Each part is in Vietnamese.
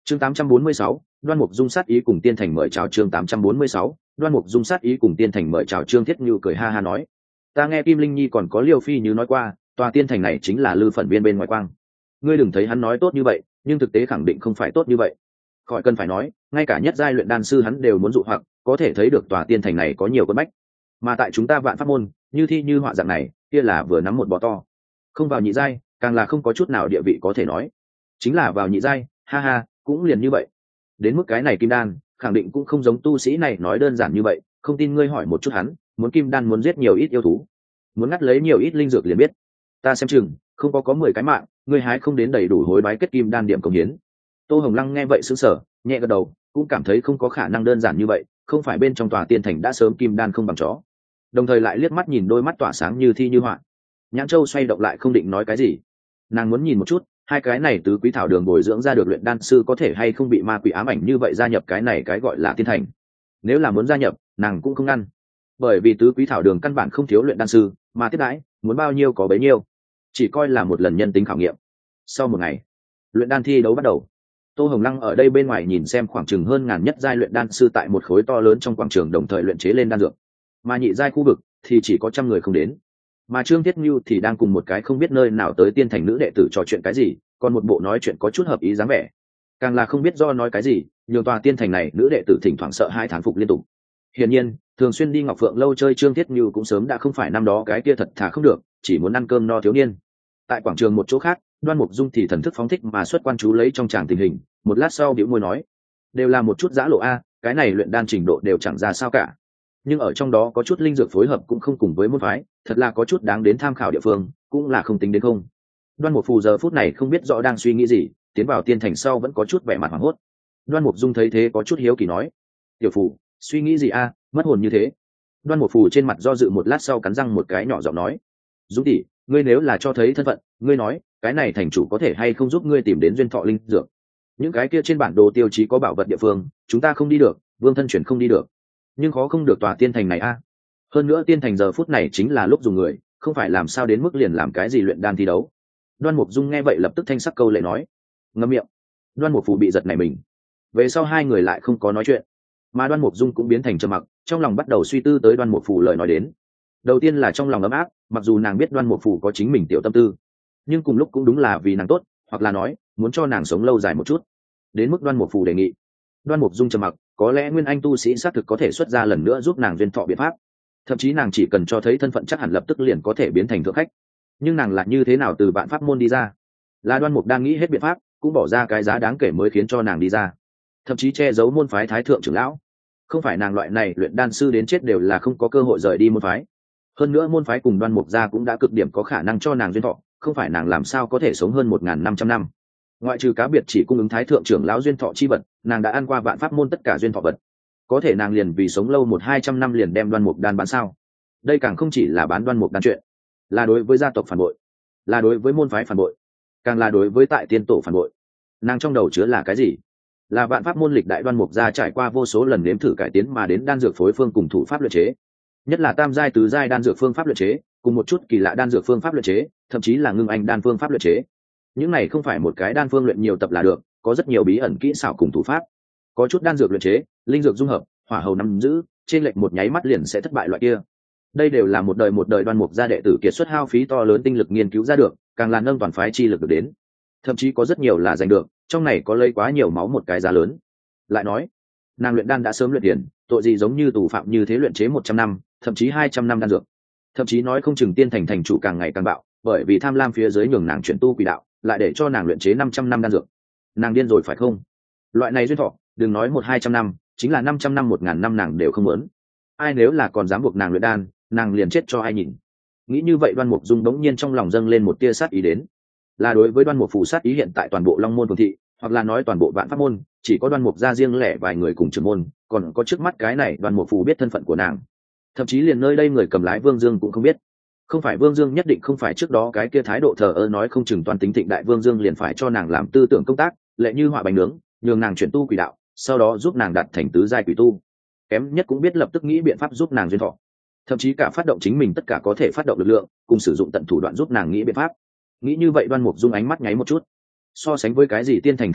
Chương 846, Đoan Mục Dung sát ý cùng Tiên Thành mời chào. Chương 846, Đoan Mục Dung sát ý cùng Tiên Thành mời chào. Trương Thiết Như cười ha ha nói, ta nghe Kim Linh Nhi còn có Liêu Phi Như nói qua, tòa Tiên Thành này chính là Lư Phận Viên bên ngoài quang. Ngươi đừng thấy hắn nói tốt như vậy, nhưng thực tế khẳng định không phải tốt như vậy. Khỏi cần phải nói, ngay cả nhất giai luyện đan sư hắn đều muốn dụ hoặc, có thể thấy được tòa Tiên Thành này có nhiều quân bách. Mà tại chúng ta Vạn Pháp môn, như thi như họa dạng này, kia là vừa nắm một bò to. Không vào nhị giai, càng là không có chút nào địa vị có thể nói. Chính là vào nhị giai, ha ha, cũng liền như vậy. Đến mức cái này kim đan, khẳng định cũng không giống tu sĩ này nói đơn giản như vậy, không tin ngươi hỏi một chút hắn, muốn kim đan muốn giết nhiều ít yêu thú, muốn ngắt lấy nhiều ít linh dược liền biết. Ta xem chừng không có 10 cái mạng, ngươi hái không đến đầy đủ hối bái kết kim đan điểm công hiến. Tô Hồng Lăng nghe vậy sững sờ, nhẹ gật đầu, cũng cảm thấy không có khả năng đơn giản như vậy, không phải bên trong tòa Tiên Thành đã sớm kim đan không bằng chó. Đồng thời lại liếc mắt nhìn đôi mắt tỏa sáng như thi như họa. Nhãn Châu xoay động lại không định nói cái gì, nàng muốn nhìn một chút hai cái này tứ quý thảo đường bồi dưỡng ra được luyện đan sư có thể hay không bị ma quỷ ám ảnh như vậy gia nhập cái này cái gọi là Tiên Thành. Nếu là muốn gia nhập, nàng cũng không ngăn, bởi vì tứ quý thảo đường căn bản không thiếu luyện đan sư, mà tiếp đãi muốn bao nhiêu có bấy nhiêu, chỉ coi là một lần nhân tính khảo nghiệm. Sau một ngày, luyện đan thi đấu bắt đầu. Tô Hồng Lăng ở đây bên ngoài nhìn xem khoảng chừng hơn ngàn nhất giai luyện đan sư tại một khối to lớn trong quảng trường đồng thời luyện chế lên đan dược, mà nhị giai khu vực thì chỉ có 100 người không đến. Mà Trương Thiết Như thì đang cùng một cái không biết nơi nào tới Tiên Thành nữ đệ tử trò chuyện cái gì, còn một bộ nói chuyện có chút hợp ý dáng vẻ, càng là không biết do nói cái gì, nhiều tòa Tiên Thành này nữ đệ tử thỉnh thoảng sợ hai thán phục liên tục. Hiển nhiên, thường xuyên đi Ngọc Phượng lâu chơi Trương Thiết Như cũng sớm đã không phải năm đó cái kia thật thà không được, chỉ muốn ăn cơm no thiếu niên. Tại quảng trường một chỗ khác, Đoan Mục Dung thì thần thức phóng thích mà xuất quan chú lấy trong tràng tình hình, một lát sau bĩu môi nói, đều là một chút giã lộ a, cái này luyện đan trình độ đều chẳng ra sao cả. Nhưng ở trong đó có chút linh dược phối hợp cũng không cùng với môn phái, thật là có chút đáng đến tham khảo địa phương, cũng là không tính đến không. Đoan Mục Phù giờ phút này không biết rõ đang suy nghĩ gì, tiến vào Tiên Thành sau vẫn có chút vẻ mặt hoảng hốt. Đoan Mục Dung thấy thế có chút hiếu kỳ nói, tiểu Phù, suy nghĩ gì a, mất hồn như thế. Đoan Mục Phù trên mặt do dự một lát sau cắn răng một cái nhỏ giọng nói, Dung tỷ, ngươi nếu là cho thấy thân phận, ngươi nói cái này thành chủ có thể hay không giúp ngươi tìm đến duyên thọ linh dược. Những cái kia trên bản đồ tiêu chí có bảo vật địa phương, chúng ta không đi được, vương thân chuyển không đi được, nhưng khó không được tòa Tiên Thành này a. Hơn nữa Tiên Thành giờ phút này chính là lúc dùng người, không phải làm sao đến mức liền làm cái gì luyện đan thi đấu. Đoan Mục Dung nghe vậy lập tức thanh sắc câu lệ nói, ngậm miệng. Đoan Mục Phù bị giật nảy mình, về sau hai người lại không có nói chuyện, mà Đoan Mục Dung cũng biến thành trầm mặc, trong lòng bắt đầu suy tư tới Đoan Mục Phù lời nói đến. Đầu tiên là trong lòng ấm áp, mặc dù nàng biết Đoan Mục Phù có chính mình tiểu tâm tư, nhưng cùng lúc cũng đúng là vì nàng tốt, hoặc là nói muốn cho nàng sống lâu dài một chút. Đến mức Đoan Mục Phù đề nghị, Đoan Mục Dung trầm mặc, có lẽ nguyên anh tu sĩ xác thực có thể xuất ra lần nữa giúp nàng duyên thọ biện pháp, thậm chí nàng chỉ cần cho thấy thân phận chắc hẳn lập tức liền có thể biến thành thượng khách. Nhưng nàng là như thế nào từ Vạn Pháp môn đi ra? Là Đoan Mục đang nghĩ hết biện pháp, cũng bỏ ra cái giá đáng kể mới khiến cho nàng đi ra, thậm chí che giấu môn phái Thái thượng trưởng lão. Không phải nàng loại này luyện đan sư đến chết đều là không có cơ hội rời đi môn phái. Hơn nữa môn phái cùng Đoan Mục gia cũng đã cực điểm có khả năng cho nàng duyên thọ, không phải nàng làm sao có thể sống hơn 1.500 năm. Ngoại trừ cá biệt chỉ cung ứng Thái thượng trưởng lão duyên thọ chi vật, nàng đã ăn qua Vạn Pháp môn tất cả duyên thọ vật. Có thể nàng liền vì sống lâu 100-200 năm liền đem Đoan Mục đan bán sao? Đây càng không chỉ là bán Đoan Mục đan chuyện, là đối với gia tộc phản bội, là đối với môn phái phản bội, càng là đối với tại tiên tổ phản bội. Nàng trong đầu chứa là cái gì? Là Vạn Pháp môn lịch đại Đoan Mục gia trải qua vô số lần nếm thử cải tiến mà đến đan dược phối phương cùng thủ pháp luyện chế, nhất là tam giai tứ giai đan dược phương pháp luyện chế, cùng một chút kỳ lạ đan dược phương pháp luyện chế, thậm chí là ngưng anh đan phương pháp luyện chế. Những này không phải một cái đan phương luyện nhiều tập là được, có rất nhiều bí ẩn kỹ xảo cùng thủ pháp. Có chút đan dược luyện chế, linh dược dung hợp, hỏa hầu nắm giữ, trên lệch một nháy mắt liền sẽ thất bại loại kia. Đây đều là một đời Đoan Mục gia đệ tử kiệt xuất hao phí to lớn tinh lực nghiên cứu ra được, càng là nâng toàn phái chi lực được đến. Thậm chí có rất nhiều là giành được, trong này có lấy quá nhiều máu một cái giá lớn. Lại nói, nàng luyện đan đã sớm luyện tiền, tội gì giống như tù phạm như thế luyện chế 100 năm, thậm chí 200 năm đan dược. Thậm chí nói không chừng Tiên Thành thành chủ càng ngày càng bạo, bởi vì tham lam phía dưới nhường nàng chuyển tu quỷ đạo, lại để cho nàng luyện chế 500 năm đan dược. Nàng điên rồi phải không? Loại này duyên thọ, đừng nói 100-200 năm, chính là 500 năm 1000 năm nàng đều không muốn. Ai nếu là còn dám buộc nàng luyện đan, nàng liền chết cho ai nhìn. Nghĩ như vậy Đoan Mục Dung đống nhiên trong lòng dâng lên một tia sát ý đến. Là đối với Đoan Mục Phù sát ý hiện tại toàn bộ Long môn Phường thị, hoặc là nói toàn bộ Vạn Pháp môn, chỉ có Đoan Mục gia riêng lẻ vài người cùng trưởng môn, còn có trước mắt cái này Đoan Mục Phù biết thân phận của nàng. Thậm chí liền nơi đây người cầm lái Vương Dương cũng không biết. Không phải Vương Dương nhất định không phải trước đó cái kia thái độ thờ ơ nói không chừng toàn tính thịnh đại Vương Dương liền phải cho nàng làm tư tưởng công tác, lệ như họa bánh nướng, nhường nàng chuyển tu quỷ đạo, sau đó giúp nàng đạt thành tứ giai quỷ tu. Kém nhất cũng biết lập tức nghĩ biện pháp giúp nàng duyên thọ, thậm chí cả phát động chính mình tất cả có thể phát động lực lượng, cùng sử dụng tận thủ đoạn giúp nàng nghĩ biện pháp. Nghĩ như vậy Đoan Mục Dung ánh mắt nháy một chút. So sánh với cái gì Tiên Thành thành chủ,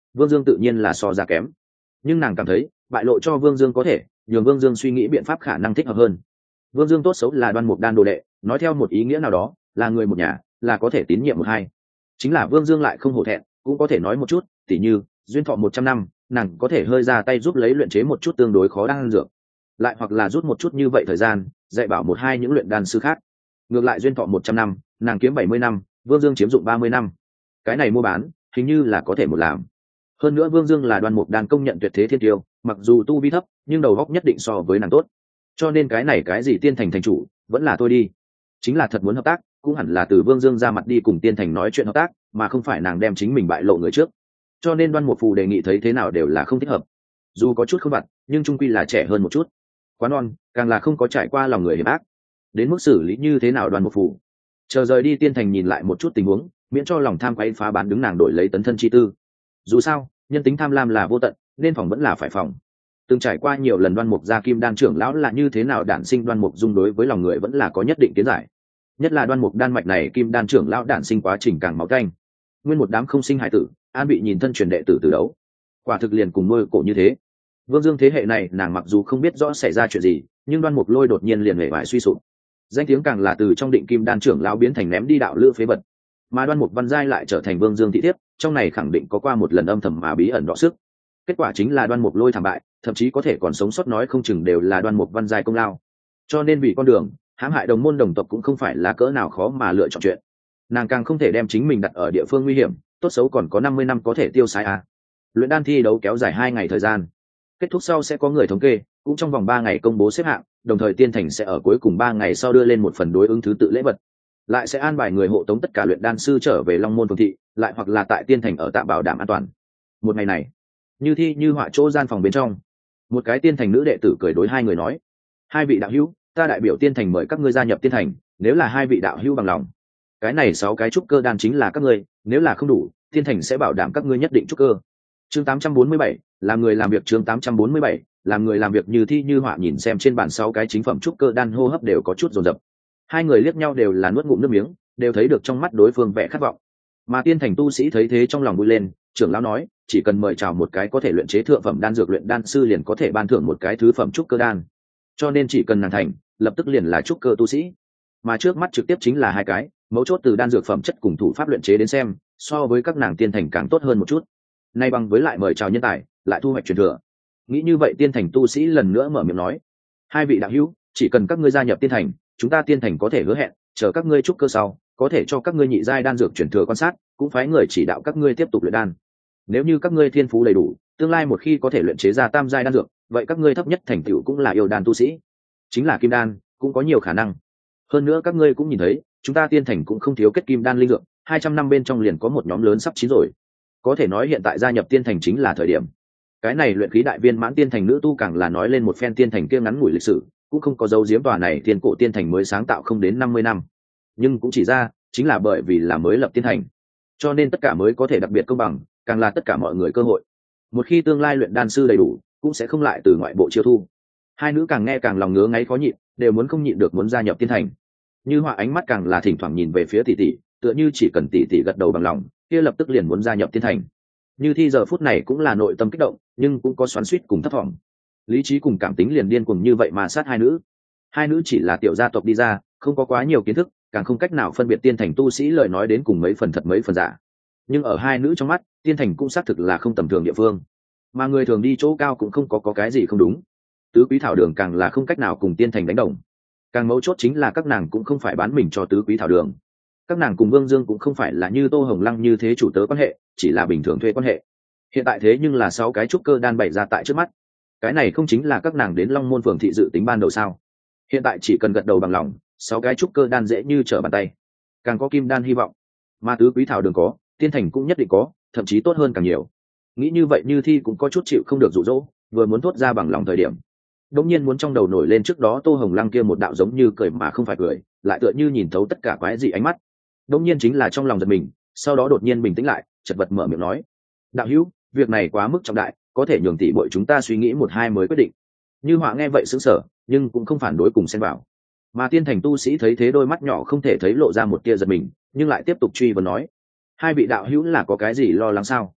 Vương Dương tự nhiên là so ra kém, nhưng nàng cảm thấy bại lộ cho Vương Dương có thể nhường Vương Dương suy nghĩ biện pháp khả năng thích hợp hơn. Vương Dương tốt xấu là Đoan Mục Đan đồ đệ, nói theo một ý nghĩa nào đó là người một nhà, là có thể tín nhiệm một hai. Chính là Vương Dương lại không hổ thẹn, cũng có thể nói một chút, tỉ như duyên thọ 100 năm, nàng có thể hơi ra tay giúp lấy luyện chế một chút tương đối khó đan dược, lại hoặc là rút một chút như vậy thời gian dạy bảo một hai những luyện đan sư khác. Ngược lại duyên thọ 100 năm, nàng kiếm 70 năm, Vương Dương chiếm dụng 30 năm. Cái này mua bán, hình như là có thể một làm. Hơn nữa Vương Dương là Đoan Mục Đan công nhận tuyệt thế thiên tiêu, mặc dù tu vi thấp, nhưng đầu óc nhất định so với nàng tốt. Cho nên cái này cái gì tiên thành thành chủ, vẫn là tôi đi. Chính là thật muốn hợp tác, cũng hẳn là từ Vương Dương ra mặt đi cùng tiên thành nói chuyện hợp tác, mà không phải nàng đem chính mình bại lộ người trước. Cho nên Đoan Mục Phù đề nghị thấy thế nào đều là không thích hợp. Dù có chút không vặt, nhưng trung quy là trẻ hơn một chút. Quá non, càng là không có trải qua lòng người hiểm ác. Đến mức xử lý như thế nào Đoan Mục Phù, chờ rời đi tiên thành nhìn lại một chút tình huống, miễn cho lòng tham quay phá bán đứng nàng đổi lấy tấn thân chi tư. Dù sao, nhân tính tham lam là vô tận, nên phòng vẫn là phải phòng. Từng trải qua nhiều lần Đoan Mục gia Kim Đan trưởng lão là như thế nào đản sinh Đoan Mục Dung đối với lòng người vẫn là có nhất định kiến giải. Nhất là Đoan Mục đan mạch này Kim Đan trưởng lão đản sinh quá trình càng máu tanh. Nguyên một đám không sinh hài tử, an bị nhìn thân truyền đệ tử từ đấu. Quả thực liền cùng nuôi cổ như thế. Vương Dương thế hệ này nàng mặc dù không biết rõ xảy ra chuyện gì, nhưng Đoan Mục Lôi đột nhiên liền hề bại suy sụp. Danh tiếng càng là từ trong định Kim Đan trưởng lão biến thành ném đi đạo lữ phế vật. Mà Đoan Mục Văn Giai lại trở thành Vương Dương thị thiếp, trong này khẳng định có qua một lần âm thầm mà bí ẩn đọ sức. Kết quả chính là Đoan Mục Lôi thảm bại, thậm chí có thể còn sống sót nói không chừng đều là Đoan Mục Văn Giai công lao. Cho nên vì con đường hãm hại đồng môn đồng tộc cũng không phải là cỡ nào khó mà lựa chọn chuyện. Nàng càng không thể đem chính mình đặt ở địa phương nguy hiểm, tốt xấu còn có 50 năm có thể tiêu xài à. Luyện đan thi đấu kéo dài 2 ngày thời gian, kết thúc sau sẽ có người thống kê, cũng trong vòng 3 ngày công bố xếp hạng, đồng thời tiên thành sẽ ở cuối cùng 3 ngày sau đưa lên một phần đối ứng thứ tự lễ vật. Lại sẽ an bài người hộ tống tất cả luyện đan sư trở về Long Môn phường thị, lại hoặc là tại tiên thành ở tạm bảo đảm an toàn. Một ngày này, như thi như họa chỗ gian phòng bên trong, một cái tiên thành nữ đệ tử cười đối hai người nói: hai vị đạo hữu, ta đại biểu tiên thành mời các ngươi gia nhập tiên thành, nếu là hai vị đạo hữu bằng lòng, cái này 6 cái trúc cơ đan chính là các ngươi, nếu là không đủ, tiên thành sẽ bảo đảm các ngươi nhất định trúc cơ. Chương 847, làm người làm việc. Chương 847, làm người làm việc. Như thi như họa nhìn xem trên bàn 6 cái chính phẩm trúc cơ đan, hô hấp đều có chút dồn dập. Hai người liếc nhau đều là nuốt ngụm nước miếng, đều thấy được trong mắt đối phương vẻ khát vọng. Mà tiên thành tu sĩ thấy thế trong lòng vui lên, trưởng lão nói, chỉ cần mời chào một cái có thể luyện chế thượng phẩm đan dược luyện đan sư liền có thể ban thưởng một cái thứ phẩm trúc cơ đan. Cho nên chỉ cần nàng thành, lập tức liền là trúc cơ tu sĩ. Mà trước mắt trực tiếp chính là 2 cái, mấu chốt từ đan dược phẩm chất cùng thủ pháp luyện chế đến xem, so với các nàng tiên thành càng tốt hơn một chút. Nay bằng với lại mời chào nhân tài, lại thu hoạch truyền thừa. Nghĩ như vậy tiên thành tu sĩ lần nữa mở miệng nói: hai vị đạo hữu, chỉ cần các ngươi gia nhập tiên thành, chúng ta tiên thành có thể hứa hẹn, chờ các ngươi trúc cơ sau, có thể cho các ngươi nhị giai đan dược truyền thừa quan sát, cũng phái người chỉ đạo các ngươi tiếp tục luyện đan. Nếu như các ngươi thiên phú đầy đủ, tương lai một khi có thể luyện chế ra tam giai đan dược, vậy các ngươi thấp nhất thành tựu cũng là yêu đan tu sĩ, chính là kim đan, cũng có nhiều khả năng. Hơn nữa các ngươi cũng nhìn thấy, chúng ta tiên thành cũng không thiếu kết kim đan linh dược, 200 năm bên trong liền có một nhóm lớn sắp chín rồi. Có thể nói hiện tại gia nhập tiên thành chính là thời điểm. Cái này luyện khí đại viên mãn tiên thành nữ tu càng là nói lên một phen tiên thành kia ngắn ngủi lịch sử, cũng không có dấu diếm tòa này tiên cổ tiên thành mới sáng tạo không đến 50 năm. Nhưng cũng chỉ ra, chính là bởi vì là mới lập tiên thành, cho nên tất cả mới có thể đặc biệt công bằng, càng là tất cả mọi người cơ hội. Một khi tương lai luyện đan sư đầy đủ, cũng sẽ không lại từ ngoại bộ chiêu thu. Hai nữ càng nghe càng lòng ngứa ngáy khó nhịn, đều muốn không nhịn được muốn gia nhập tiên thành. Như Họa ánh mắt càng là thỉnh thoảng nhìn về phía tỷ tỷ, tựa như chỉ cần tỷ tỷ gật đầu bằng lòng, kia lập tức liền muốn gia nhập tiên thành. Như Thi giờ phút này cũng là nội tâm kích động, nhưng cũng có xoắn xuýt cùng thất vọng. Lý trí cùng cảm tính liền điên cuồng như vậy mà sát hai nữ. Hai nữ chỉ là tiểu gia tộc đi ra, không có quá nhiều kiến thức, càng không cách nào phân biệt tiên thành tu sĩ lời nói đến cùng mấy phần thật mấy phần giả. Nhưng ở hai nữ trong mắt, tiên thành cũng xác thực là không tầm thường địa phương, mà người thường đi chỗ cao cũng không có cái gì không đúng. Tứ quý thảo đường càng là không cách nào cùng tiên thành đánh đồng. Càng mấu chốt chính là các nàng cũng không phải bán mình cho tứ quý thảo đường. Các nàng cùng Vương Dương cũng không phải là như Tô Hồng Lăng như thế chủ tớ quan hệ, chỉ là bình thường thuê quan hệ. Hiện tại thế nhưng là 6 cái trúc cơ đan bày ra tại trước mắt. Cái này không chính là các nàng đến Long Môn phường thị dự tính ban đầu sao? Hiện tại chỉ cần gật đầu bằng lòng, 6 cái trúc cơ đan dễ như trở bàn tay. Càng có kim đan hy vọng, mà tứ quý thảo đường có, tiên thành cũng nhất định có, thậm chí tốt hơn càng nhiều. Nghĩ như vậy Như Thi cũng có chút chịu không được dụ dỗ, vừa muốn thốt ra bằng lòng thời điểm, đột nhiên muốn trong đầu nổi lên trước đó Tô Hồng Lăng kia một đạo giống như cười mà không phải cười, lại tựa như nhìn thấu tất cả quái dị ánh mắt. Đột nhiên chính là trong lòng giật mình, sau đó đột nhiên bình tĩnh lại, chợt vật mở miệng nói: đạo hữu, việc này quá mức trọng đại, có thể nhường tỷ muội chúng ta suy nghĩ một hai mới quyết định. Như Họa nghe vậy sững sờ, nhưng cũng không phản đối cùng xen vào. Mà tiên thành tu sĩ thấy thế đôi mắt nhỏ không thể thấy lộ ra một tia giật mình, nhưng lại tiếp tục truy vấn nói: hai vị đạo hữu là có cái gì lo lắng sao?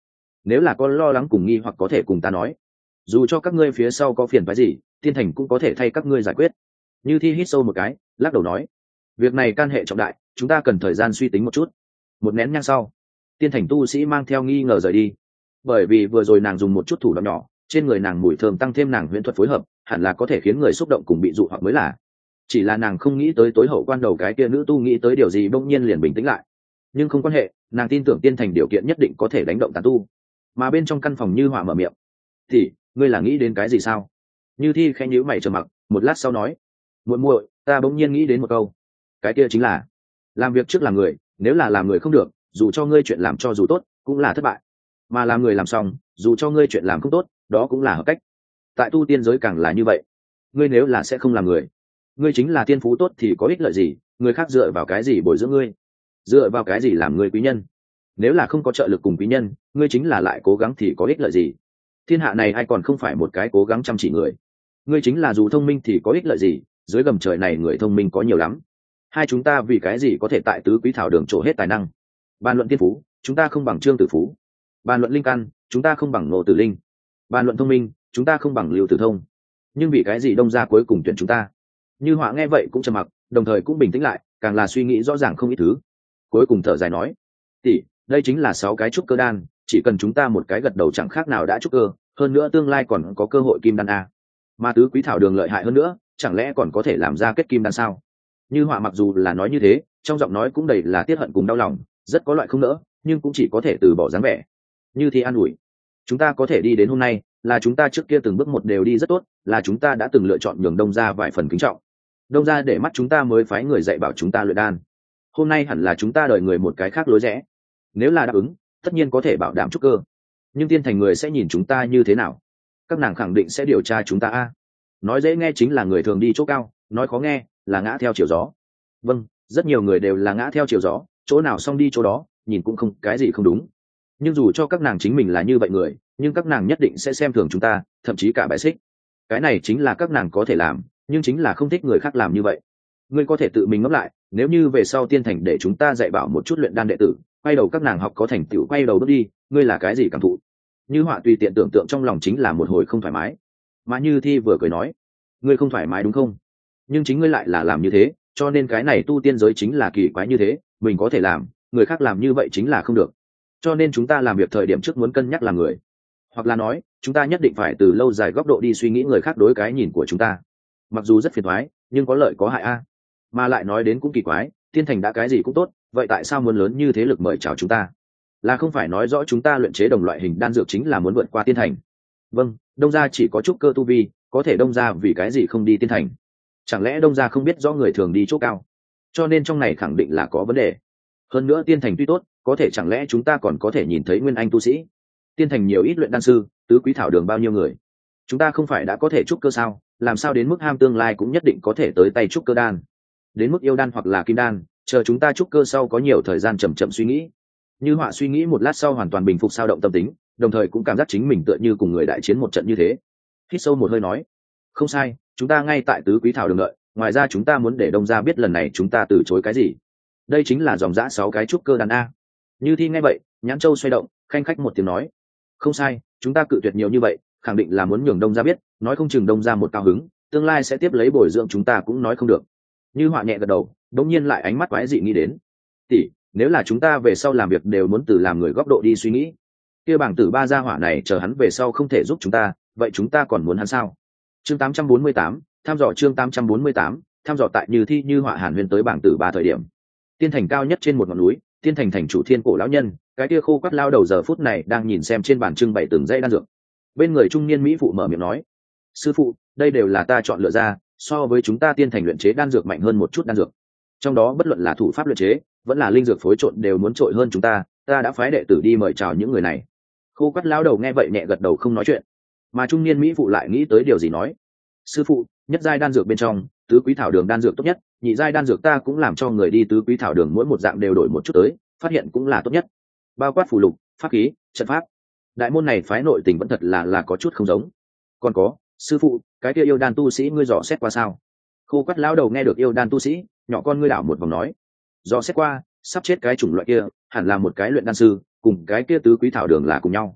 nếu là có lo lắng cùng nghi hoặc có thể cùng ta nói, dù cho các ngươi phía sau có phiền phái gì, tiên thành cũng có thể thay các ngươi giải quyết. Như Thi hít sâu một cái, lắc đầu nói, việc này can hệ trọng đại, chúng ta cần thời gian suy tính một chút. Một nén nhang sau, tiên thành tu sĩ mang theo nghi ngờ rời đi, bởi vì vừa rồi nàng dùng một chút thủ đoạn nhỏ, trên người nàng mùi thơm tăng thêm nàng huyễn thuật phối hợp, hẳn là có thể khiến người xúc động cùng bị dụ hoặc mới là. Chỉ là nàng không nghĩ tới tối hậu quan đầu cái kia nữ tu nghĩ tới điều gì bỗng nhiên liền bình tĩnh lại. Nhưng không quan hệ, nàng tin tưởng tiên thành điều kiện nhất định có thể đánh động tán tu. Mà bên trong căn phòng Như Họa mở miệng, thì ngươi là nghĩ đến cái gì sao? Như Thi khẽ nhíu mày trầm mặc, một lát sau nói, muội muội, ta bỗng nhiên nghĩ đến một câu, cái kia chính là làm việc trước làm người, nếu là làm người không được, dù cho ngươi chuyện làm cho dù tốt cũng là thất bại, mà làm người làm xong, dù cho ngươi chuyện làm không tốt, đó cũng là hợp cách. Tại tu tiên giới càng là như vậy, ngươi nếu là sẽ không làm người, ngươi chính là tiên phú tốt thì có ích lợi gì? Người khác dựa vào cái gì bồi dưỡng ngươi, dựa vào cái gì làm người quý nhân? Nếu là không có trợ lực cùng quý nhân, ngươi chính là lại cố gắng thì có ích lợi gì? Thiên hạ này ai còn không phải một cái cố gắng chăm chỉ người? Ngươi chính là dù thông minh thì có ích lợi gì? Dưới gầm trời này người thông minh có nhiều lắm. Hai chúng ta vì cái gì có thể tại tứ quý thảo đường trổ hết tài năng? Bàn luận tiên phú, chúng ta không bằng Trương Tử Phú. Bàn luận linh căn, chúng ta không bằng Ngô Tử Linh. Bàn luận thông minh, chúng ta không bằng Lưu Tử Thông. Nhưng vì cái gì Đông gia cuối cùng tuyển chúng ta? Như Họa nghe vậy cũng trầm mặc, đồng thời cũng bình tĩnh lại, càng là suy nghĩ rõ ràng không ít thứ. Cuối cùng thở dài nói, tỷ, đây chính là 6 cái trúc cơ đan, chỉ cần chúng ta một cái gật đầu chẳng khác nào đã trúc cơ, hơn nữa tương lai còn có cơ hội kim đan a. Mà tứ quý thảo đường lợi hại hơn nữa, chẳng lẽ còn có thể làm ra kết kim đan sao? Như Họa mặc dù là nói như thế, trong giọng nói cũng đầy là tiếc hận cùng đau lòng, rất có loại không nỡ, nhưng cũng chỉ có thể từ bỏ dáng vẻ. Như Thi an ủi, chúng ta có thể đi đến hôm nay, là chúng ta trước kia từng bước một đều đi rất tốt, là chúng ta đã từng lựa chọn nhường Đông gia vài phần kính trọng. Đông gia để mắt chúng ta mới phái người dạy bảo chúng ta luyện đan. Hôm nay hẳn là chúng ta đợi người một cái khác lối rẽ. Nếu là đáp ứng, tất nhiên có thể bảo đảm trúc cơ. Nhưng tiên thành người sẽ nhìn chúng ta như thế nào? Các nàng khẳng định sẽ điều tra chúng ta a. Nói dễ nghe chính là người thường đi chỗ cao, nói khó nghe là ngã theo chiều gió. Vâng, rất nhiều người đều là ngã theo chiều gió, chỗ nào xong đi chỗ đó, nhìn cũng không cái gì không đúng. Nhưng dù cho các nàng chính mình là như vậy người, nhưng các nàng nhất định sẽ xem thường chúng ta, thậm chí cả bài xích. Cái này chính là các nàng có thể làm, nhưng chính là không thích người khác làm như vậy. Ngươi có thể tự mình ngẫm lại, nếu như về sau tiên thành để chúng ta dạy bảo một chút luyện đan đệ tử, quay đầu các nàng học có thành tựu quay đầu bước đi, ngươi là cái gì cảm thụ? Như Họa tùy tiện tưởng tượng trong lòng chính là một hồi không thoải mái. Mà Như Thi vừa cười nói, ngươi không thoải mái đúng không? Nhưng chính ngươi lại là làm như thế, cho nên cái này tu tiên giới chính là kỳ quái như thế, mình có thể làm, người khác làm như vậy chính là không được. Cho nên chúng ta làm việc thời điểm trước muốn cân nhắc làm người, hoặc là nói chúng ta nhất định phải từ lâu dài góc độ đi suy nghĩ người khác đối cái nhìn của chúng ta. Mặc dù rất phiền toái, nhưng có lợi có hại a. Mà lại nói đến cũng kỳ quái, tiên thành đã cái gì cũng tốt, vậy tại sao muốn lớn như thế lực mời chào chúng ta? Là không phải nói rõ chúng ta luyện chế đồng loại hình đan dược chính là muốn vượt qua tiên thành? Vâng, Đông gia chỉ có trúc cơ tu vi, có thể Đông gia vì cái gì không đi tiên thành? Chẳng lẽ Đông gia không biết rõ người thường đi chỗ cao, cho nên trong này khẳng định là có vấn đề. Hơn nữa tiên thành tuy tốt, có thể chẳng lẽ chúng ta còn có thể nhìn thấy nguyên anh tu sĩ? Tiên thành nhiều ít luyện đan sư, tứ quý thảo đường bao nhiêu người, chúng ta không phải đã có thể trúc cơ sao? Làm sao đến mức ham tương lai cũng nhất định có thể tới tay trúc cơ đan? Đến mức yêu đan hoặc là kim đan, chờ chúng ta trúc cơ sau có nhiều thời gian chậm chậm suy nghĩ. Như Họa suy nghĩ một lát sau hoàn toàn bình phục sao động tâm tính, đồng thời cũng cảm giác chính mình tựa như cùng người đại chiến một trận như thế. Hít sâu một hơi nói, không sai, chúng ta ngay tại tứ quý thảo đường đợi, ngoài ra chúng ta muốn để Đông gia biết lần này chúng ta từ chối cái gì. Đây chính là dòng dã 6 cái trúc cơ đan a. Như Thi nghe vậy, nhãn châu xoay động, khanh khách một tiếng nói, không sai, chúng ta cự tuyệt nhiều như vậy, khẳng định là muốn nhường Đông gia biết, nói không chừng Đông gia một cao hứng, tương lai sẽ tiếp lấy bồi dưỡng chúng ta cũng nói không được. Như Họa nhẹ gật đầu, đống nhiên lại ánh mắt quái dị nghĩ đến, tỷ, nếu là chúng ta về sau làm việc đều muốn từ làm người góc độ đi suy nghĩ, kia bảng tử ba gia hỏa này chờ hắn về sau không thể giúp chúng ta, vậy chúng ta còn muốn hắn sao? Chương 848, tham dò chương 848, tham dò tại Như Thi Như Họa hàn huyên tới bảng tử ba thời điểm. Tiên thành cao nhất trên một ngọn núi, tiên thành thành chủ Thiên Cổ lão nhân, cái kia khô quắt lao đầu giờ phút này đang nhìn xem trên bàn trưng bày từng dãy đan dược. Bên người trung niên mỹ phụ mở miệng nói, sư phụ, đây đều là ta chọn lựa ra, so với chúng ta tiên thành luyện chế đan dược mạnh hơn một chút đan dược. Trong đó bất luận là thủ pháp luyện chế, vẫn là linh dược phối trộn đều muốn trội hơn chúng ta đã phái đệ tử đi mời chào những người này. Khô quắt lao đầu nghe vậy nhẹ gật đầu không nói chuyện. Mà trung niên mỹ phụ lại nghĩ tới điều gì nói, sư phụ, nhất giai đan dược bên trong, tứ quý thảo đường đan dược tốt nhất, nhị giai đan dược ta cũng làm cho người đi tứ quý thảo đường mỗi một dạng đều đổi một chút tới, phát hiện cũng là tốt nhất. Bao quát phù lục, pháp khí, trận pháp. Đại môn này phái nội tình vẫn thật là có chút không giống. Còn có, sư phụ, cái kia yêu đan tu sĩ ngươi dò xét qua sao? Khô quắt lão đầu nghe được yêu đan tu sĩ, nhỏ con ngươi đảo một vòng nói, dò xét qua, sắp chết cái chủng loại kia, hẳn là một cái luyện đan sư, cùng cái kia tứ quý thảo đường là cùng nhau.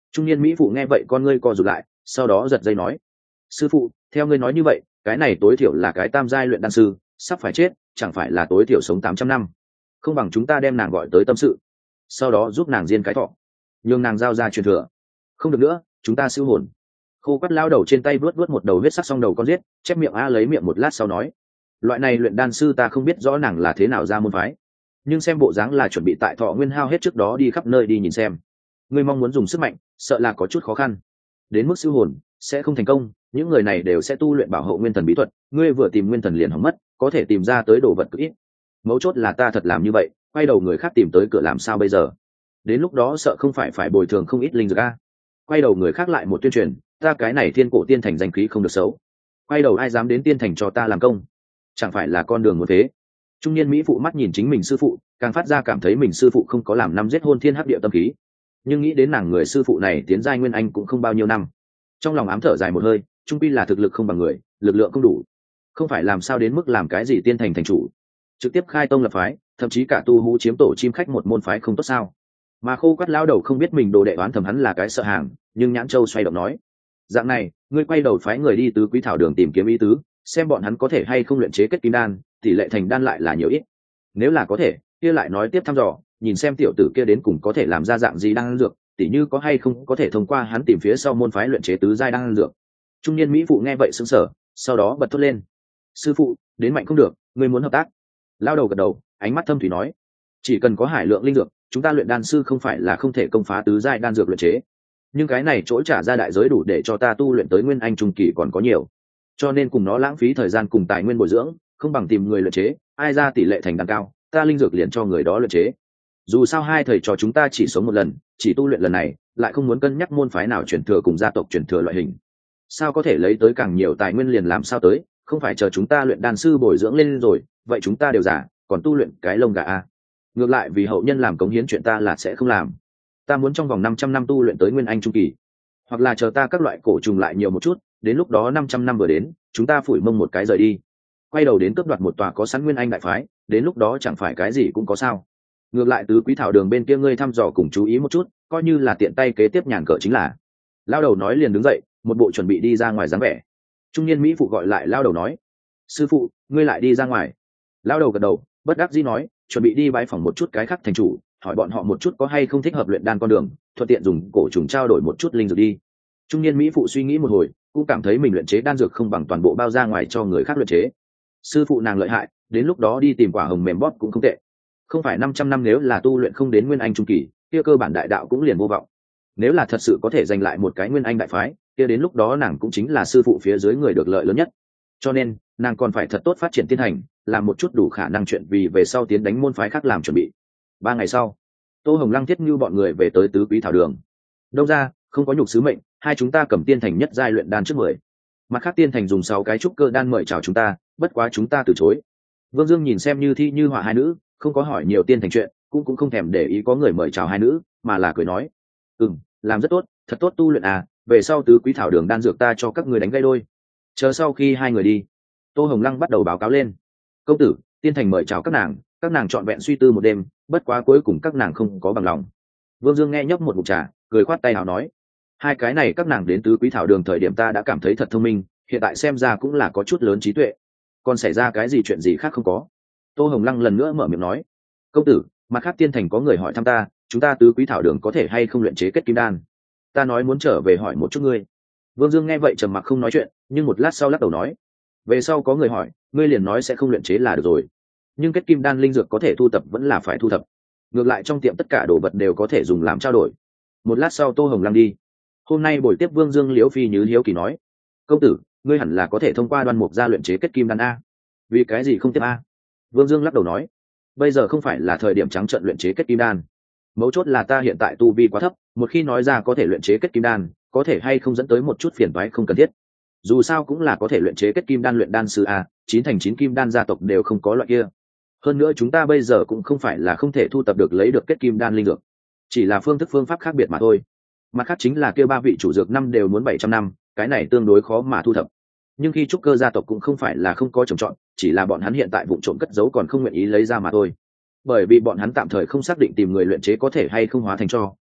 Trung niên mỹ phụ nghe vậy con ngươi co rụt lại, sau đó giật dây nói: sư phụ, theo ngươi nói như vậy, cái này tối thiểu là cái tam giai luyện đan sư, sắp phải chết, chẳng phải là tối thiểu sống 800 năm. Không bằng chúng ta đem nàng gọi tới tâm sự, sau đó giúp nàng diên cái thọ, nhường nàng giao ra truyền thừa. Không được nữa, chúng ta siêu hồn. Khô Quắt lao đầu trên tay vuốt vuốt một đầu huyết sắc song đầu con giết, chép miệng a lấy miệng một lát sau nói: loại này luyện đan sư ta không biết rõ nàng là thế nào ra môn phái, nhưng xem bộ dáng là chuẩn bị tại thọ nguyên hao hết trước đó đi khắp nơi đi nhìn xem. Ngươi mong muốn dùng sức mạnh, sợ là có chút khó khăn. Đến mức siêu hồn sẽ không thành công, những người này đều sẽ tu luyện bảo hộ nguyên thần bí thuật, ngươi vừa tìm nguyên thần liền hỏng mất, có thể tìm ra tới đồ vật cực ít. Mấu chốt là ta thật làm như vậy, quay đầu người khác tìm tới cửa làm sao bây giờ? Đến lúc đó sợ không phải bồi thường không ít linh dược a. Quay đầu người khác lại một tuyên truyền, ta cái này thiên cổ tiên thành danh khí không được xấu. Quay đầu ai dám đến tiên thành cho ta làm công? Chẳng phải là con đường một thế? Trung niên mỹ phụ mắt nhìn chính mình sư phụ, càng phát ra cảm thấy mình sư phụ không có làm năm giết hôn thiên hấp địa tâm khí. Nhưng nghĩ đến nàng người sư phụ này tiến giai nguyên anh cũng không bao nhiêu năm, trong lòng ám thở dài một hơi, trung pi là thực lực không bằng người, lực lượng không đủ, không phải làm sao đến mức làm cái gì tiên thành thành chủ, trực tiếp khai tông lập phái, thậm chí cả tu hú chiếm tổ chim khách một môn phái không tốt sao? Mà Khô Quắt lao đầu không biết mình đồ đệ đoán thầm hắn là cái sợ hàng, nhưng nhãn châu xoay động nói: dạng này, ngươi quay đầu phái người đi tứ quý thảo đường tìm kiếm ý tứ, xem bọn hắn có thể hay không luyện chế kết kim đan, tỷ lệ thành đan lại là nhiều ít. Nếu là có thể, kia lại nói tiếp thăm dò, nhìn xem tiểu tử kia đến cùng có thể làm ra dạng gì đan dược, tỉ như có hay không có thể thông qua hắn tìm phía sau môn phái luyện chế tứ giai đan dược. Trung niên mỹ phụ nghe vậy sững sờ, sau đó bật thốt lên: sư phụ, đến mạnh không được, ngươi muốn hợp tác? Lao đầu gật đầu, ánh mắt thâm thủy nói: chỉ cần có hải lượng linh dược, chúng ta luyện đan sư không phải là không thể công phá tứ giai đan dược luyện chế, nhưng cái này chỗ trả ra đại giới đủ để cho ta tu luyện tới nguyên anh trung kỳ còn có nhiều, cho nên cùng nó lãng phí thời gian cùng tài nguyên bồi dưỡng, không bằng tìm người luyện chế, ai ra tỷ lệ thành đan cao, ta linh dược liền cho người đó luyện chế. Dù sao hai thầy trò chúng ta chỉ sống một lần, chỉ tu luyện lần này, lại không muốn cân nhắc môn phái nào chuyển thừa cùng gia tộc chuyển thừa loại hình, sao có thể lấy tới càng nhiều tài nguyên liền làm sao tới, không phải chờ chúng ta luyện đan sư bồi dưỡng lên rồi, vậy chúng ta đều giả, còn tu luyện cái lông gà a. Ngược lại vì hậu nhân làm cống hiến chuyện ta là sẽ không làm, ta muốn trong vòng 500 năm tu luyện tới nguyên anh trung kỳ, hoặc là chờ ta các loại cổ trùng lại nhiều một chút, đến lúc đó 500 năm vừa đến, chúng ta phủi mông một cái rời đi, quay đầu đến cướp đoạt một tòa có sẵn nguyên anh đại phái, đến lúc đó chẳng phải cái gì cũng có sao. Ngược lại tứ quý thảo đường bên kia ngươi thăm dò cùng chú ý một chút, coi như là tiện tay kế tiếp nhàn cờ chính là. Lao đầu nói liền đứng dậy, một bộ chuẩn bị đi ra ngoài dáng vẻ. Trung niên mỹ phụ gọi lại lao đầu nói: sư phụ, ngươi lại đi ra ngoài? Lao đầu gật đầu, bất đắc dĩ nói: chuẩn bị đi bái phỏng một chút cái khác thành chủ, hỏi bọn họ một chút có hay không thích hợp luyện đan con đường, thuận tiện dùng cổ trùng trao đổi một chút linh dược đi. Trung niên mỹ phụ suy nghĩ một hồi, cũng cảm thấy mình luyện chế đan dược không bằng toàn bộ bao ra ngoài cho người khác luyện chế. Sư phụ nàng lợi hại, đến lúc đó đi tìm quả hồng mềm bóp cũng không tệ. Không phải 500 năm nếu là tu luyện không đến nguyên anh trung kỳ, kia cơ bản đại đạo cũng liền vô vọng. Nếu là thật sự có thể giành lại một cái nguyên anh đại phái, kia đến lúc đó nàng cũng chính là sư phụ phía dưới người được lợi lớn nhất. Cho nên, nàng còn phải thật tốt phát triển tiên hành, làm một chút đủ khả năng chuyện vì về sau tiến đánh môn phái khác làm chuẩn bị. 3 ngày sau, Tô Hồng Lăng Thiết Như bọn người về tới tứ quý thảo đường. Đâu ra, không có nhục sứ mệnh, hai chúng ta cầm tiên thành nhất giai luyện đan trước 10. Mặt khác tiên thành dùng 6 cái trúc cơ đan mời chào chúng ta, bất quá chúng ta từ chối. Vương Dương nhìn xem Như Thi Như Họa hai nữ, không có hỏi nhiều tiên thành chuyện, cũng không thèm để ý có người mời chào hai nữ, mà là cười nói: làm rất tốt, thật tốt tu luyện à, về sau tứ quý thảo đường đan dược ta cho các người đánh gây đôi. Chờ sau khi hai người đi, Tô Hồng Lăng bắt đầu báo cáo lên: công tử, tiên thành mời chào các nàng trọn vẹn suy tư một đêm, bất quá cuối cùng các nàng không có bằng lòng. Vương Dương nghe nhấp một ngụm trà, cười khoát tay nào nói: hai cái này các nàng đến tứ quý thảo đường thời điểm ta đã cảm thấy thật thông minh, hiện tại xem ra cũng là có chút lớn trí tuệ. Còn xảy ra cái gì chuyện gì khác không có? Tô Hồng Lăng lần nữa mở miệng nói: công tử, mặt khác tiên thành có người hỏi thăm ta, chúng ta tứ quý thảo đường có thể hay không luyện chế kết kim đan, ta nói muốn trở về hỏi một chút ngươi. Vương Dương nghe vậy trầm mặc không nói chuyện, nhưng một lát sau lắc đầu nói: về sau có người hỏi, ngươi liền nói sẽ không luyện chế là được rồi, nhưng kết kim đan linh dược có thể thu thập vẫn là phải thu thập, ngược lại trong tiệm tất cả đồ vật đều có thể dùng làm trao đổi. Một lát sau Tô Hồng Lăng đi. Hôm nay buổi tiếp Vương Dương Liễu Phi Như hiếu kỳ nói: công tử, ngươi hẳn là có thể thông qua Đoan Mục gia luyện chế kết kim đan a, vì cái gì không tiếp a? Vương Dương lắc đầu nói: bây giờ không phải là thời điểm trắng trợn luyện chế kết kim đan, mấu chốt là ta hiện tại tu vi quá thấp, một khi nói ra có thể luyện chế kết kim đan, có thể hay không dẫn tới một chút phiền toái không cần thiết. Dù sao cũng là có thể luyện chế kết kim đan luyện đan sư a, 9 thành 9 kim đan gia tộc đều không có loại kia. Hơn nữa chúng ta bây giờ cũng không phải là không thể thu tập được lấy được kết kim đan linh dược, chỉ là phương thức phương pháp khác biệt mà thôi. Mặt khác chính là kêu 3 vị chủ dược năm đều muốn 700 năm, cái này tương đối khó mà thu thập. Nhưng khi trúc cơ gia tộc cũng không phải là không có trồng trọt, chỉ là bọn hắn hiện tại vụ trộm cất giấu còn không nguyện ý lấy ra mà thôi. Bởi vì bọn hắn tạm thời không xác định tìm người luyện chế có thể hay không hóa thành cho,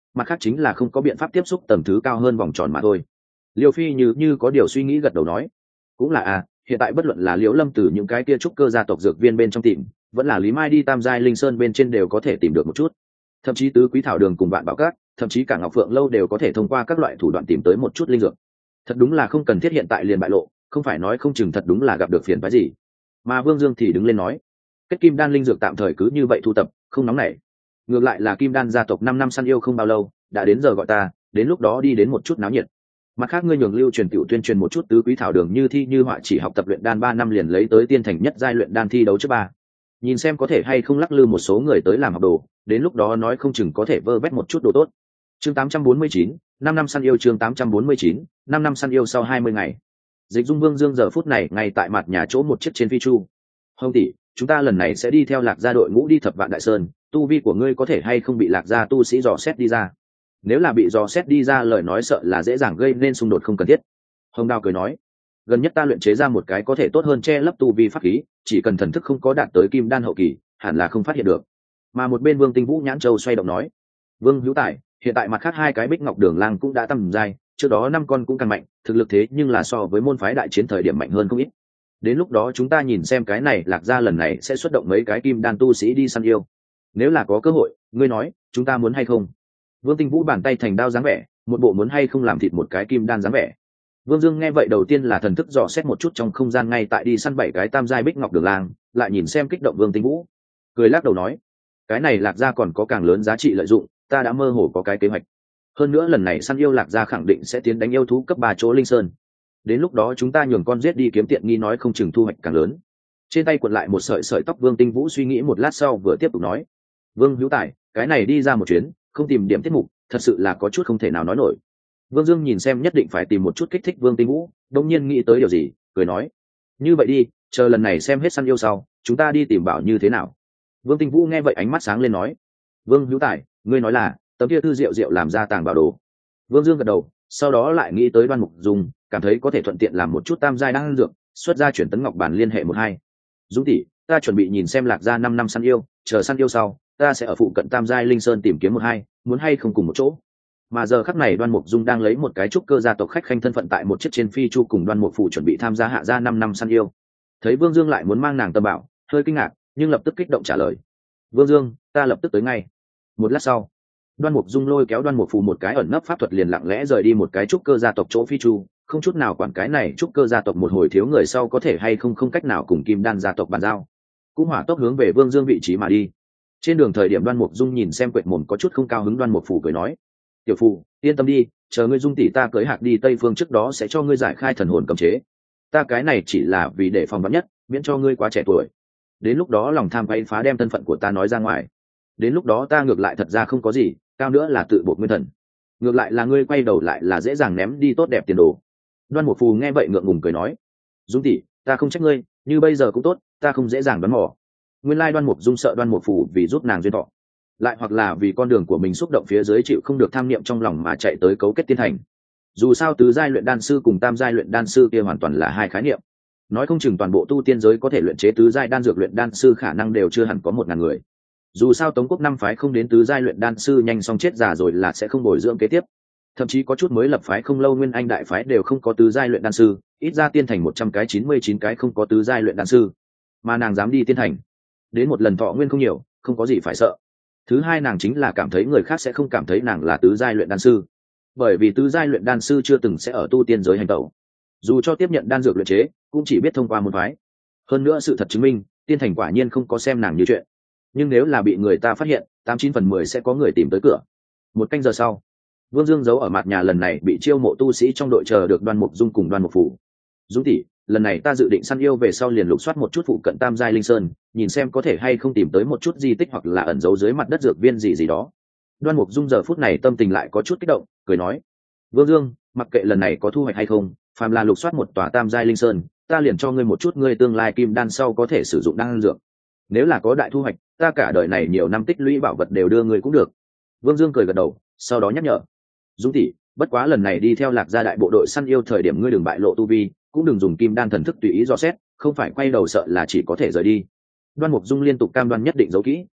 mặt khác chính là không có biện pháp tiếp xúc tầng thứ cao hơn vòng tròn mà thôi. Liêu Phi như có điều suy nghĩ gật đầu nói, cũng là hiện tại bất luận là Liễu Lâm từ những cái kia trúc cơ gia tộc dược viên bên trong tìm, vẫn là Lý Mai đi Tam Giai Linh Sơn bên trên đều có thể tìm được một chút. Thậm chí Tứ Quý Thảo Đường cùng Vạn Bảo Các, thậm chí cả Ngọc Phượng lâu đều có thể thông qua các loại thủ đoạn tìm tới một chút linh dược. Thật đúng là không cần thiết hiện tại liền bại lộ, không phải nói không chừng thật đúng là gặp được phiền phức gì. Mà Vương Dương thì đứng lên nói, kết kim đan linh dược tạm thời cứ như vậy thu tập, không nóng nảy. Ngược lại là Kim Đan gia tộc 5 năm săn yêu không bao lâu, đã đến giờ gọi ta, đến lúc đó đi đến một chút náo nhiệt. Mặt khác ngươi nhường Lưu truyền tiểu tuyên truyền một chút Tứ Quý Thảo Đường như thi như họa chỉ học tập luyện đan 3 năm liền lấy tới tiên thành nhất giai luyện đan thi đấu trước ba. Nhìn xem có thể hay không lắc lư một số người tới làm học đồ, đến lúc đó nói không chừng có thể vơ vét một chút đồ tốt. Chương 849, 5 năm săn yêu. Chương 849, 5 năm săn yêu sau 20 ngày. Dịch Dung Vương Dương giờ phút này ngay tại mặt nhà chỗ một chiếc trên phi chu. Hồng tỷ, chúng ta lần này sẽ đi theo Lạc gia đội ngũ đi Thập Vạn Đại Sơn, tu vi của ngươi có thể hay không bị Lạc gia tu sĩ dò xét đi ra? Nếu là bị dò xét đi ra lời nói sợ là dễ dàng gây nên xung đột không cần thiết. Hồng Đào cười nói, gần nhất ta luyện chế ra một cái có thể tốt hơn che lấp tu vi pháp khí, chỉ cần thần thức không có đạt tới kim đan hậu kỳ, hẳn là không phát hiện được. Mà một bên Vương Tinh Vũ nhãn châu xoay động nói, Vương Hữu Tài, hiện tại mặt khác 2 cái Bích Ngọc Đường Lang cũng đã tăng giai, trước đó 5 con cũng càng mạnh, thực lực thế nhưng là so với môn phái đại chiến thời điểm mạnh hơn không ít. Đến lúc đó chúng ta nhìn xem cái này Lạc gia lần này sẽ xuất động mấy cái kim đan tu sĩ đi săn yêu. Nếu là có cơ hội, ngươi nói, chúng ta muốn hay không? Vương Tinh Vũ bàn tay thành đao dáng vẻ, một bộ muốn hay không làm thịt một cái kim đan dáng vẻ. Vương Dương nghe vậy đầu tiên là thần thức dò xét một chút trong không gian ngay tại đi săn 7 cái tam giai Bích Ngọc Đường Lang, lại nhìn xem kích động Vương Tinh Vũ, cười lắc đầu nói, cái này Lạc gia còn có càng lớn giá trị lợi dụng, ta đã mơ hồ có cái kế hoạch. Hơn nữa lần này săn yêu Lạc gia khẳng định sẽ tiến đánh yêu thú cấp 3 chỗ Linh Sơn. Đến lúc đó chúng ta nhường con giết đi kiếm tiện nghi nói không chừng thu hoạch càng lớn. Trên tay quật lại một sợi tóc Vương Tinh Vũ suy nghĩ một lát sau vừa tiếp tục nói, Vương Hữu Tài, cái này đi ra một chuyến, không tìm điểm tiết mục, thật sự là có chút không thể nào nói nổi. Vương Dương nhìn xem nhất định phải tìm một chút kích thích Vương Tinh Vũ, đột nhiên nghĩ tới điều gì, cười nói, như vậy đi, chờ lần này xem hết săn yêu sau, chúng ta đi tìm bảo như thế nào? Vương Tinh Vũ nghe vậy ánh mắt sáng lên nói, Vương Hữu Tài, ngươi nói là tấm kia thư diệu diệu làm ra tàng bảo đồ. Vương Dương gật đầu, sau đó lại nghĩ tới Đoan Mục Dung, cảm thấy có thể thuận tiện làm một chút tam giai đan dược, xuất ra chuyển tấn ngọc bản liên hệ 12. Dung tỷ, ta chuẩn bị nhìn xem Lạc gia 5 năm săn yêu, chờ săn yêu sau, ta sẽ ở phụ cận tam giai Linh Sơn tìm kiếm 12, muốn hay không cùng một chỗ? Mà giờ khắc này Đoan Mục Dung đang lấy một cái trúc cơ gia tộc khách khanh thân phận tại một chiếc trên phi chu cùng Đoan Mục Phủ chuẩn bị tham gia hạ gia 5 năm săn yêu. Thấy Vương Dương lại muốn mang nàng tâm bảo, hơi kinh ngạc, nhưng lập tức kích động trả lời, Vương Dương, ta lập tức tới ngay. Một lát sau, Đoan Mục Dung lôi kéo Đoan Mục Phủ một cái ẩn nấp pháp thuật liền lặng lẽ rời đi một cái trúc cơ gia tộc chỗ phi chu, không chút nào quản cái này trúc cơ gia tộc một hồi thiếu người sau có thể hay không cách nào cùng Kim Đan gia tộc bàn giao, cũng hỏa tốc hướng về Vương Dương vị trí mà đi. Trên đường thời điểm Đoan Mục Dung nhìn xem quệt mồm có chút không cao hứng Đoan Mục Phủ cười nói, tiểu Phủ, yên tâm đi, chờ ngươi Dung tỷ ta cưới hạc đi Tây Phương trước đó sẽ cho ngươi giải khai thần hồn cấm chế. Ta cái này chỉ là vì để phòng vắn nhất, miễn cho ngươi quá trẻ tuổi. Đến lúc đó lòng tham quay phá đem thân phận của ta nói ra ngoài. Đến lúc đó ta ngược lại thật ra không có gì, cao nữa là tự bột nguyên thần. Ngược lại là ngươi quay đầu lại là dễ dàng ném đi tốt đẹp tiền đồ. Đoan Mục Phù nghe vậy ngượng ngùng cười nói, Dung tỷ, ta không trách ngươi, như bây giờ cũng tốt, ta không dễ dàng đoán mò. Nguyên lai Đoan Mục Dung sợ Đoan Mục Phù vì giúp nàng duyên thọ, lại hoặc là vì con đường của mình xúc động phía dưới chịu không được tham niệm trong lòng mà chạy tới cấu kết tiên thành. Dù sao tứ giai luyện đan sư cùng tam giai luyện đan sư kia hoàn toàn là hai khái niệm. Nói không chừng toàn bộ tu tiên giới có thể luyện chế tứ giai đan dược luyện đan sư khả năng đều chưa hẳn có 1000 người. Dù sao Tống Quốc 5 phái không đến tứ giai luyện đan sư nhanh xong chết già rồi là sẽ không bồi dưỡng kế tiếp. Thậm chí có chút mới lập phái không lâu Nguyên Anh đại phái đều không có tứ giai luyện đan sư, ít ra tiên thành 100 cái 99 cái không có tứ giai luyện đan sư. Mà nàng dám đi tiên thành, đến một lần thọ nguyên không nhiều, không có gì phải sợ. Thứ hai nàng chính là cảm thấy người khác sẽ không cảm thấy nàng là tứ giai luyện đan sư, bởi vì tứ giai luyện đan sư chưa từng sẽ ở tu tiên giới hành tẩu, dù cho tiếp nhận đan dược luyện chế cũng chỉ biết thông qua môn phái. Hơn nữa sự thật chứng minh tiên thành quả nhiên không có xem nàng như chuyện, nhưng nếu là bị người ta phát hiện 89 phần 10 sẽ có người tìm tới cửa. Một canh giờ sau, Vương Dương giấu ở mặt nhà lần này bị chiêu mộ tu sĩ trong đội chờ được Đoan Mục Dung cùng Đoan Mục Phủ. Dung tỷ, lần này ta dự định săn yêu về sau liền lục soát một chút phụ cận tam giai Linh Sơn, nhìn xem có thể hay không tìm tới một chút di tích hoặc là ẩn giấu dưới mặt đất dược viên gì đó. Đoan Mục Dung giờ phút này tâm tình lại có chút kích động, cười nói, Vương Dương, mặc kệ lần này có thu hoạch hay không, phàm là lục soát một tòa tam giai Linh Sơn, ta liền cho ngươi một chút ngươi tương lai kim đan sau có thể sử dụng đan dược. Nếu là có đại thu hoạch, ta cả đời này nhiều năm tích lũy bảo vật đều đưa ngươi cũng được. Vương Dương cười gật đầu, sau đó nhắc nhở, Dung tỷ, bất quá lần này đi theo Lạc gia đại bộ đội săn yêu thời điểm ngươi đừng bại lộ tu vi, cũng đừng dùng kim đan thần thức tùy ý dò xét, không phải quay đầu sợ là chỉ có thể rời đi. Đoan Mục Dung liên tục cam đoan nhất định giấu kỹ,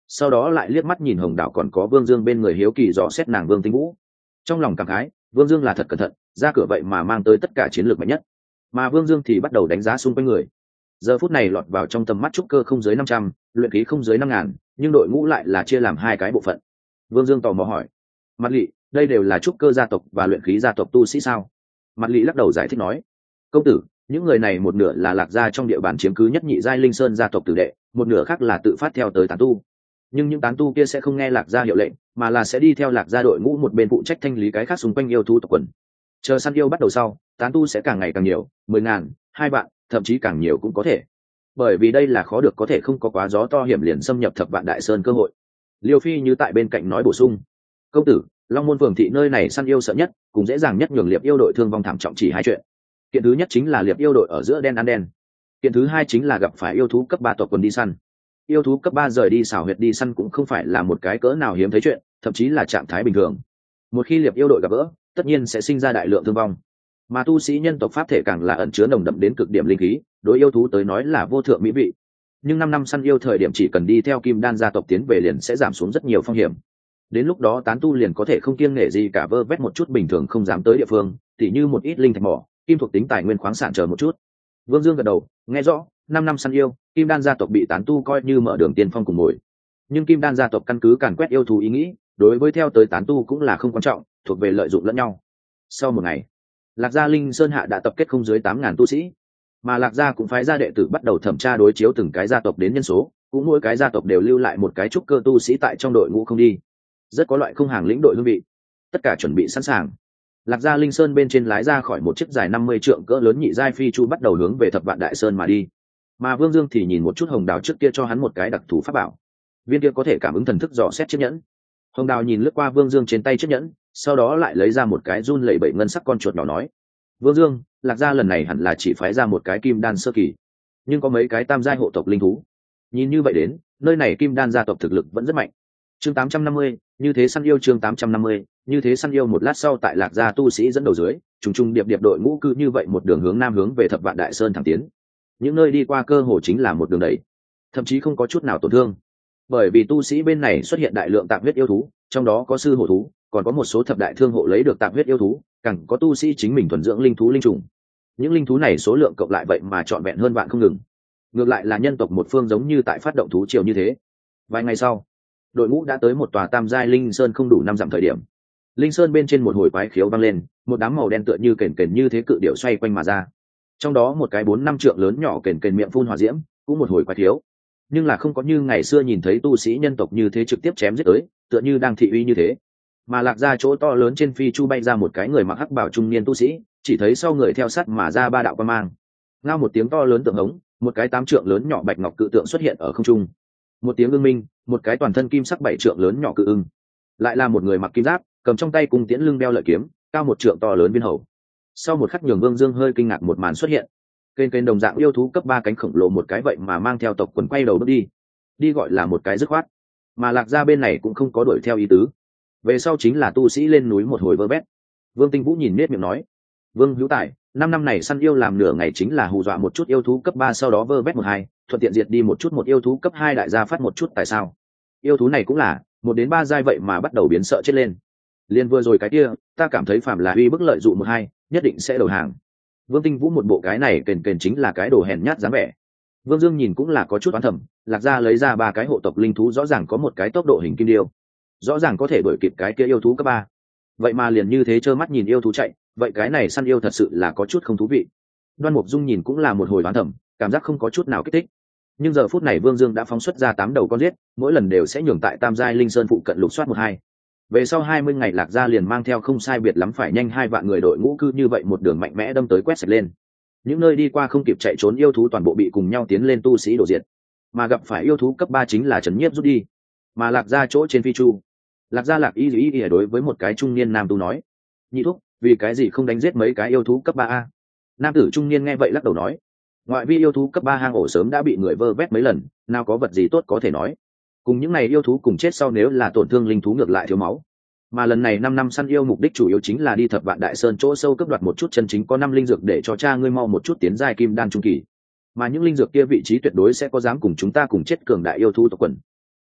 sau đó lại liếc mắt nhìn Hồng Đào còn có Vương Dương bên người hiếu kỳ dò xét nàng Vương Tinh Vũ. Trong lòng cảm khái, Vương Dương là thật cẩn thận, ra cửa vậy mà mang tới tất cả chiến lược mạnh nhất. Mà Vương Dương thì bắt đầu đánh giá xung quanh người. Giờ phút này lọt vào trong tầm mắt trúc cơ không dưới 500, luyện khí không dưới 5.000, nhưng đội ngũ lại là chia làm hai cái bộ phận. Vương Dương tò mò hỏi: Mặt Lị, đây đều là trúc cơ gia tộc và luyện khí gia tộc tu sĩ sao? Mặt Lị lắc đầu giải thích nói: Công tử, những người này một nửa là Lạc gia trong địa bàn chiếm cứ nhất nhị giai Linh Sơn gia tộc tử đệ, một nửa khác là tự phát theo tới tán tu. Nhưng những tán tu kia sẽ không nghe Lạc gia hiệu lệnh, mà là sẽ đi theo Lạc gia đội ngũ một bên phụ trách thanh lý cái khác xung quanh yêu thú tộc quần. Chờ săn yêu bắt đầu sau, tán tu sẽ càng ngày càng nhiều, 10.000, 2 vạn, thậm chí càng nhiều cũng có thể. Bởi vì đây là khó được có thể không có quá gió to hiểm liền xâm nhập Thập Vạn Đại Sơn cơ hội. Liêu Phi như tại bên cạnh nói bổ sung: Công tử, Long Môn phường thị nơi này săn yêu sợ nhất, cũng dễ dàng nhất nhường liệp yêu đội thương vong thảm trọng chỉ hai chuyện. Kiện thứ nhất chính là liệp yêu đội ở giữa đen ăn đen. Kiện thứ hai chính là gặp phải yêu thú cấp 3 tộc quần đi săn. Yêu thú cấp 3 rời đi xảo huyệt đi săn cũng không phải là một cái cỡ nào hiếm thấy chuyện, thậm chí là trạng thái bình thường. Một khi liệp yêu đội gặp gỡ, tất nhiên sẽ sinh ra đại lượng thương vong. Mà tu sĩ nhân tộc pháp thể càng là ẩn chứa nồng đậm đến cực điểm linh khí, đối yêu thú tới nói là vô thượng mỹ vị. Nhưng 5 năm săn yêu thời điểm chỉ cần đi theo Kim Đan gia tộc tiến về liền sẽ giảm xuống rất nhiều phong hiểm. Đến lúc đó tán tu liền có thể không kiêng nể gì cả vơ vét một chút bình thường không dám tới địa phương, tỉ như một ít linh thạch mỏ, kim thuộc tính tài nguyên khoáng sản chờ một chút. Vương Dương gật đầu, nghe rõ, 5 năm săn yêu, Kim Đan gia tộc bị tán tu coi như mở đường tiên phong cùng mồi. Nhưng Kim Đan gia tộc căn cứ càn quét yêu thú ý nghĩ, đối với theo tới tán tu cũng là không quan trọng, thuộc về lợi dụng lẫn nhau. Sau một ngày, Lạc Gia Linh Sơn hạ đã tập kết không dưới 8.000 tu sĩ, mà Lạc Gia cũng phái ra đệ tử bắt đầu thẩm tra đối chiếu từng cái gia tộc đến nhân số, cũng mỗi cái gia tộc đều lưu lại một cái trúc cơ tu sĩ tại trong đội ngũ không đi, rất có loại không hàng lĩnh đội hương vị. Tất cả chuẩn bị sẵn sàng, Lạc Gia Linh Sơn bên trên lái ra khỏi một chiếc dài 50 trượng cỡ lớn nhị giai phi chu bắt đầu hướng về Thập Vạn Đại Sơn mà đi. Mà Vương Dương thì nhìn một chút Hồng Đào trước kia cho hắn một cái đặc thù pháp bảo, viên kia có thể cảm ứng thần thức dò xét chiếc nhẫn. Hồng Đào nhìn lướt qua Vương Dương trên tay chiếc nhẫn, sau đó lại lấy ra một cái run lẩy bẩy ngân sắc con chuột nhỏ nói: Vương Dương, Lạc Gia lần này hẳn là chỉ phái ra một cái kim đan sơ kỳ, nhưng có mấy cái tam giai hộ tộc linh thú. Nhìn như vậy đến, nơi này kim đan gia tộc thực lực vẫn rất mạnh. Chương 850, như thế săn yêu. Chương 850, như thế săn yêu. Một lát sau tại Lạc Gia tu sĩ dẫn đầu dưới, trùng trùng điệp điệp đội ngũ cư như vậy một đường hướng nam hướng về Thập Vạn Đại Sơn thẳng tiến. Những nơi đi qua cơ hồ chính là một đường đẩy, thậm chí không có chút nào tổn thương, bởi vì tu sĩ bên này xuất hiện đại lượng tạp huyết yêu thú, trong đó có sư hổ thú, còn có một số thập đại thương hộ lấy được tạp huyết yêu thú, càng có tu sĩ chính mình thuần dưỡng linh thú linh trùng. Những linh thú này số lượng cộng lại vậy mà trọn vẹn hơn vạn không ngừng. Ngược lại là nhân tộc một phương giống như tại phát động thú triều như thế. Vài ngày sau, đội ngũ đã tới một tòa tam giai linh sơn không đủ 5 dặm thời điểm. Linh sơn bên trên một hồi quái khiếu vang lên, một đám màu đen tựa như kền kền như thế cự điểu xoay quanh mà ra. Trong đó một cái 4-5 trượng lớn nhỏ kền kền miệng phun hỏa diễm, cũng một hồi quái khiếu. Nhưng là không có như ngày xưa nhìn thấy tu sĩ nhân tộc như thế trực tiếp chém giết tới, tựa như đang thị uy như thế. Mà Lạc Gia chỗ to lớn trên phi chu bay ra một cái người mặc hắc bào trung niên tu sĩ, chỉ thấy sau người theo sát mà ra 3 đạo quang mang. Ngao một tiếng to lớn tượng hống, một cái 8 trượng lớn nhỏ bạch ngọc cự tượng xuất hiện ở không trung. Một tiếng ưng minh, một cái toàn thân kim sắc 7 trượng lớn nhỏ cự ưng. Lại là một người mặc kim giáp, cầm trong tay cung tiễn lưng đeo lợi kiếm, cao 1 trượng to lớn viên hầu. Sau một khắc nhường Vương Dương hơi kinh ngạc một màn xuất hiện. Kênh đồng dạng yêu thú cấp 3 cánh khổng lồ một cái vậy mà mang theo tộc quần quay đầu bước đi. Đi gọi là một cái dứt khoát. Mà Lạc Gia bên này cũng không có đuổi theo ý tứ. Về sau chính là tu sĩ lên núi một hồi vơ vét. Vương Tinh Vũ nhìn nết miệng nói: Vương hữu tài, 5 năm này săn yêu làm nửa ngày chính là hù dọa một chút yêu thú cấp 3 sau đó vơ vét 1-2, thuận tiện diệt đi một chút một yêu thú cấp 2 đại gia phát một chút tại sao? Yêu thú này cũng là 1 đến 3 giai vậy mà bắt đầu biến sợ chết lên. Liên vừa rồi cái kia, ta cảm thấy phàm là uy bức lợi dụng 1-2, nhất định sẽ đầu hàng. Vương Tinh Vũ một bộ cái này kền kền chính là cái đồ hèn nhát dáng vẻ. Vương Dương nhìn cũng là có chút oán thầm, Lạc Gia lấy ra 3 cái hộ tộc linh thú rõ ràng có một cái tốc độ hình kim điêu, rõ ràng có thể đuổi kịp cái kia yêu thú cấp 3. Vậy mà liền như thế trơ mắt nhìn yêu thú chạy, vậy cái này săn yêu thật sự là có chút không thú vị. Đoan Mục Dung nhìn cũng là một hồi oán thầm, cảm giác không có chút nào kích thích. Nhưng giờ phút này Vương Dương đã phóng xuất ra 8 đầu con giết, mỗi lần đều sẽ nhường tại Tam giai Linh Sơn phụ cận lục soát 1-2. Về sau 20 ngày Lạc Gia liền mang theo không sai biệt lắm phải nhanh 2 vạn người đội ngũ cư như vậy một đường mạnh mẽ đâm tới quét sạch lên. Những nơi đi qua không kịp chạy trốn yêu thú toàn bộ bị cùng nhau tiến lên tu sĩ đổ diệt. Mà gặp phải yêu thú cấp 3 chính là trấn nhiếp rút đi. Mà Lạc Gia chỗ trên phi chu, Lạc Gia Lạc Y đối với một cái trung niên nam tu nói: Nhị thúc, vì cái gì không đánh giết mấy cái yêu thú cấp 3a? Nam tử trung niên nghe vậy lắc đầu nói: Ngoại vi yêu thú cấp 3 hang ổ sớm đã bị người vơ vét mấy lần, nào có vật gì tốt có thể nói. Cùng những này yêu thú cùng chết sau nếu là tổn thương linh thú ngược lại thiếu máu. Mà lần này 5 năm săn yêu mục đích chủ yếu chính là đi Thập Vạn Đại Sơn chỗ sâu cướp đoạt một chút chân chính có 5 linh dược để cho cha ngươi mau một chút tiến giai kim đan trung kỳ. Mà những linh dược kia vị trí tuyệt đối sẽ có dám cùng chúng ta cùng chết cường đại yêu thú tộc quần.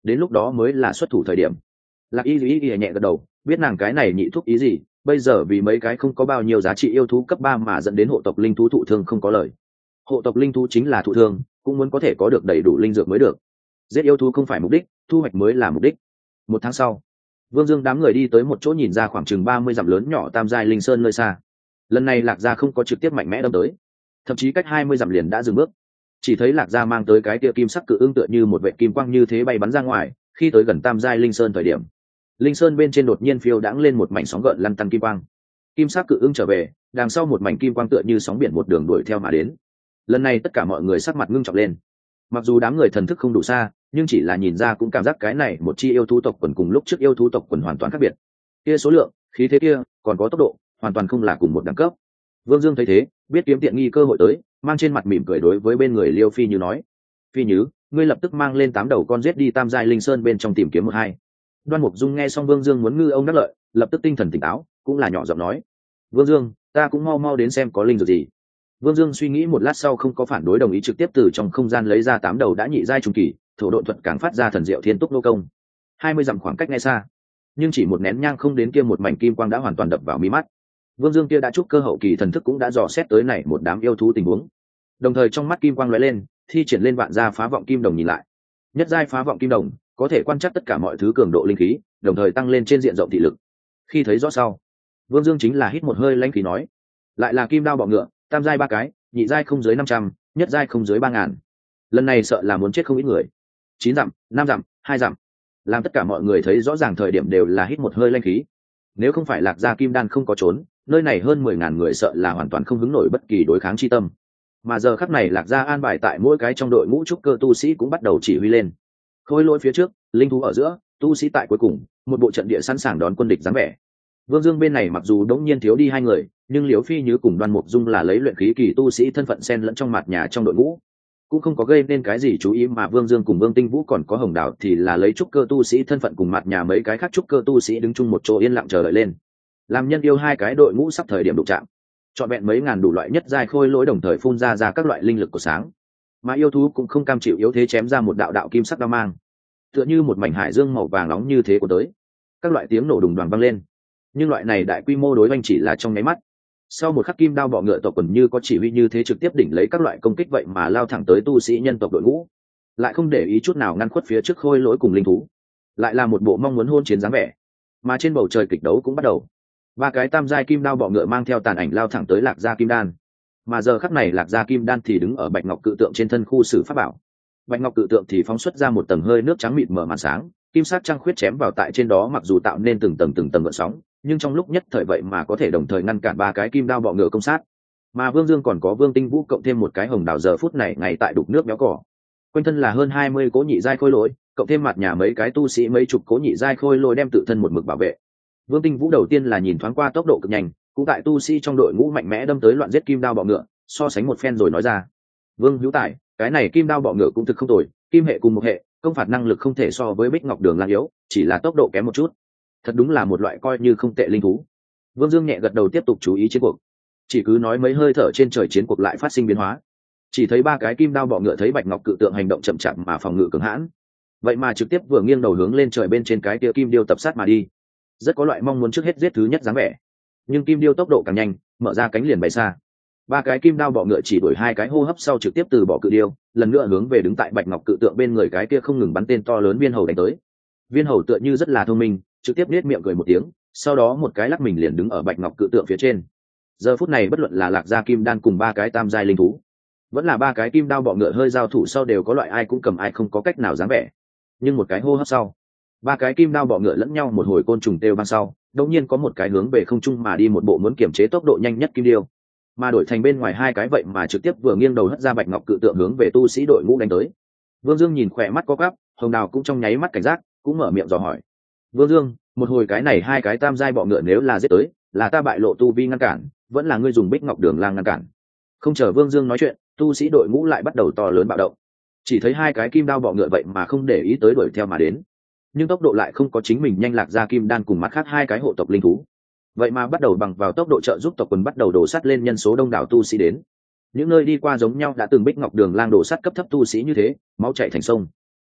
đến lúc đó mới là xuất thủ thời điểm. Lạc y nhẹ gật đầu, biết nàng cái này nhị thúc ý gì. Bây giờ vì mấy cái không có bao nhiêu giá trị yêu thú cấp 3 mà dẫn đến hộ tộc linh thú thụ thương không có lời. Hộ tộc linh thú chính là thụ thương, cũng muốn có thể có được đầy đủ linh dược mới được. Giết yêu thú không phải mục đích, thu hoạch mới là mục đích. Một tháng sau, Vương Dương đám người đi tới một chỗ nhìn ra khoảng chừng 30 dặm lớn nhỏ tam giai linh sơn nơi xa. Lần này Lạc Gia không có trực tiếp mạnh mẽ đâm tới, thậm chí cách 20 dặm liền đã dừng bước. Chỉ thấy Lạc Gia mang tới cái kia kim sắc cự ưng tựa như một vệ kim quang như thế bay bắn ra ngoài, khi tới gần tam giai linh sơn thời điểm, linh sơn bên trên đột nhiên phiêu đãng lên một mảnh sóng gợn lăn tăn kim quang. Kim sắc cự ưng trở về, đằng sau một mảnh kim quang tựa như sóng biển một đường đuổi theo mà đến. Lần này tất cả mọi người sắc mặt ngưng trọng lên. Mặc dù đám người thần thức không đủ xa, nhưng chỉ là nhìn ra cũng cảm giác cái này một chi yêu thú tộc quần cùng lúc trước yêu thú tộc quần hoàn toàn khác biệt. Kia số lượng, khí thế kia, còn có tốc độ, hoàn toàn không là cùng một đẳng cấp. Vương Dương thấy thế, biết kiếm tiện nghi cơ hội tới, mang trên mặt mỉm cười đối với bên người Liêu Phi Như nói: "Phi Như, ngươi lập tức mang lên 8 đầu con giết đi tam giai linh sơn bên trong tìm kiếm một hai." Đoan Mục Dung nghe xong Vương Dương muốn ngư ông đắc lợi, lập tức tinh thần tỉnh táo, cũng là nhỏ giọng nói: "Vương Dương, ta cũng mau mau đến xem có linh dược gì." Vương Dương suy nghĩ một lát sau không có phản đối, đồng ý trực tiếp từ trong không gian lấy ra 8 đầu đã nhị giai trung kỳ, thổ độn thuật càng phát ra thần diệu thiên túc nô công. 20 dặm khoảng cách ngay xa, nhưng chỉ một nén nhang không đến kia một mảnh kim quang đã hoàn toàn đập vào mi mắt. Vương Dương kia đã trúc cơ hậu kỳ thần thức cũng đã dò xét tới này một đám yêu thú tình huống. Đồng thời trong mắt kim quang lóe lên, thi triển lên vạn gia phá vọng kim đồng nhìn lại. Nhất giai phá vọng kim đồng có thể quan trắc tất cả mọi thứ cường độ linh khí, đồng thời tăng lên trên diện rộng thị lực. Khi thấy rõ sau, Vương Dương chính là hít một hơi lãnh khí nói: "Lại là kim đao bọ ngựa, tam giai 3 cái, nhị giai không dưới 500, nhất giai không dưới 3000. Lần này sợ là muốn chết không ít người." 9 dặm, 5 dặm, 2 dặm. Làm tất cả mọi người thấy rõ ràng thời điểm đều là hít một hơi lãnh khí. Nếu không phải Lạc Gia Kim Đan không có trốn, nơi này hơn 10.000 người sợ là hoàn toàn không hứng nổi bất kỳ đối kháng chi tâm. Mà giờ khắc này Lạc Gia an bài tại mỗi cái trong đội ngũ trúc cơ tu sĩ cũng bắt đầu chỉ huy lên. Khôi lỗi phía trước, linh thú ở giữa, tu sĩ tại cuối cùng, một bộ trận địa sẵn sàng đón quân địch dáng vẻ. Vương Dương bên này mặc dù đống nhiên thiếu đi 2 người, nhưng Liễu Phi Như cùng Đoan Mục Dung là lấy luyện khí kỳ tu sĩ thân phận xen lẫn trong mặt nhà trong đội ngũ, cũng không có gây nên cái gì chú ý, mà Vương Dương cùng Vương Tinh Vũ còn có Hồng Đào thì là lấy trúc cơ tu sĩ thân phận cùng mặt nhà mấy cái khác trúc cơ tu sĩ đứng chung một chỗ yên lặng chờ đợi lên. Làm nhân yêu hai cái đội ngũ sắp thời điểm đụng chạm, chọn vẹn mấy ngàn đủ loại nhất giai khôi lỗi đồng thời phun ra các loại linh lực của sáng, mà yêu thú cũng không cam chịu yếu thế chém ra một đạo đạo kim sắc đao mang, tựa như một mảnh hải dương màu vàng nóng như thế của tới. Các loại tiếng nổ đùng đoàng vang lên, nhưng loại này đại quy mô đối oanh chỉ là trong nháy mắt. Sau một khắc kim đao bọ ngựa tộc quần như có chỉ huy như thế trực tiếp đỉnh lấy các loại công kích, vậy mà lao thẳng tới tu sĩ nhân tộc đội ngũ, lại không để ý chút nào ngăn khuất phía trước khôi lỗi cùng linh thú, lại là một bộ mong muốn hôn chiến dáng vẻ. Mà trên bầu trời kịch đấu cũng bắt đầu. 3 cái tam giai kim đao bọ ngựa mang theo tàn ảnh lao thẳng tới Lạc Gia Kim Đan. Mà giờ khắc này Lạc Gia Kim Đan thì đứng ở bạch ngọc cự tượng trên thân khu sử pháp bảo. Bạch ngọc cự tượng thì phóng xuất ra một tầng hơi nước trắng mịt mở màn sáng, kim sắc trăng khuyết chém vào tại trên đó, mặc dù tạo nên từng tầng gợn sóng, nhưng trong lúc nhất thời vậy mà có thể đồng thời ngăn cản 3 cái kim đao bọ ngựa công sát. Mà Vương Dương còn có Vương Tinh Vũ cộng thêm một cái Hồng Đào giờ phút này ngay tại đục nước béo cỏ. Quanh thân là hơn 20 cố nhị giai khôi lỗi, cộng thêm mặt nhà mấy cái tu sĩ mấy chục cố nhị giai khôi lỗi đem tự thân một mực bảo vệ. Vương Tinh Vũ đầu tiên là nhìn thoáng qua tốc độ cực nhanh, cũng tại tu sĩ trong đội ngũ mạnh mẽ đâm tới loạn giết kim đao bọ ngựa, so sánh một phen rồi nói ra: "Vương Hữu Tài, cái này kim đao bọ ngựa cũng thực không tồi, kim hệ cùng một hệ, công phạt năng lực không thể so với Bích Ngọc Đường Lang yếu, chỉ là tốc độ kém một chút. Thật đúng là một loại coi như không tệ linh thú." Vương Dương nhẹ gật đầu tiếp tục chú ý chiến cuộc. Chỉ cứ nói mấy hơi thở trên trời chiến cuộc lại phát sinh biến hóa. Chỉ thấy 3 cái kim đao bọ ngựa thấy bạch ngọc cự tượng hành động chậm chạp mà phòng ngự cường hãn, vậy mà trực tiếp vừa nghiêng đầu hướng lên trời bên trên cái kia kim điêu tập sát mà đi. Rất có loại mong muốn trước hết giết thứ nhất dáng vẻ. Nhưng kim điêu tốc độ càng nhanh, mở ra cánh liền bay xa. 3 cái kim đao bọ ngựa chỉ đuổi 2 cái hô hấp sau trực tiếp từ bỏ cự điêu, lần nữa hướng về đứng tại bạch ngọc cự tượng bên người cái kia không ngừng bắn tên to lớn viên hầu đánh tới. Viên hầu tựa như rất là thông minh, trực tiếp nết miệng cười một tiếng, sau đó một cái lắc mình liền đứng ở bạch ngọc cự tượng phía trên. Giờ phút này bất luận là Lạc Gia Kim Đan cùng 3 cái tam giai linh thú, vẫn là 3 cái kim đao bọ ngựa hơi giao thủ sau đều có loại ai cũng cầm ai không có cách nào dáng vẻ. Nhưng một cái hô hấp sau, 3 cái kim đao bọ ngựa lẫn nhau một hồi côn trùng têu vang sau, đột nhiên có một cái hướng về không trung mà đi, một bộ muốn kiểm chế tốc độ nhanh nhất kim điêu, mà đổi thành bên ngoài 2 cái vậy mà trực tiếp vừa nghiêng đầu hất ra bạch ngọc cự tượng hướng về tu sĩ đội ngũ đánh tới. Vương Dương nhìn khỏe mắt có gắp, Hồng Đào cũng trong nháy mắt cảnh giác, cũng mở miệng dò hỏi: "Vương Dương, một hồi cái này 2 cái tam giai bọ ngựa nếu là giết tới, là ta bại lộ tu vi ngăn cản, vẫn là ngươi dùng Bích Ngọc Đường Lang ngăn cản?" Không chờ Vương Dương nói chuyện, tu sĩ đội ngũ lại bắt đầu to lớn bạo động. Chỉ thấy 2 cái kim đao bọ ngựa vậy mà không để ý tới đuổi theo mà đến, nhưng tốc độ lại không có chính mình nhanh. Lạc Gia Kim Đan cùng mắt khác 2 cái hộ tộc linh thú, vậy mà bắt đầu bằng vào tốc độ trợ giúp tộc quần bắt đầu đổ sát lên nhân số đông đảo tu sĩ đến. Những nơi đi qua giống nhau đã từng Bích Ngọc Đường Lang đổ sát cấp thấp tu sĩ như thế, máu chảy thành sông.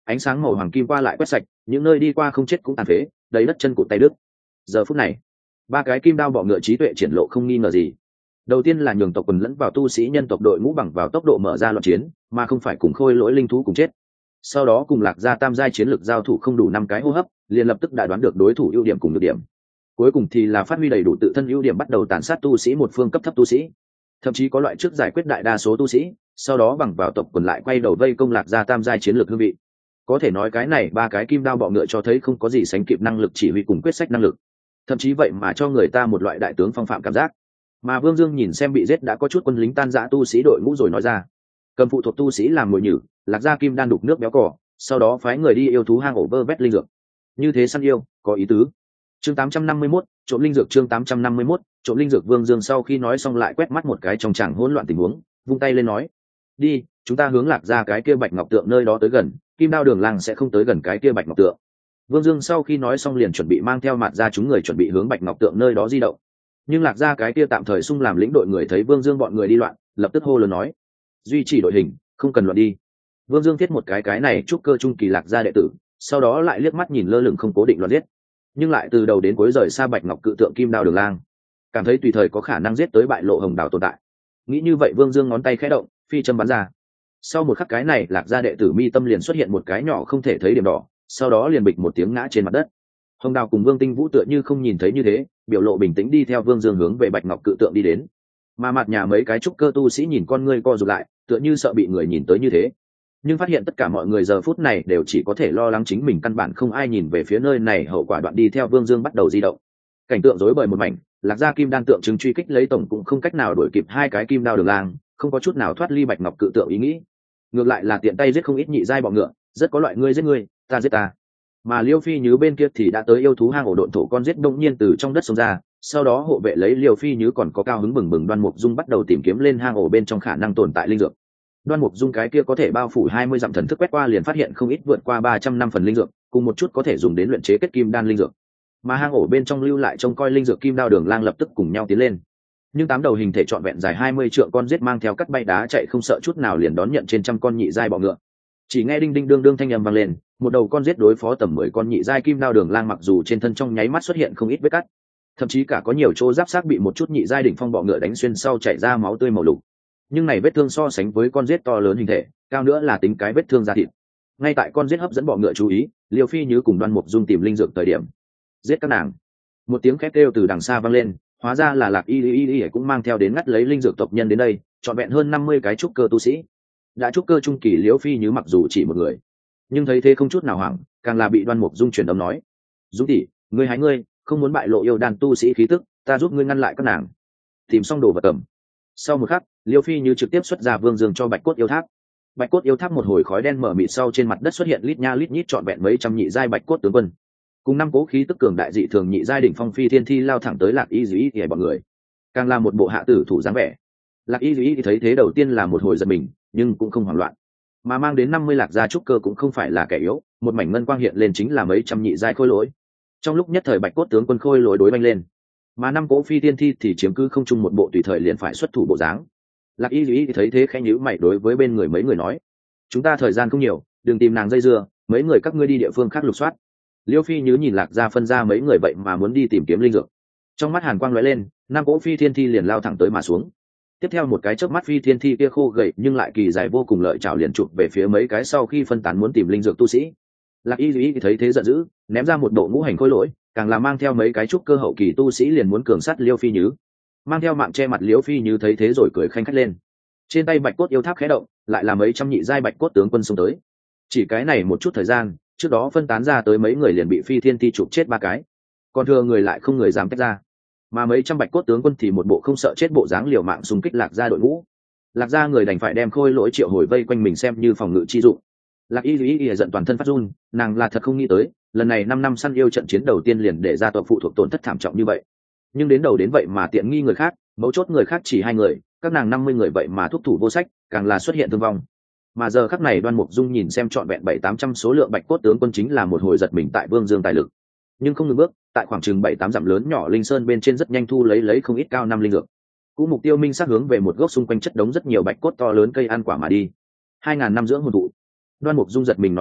ánh sáng màu hoàng kim qua lại quét sạch, những nơi đi qua không chết cũng tàn phế, đầy đất chân cụt tay đứt. Giờ phút này, ba cái kim đao bọ ngựa trí tuệ triển lộ không nghi ngờ gì. Đầu tiên là nhường tộc quần lẫn vào tu sĩ nhân tộc đội ngũ bằng vào tốc độ mở ra loạn chiến, mà không phải cùng khôi lỗi linh thú cùng chết. Sau đó cùng Lạc Gia tam giai chiến lược giao thủ không đủ 5 cái hô hấp, liền lập tức đã đoán được đối thủ ưu điểm cùng nhược điểm. Cuối cùng thì là phát huy đầy đủ tự thân ưu điểm bắt đầu tàn sát tu sĩ một phương cấp thấp tu sĩ. Thậm chí có loại trước giải quyết đại đa số tu sĩ, sau đó bằng vào tộc quần lại quay đầu vây công Lạc Gia tam giai chiến lược hương vị. Có thể nói cái này ba cái kim đao bọ ngựa cho thấy không có gì sánh kịp năng lực chỉ huy cùng quyết sách năng lực. Thậm chí vậy mà cho người ta một loại đại tướng phong phạm cảm giác. Mà Vương Dương nhìn xem bị giết đã có chút quân lính tan rã tu sĩ đội ngũ rồi nói ra, cầm phụ thuộc tu sĩ làm mồi nhử, Lạc Gia kim đan đục nước béo cỏ, sau đó phái người đi yêu thú hang ổ vơ vét linh dược. Như thế săn yêu, có ý tứ. Chương 851, trộm linh dược. Chương 851, trộm linh dược. Vương Dương sau khi nói xong lại quét mắt một cái trong tràng hỗn loạn tình huống, vung tay lên nói, đi, chúng ta hướng Lạc Gia cái kia bạch ngọc tượng nơi đó tới gần, kim đao đường làng sẽ không tới gần cái kia bạch ngọc tượng. Vương Dương sau khi nói xong liền chuẩn bị mang theo mặt ra chúng người chuẩn bị hướng bạch ngọc tượng nơi đó di động. Nhưng Lạc Gia cái kia tạm thời xung làm lĩnh đội người thấy Vương Dương bọn người đi loạn, lập tức hô lớn nói, duy trì đội hình, không cần loạn đi. Vương Dương thiết một cái này trúc cơ trung kỳ Lạc Gia đệ tử, sau đó lại liếc mắt nhìn lơ lửng không cố định loạn giết, nhưng lại từ đầu đến cuối rời xa bạch ngọc cự tượng kim đao đường lang, cảm thấy tùy thời có khả năng giết tới bại lộ hồng đào tồn tại. Nghĩ như vậy Vương Dương ngón tay khẽ động, phi châm bắn ra. Sau một khắc cái này Lạc Gia đệ tử mi tâm liền xuất hiện một cái nhỏ không thể thấy điểm đỏ, sau đó liền bịch một tiếng ngã trên mặt đất. Hồng đào cùng Vương Tinh Vũ tựa như không nhìn thấy như thế, biểu lộ bình tĩnh đi theo Vương Dương hướng về bạch ngọc cự tượng đi đến. Mà mặt nhà mấy cái trúc cơ tu sĩ nhìn con ngươi co rụt lại, tựa như sợ bị người nhìn tới như thế, nhưng phát hiện tất cả mọi người giờ phút này đều chỉ có thể lo lắng chính mình, căn bản không ai nhìn về phía nơi này. Hậu quả đoạn đi theo Vương Dương bắt đầu di động, cảnh tượng rối bời một mảnh. Lạc Gia kim đan tượng trưng truy kích lấy tổng cũng không cách nào đuổi kịp hai cái kim đao đường lang, không có chút nào thoát ly bạch ngọc cự tượng ý nghĩ, ngược lại là tiện tay giết không ít nhị giai bọ ngựa, rất có loại ngươi giết ngươi, ta giết ta. Mà Liêu Phi Nhứ bên kia thì đã tới yêu thú hang ổ độn thổ con giết đông nhiên từ trong đất xông ra, sau đó hộ vệ lấy Liêu Phi Nhứ còn có cao hứng bừng bừng Đoan Mục Dung bắt đầu tìm kiếm lên hang ổ bên trong khả năng tồn tại linh dược. Đoan Mục Dung cái kia có thể bao phủ 20 dặm thần thức quét qua liền phát hiện không ít vượt qua 300 năm phần linh dược, cùng một chút có thể dùng đến luyện chế kết kim đan linh dược. Mà hang ổ bên trong lưu lại trông coi linh dược kim đao đường lang lập tức cùng nhau tiến lên. Nhưng 8 đầu hình thể trọn vẹn dài 20 trượng con giết mang theo cắt bay đá chạy không sợ chút nào liền đón nhận trên trăm con nhị giai bọ ngựa. Chỉ nghe đinh đinh đương đương thanh âm vang lên, một đầu con giết đối phó tầm 10 con nhị giai kim đao đường lang, mặc dù trên thân trong nháy mắt xuất hiện không ít vết cắt, thậm chí cả có nhiều chỗ giáp xác bị một chút nhị giai đỉnh phong bọ ngựa đánh xuyên sau chảy ra máu tươi màu lục. Nhưng này vết thương so sánh với con giết to lớn hình thể, cao nữa là tính cái vết thương da thịt. Ngay tại con giết hấp dẫn bọ ngựa chú ý, Liêu Phi Như cùng Đoan Mục Dung tìm linh dược thời điểm, giết các nàng. Một tiếng khét kêu từ đằng xa vang lên, hóa ra là Lạc Y cũng mang theo đến ngắt lấy linh dược tộc nhân đến đây, trọn vẹn hơn 50 cái trúc cơ tu sĩ. Đã trúc cơ trung kỳ Liêu Phi Như mặc dù chỉ một người, nhưng thấy thế không chút nào hoảng, càng là bị Đoan Mục Dung truyền âm nói, Dung tỷ, ngươi hái ngươi, không muốn bại lộ yêu đan tu sĩ khí tức, ta giúp ngươi ngăn lại các nàng. Tìm xong đồ vật cầm. Sau một khắc, Liêu Phi Như trực tiếp xuất ra Vương Dương cho Bạch Cốt Yêu Tháp. Bạch Cốt Yêu Tháp một hồi khói đen mở mịt sau trên mặt đất xuất hiện lít nha lít nhít trọn vẹn mấy trăm nhị giai bạch cốt tướng quân, cùng 5 cố khí tức cường đại dị thường nhị giai đỉnh phong phi thiên thi lao thẳng tới Lạc Y Dĩ thì bọn người, càng là một bộ hạ tử thủ dáng vẻ. Lạc Y Dĩ thì thấy thế đầu tiên là một hồi giật mình, nhưng cũng không hoảng loạn, mà mang đến 50 Lạc gia trúc cơ cũng không phải là kẻ yếu, một mảnh ngân quang hiện lên chính là mấy trăm nhị giai khôi lỗi. Trong lúc nhất thời bạch cốt tướng quân khôi lỗi đối banh lên, mà 5 cố phi thiên thi thì chiếm cứ không chung một bộ tùy thời liền phải xuất thủ bộ dáng. Lạc Y Dĩ thì thấy thế khẽ nhíu mày đối với bên người mấy người nói, chúng ta thời gian không nhiều, đừng tìm nàng dây dưa, mấy người các ngươi đi địa phương khác lục soát. Liêu Phi Như nhìn Lạc gia phân ra mấy người vậy mà muốn đi tìm kiếm linh dược, trong mắt hàn quang lóe lên, 5 cỗ phi thiên thi liền lao thẳng tới mà xuống. Tiếp theo một cái chớp mắt phi thiên thi kia khô gầy nhưng lại kỳ dài vô cùng lợi chảo liền chụp về phía mấy cái sau khi phân tán muốn tìm linh dược tu sĩ. Lạc Y Dĩ thấy thế giận dữ, ném ra một bộ ngũ hành khôi lỗi, càng là mang theo mấy cái trúc cơ hậu kỳ tu sĩ liền muốn cường sát Liêu Phi Như. Mang theo mạng che mặt Liêu Phi Như thấy thế rồi cười khanh khách lên. Trên tay bạch cốt yêu tháp khẽ động, lại là mấy trăm nhị giai bạch cốt tướng quân xông tới. Chỉ cái này một chút thời gian, trước đó phân tán ra tới mấy người liền bị phi thiên thi chụp chết 3 cái, còn thừa người lại không người dám tách ra. Mà mấy trăm bạch cốt tướng quân thì một bộ không sợ chết bộ dáng liều mạng xung kích Lạc gia đội ngũ. Lạc gia người đành phải đem khôi lỗi triệu hồi vây quanh mình xem như phòng ngự chi dụng. Lạc Y giận toàn thân phát run, nàng là thật không nghĩ tới, lần này 5 năm săn yêu trận chiến đầu tiên liền để gia tộc phụ thuộc tổn thất thảm trọng như vậy. Nhưng đến đầu đến vậy mà tiện nghi người khác, mấu chốt người khác chỉ 2 người, các nàng 50 người vậy mà thúc thủ vô sách, càng là xuất hiện thương vong. Mà giờ khắc này Đoan Mục Dung nhìn xem trọn vẹn 700-800 số lượng bạch cốt tướng quân chính là một hồi giật mình tại Vương Dương tài lực. Nhưng không ngừng bước, tại khoảng chừng 7-8 dặm lớn nhỏ linh sơn bên trên rất nhanh thu lấy không ít cao 5 linh dược. Cú mục tiêu minh sát hướng về một gốc xung quanh chất đống rất nhiều bạch cốt to lớn cây ăn quả mà đi. 2000 năm dưỡng hồn thụ. Đoan Mục Dung giật mình nói lấy,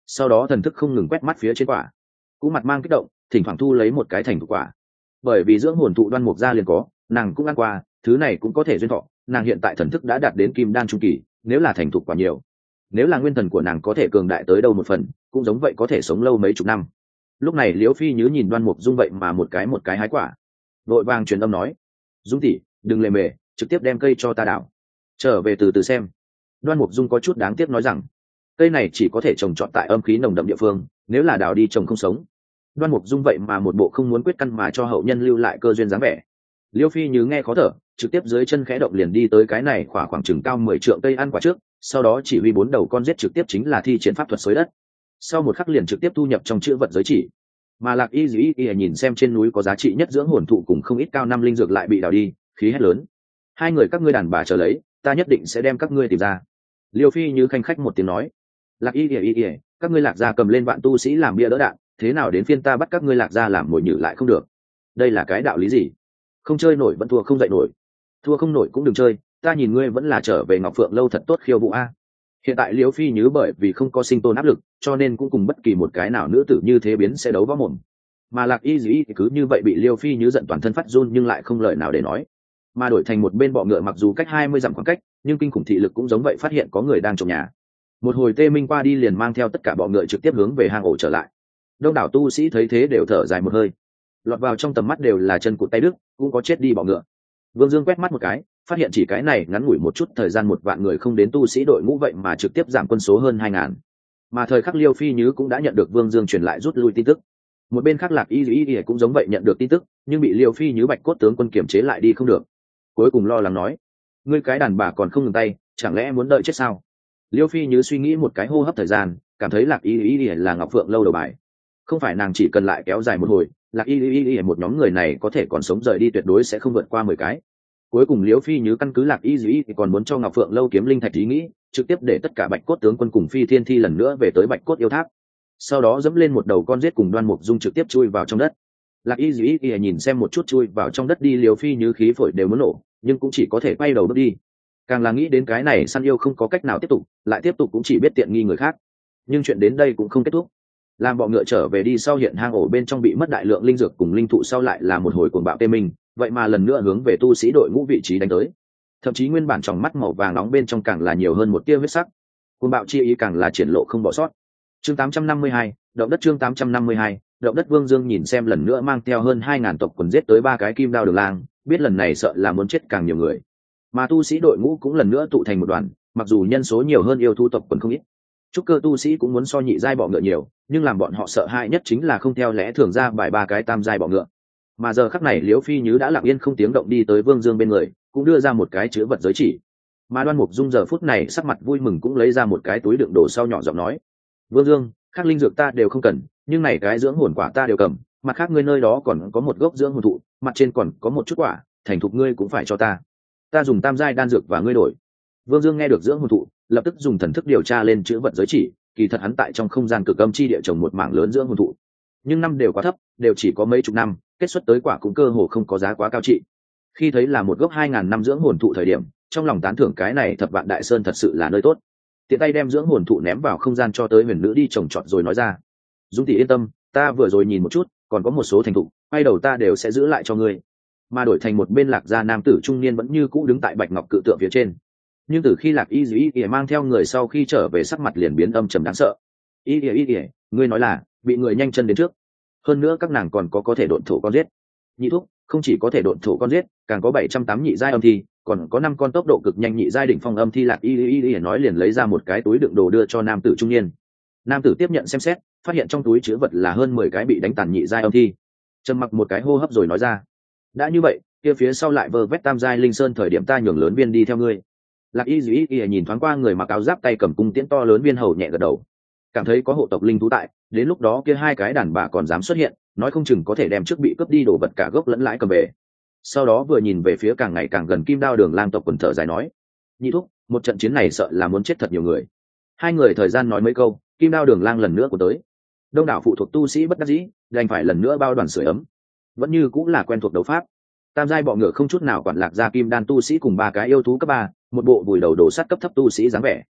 sau đó thần thức không ngừng quét mắt phía trên quả, cũng mặt mang kích động, thỉnh thoảng thu lấy một cái thành thục quả. Bởi vì dưỡng hồn thụ Đoan Mục gia liền có, nàng cũng ăn qua, thứ này cũng có thể duyên thọ, nàng hiện tại thần thức đã đạt đến kim đan trung kỳ, nếu là thành thục quả nhiều, nếu là nguyên thần của nàng có thể cường đại tới đâu một phần, cũng giống vậy có thể sống lâu mấy chục năm. Lúc này Liễu Phi Như nhìn Đoan Mục Dung vậy mà một cái hái quả, vội vàng truyền âm nói: "Dung tỷ, đừng lề mề, trực tiếp đem cây cho ta đào, trở về từ từ xem." Đoan Mục Dung có chút đáng tiếc nói rằng, cây này chỉ có thể trồng trọt tại âm khí nồng đậm địa phương, nếu là đào đi trồng không sống. Đoan Mục Dung vậy mà một bộ không muốn quyết căn mà cho hậu nhân lưu lại cơ duyên dáng vẻ. Liêu Phi Như nghe khó thở, trực tiếp dưới chân khẽ động liền đi tới cái này khoảng chừng cao 10 trượng cây ăn quả trước, sau đó chỉ huy 4 đầu con giết trực tiếp chính là thi triển pháp thuật xới đất. Sau một khắc liền trực tiếp thu nhập trong chữ vật giới chỉ. Mà Lạc Y Dĩ nhìn xem trên núi có giá trị nhất dưỡng hồn thụ cùng không ít cao năm linh dược lại bị đào đi, khí hét lớn: "Hai người các ngươi đàn bà chờ lấy, ta nhất định sẽ đem các ngươi tìm ra." Liêu Phi Như khanh khách một tiếng nói: "Lạc Y Dĩ, các ngươi Lạc gia cầm lên vạn tu sĩ làm bia đỡ đạn, thế nào đến phiên ta bắt các ngươi Lạc gia làm mồi nhử lại không được? Đây là cái đạo lý gì? Không chơi nổi vẫn thua không dậy nổi, thua không nổi cũng đừng chơi, ta nhìn ngươi vẫn là trở về Ngọc Phượng lâu thật tốt khiêu vũ a." Hiện tại Liễu Phi Như bởi vì không có sinh tồn áp lực, cho nên cũng cùng bất kỳ một cái nào nữ tử như thế biến sẽ đấu võ mồm. Mà Lạc Y Dĩ cứ như vậy bị Liễu Phi Như giận toàn thân phát run nhưng lại không lời nào để nói. Mà đổi thành một bên bọ ngựa mặc dù cách 20 dặm khoảng cách, nhưng kinh khủng thị lực cũng giống vậy phát hiện có người đang trong nhà. Một hồi tê minh qua đi liền mang theo tất cả bọ ngựa trực tiếp hướng về hang ổ trở lại. Đông đảo tu sĩ thấy thế đều thở dài một hơi. Lọt vào trong tầm mắt đều là chân cụt tay đứt, cũng có chết đi bọ ngựa. Vương Dương quét mắt một cái, phát hiện chỉ cái này ngắn ngủi một chút thời gian 1 vạn người không đến tu sĩ đội ngũ vậy mà trực tiếp giảm quân số hơn 2000. Mà thời khắc Liêu Phi Như cũng đã nhận được Vương Dương truyền lại rút lui tin tức. Một bên khác Lạc Y Dĩ cũng giống vậy nhận được tin tức, nhưng bị Liêu Phi Như bạch cốt tướng quân kiểm chế lại đi không được. Cuối cùng lo lắng nói: "Ngươi cái đàn bà còn không ngừng tay, chẳng lẽ muốn đợi chết sao?" Liêu Phi Như suy nghĩ một cái hô hấp thời gian, cảm thấy Lạc Y là Ngọc Phượng lâu đầu bài. Không phải nàng chỉ cần lại kéo dài một hồi, Lạc Y một nhóm người này có thể còn sống rời đi tuyệt đối sẽ không vượt qua 10 cái. Cuối cùng Liễu Phi Như căn cứ Lạc Y thì còn muốn cho Ngọc Phượng lâu kiếm linh thạch ý nghĩ, trực tiếp để tất cả bạch cốt tướng quân cùng Phi Thiên Thi lần nữa về tới bạch cốt yêu tháp. Sau đó dẫm lên một đầu con giết cùng Đoan Mục Dung trực tiếp chui vào trong đất. Lạc Y nhìn xem một chút chui vào trong đất đi Liễu Phi Như khí phổi đều muốn nổ, nhưng cũng chỉ có thể quay đầu bước đi. Càng là nghĩ đến cái này săn yêu không có cách nào tiếp tục, lại tiếp tục cũng chỉ biết tiện nghi người khác. Nhưng chuyện đến đây cũng không kết thúc. Làm bọ ngựa trở về đi sau hiện hang ổ bên trong bị mất đại lượng linh dược cùng linh thụ sau lại là một hồi cuồng bạo tê mình, vậy mà lần nữa hướng về tu sĩ đội ngũ vị trí đánh tới. Thậm chí nguyên bản trong mắt màu vàng nóng bên trong càng là nhiều hơn một tia huyết sắc. Cuồng bạo chi ý càng là triển lộ không bỏ sót. Chương 852, động đất chương 852, động đất. Vương Dương nhìn xem lần nữa mang theo hơn 2000 tộc quần giết tới 3 cái kim đao đường lang, biết lần này sợ là muốn chết càng nhiều người. Mà tu sĩ đội ngũ cũng lần nữa tụ thành một đoàn, mặc dù nhân số nhiều hơn yêu thú tộc quần không ít. Trúc cơ tu sĩ cũng muốn so nhị giai bọ ngựa nhiều, nhưng làm bọn họ sợ hãi nhất chính là không theo lẽ thường ra bài 3 cái tam giai bọ ngựa. Mà giờ khắc này Liễu Phi Như đã lặng yên không tiếng động đi tới Vương Dương bên người, cũng đưa ra một cái chữ vật giới chỉ. Mà Đoan Mục Dung giờ phút này sắc mặt vui mừng cũng lấy ra một cái túi đựng đồ sau nhỏ giọng nói: "Vương Dương, khác linh dược ta đều không cần, nhưng này cái dưỡng hồn quả ta đều cầm, mặt khác ngươi nơi đó còn có một gốc dưỡng hồn thụ, mặt trên còn có một chút quả, thành thục ngươi cũng phải cho ta. Ta dùng tam giai đan dược và ngươi đổi." Vương Dương nghe được dưỡng hồn thụ, lập tức dùng thần thức điều tra lên chữ vật giới chỉ, kỳ thật hắn tại trong không gian cực âm chi địa trồng một mảng lớn dưỡng hồn thụ, nhưng năm đều quá thấp, đều chỉ có mấy chục năm, kết xuất tới quả cũng cơ hồ không có giá quá cao trị. Khi thấy là một gốc 2000 năm dưỡng hồn thụ thời điểm, trong lòng tán thưởng cái này Thập Vạn Đại Sơn thật sự là nơi tốt. Tiện tay đem dưỡng hồn thụ ném vào không gian cho tới huyền nữ đi trồng trọt rồi nói ra: "Dung tỷ yên tâm, ta vừa rồi nhìn một chút, còn có một số thành thụ, quay đầu ta đều sẽ giữ lại cho ngươi." Mà đổi thành một bên Lạc gia nam tử trung niên vẫn như cũ đứng tại bạch ngọc cự tượng phía trên. Nhưng từ khi Lạc Y Dĩ mang theo người sau khi trở về sắc mặt liền biến âm trầm đáng sợ. Y ngươi nói là bị người nhanh chân đến trước, hơn nữa các nàng còn có thể độn thổ con giết. Nhị thúc, không chỉ có thể độn thổ con giết, càng có 708 nhị giai âm thi, còn có 5 con tốc độ cực nhanh nhị giai đỉnh phong âm thi. Lạc Y nói liền lấy ra một cái túi đựng đồ đưa cho nam tử trung niên. Nam tử tiếp nhận xem xét, phát hiện trong túi chứa vật là hơn 10 cái bị đánh tàn nhị giai âm thi. Trầm mặc một cái hô hấp rồi nói ra: "Đã như vậy, kia phía sau lại vơ vét tam giai linh sơn thời điểm ta nhường lớn viên đi theo ngươi." Lạc Y nhìn thoáng qua người mặc áo giáp tay cầm cung tiễn to lớn viên hầu nhẹ gật đầu, cảm thấy có hộ tộc linh thú tại, đến lúc đó kia 2 cái đàn bà còn dám xuất hiện, nói không chừng có thể đem trước bị cướp đi đồ vật cả gốc lẫn lãi cầm về. Sau đó vừa nhìn về phía càng ngày càng gần kim đao đường lang tộc quần thở dài nói: "Nhị thúc, một trận chiến này sợ là muốn chết thật nhiều người." Hai người thời gian nói mấy câu, kim đao đường lang lần nữa của tới. Đông đảo phụ thuộc tu sĩ bất đắc dĩ, đành phải lần nữa bao đoàn sưởi ấm. Vẫn như cũng là quen thuộc đấu pháp. Tam giai bọ ngựa không chút nào quản Lạc gia kim đan tu sĩ cùng 3 cái yêu thú cấp 3, một bộ vùi đầu đổ sát cấp thấp tu sĩ dáng vẻ.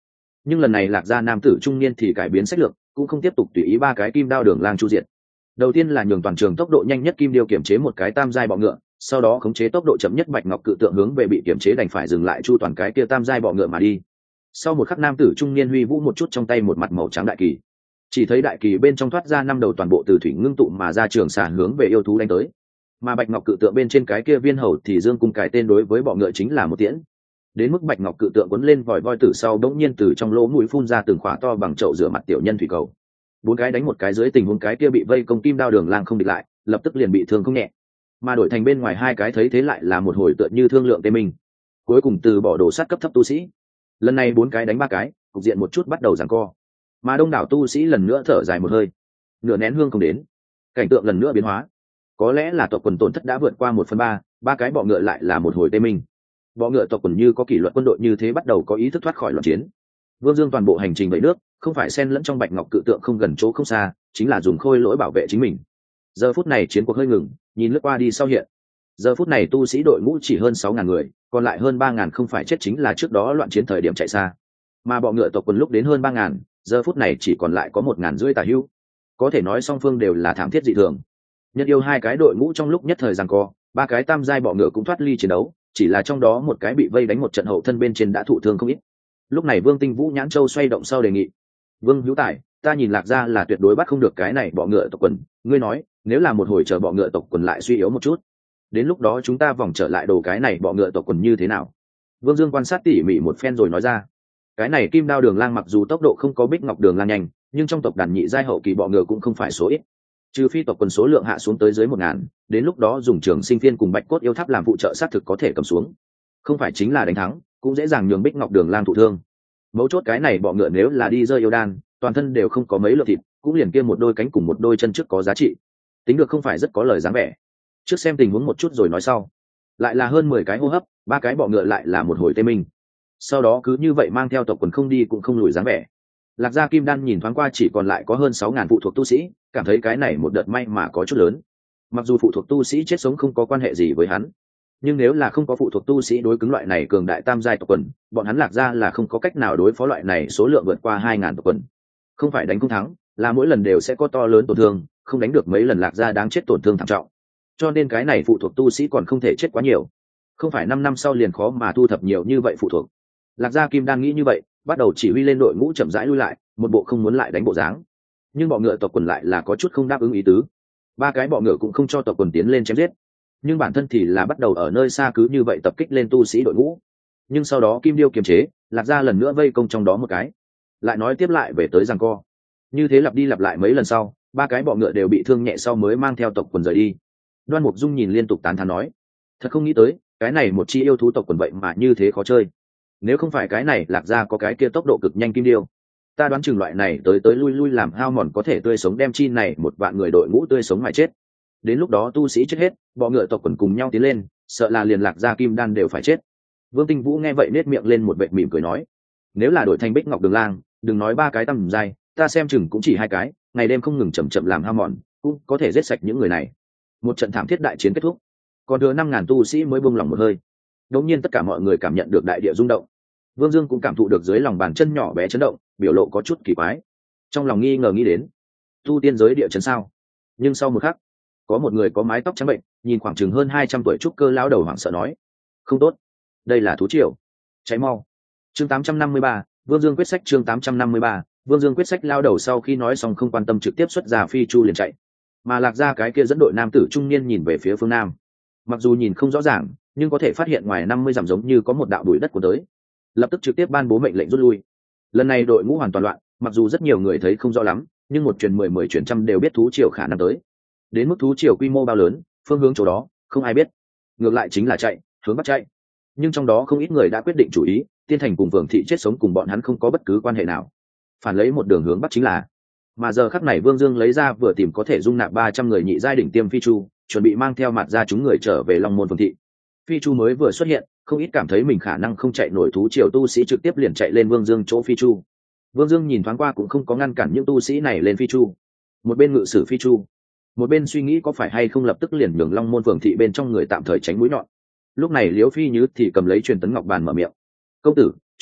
Nhưng lần này lạc gia nam tử trung niên thì cải biến sách lược, cũng không tiếp tục tùy ý ba cái kim đao đường lang chu diệt. Đầu tiên là nhường toàn trường tốc độ nhanh nhất kim điêu kiểm chế một cái tam giai bọ ngựa, sau đó khống chế tốc độ chậm nhất bạch ngọc cự tượng hướng về bị kiểm chế đành phải dừng lại chu toàn cái kia tam giai bọ ngựa mà đi. Sau một khắc nam tử trung niên huy vũ một chút trong tay một mặt màu trắng đại kỳ, chỉ thấy đại kỳ bên trong thoát ra năm đầu toàn bộ từ thủy ngưng tụ mà ra trường xả hướng về yêu thú đánh tới, mà bạch ngọc cự tượng bên trên cái kia viên hầu thì dương cung cài tên đối với bọ ngựa chính là một tiễn. Đến mức bạch ngọc cự tượng quấn lên vòi voi từ sau đống nhiên từ trong lỗ mũi phun ra từng khỏa to bằng chậu rửa mặt tiểu nhân thủy cầu. Bốn cái đánh một cái dưới tình huống cái kia bị vây công kim đao đường lang không địch lại, lập tức liền bị thương không nhẹ. Mà đổi thành bên ngoài hai cái thấy thế lại là một hồi tựa như thương lượng tê minh. Cuối cùng từ bỏ đồ sát cấp thấp tu sĩ. Lần này bốn cái đánh ba cái, cục diện một chút bắt đầu giằng co. Mà đông đảo tu sĩ lần nữa thở dài một hơi. Nửa nén hương không đến, cảnh tượng lần nữa biến hóa. Có lẽ là tộc quần tổn thất đã vượt qua 1/3, ba cái bọ ngựa lại là một hồi tê minh. Bọ ngựa tộc quần như có kỷ luật quân đội như thế bắt đầu có ý thức thoát khỏi loạn chiến. Vương Dương toàn bộ hành trình vẫy nước, không phải xen lẫn trong bạch ngọc cự tượng không gần chỗ không xa, chính là dùng khôi lỗi bảo vệ chính mình. Giờ phút này chiến cuộc hơi ngừng, nhìn lướt qua đi sau hiện. Giờ phút này tu sĩ đội ngũ chỉ hơn 6.000 người, còn lại hơn 3.000 không phải chết chính là trước đó loạn chiến thời điểm chạy xa. Mà bọ ngựa tộc quần lúc đến hơn 3.000, giờ phút này chỉ còn lại có 1.500 tà hữu. Có thể nói song phương đều là thảm thiết dị thường. Nhân yêu hai cái đội ngũ trong lúc nhất thời giằng co, ba cái tam giai bọ ngựa cũng thoát ly chiến đấu, chỉ là trong đó một cái bị vây đánh một trận hậu thân bên trên đã thụ thương không ít. Lúc này Vương Tinh Vũ nhãn châu xoay động sau đề nghị: Vương Hữu Tài, ta nhìn lạc ra là tuyệt đối bắt không được cái này bọ ngựa tộc quần, ngươi nói nếu là một hồi chờ bọ ngựa tộc quần lại suy yếu một chút, đến lúc đó chúng ta vòng trở lại đồ cái này bọ ngựa tộc quần như thế nào? Vương Dương quan sát tỉ mỉ một phen rồi nói ra: cái này kim đao đường lang mặc dù tốc độ không có bích ngọc đường lang nhanh, nhưng trong tộc đàn nhị giai hậu kỳ bọ ngựa cũng không phải số ít. Trừ phi tộc quần số lượng hạ xuống tới dưới 1.000, đến lúc đó dùng trường sinh viên cùng bạch cốt yêu tháp làm phụ trợ sát thực có thể cầm xuống, không phải chính là đánh thắng, cũng dễ dàng nhường bích ngọc đường lang thụ thương. Mấu chốt cái này bọ ngựa nếu là đi rơi yêu đan, toàn thân đều không có mấy lượng thịt, cũng liền kia một đôi cánh cùng một đôi chân trước có giá trị, tính được không phải rất có lời dáng vẻ. Trước xem tình huống một chút rồi nói sau. Lại là hơn 10 cái hô hấp, ba cái bọ ngựa lại là một hồi tê minh. Sau đó cứ như vậy mang theo tộc quần không đi cũng không lùi dáng vẻ. Lạc Gia Kim Đan nhìn thoáng qua chỉ còn lại có hơn 6.000 phụ thuộc tu sĩ, cảm thấy cái này một đợt may mà có chút lớn. Mặc dù phụ thuộc tu sĩ chết sống không có quan hệ gì với hắn, nhưng nếu là không có phụ thuộc tu sĩ đối cứng loại này cường đại tam giai tộc quần, bọn hắn Lạc Gia là không có cách nào đối phó loại này số lượng vượt qua 2.000 tộc quần. Không phải đánh không thắng, là mỗi lần đều sẽ có to lớn tổn thương, không đánh được mấy lần Lạc Gia đáng chết tổn thương thảm trọng. Cho nên cái này phụ thuộc tu sĩ còn không thể chết quá nhiều, không phải 5 năm sau liền khó mà thu thập nhiều như vậy phụ thuộc. Lạc Gia Kim Đan nghĩ như vậy, bắt đầu chỉ huy lên đội ngũ chậm rãi lui lại, một bộ không muốn lại đánh bộ dáng. Nhưng bọ ngựa tộc quần lại là có chút không đáp ứng ý tứ. Ba cái bọ ngựa cũng không cho tộc quần tiến lên chém giết, nhưng bản thân thì là bắt đầu ở nơi xa cứ như vậy tập kích lên tu sĩ đội ngũ. Nhưng sau đó Kim Điêu kiềm chế, Lạc Gia lần nữa vây công trong đó một cái, lại nói tiếp lại về tới giằng co. Như thế lặp đi lặp lại mấy lần sau, ba cái bọ ngựa đều bị thương nhẹ sau mới mang theo tộc quần rời đi. Đoan Mục Dung nhìn liên tục tán thán nói: thật không nghĩ tới, cái này một chi yêu thú tộc quần vậy mà như thế khó chơi. Nếu không phải cái này Lạc Gia có cái kia tốc độ cực nhanh Kim Điêu, ta đoán chừng loại này tới tới lui lui làm hao mòn có thể tươi sống đem chi này một vạn người đội ngũ tươi sống mà chết. Đến lúc đó tu sĩ chết hết, bọ ngựa tộc quần cùng nhau tiến lên, sợ là liền Lạc Gia Kim Đan đều phải chết. Vương Tinh Vũ nghe vậy nết miệng lên một vệt mỉm cười nói: nếu là đổi thành bích ngọc đường lang, đừng nói ba cái tầm dai, ta xem chừng cũng chỉ hai cái, ngày đêm không ngừng chậm chậm làm hao mòn, cũng có thể giết sạch những người này. Một trận thảm thiết đại chiến kết thúc, còn thừa 5.000 tu sĩ mới buông lòng một hơi. Đột nhiên tất cả mọi người cảm nhận được đại địa rung động. Vương Dương cũng cảm thụ được dưới lòng bàn chân nhỏ bé chấn động, biểu lộ có chút kỳ quái. Trong lòng nghi ngờ nghĩ đến, tu tiên giới địa chấn sao? Nhưng sau một khắc, có một người có mái tóc trắng bệnh, nhìn khoảng chừng hơn 200 tuổi trúc cơ lão đầu hoảng sợ nói: không tốt, đây là thú triều, cháy mau. Chương 853, Vương Dương quyết sách. Chương 853, Vương Dương quyết sách. Lao đầu sau khi nói xong không quan tâm trực tiếp xuất ra phi chu liền chạy, mà Lạc Gia cái kia dẫn đội nam tử trung niên nhìn về phía phương nam. Mặc dù nhìn không rõ ràng, nhưng có thể phát hiện ngoài 50 dặm giống như có một đạo bụi đất của tới, lập tức trực tiếp ban bố mệnh lệnh rút lui. Lần này đội ngũ hoàn toàn loạn, mặc dù rất nhiều người thấy không rõ lắm, nhưng một truyền 10 truyền trăm đều biết thú triều khả năng tới. Đến mức thú triều quy mô bao lớn, phương hướng chỗ đó không ai biết, ngược lại chính là chạy hướng bắc chạy. Nhưng trong đó không ít người đã quyết định chủ ý, Tiên Thành cùng Vương thị chết sống cùng bọn hắn không có bất cứ quan hệ nào, phản lấy một đường hướng bắc chính là. Mà giờ khắc này Vương Dương lấy ra vừa tìm có thể dung nạp 300 người nhị giai đỉnh tiêm phi chu, chuẩn bị mang theo mặt ra chúng người trở về Long Môn Vương thị. Phi chu mới vừa xuất hiện, không ít cảm thấy mình khả năng không chạy nổi thú triều tu sĩ trực tiếp liền chạy lên Vương Dương chỗ phi chu. Vương Dương nhìn thoáng qua cũng không có ngăn cản những tu sĩ này lên phi chu, một bên ngự sử phi chu, một bên suy nghĩ có phải hay không lập tức liền nhường Long Môn Vương thị bên trong người tạm thời tránh mũi nhọn. Lúc này Liễu Phi Như thì cầm lấy truyền tấn ngọc bàn mở miệng: công tử,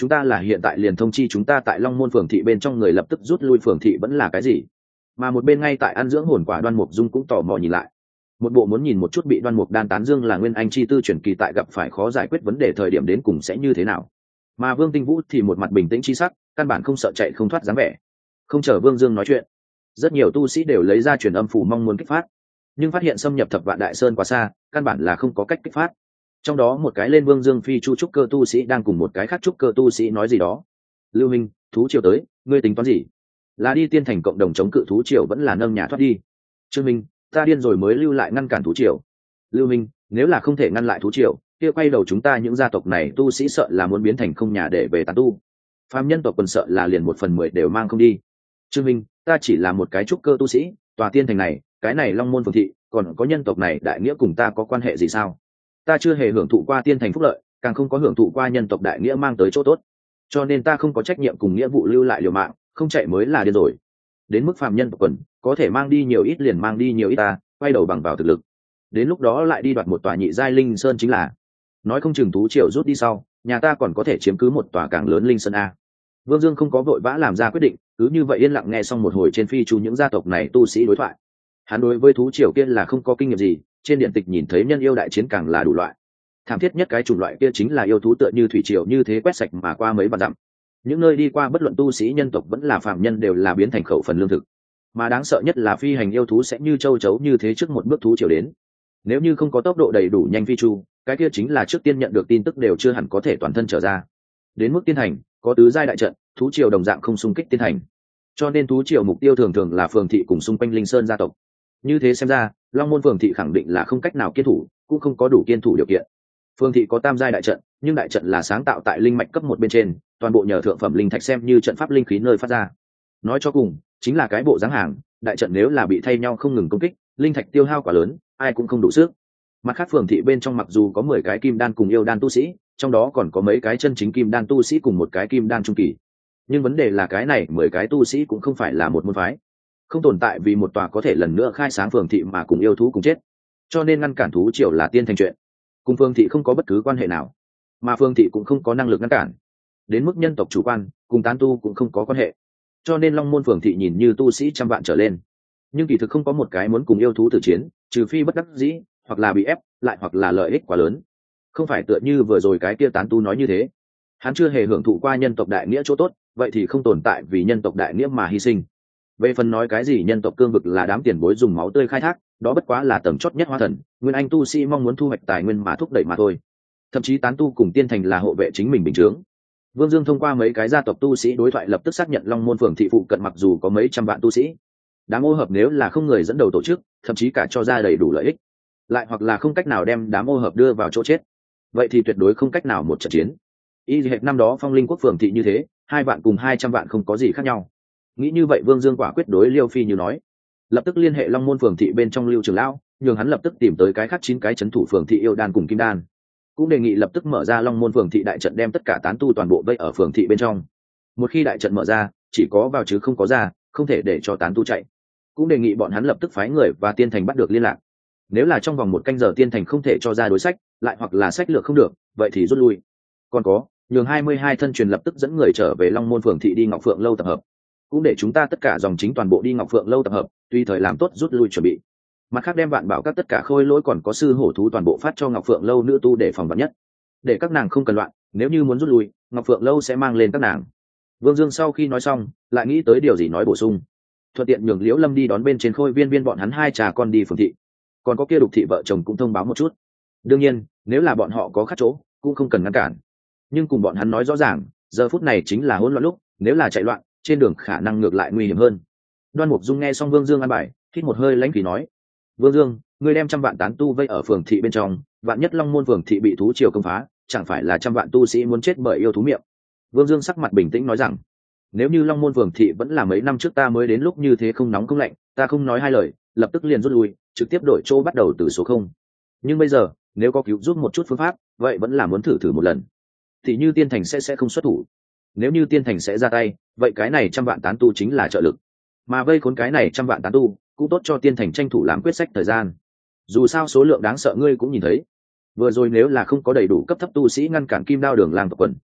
chúng ta là hiện tại liền thông chi chúng ta tại Long Môn phường thị bên trong người lập tức rút lui phường thị vẫn là cái gì? Mà một bên ngay tại ăn dưỡng hồn quả Đoan Mục Dung cũng tò mò nhìn lại. Một bộ muốn nhìn một chút bị Đoan Mục Đan tán dương là nguyên anh chi tư chuyển kỳ tại gặp phải khó giải quyết vấn đề thời điểm đến cùng sẽ như thế nào. Mà Vương Tinh Vũ thì một mặt bình tĩnh chi sắc, căn bản không sợ chạy không thoát dáng vẻ. Không chờ Vương Dương nói chuyện, rất nhiều tu sĩ đều lấy ra truyền âm phủ mong muốn kích phát, nhưng phát hiện xâm nhập Thập Vạn Đại Sơn quá xa, căn bản là không có cách kích phát. Trong đó một cái lên Vương Dương phi chu trúc cơ tu sĩ đang cùng một cái khác trúc cơ tu sĩ nói gì đó. Lưu Minh, thú triều tới, ngươi tính toán gì? Là đi tiên thành cộng đồng chống cự thú triều vẫn là nâng nhà thoát đi? Trương Minh, ta điên rồi mới lưu lại ngăn cản thú triều. Lưu Minh, nếu là không thể ngăn lại thú triều, kia quay đầu chúng ta những gia tộc này tu sĩ sợ là muốn biến thành không nhà để về tán tu. Phàm nhân tộc quần sợ là liền 1/10 đều mang không đi. Trương Minh, ta chỉ là một cái trúc cơ tu sĩ, tòa tiên thành này, cái này Long Môn phường thị, còn có nhân tộc này đại nghĩa cùng ta có quan hệ gì sao? Ta chưa hề hưởng thụ qua tiên thành phúc lợi, càng không có hưởng thụ qua nhân tộc đại nghĩa mang tới chỗ tốt, cho nên ta không có trách nhiệm cùng nghĩa vụ lưu lại liều mạng, không chạy mới là điên rồi. Đến mức phàm nhân tộc quần có thể mang đi nhiều ít liền mang đi nhiều ít, ta quay đầu bằng vào thực lực, đến lúc đó lại đi đoạt một tòa nhị giai linh sơn chính là. Nói không chừng thú triều rút đi sau, nhà ta còn có thể chiếm cứ một tòa càng lớn linh sơn a. Vương Dương không có vội vã làm ra quyết định, cứ như vậy yên lặng nghe xong một hồi trên phi chu những gia tộc này tu sĩ đối thoại. Hắn đối với thú triều kia là không có kinh nghiệm gì, trên điện tịch nhìn thấy nhân yêu đại chiến càng là đủ loại. Thảm thiết nhất cái chủng loại kia chính là yêu thú tựa như thủy triều như thế quét sạch mà qua mấy vạn dặm. Những nơi đi qua bất luận tu sĩ nhân tộc vẫn là phàm nhân đều là biến thành khẩu phần lương thực. Mà đáng sợ nhất là phi hành yêu thú sẽ như châu chấu như thế trước một bước thú triều đến. Nếu như không có tốc độ đầy đủ nhanh phi chu, cái kia chính là trước tiên nhận được tin tức đều chưa hẳn có thể toàn thân trở ra. Đến mức tiên thành, có tứ giai đại trận, thú triều đồng dạng không xung kích tiên thành. Cho nên thú triều mục tiêu thường thường là phường thị cùng xung quanh linh sơn gia tộc. Như thế xem ra, Long Môn phường thị khẳng định là không cách nào kiên thủ, cũng không có đủ kiên thủ điều kiện. Phường thị có tam giai đại trận, nhưng đại trận là sáng tạo tại linh mạch cấp 1 bên trên, toàn bộ nhờ thượng phẩm linh thạch xem như trận pháp linh khí nơi phát ra. Nói cho cùng, chính là cái bộ dáng hàng, đại trận nếu là bị thay nhau không ngừng công kích, linh thạch tiêu hao quá lớn, ai cũng không đủ sức. Mặt khác phường thị bên trong mặc dù có 10 cái kim đan cùng yêu đan tu sĩ, trong đó còn có mấy cái chân chính kim đan tu sĩ cùng một cái kim đan trung kỳ. Nhưng vấn đề là cái này 10 cái tu sĩ cũng không phải là một môn phái, không tồn tại vì một tòa có thể lần nữa khai sáng phường thị mà cùng yêu thú cùng chết. Cho nên ngăn cản thú triều là tiên thành chuyện, cùng phường thị không có bất cứ quan hệ nào, mà phường thị cũng không có năng lực ngăn cản. Đến mức nhân tộc chủ quan cùng tán tu cũng không có quan hệ, cho nên Long Môn phường thị nhìn như tu sĩ trăm vạn trở lên, nhưng kỳ thực không có một cái muốn cùng yêu thú tử chiến, trừ phi bất đắc dĩ, hoặc là bị ép, lại hoặc là lợi ích quá lớn. Không phải tựa như vừa rồi cái kia tán tu nói như thế, hắn chưa hề hưởng thụ qua nhân tộc đại nghĩa chỗ tốt, vậy thì không tồn tại vì nhân tộc đại nghĩa mà hy sinh. Về phần nói cái gì nhân tộc cương vực là đám tiền bối dùng máu tươi khai thác, đó bất quá là tầng chót nhất hóa thần, nguyên anh tu sĩ mong muốn thu hoạch tài nguyên mà thúc đẩy mà thôi. Thậm chí tán tu cùng tiên thành là hộ vệ chính mình bình chướng. Vương Dương thông qua mấy cái gia tộc tu sĩ đối thoại lập tức xác nhận Long Môn phường thị phụ cận mặc dù có mấy trăm vạn tu sĩ, đám ô hợp nếu là không người dẫn đầu tổ chức, thậm chí cả cho ra đầy đủ lợi ích, lại hoặc là không cách nào đem đám ô hợp đưa vào chỗ chết, vậy thì tuyệt đối không cách nào một trận chiến. Y hệt năm đó Phong Linh Quốc phường thị như thế, 2 vạn cùng 200 vạn không có gì khác nhau. Nghĩ như vậy Vương Dương quả quyết đối Liêu Phi như nói, lập tức liên hệ Long Môn phường thị bên trong Lưu trưởng lão, nhường hắn lập tức tìm tới cái khác 9 cái trấn thủ phường thị yêu đan cùng kim đan, cũng đề nghị lập tức mở ra Long Môn phường thị đại trận đem tất cả tán tu toàn bộ vây ở phường thị bên trong. Một khi đại trận mở ra, chỉ có vào chứ không có ra, không thể để cho tán tu chạy. Cũng đề nghị bọn hắn lập tức phái người và tiên thành bắt được liên lạc. Nếu là trong vòng 1 canh giờ tiên thành không thể cho ra đối sách, lại hoặc là sách lược không được, vậy thì rút lui. Còn có, nhường 22 thân truyền lập tức dẫn người trở về Long Môn phường thị đi Ngọc Phượng lâu tập hợp. Cũng để chúng ta tất cả dòng chính toàn bộ đi Ngọc Phượng lâu tập hợp, tùy thời làm tốt rút lui chuẩn bị. Mặt khác đem vạn bảo các tất cả khôi lỗi còn có sư hổ thú toàn bộ phát cho Ngọc Phượng lâu nữ tu để phòng vạn nhất, để các nàng không cần loạn, nếu như muốn rút lui, Ngọc Phượng lâu sẽ mang lên các nàng. Vương Dương sau khi nói xong, lại nghĩ tới điều gì nói bổ sung, thuận tiện nhường Liễu Lâm đi đón bên trên Khôi Viên bọn hắn 2 cha con đi phường thị, còn có kia Đục thị vợ chồng cũng thông báo một chút. Đương nhiên, nếu là bọn họ có khác chỗ, cũng không cần ngăn cản, nhưng cùng bọn hắn nói rõ ràng, giờ phút này chính là hỗn loạn lúc, nếu là chạy loạn, trên đường khả năng ngược lại nguy hiểm hơn. Đoan Mục Dung nghe xong Vương Dương an bài, hít một hơi lãnh khí nói, Vương Dương, ngươi đem 100 vạn tán tu vây ở phường thị bên trong, vạn nhất Long Môn phường thị bị thú triều công phá, chẳng phải là 100 vạn tu sĩ muốn chết bởi yêu thú miệng. Vương Dương sắc mặt bình tĩnh nói rằng, nếu như Long Môn phường thị vẫn là mấy năm trước ta mới đến lúc như thế không nóng không lạnh, ta không nói hai lời, lập tức liền rút lui, trực tiếp đổi chỗ bắt đầu từ số 0. Nhưng bây giờ, nếu có cứu giúp một chút phương pháp, vậy vẫn là muốn thử một lần. Thì như tiên thành sẽ không xuất thủ. Nếu như tiên thành sẽ ra tay, vậy cái này 100 vạn tán tu chính là trợ lực. Mà vây khốn cái này 100 vạn tán tu, cũng tốt cho tiên thành tranh thủ làm quyết sách thời gian. Dù sao số lượng đáng sợ ngươi cũng nhìn thấy. Vừa rồi nếu là không có đầy đủ cấp thấp tu sĩ ngăn cản Kim Đao Đường Lang tộc quần,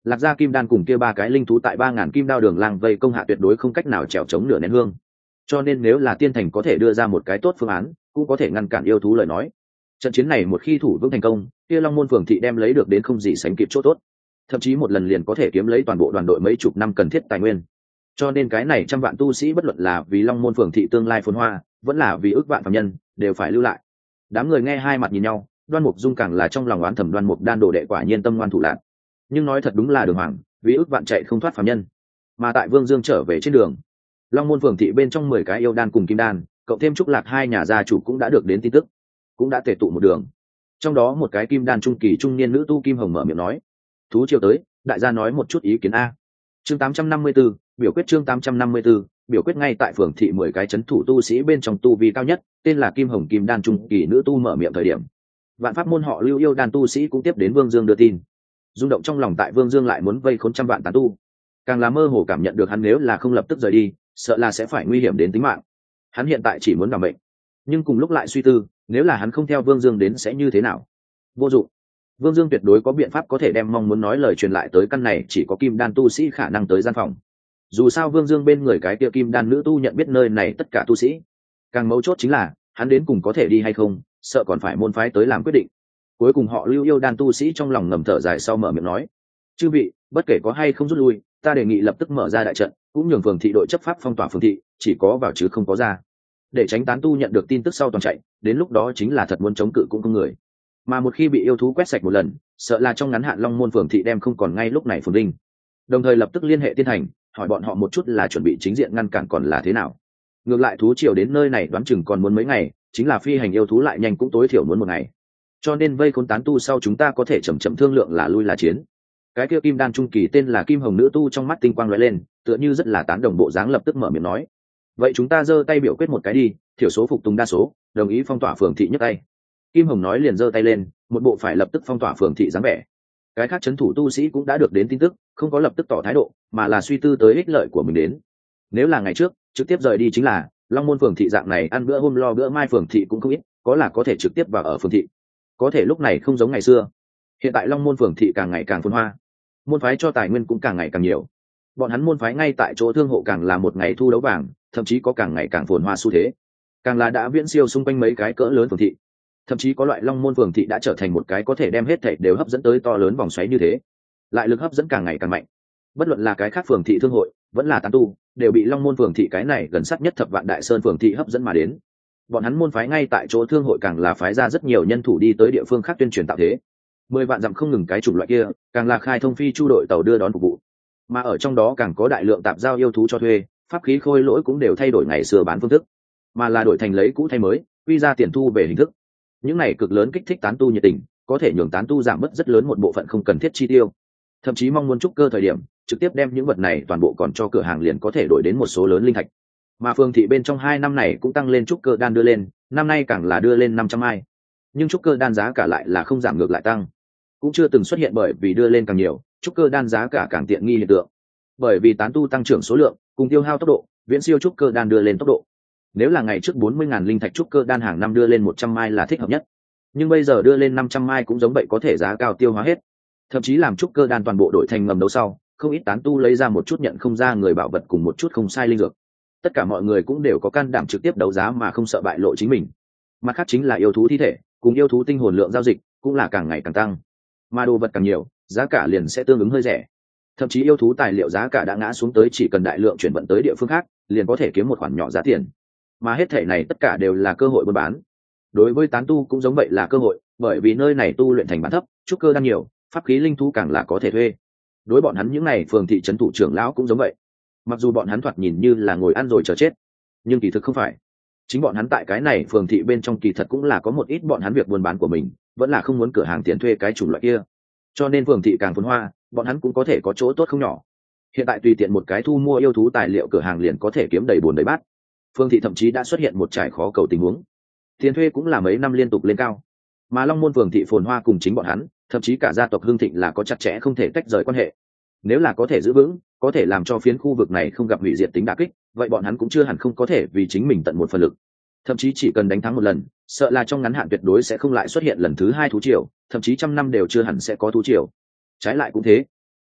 Lạc Gia Kim Đan cùng kia ba cái linh thú tại 3000 kim đao đường lang vây công hạ tuyệt đối không cách nào trèo chống nửa nén hương. Cho nên nếu là tiên thành có thể đưa ra một cái tốt phương án, cũng có thể ngăn cản yêu thú lời nói. Trận chiến này một khi thủ vững thành công, kia Long Môn Phường thị đem lấy được đến không gì sánh kịp chỗ tốt. Thậm chí một lần liền có thể kiếm lấy toàn bộ đoàn đội mấy chục năm cần thiết tài nguyên. Cho nên cái này trăm vạn tu sĩ bất luận là vì Long Môn Phường thị tương lai phồn hoa, vẫn là vì ước vạn phàm nhân, đều phải lưu lại. Đám người nghe hai mặt nhìn nhau, Đoan Mục Dung càng là trong lòng oán thầm Đoan Mục Đan đồ đệ quả nhiên tâm ngoan thủ lạn. Nhưng nói thật đúng là đường hoàng, vì ước vạn chạy không thoát phàm nhân. Mà tại Vương Dương trở về trên đường, Long Môn Phường thị bên trong 10 cái yêu đan cùng kim đan, cộng thêm Trúc Lạc hai nhà gia chủ cũng đã được đến tin tức, cũng đã tề tụ một đường. Trong đó một cái kim đan trung kỳ trung niên nữ tu Kim Hồng mở miệng nói: "Thú triều tới, đại gia nói một chút ý kiến a." Chương 854, biểu quyết chương 854, biểu quyết ngay tại phường thị 10 cái trấn thủ tu sĩ bên trong tu vi cao nhất, tên là Kim Hồng kim đan trung kỳ nữ tu mở miệng thời điểm. Vạn pháp môn họ Lưu yêu đan tu sĩ cũng tiếp đến Vương Dương đưa tin. Rung động trong lòng tại Vương Dương lại muốn vây khốn trăm vạn tán tu, càng là mơ hồ cảm nhận được hắn nếu là không lập tức rời đi, sợ là sẽ phải nguy hiểm đến tính mạng. Hắn hiện tại chỉ muốn đảm mệnh, nhưng cùng lúc lại suy tư, nếu là hắn không theo Vương Dương đến sẽ như thế nào? Vô dụng. Vương Dương tuyệt đối có biện pháp có thể đem mong muốn nói lời truyền lại tới căn này chỉ có kim đan tu sĩ khả năng tới gian phòng. Dù sao Vương Dương bên người cái kia kim đan nữ tu nhận biết nơi này tất cả tu sĩ. Càng mấu chốt chính là, hắn đến cùng có thể đi hay không, sợ còn phải môn phái tới làm quyết định. Cuối cùng họ Lưu yêu đan tu sĩ trong lòng ngầm thở dài sau mở miệng nói: "Chư vị, bất kể có hay không rút lui, ta đề nghị lập tức mở ra đại trận, cũng nhường phường thị đội chấp pháp phong tỏa phường thị, chỉ có vào chứ không có ra, để tránh tán tu nhận được tin tức sau toàn chạy, đến lúc đó chính là thật muốn chống cự cũng không người. Mà một khi bị yêu thú quét sạch một lần, sợ là trong ngắn hạn Long Môn phường thị đem không còn ngay lúc này phồn vinh." Đồng thời lập tức liên hệ tiên hành, hỏi bọn họ một chút là chuẩn bị chính diện ngăn cản còn là thế nào. Ngược lại thú triều đến nơi này đoán chừng còn muốn mấy ngày, chính là phi hành yêu thú lại nhanh cũng tối thiểu muốn một ngày. Cho nên vây khốn tán tu sau chúng ta có thể chậm chậm thương lượng là lui là chiến. Cái kia kim đan trung kỳ tên là Kim Hồng nữ tu trong mắt tinh quang lóe lên, tựa như rất là tán đồng bộ dáng lập tức mở miệng nói: "Vậy chúng ta giơ tay biểu quyết một cái đi, thiểu số phục tùng đa số, đồng ý phong tỏa phường thị nhấc tay." Kim Hồng nói liền giơ tay lên, một bộ phải lập tức phong tỏa phường thị dáng vẻ. Cái khác trấn thủ tu sĩ cũng đã được đến tin tức, không có lập tức tỏ thái độ, mà là suy tư tới ích lợi của mình đến. Nếu là ngày trước, trực tiếp rời đi chính là, Long Môn phường thị dạng này ăn bữa hôm lo bữa mai phường thị cũng không ít, có là có thể trực tiếp vào ở phường thị. Có thể lúc này không giống ngày xưa. Hiện tại Long Môn phường thị càng ngày càng phồn hoa, môn phái cho tài nguyên cũng càng ngày càng nhiều. Bọn hắn môn phái ngay tại chỗ thương hộ càng là một ngày thu đấu vàng, thậm chí có càng ngày càng phồn hoa xu thế. Càng là đã viễn siêu xung quanh mấy cái cỡ lớn phường thị. Thậm chí có loại Long Môn phường thị đã trở thành một cái có thể đem hết thảy đều hấp dẫn tới to lớn vòng xoáy như thế. Lại lực hấp dẫn càng ngày càng mạnh. Bất luận là cái khác phường thị thương hội, vẫn là tán tu, đều bị Long Môn phường thị cái này gần sát nhất Thập Vạn Đại Sơn phường thị hấp dẫn mà đến. Bọn hắn môn phái ngay tại chỗ thương hội càng là phái ra rất nhiều nhân thủ đi tới địa phương khác tuyên truyền tạo thế. 10 vạn dặm không ngừng cái chủng loại kia, càng là khai thông phi chu đội tàu đưa đón phục vụ. Mà ở trong đó càng có đại lượng tạp giao yêu thú cho thuê, pháp khí khôi lỗi cũng đều thay đổi ngày xưa bán phương thức, mà là đổi thành lấy cũ thay mới, quy ra tiền thu về hình thức. Những này cực lớn kích thích tán tu nhiệt tình, có thể nhường tán tu giảm bớt rất lớn một bộ phận không cần thiết chi tiêu. Thậm chí mong muốn trúc cơ thời điểm, trực tiếp đem những vật này toàn bộ còn cho cửa hàng liền có thể đổi đến một số lớn linh thạch. Mà phương thị bên trong 2 năm này cũng tăng lên trúc cơ đan đưa lên, năm nay càng là đưa lên 500 ai. Nhưng trúc cơ đan giá cả lại là không giảm ngược lại tăng. Cũng chưa từng xuất hiện bởi vì đưa lên càng nhiều, trúc cơ đan giá cả càng tiện nghi hiện tượng. Bởi vì tán tu tăng trưởng số lượng, cùng tiêu hao tốc độ, viễn siêu trúc cơ đan đưa lên tốc độ. Nếu là ngày trước 40.000 linh thạch trúc cơ đan hàng năm đưa lên 100 mai là thích hợp nhất. Nhưng bây giờ đưa lên 500 mai cũng giống vậy có thể giá cao tiêu hóa hết. Thậm chí làm trúc cơ đan toàn bộ đổi thành ngầm đấu sau, không ít tán tu lấy ra một chút nhận không ra người bảo vật cùng một chút không sai linh dược. Tất cả mọi người cũng đều có can đảm trực tiếp đấu giá mà không sợ bại lộ chính mình. Mặt khác chính là yêu thú thi thể, cùng yêu thú tinh hồn lượng giao dịch cũng là càng ngày càng tăng. Mà đồ vật càng nhiều, giá cả liền sẽ tương ứng hơi rẻ. Thậm chí yêu thú tài liệu giá cả đã ngã xuống tới chỉ cần đại lượng chuyển vận tới địa phương khác, liền có thể kiếm một khoản nhỏ giá tiền. Mà hết thể này tất cả đều là cơ hội buôn bán. Đối với tán tu cũng giống vậy là cơ hội, bởi vì nơi này tu luyện thành bán thấp, trúc cơ đan nhiều, pháp khí linh thú càng là có thể thuê. Đối bọn hắn những này phường thị trấn thủ trưởng lão cũng giống vậy. Mặc dù bọn hắn thoạt nhìn như là ngồi ăn rồi chờ chết, nhưng kỳ thực không phải. Chính bọn hắn tại cái này phường thị bên trong kỳ thật cũng là có một ít bọn hắn việc buôn bán của mình, vẫn là không muốn cửa hàng tiền thuê cái chủng loại kia. Cho nên phường thị càng phồn hoa, bọn hắn cũng có thể có chỗ tốt không nhỏ. Hiện tại tùy tiện một cái thu mua yêu thú tài liệu cửa hàng liền có thể kiếm đầy bồn đầy bát. Phường thị thậm chí đã xuất hiện một trải khó cầu tình huống. Tiền thuê cũng là mấy năm liên tục lên cao. Mà Long Môn phường thị phồn hoa cùng chính bọn hắn, thậm chí cả gia tộc Hưng Thịnh là có chặt chẽ không thể tách rời quan hệ. Nếu là có thể giữ vững, có thể làm cho phiến khu vực này không gặp hủy diệt tính đả kích, vậy bọn hắn cũng chưa hẳn không có thể vì chính mình tận một phần lực. Thậm chí chỉ cần đánh thắng một lần, sợ là trong ngắn hạn tuyệt đối sẽ không lại xuất hiện lần thứ 2 thú triều, thậm chí trăm năm đều chưa hẳn sẽ có thú triều. Trái lại cũng thế.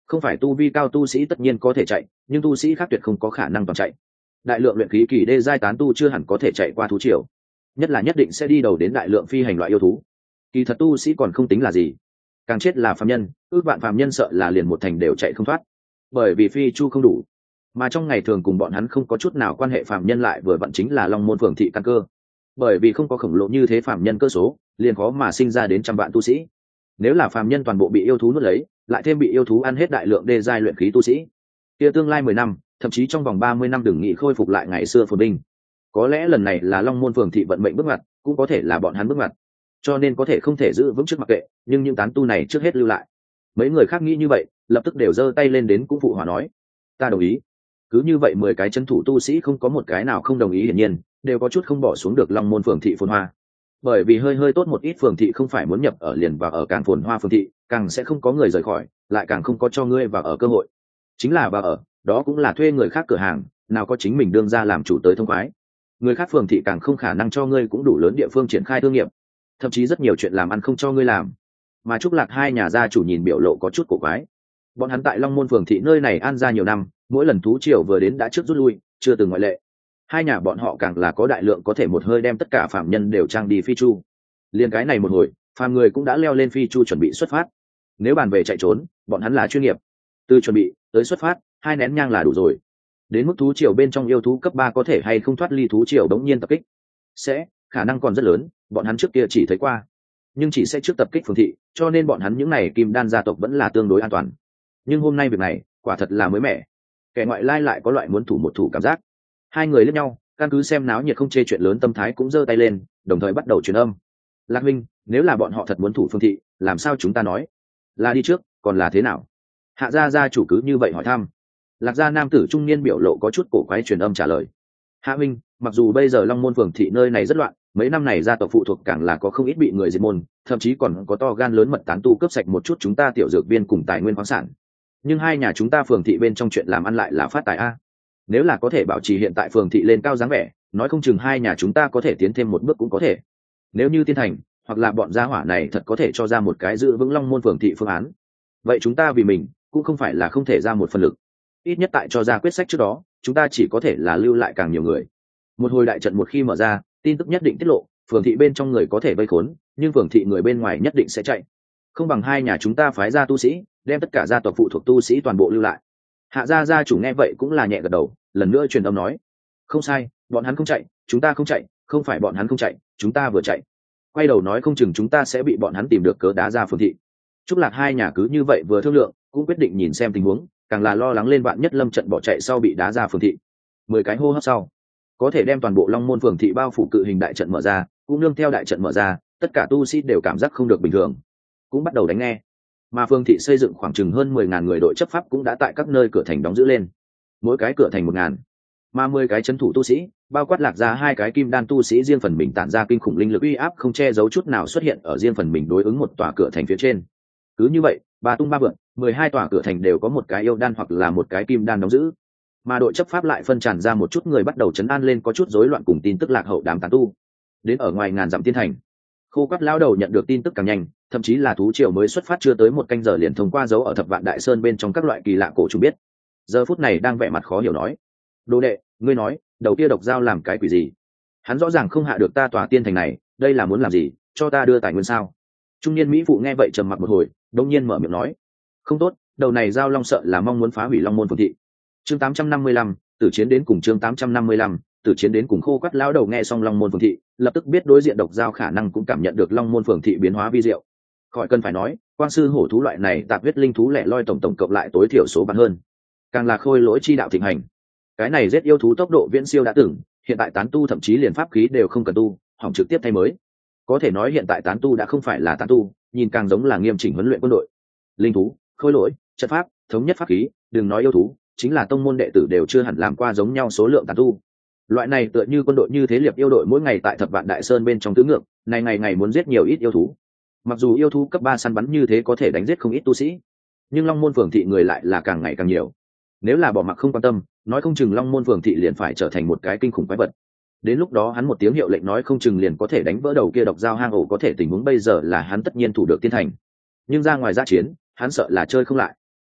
Không phải tu vi cao tu sĩ tất nhiên có thể chạy, nhưng tu sĩ khác tuyệt không có khả năng toàn chạy. Đại lượng luyện khí kỳ đê giai tán tu chưa hẳn có thể chạy qua thú triều, nhất là nhất định sẽ đi đầu đến đại lượng phi hành loại yêu thú. Kỳ thật tu sĩ còn không tính là gì, càng chết là phàm nhân, ước vạn phàm nhân sợ là liền một thành đều chạy không thoát, bởi vì phi chu không đủ. Mà trong ngày thường cùng bọn hắn không có chút nào quan hệ phàm nhân lại vừa vặn chính là Long Môn phường thị căn cơ, bởi vì không có khổng lồ như thế phàm nhân cơ số, liền khó mà sinh ra đến trăm vạn tu sĩ. Nếu là phàm nhân toàn bộ bị yêu thú nuốt lấy, lại thêm bị yêu thú ăn hết đại lượng đê giai luyện khí tu sĩ, kia tương lai 10 năm, thậm chí trong vòng 30 năm đừng nghĩ khôi phục lại ngày xưa phồn binh. Có lẽ lần này là Long Môn phường thị vận mệnh bước ngoặt, cũng có thể là bọn hắn bước ngoặt, cho nên có thể không thể giữ vững trước mặc kệ, nhưng những tán tu này trước hết lưu lại. Mấy người khác nghĩ như vậy, lập tức đều giơ tay lên đến cũng phụ hòa nói, ta đồng ý. Cứ như vậy 10 cái chân thủ tu sĩ không có một cái nào không đồng ý, hiển nhiên đều có chút không bỏ xuống được Long Môn phường thị phồn hoa. Bởi vì hơi tốt một ít phường thị không phải muốn nhập ở liền vào ở càng phồn hoa phường thị, càng sẽ không có người rời khỏi, lại càng không có cho ngươi vào ở cơ hội. Chính là vào ở, đó cũng là thuê người khác cửa hàng, nào có chính mình đương ra làm chủ tới thông khoái. Người khác phường thị càng không khả năng cho ngươi cũng đủ lớn địa phương triển khai thương nghiệp, thậm chí rất nhiều chuyện làm ăn không cho ngươi làm. Mà Trúc Lạc hai nhà gia chủ nhìn biểu lộ có chút cổ quái. Bọn hắn tại Long Môn phường thị nơi này an gia nhiều năm, mỗi lần thú triều vừa đến đã trước rút lui, chưa từng ngoại lệ. Hai nhà bọn họ càng là có đại lượng có thể một hơi đem tất cả phạm nhân đều trang đi phi chu. Liên cái này một hồi, phàm người cũng đã leo lên phi chu chuẩn bị xuất phát. Nếu bàn về chạy trốn, bọn hắn là chuyên nghiệp. Từ chuẩn bị tới xuất phát, 2 nén nhang là đủ rồi. Đến mức thú triều bên trong yêu thú cấp 3 có thể hay không thoát ly thú triều đống nhiên tập kích, sẽ khả năng còn rất lớn, bọn hắn trước kia chỉ thấy qua, nhưng chỉ sẽ trước tập kích phường thị, cho nên bọn hắn những này kim đan gia tộc vẫn là tương đối an toàn. Nhưng hôm nay việc này quả thật là mới mẻ, kẻ ngoại lai lại có loại muốn thủ một thủ cảm giác. Hai người liếc nhau, căn cứ xem náo nhiệt không chê chuyện lớn tâm thái cũng giơ tay lên, đồng thời bắt đầu truyền âm. Lạc minh, nếu là bọn họ thật muốn thủ phương thị, làm sao chúng ta nói? Là đi trước, còn là thế nào? Hạ gia gia chủ cứ như vậy hỏi thăm. Lạc gia nam tử trung niên biểu lộ có chút cổ quái truyền âm trả lời. Hạ minh, mặc dù bây giờ Long Môn phường thị nơi này rất loạn, mấy năm này gia tộc phụ thuộc càng là có không ít bị người diệt môn, thậm chí còn có to gan lớn mật tán tu cướp sạch một chút chúng ta tiểu dược viên cùng tài nguyên khoáng sản. Nhưng hai nhà chúng ta phường thị bên trong chuyện làm ăn lại là phát tài a. Nếu là có thể bảo trì hiện tại phường thị lên cao dáng vẻ, nói không chừng hai nhà chúng ta có thể tiến thêm một bước cũng có thể. Nếu như tiên thành, hoặc là bọn gia hỏa này thật có thể cho ra một cái giữ vững Long Môn phường thị phương án, vậy chúng ta vì mình cũng không phải là không thể ra một phần lực. Ít nhất tại cho ra quyết sách trước đó, chúng ta chỉ có thể là lưu lại càng nhiều người. Một hồi đại trận một khi mở ra, tin tức nhất định tiết lộ, phường thị bên trong người có thể vây khốn, nhưng phường thị người bên ngoài nhất định sẽ chạy. Không bằng hai nhà chúng ta phái ra tu sĩ, đem tất cả gia tộc phụ thuộc tu sĩ toàn bộ lưu lại. Hạ gia gia chủ nghe vậy cũng là nhẹ gật đầu, lần nữa truyền âm nói, không sai, bọn hắn không chạy, chúng ta không chạy, không phải bọn hắn không chạy, chúng ta vừa chạy. Quay đầu nói không chừng chúng ta sẽ bị bọn hắn tìm được cớ đá ra phường thị. Trúc Lạc hai nhà cứ như vậy vừa thương lượng, cũng quyết định nhìn xem tình huống, càng là lo lắng lên vạn nhất lâm trận bỏ chạy sau bị đá ra phường thị. 10 cái hô hấp sau, có thể đem toàn bộ Long Môn phường thị bao phủ cự hình đại trận mở ra, cũng nương theo đại trận mở ra, tất cả tu sĩ đều cảm giác không được bình thường, cũng bắt đầu đánh nghe. Mà phường thị xây dựng khoảng chừng hơn 10.000 người đội chấp pháp cũng đã tại các nơi cửa thành đóng giữ lên, mỗi cái cửa thành 1.000, mà 10 cái trấn thủ tu sĩ, bao quát Lạc ra 2 cái kim đan tu sĩ riêng phần mình tản ra kinh khủng linh lực uy áp không che giấu chút nào xuất hiện ở riêng phần mình đối ứng một tòa cửa thành phía trên. Cứ như vậy, ba tung ba vượn, 12 tòa cửa thành đều có một cái yêu đan hoặc là một cái kim đan đóng giữ. Mà đội chấp pháp lại phân tràn ra một chút người bắt đầu trấn an lên có chút rối loạn cùng tin tức lạc hậu đám tán tu. Đến ở ngoài ngàn dặm tiên thành, Khô Quắt lão đầu nhận được tin tức càng nhanh, thậm chí là thú triều mới xuất phát chưa tới 1 canh giờ liền thông qua dấu ở Thập Vạn Đại Sơn bên trong các loại kỳ lạ cổ trùng biết. Giờ phút này đang vẻ mặt khó hiểu nói, đồ đệ, ngươi nói đầu kia độc dao làm cái quỷ gì? Hắn rõ ràng không hạ được ta tòa tiên thành này, đây là muốn làm gì? Cho ta đưa tài nguyên sao? Trung niên mỹ phụ nghe vậy trầm mặc một hồi, đột nhiên mở miệng nói, không tốt, đầu này dao long sợ là mong muốn phá hủy Long Môn phường thị. Chương 855, tử chiến đến cùng. Chương 855, tử chiến đến cùng. Khô Quắt lão đầu nghe xong Long Môn phường thị, lập tức biết đối diện độc dao khả năng cũng cảm nhận được Long Môn phường thị biến hóa vi diệu. Khỏi cần phải nói, quang sư hổ thú loại này tạp huyết linh thú lẻ loi tổng cộng lại tối thiểu số bằng hơn, càng là khôi lỗi chi đạo thịnh hành. Cái này giết yêu thú tốc độ viễn siêu đã từng, hiện tại tán tu thậm chí liền pháp khí đều không cần tu, hỏng trực tiếp thay mới. Có thể nói hiện tại tán tu đã không phải là tán tu, nhìn càng giống là nghiêm chỉnh huấn luyện quân đội. Linh thú, khôi lỗi, trận pháp, thống nhất pháp khí, đừng nói yêu thú, chính là tông môn đệ tử đều chưa hẳn làm qua giống nhau số lượng tán tu. Loại này tựa như quân đội như thế liệp yêu đội mỗi ngày tại Thập Vạn Đại Sơn bên trong tứ ngược, này ngày ngày muốn giết nhiều ít yêu thú. Mặc dù yêu thú cấp 3 săn bắn như thế có thể đánh giết không ít tu sĩ, nhưng Long Môn phường thị người lại là càng ngày càng nhiều. Nếu là bỏ mặc không quan tâm, nói không chừng Long Môn phường thị liền phải trở thành một cái kinh khủng quái vật. Đến lúc đó hắn một tiếng hiệu lệnh nói không chừng liền có thể đánh vỡ đầu kia độc dao hang ổ, có thể tình huống bây giờ là hắn tất nhiên thủ được tiên thành, nhưng ra ngoài ra chiến, hắn sợ là chơi không lại.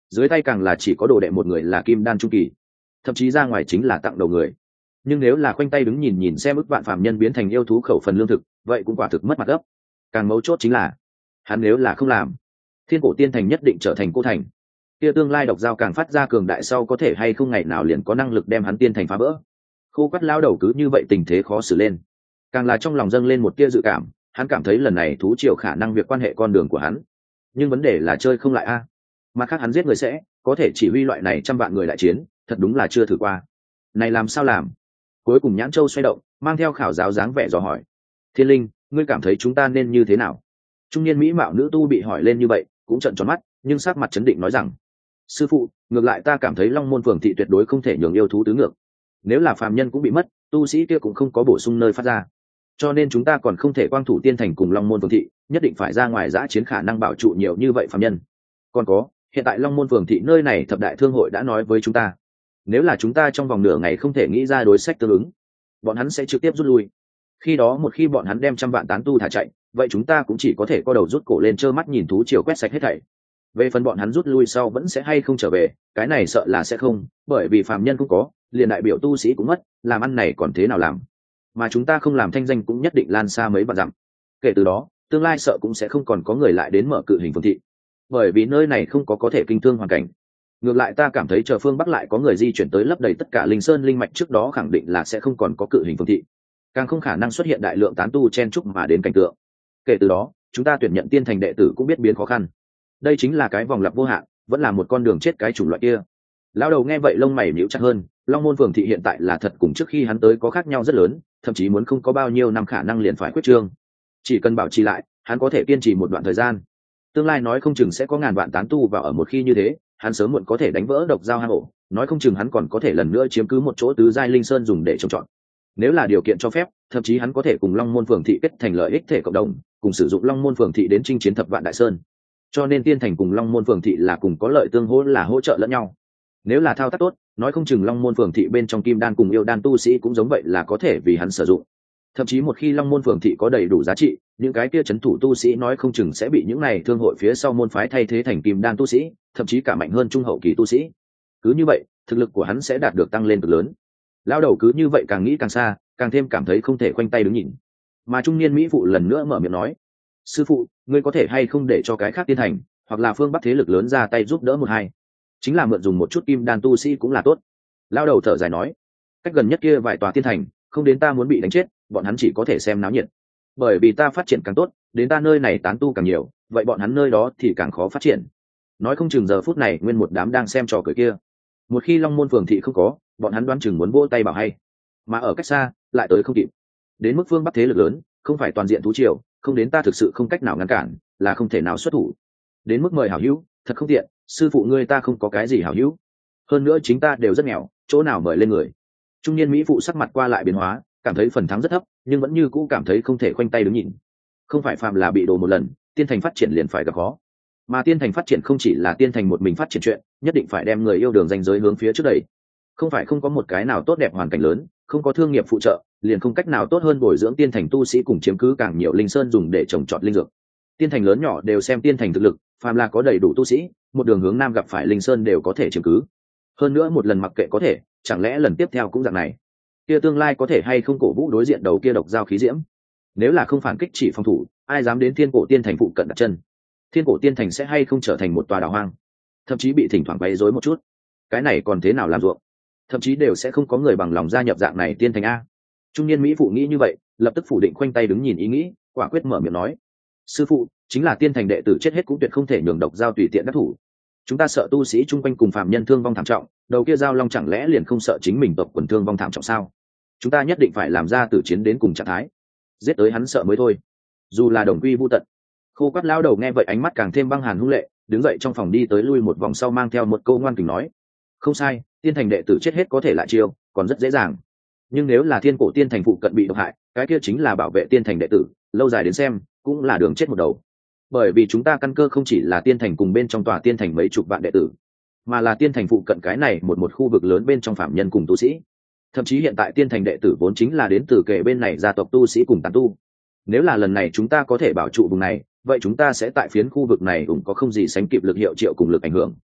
dưới tay càng là chỉ có đồ đệ một người là kim đan trung kỳ, thậm chí ra ngoài chính là tặng đầu người. Nhưng nếu là khoanh tay đứng nhìn nhìn xem ức vạn phàm nhân biến thành yêu thú khẩu phần lương thực, vậy cũng quả thực mất mặt gấp. Càng mấu chốt chính là hắn nếu là không làm, thiên cổ tiên thành nhất định trở thành cô thành. Kia tương lai độc giao càng phát ra cường đại sau có thể hay không ngày nào liền có năng lực đem hắn tiên thành phá vỡ. Khô Quắt lao đầu cứ như vậy tình thế khó xử lên, càng là trong lòng dâng lên một tia dự cảm. Hắn cảm thấy lần này thú triều khả năng việc quan hệ con đường của hắn, nhưng vấn đề là chơi không lại a. Mặt khác hắn giết người sẽ có thể chỉ huy loại này trăm vạn người đại chiến, thật đúng là chưa thử qua. Này làm sao làm? Cuối cùng Nhãn Châu xoay động, mang theo khảo giáo dáng vẻ dò hỏi. Thiên Linh, ngươi cảm thấy chúng ta nên như thế nào? Trung niên mỹ mạo nữ tu bị hỏi lên như vậy cũng trợn tròn mắt, nhưng sắc mặt chấn định nói rằng: sư phụ, ngược lại ta cảm thấy Long Môn Phường thị tuyệt đối không thể nhường yêu thú tứ ngược. Nếu là phàm nhân cũng bị mất, tu sĩ kia cũng không có bổ sung nơi phát ra, cho nên chúng ta còn không thể quang thủ tiên thành cùng Long Môn Phường thị, nhất định phải ra ngoài giã chiến khả năng bảo trụ nhiều như vậy phàm nhân. Còn có, hiện tại Long Môn Phường thị nơi này thập đại thương hội đã nói với chúng ta, nếu là chúng ta trong vòng nửa ngày không thể nghĩ ra đối sách tương ứng, bọn hắn sẽ trực tiếp rút lui. Khi đó một khi bọn hắn đem trăm vạn tán tu thả chạy, vậy chúng ta cũng chỉ có thể co đầu rút cổ lên trơ mắt nhìn thú triều quét sạch hết thảy. Về phần bọn hắn rút lui sau vẫn sẽ hay không trở về, cái này sợ là sẽ không, bởi vì phàm nhân cũng có, liền đại biểu tu sĩ cũng mất, làm ăn này còn thế nào làm. Mà chúng ta không làm thanh danh cũng nhất định lan xa mấy vạn dặm. Kể từ đó, tương lai sợ cũng sẽ không còn có người lại đến mở cự hình phường thị, bởi vì nơi này không có thể kinh thương hoàn cảnh. Ngược lại ta cảm thấy chờ phương Bắc lại có người di chuyển tới lấp đầy tất cả linh sơn linh mạch trước đó, khẳng định là sẽ không còn có cự hình phường thị, càng không khả năng xuất hiện đại lượng tán tu chen chúc mà đến cảnh tượng. Kể từ đó, chúng ta tuyển nhận tiên thành đệ tử cũng biết biến khó khăn. Đây chính là cái vòng lặp vô hạn, vẫn là một con đường chết cái chủng loại kia. Lão đầu nghe vậy lông mày nhíu chặt hơn, Long Môn Phường thị hiện tại là thật cùng trước khi hắn tới có khác nhau rất lớn, thậm chí muốn không có bao nhiêu năm khả năng liền phải quyết trương. Chỉ cần bảo trì lại, hắn có thể kiên trì một đoạn thời gian. Tương lai nói không chừng sẽ có ngàn vạn tán tu vào ở, một khi như thế, hắn sớm muộn có thể đánh vỡ độc giao hang ổ, nói không chừng hắn còn có thể lần nữa chiếm cứ một chỗ tứ giai linh sơn dùng để trồng trọt. Nếu là điều kiện cho phép, thậm chí hắn có thể cùng Long Môn Phường thị kết thành lợi ích thể cộng đồng, cùng sử dụng Long Môn Phường thị đến chinh chiến thập vạn đại sơn. Cho nên tiên thành cùng Long Môn Phường thị là cùng có lợi tương hỗ, là hỗ trợ lẫn nhau. Nếu là thao tác tốt, nói không chừng Long Môn Phường thị bên trong kim đan cùng yêu đan tu sĩ cũng giống vậy là có thể vì hắn sử dụng. Thậm chí một khi Long Môn Phường thị có đầy đủ giá trị, những cái kia trấn thủ tu sĩ nói không chừng sẽ bị những này thương hội phía sau môn phái thay thế thành kim đan tu sĩ, thậm chí cả mạnh hơn trung hậu kỳ tu sĩ. Cứ như vậy, thực lực của hắn sẽ đạt được tăng lên cực lớn. Lão đầu cứ như vậy càng nghĩ càng xa, càng thêm cảm thấy không thể khoanh tay đứng nhìn. Mà trung niên mỹ phụ lần nữa mở miệng nói: sư phụ, ngươi có thể hay không để cho cái khác tiên thành hoặc là phương Bắc thế lực lớn ra tay giúp đỡ một hai, chính là mượn dùng một chút kim đan tu sĩ cũng là tốt. Lão đầu thở dài nói: cách gần nhất kia vài tòa tiên thành, không đến ta muốn bị đánh chết, bọn hắn chỉ có thể xem náo nhiệt. Bởi vì ta phát triển càng tốt, đến ta nơi này tán tu càng nhiều, vậy bọn hắn nơi đó thì càng khó phát triển. Nói không chừng giờ phút này nguyên một đám đang xem trò cười kia, một khi Long Môn Phường thị không có, bọn hắn đoán chừng muốn vỗ tay bảo hay, mà ở cách xa lại tới không kịp. Đến mức phương Bắc thế lực lớn, không phải toàn diện thú triều, không đến ta thực sự không cách nào ngăn cản, là không thể nào xuất thủ. Đến mức mời hảo hữu, thật không tiện, sư phụ ngươi ta không có cái gì hảo hữu, hơn nữa chính ta đều rất nghèo, chỗ nào mời lên người. Trung niên mỹ phụ sắc mặt qua lại biến hóa, cảm thấy phần thắng rất thấp, nhưng vẫn như cũ cảm thấy không thể khoanh tay đứng nhìn. Không phải phàm là bị đổ một lần, tiên thành phát triển liền phải gặp khó. Mà tiên thành phát triển không chỉ là tiên thành một mình phát triển chuyện, nhất định phải đem người yêu đường ranh giới hướng phía trước đẩy. Không phải không có một cái nào tốt đẹp hoàn cảnh lớn, không có thương nghiệp phụ trợ, liền không cách nào tốt hơn bồi dưỡng tiên thành tu sĩ cùng chiếm cứ càng nhiều linh sơn dùng để trồng trọt linh dược. Tiên thành lớn nhỏ đều xem tiên thành thực lực, phàm là có đầy đủ tu sĩ, một đường hướng nam gặp phải linh sơn đều có thể chiếm cứ. Hơn nữa một lần mặc kệ có thể, chẳng lẽ lần tiếp theo cũng dạng này? Kia tương lai có thể hay không cổ vũ đối diện đầu kia độc giao khí diễm? Nếu là không phản kích chỉ phòng thủ, ai dám đến thiên cổ tiên thành phụ cận đặt chân? Thiên cổ tiên thành sẽ hay không trở thành một tòa đảo hoang, thậm chí bị thỉnh thoảng quấy rối một chút, cái này còn thế nào làm ruộng? Thậm chí đều sẽ không có người bằng lòng gia nhập dạng này tiên thành a. Trung niên mỹ phụ nghĩ như vậy, lập tức phủ định khoanh tay đứng nhìn ý nghĩ, quả quyết mở miệng nói: sư phụ, chính là tiên thành đệ tử chết hết cũng tuyệt không thể nhường độc giao tùy tiện đắc thủ. Chúng ta sợ tu sĩ chung quanh cùng phạm nhân thương vong thảm trọng, đầu kia giao long chẳng lẽ liền không sợ chính mình tộc quần thương vong thảm trọng sao? Chúng ta nhất định phải làm ra tử chiến đến cùng trạng thái, giết tới hắn sợ mới thôi, dù là đồng quy vu tận. Khô Quắt lao đầu nghe vậy ánh mắt càng thêm băng hàn hung lệ, đứng dậy trong phòng đi tới lui một vòng sau mang theo một câu ngoan kình nói: không sai, tiên thành đệ tử chết hết có thể lại chiêu, còn rất dễ dàng. Nhưng nếu là thiên cổ tiên thành phụ cận bị độc hại, cái kia chính là bảo vệ tiên thành đệ tử, lâu dài đến xem cũng là đường chết một đầu. Bởi vì chúng ta căn cơ không chỉ là tiên thành cùng bên trong tòa tiên thành mấy chục vạn đệ tử, mà là tiên thành phụ cận cái này một khu vực lớn bên trong phạm nhân cùng tu sĩ. Thậm chí hiện tại tiên thành đệ tử vốn chính là đến từ kề bên này gia tộc tu sĩ cùng tán tu. Nếu là lần này chúng ta có thể bảo trụ vùng này, vậy chúng ta sẽ tại phiến khu vực này cũng có không gì sánh kịp lực hiệu triệu cùng lực ảnh hưởng.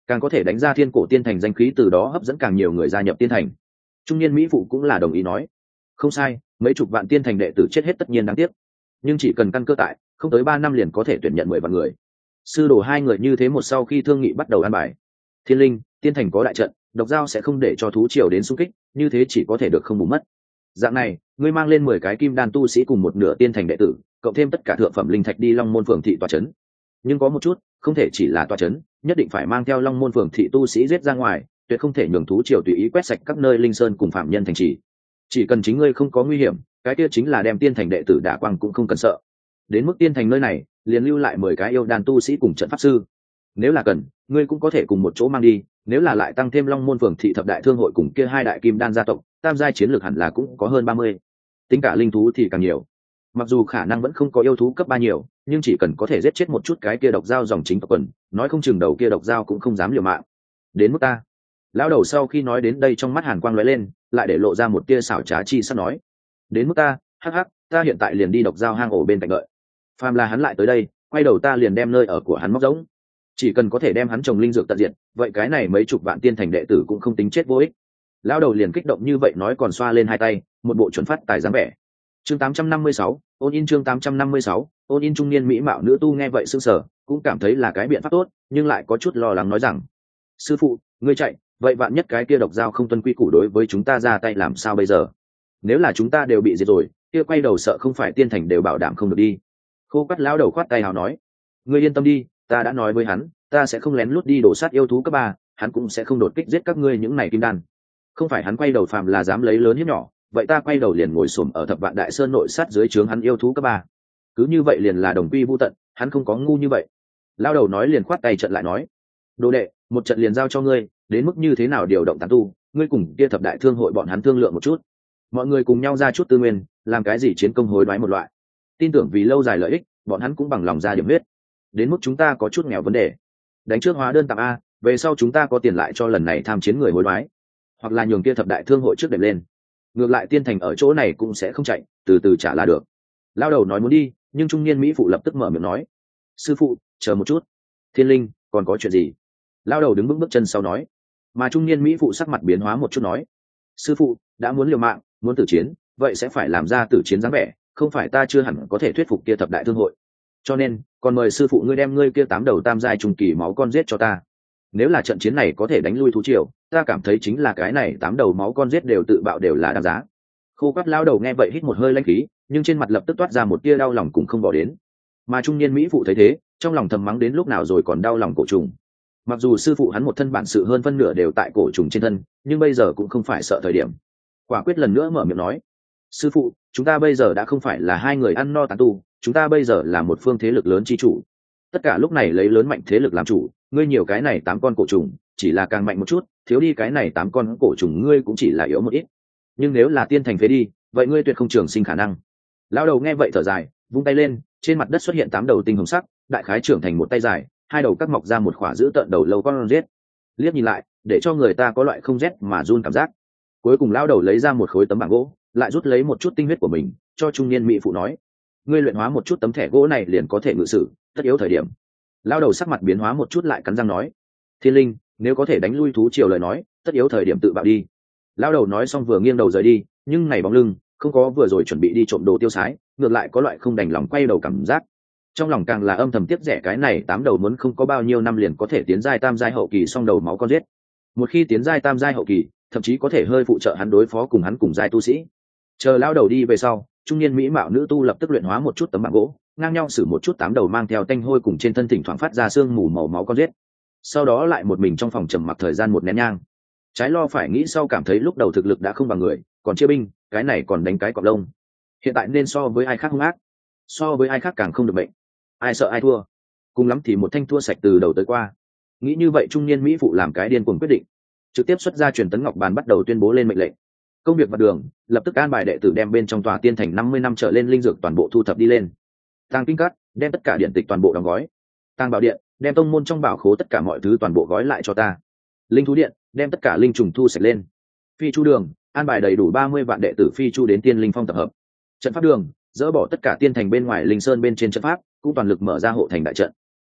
càng có thể đánh ra thiên cổ tiên thành danh khí, từ đó hấp dẫn càng nhiều người gia nhập tiên thành. Trung niên mỹ phụ cũng là đồng ý nói, không sai, mấy chục vạn tiên thành đệ tử chết hết tất nhiên đáng tiếc, nhưng chỉ cần căn cơ tại, không tới 3 năm liền có thể tuyển nhận 10 vạn người. Sư đồ hai người như thế một sau khi thương nghị bắt đầu an bài. Thiên linh, tiên thành có đại trận, độc giao sẽ không để cho thú triều đến xung kích, như thế chỉ có thể được không bù mất. Dạng này, ngươi mang lên 10 cái kim đan tu sĩ cùng một nửa tiên thành đệ tử, cộng thêm tất cả thượng phẩm linh thạch đi Long Môn phường thị tọa trấn. Nhưng có một chút, không thể chỉ là tọa trấn, nhất định phải mang theo Long Môn phường thị tu sĩ giết ra ngoài, tuyệt không thể nhường thú triều tùy ý quét sạch các nơi linh sơn cùng phạm nhân thành trì. Chỉ cần chính ngươi không có nguy hiểm, cái kia chính là đem tiên thành đệ tử đả quang cũng không cần sợ. Đến mức tiên thành nơi này, liền lưu lại 10 cái yêu đan tu sĩ cùng trận pháp sư. Nếu là cần, ngươi cũng có thể cùng một chỗ mang đi, nếu là lại tăng thêm Long Môn phường thị thập đại thương hội cùng kia 2 đại kim đan gia tộc, tam giai chiến lược hẳn là cũng có hơn 30. Tính cả linh thú thì càng nhiều. Mặc dù khả năng vẫn không có yêu thú cấp 3 nhiều, nhưng chỉ cần có thể giết chết một chút cái kia độc dao dòng chính tộc quần, nói không chừng đầu kia độc dao cũng không dám liều mạng. Đến mức ta. Lão đầu sau khi nói đến đây trong mắt hàn quang lóe lên, lại để lộ ra một tia xảo trá chi sắp nói. Đến mức ta, hắc hắc, ta hiện tại liền đi độc dao hang ổ bên cạnh đợi. Phàm là hắn lại tới đây, quay đầu ta liền đem nơi ở của hắn móc rỗng. Chỉ cần có thể đem hắn trồng linh dược tận diệt, vậy cái này mấy chục vạn tiên thành đệ tử cũng không tính chết vô ích. Lão đầu liền kích động như vậy nói, còn xoa lên hai tay, một bộ chuẩn phát tài dáng vẻ. Chương 856, ôn in chương 856, ôn in. Trung niên mỹ mạo nữ tu nghe vậy sững sờ, cũng cảm thấy là cái biện pháp tốt, nhưng lại có chút lo lắng nói rằng: sư phụ, ngươi chạy, vậy vạn nhất cái kia độc dao không tuân quy củ đối với chúng ta ra tay làm sao bây giờ? Nếu là chúng ta đều bị diệt rồi, kia quay đầu sợ không phải tiên thành đều bảo đảm không được đi. Khô Quắt lão đầu khoát tay hào nói: ngươi yên tâm đi, ta đã nói với hắn, ta sẽ không lén lút đi đổ sát yêu thú cấp 3, hắn cũng sẽ không đột kích giết các ngươi những này kim đan. Không phải hắn quay đầu phàm là dám lấy lớn hiếp nhỏ, vậy ta quay đầu liền ngồi xổm ở Thập Vạn Đại Sơn nội sát dưới trướng hắn yêu thú cấp 3. Cứ như vậy liền là đồng quy vu tận, hắn không có ngu như vậy. Lão đầu nói liền khoát tay trận lại nói: đồ đệ, một trận liền giao cho ngươi, đến mức như thế nào điều động tán tu, ngươi cùng kia thập đại thương hội bọn hắn thương lượng một chút, mọi người cùng nhau ra chút tư nguyên, làm cái gì chiến công hối đoái một loại. Tin tưởng vì lâu dài lợi ích, bọn hắn cũng bằng lòng ra điểm huyết. Đến mức chúng ta có chút nghèo vấn đề, đánh trước hóa đơn tạm a, về sau chúng ta có tiền lại cho lần này tham chiến người hối đoái, hoặc là nhường kia thập đại thương hội trước đệm lên. Ngược lại tiên thành ở chỗ này cũng sẽ không chạy, từ từ trả là được. Lao đầu nói muốn đi, nhưng trung niên mỹ phụ lập tức mở miệng nói: sư phụ, chờ một chút. Thiên linh, còn có chuyện gì? Lao đầu đứng bước chân sau nói. Mà trung niên mỹ phụ sắc mặt biến hóa một chút nói: sư phụ, đã muốn liều mạng, muốn tử chiến, vậy sẽ phải làm ra tử chiến dáng vẻ, không phải ta chưa hẳn có thể thuyết phục kia thập đại thương hội. Cho nên, còn mời sư phụ ngươi đem ngươi kia 8 đầu tam giai trùng kỳ máu con giết cho ta. Nếu là trận chiến này có thể đánh lui thú triều, ta cảm thấy chính là cái này 8 đầu máu con giết đều tự bạo đều là đáng giá. Khô Quắt lao đầu nghe vậy hít một hơi lãnh khí, nhưng trên mặt lập tức toát ra một tia đau lòng cũng không bỏ đến. Mà trung niên mỹ phụ thấy thế, trong lòng thầm mắng đến lúc nào rồi còn đau lòng cổ trùng. Mặc dù sư phụ hắn một thân bản sự hơn phân nửa đều tại cổ trùng trên thân, nhưng bây giờ cũng không phải sợ thời điểm. Quả quyết lần nữa mở miệng nói: sư phụ, chúng ta bây giờ đã không phải là hai người ăn no tán tu, chúng ta bây giờ là một phương thế lực lớn chi chủ. Tất cả lúc này lấy lớn mạnh thế lực làm chủ, ngươi nhiều cái này 8 con cổ trùng, chỉ là càng mạnh một chút, thiếu đi cái này 8 con cổ trùng ngươi cũng chỉ là yếu một ít. Nhưng nếu là tiên thành phế đi, vậy ngươi tuyệt không trường sinh khả năng. Lão đầu nghe vậy thở dài, vung tay lên, trên mặt đất xuất hiện 8 đầu tinh hồng sắc, đại khái trưởng thành một tay dài, hai đầu cắt mọc ra một khỏa giữ tợn đầu lâu con rết. Liếc nhìn lại, để cho người ta có loại không rét mà run cảm giác. Cuối cùng lão đầu lấy ra một khối tấm bảng gỗ, lại rút lấy một chút tinh huyết của mình, cho trung niên mỹ phụ nói: ngươi luyện hóa một chút tấm thẻ gỗ này liền có thể ngự sử, tất yếu thời điểm. Lão đầu sắc mặt biến hóa một chút lại cắn răng nói: thiên linh, nếu có thể đánh lui thú triều lời nói, tất yếu thời điểm tự bạo đi. Lão đầu nói xong vừa nghiêng đầu rời đi, nhưng này bóng lưng không có vừa rồi chuẩn bị đi trộm đồ tiêu sái, ngược lại có loại không đành lòng quay đầu cảm giác. Trong lòng càng là âm thầm tiếc rẻ cái này 8 đầu muốn không có bao nhiêu năm liền có thể tiến giai tam giai hậu kỳ song đầu máu con giết. Một khi tiến giai tam giai hậu kỳ, thậm chí có thể hơi phụ trợ hắn đối phó cùng hắn cùng giai tu sĩ. Chờ lão đầu đi về sau, trung niên mỹ mạo nữ tu lập tức luyện hóa một chút tấm bảng gỗ, ngang nhau xử một chút 8 đầu mang theo tanh hôi cùng trên thân thỉnh thoảng phát ra sương mù màu máu con giết. Sau đó lại một mình trong phòng trầm mặc thời gian một nén nhang. Trái lo phải nghĩ sau cảm thấy lúc đầu thực lực đã không bằng người, còn chia binh, cái này còn đánh cái cọp lông. Hiện tại nên so với ai khác hung ác, so với ai khác càng không được bệnh. Ai sợ ai thua, cùng lắm thì một thanh thua sạch từ đầu tới qua. Nghĩ như vậy trung niên mỹ phụ làm cái điên cuồng quyết định, trực tiếp xuất ra truyền tấn ngọc bàn bắt đầu tuyên bố lên mệnh lệnh. Công việc mặt đường, lập tức an bài đệ tử đem bên trong tòa tiên thành 50 năm trở lên linh dược toàn bộ thu thập đi lên. Tàng kinh cắt, đem tất cả điện tịch toàn bộ đóng gói. Tàng bảo điện, đem tông môn trong bảo khố tất cả mọi thứ toàn bộ gói lại cho ta. Linh thú điện, đem tất cả linh trùng thu sạch lên. Phi chu đường, an bài đầy đủ 30 vạn đệ tử phi chu đến tiên linh phong tập hợp. Trận pháp đường, dỡ bỏ tất cả tiên thành bên ngoài linh sơn bên trên trận pháp, cũng toàn lực mở ra hộ thành đại trận.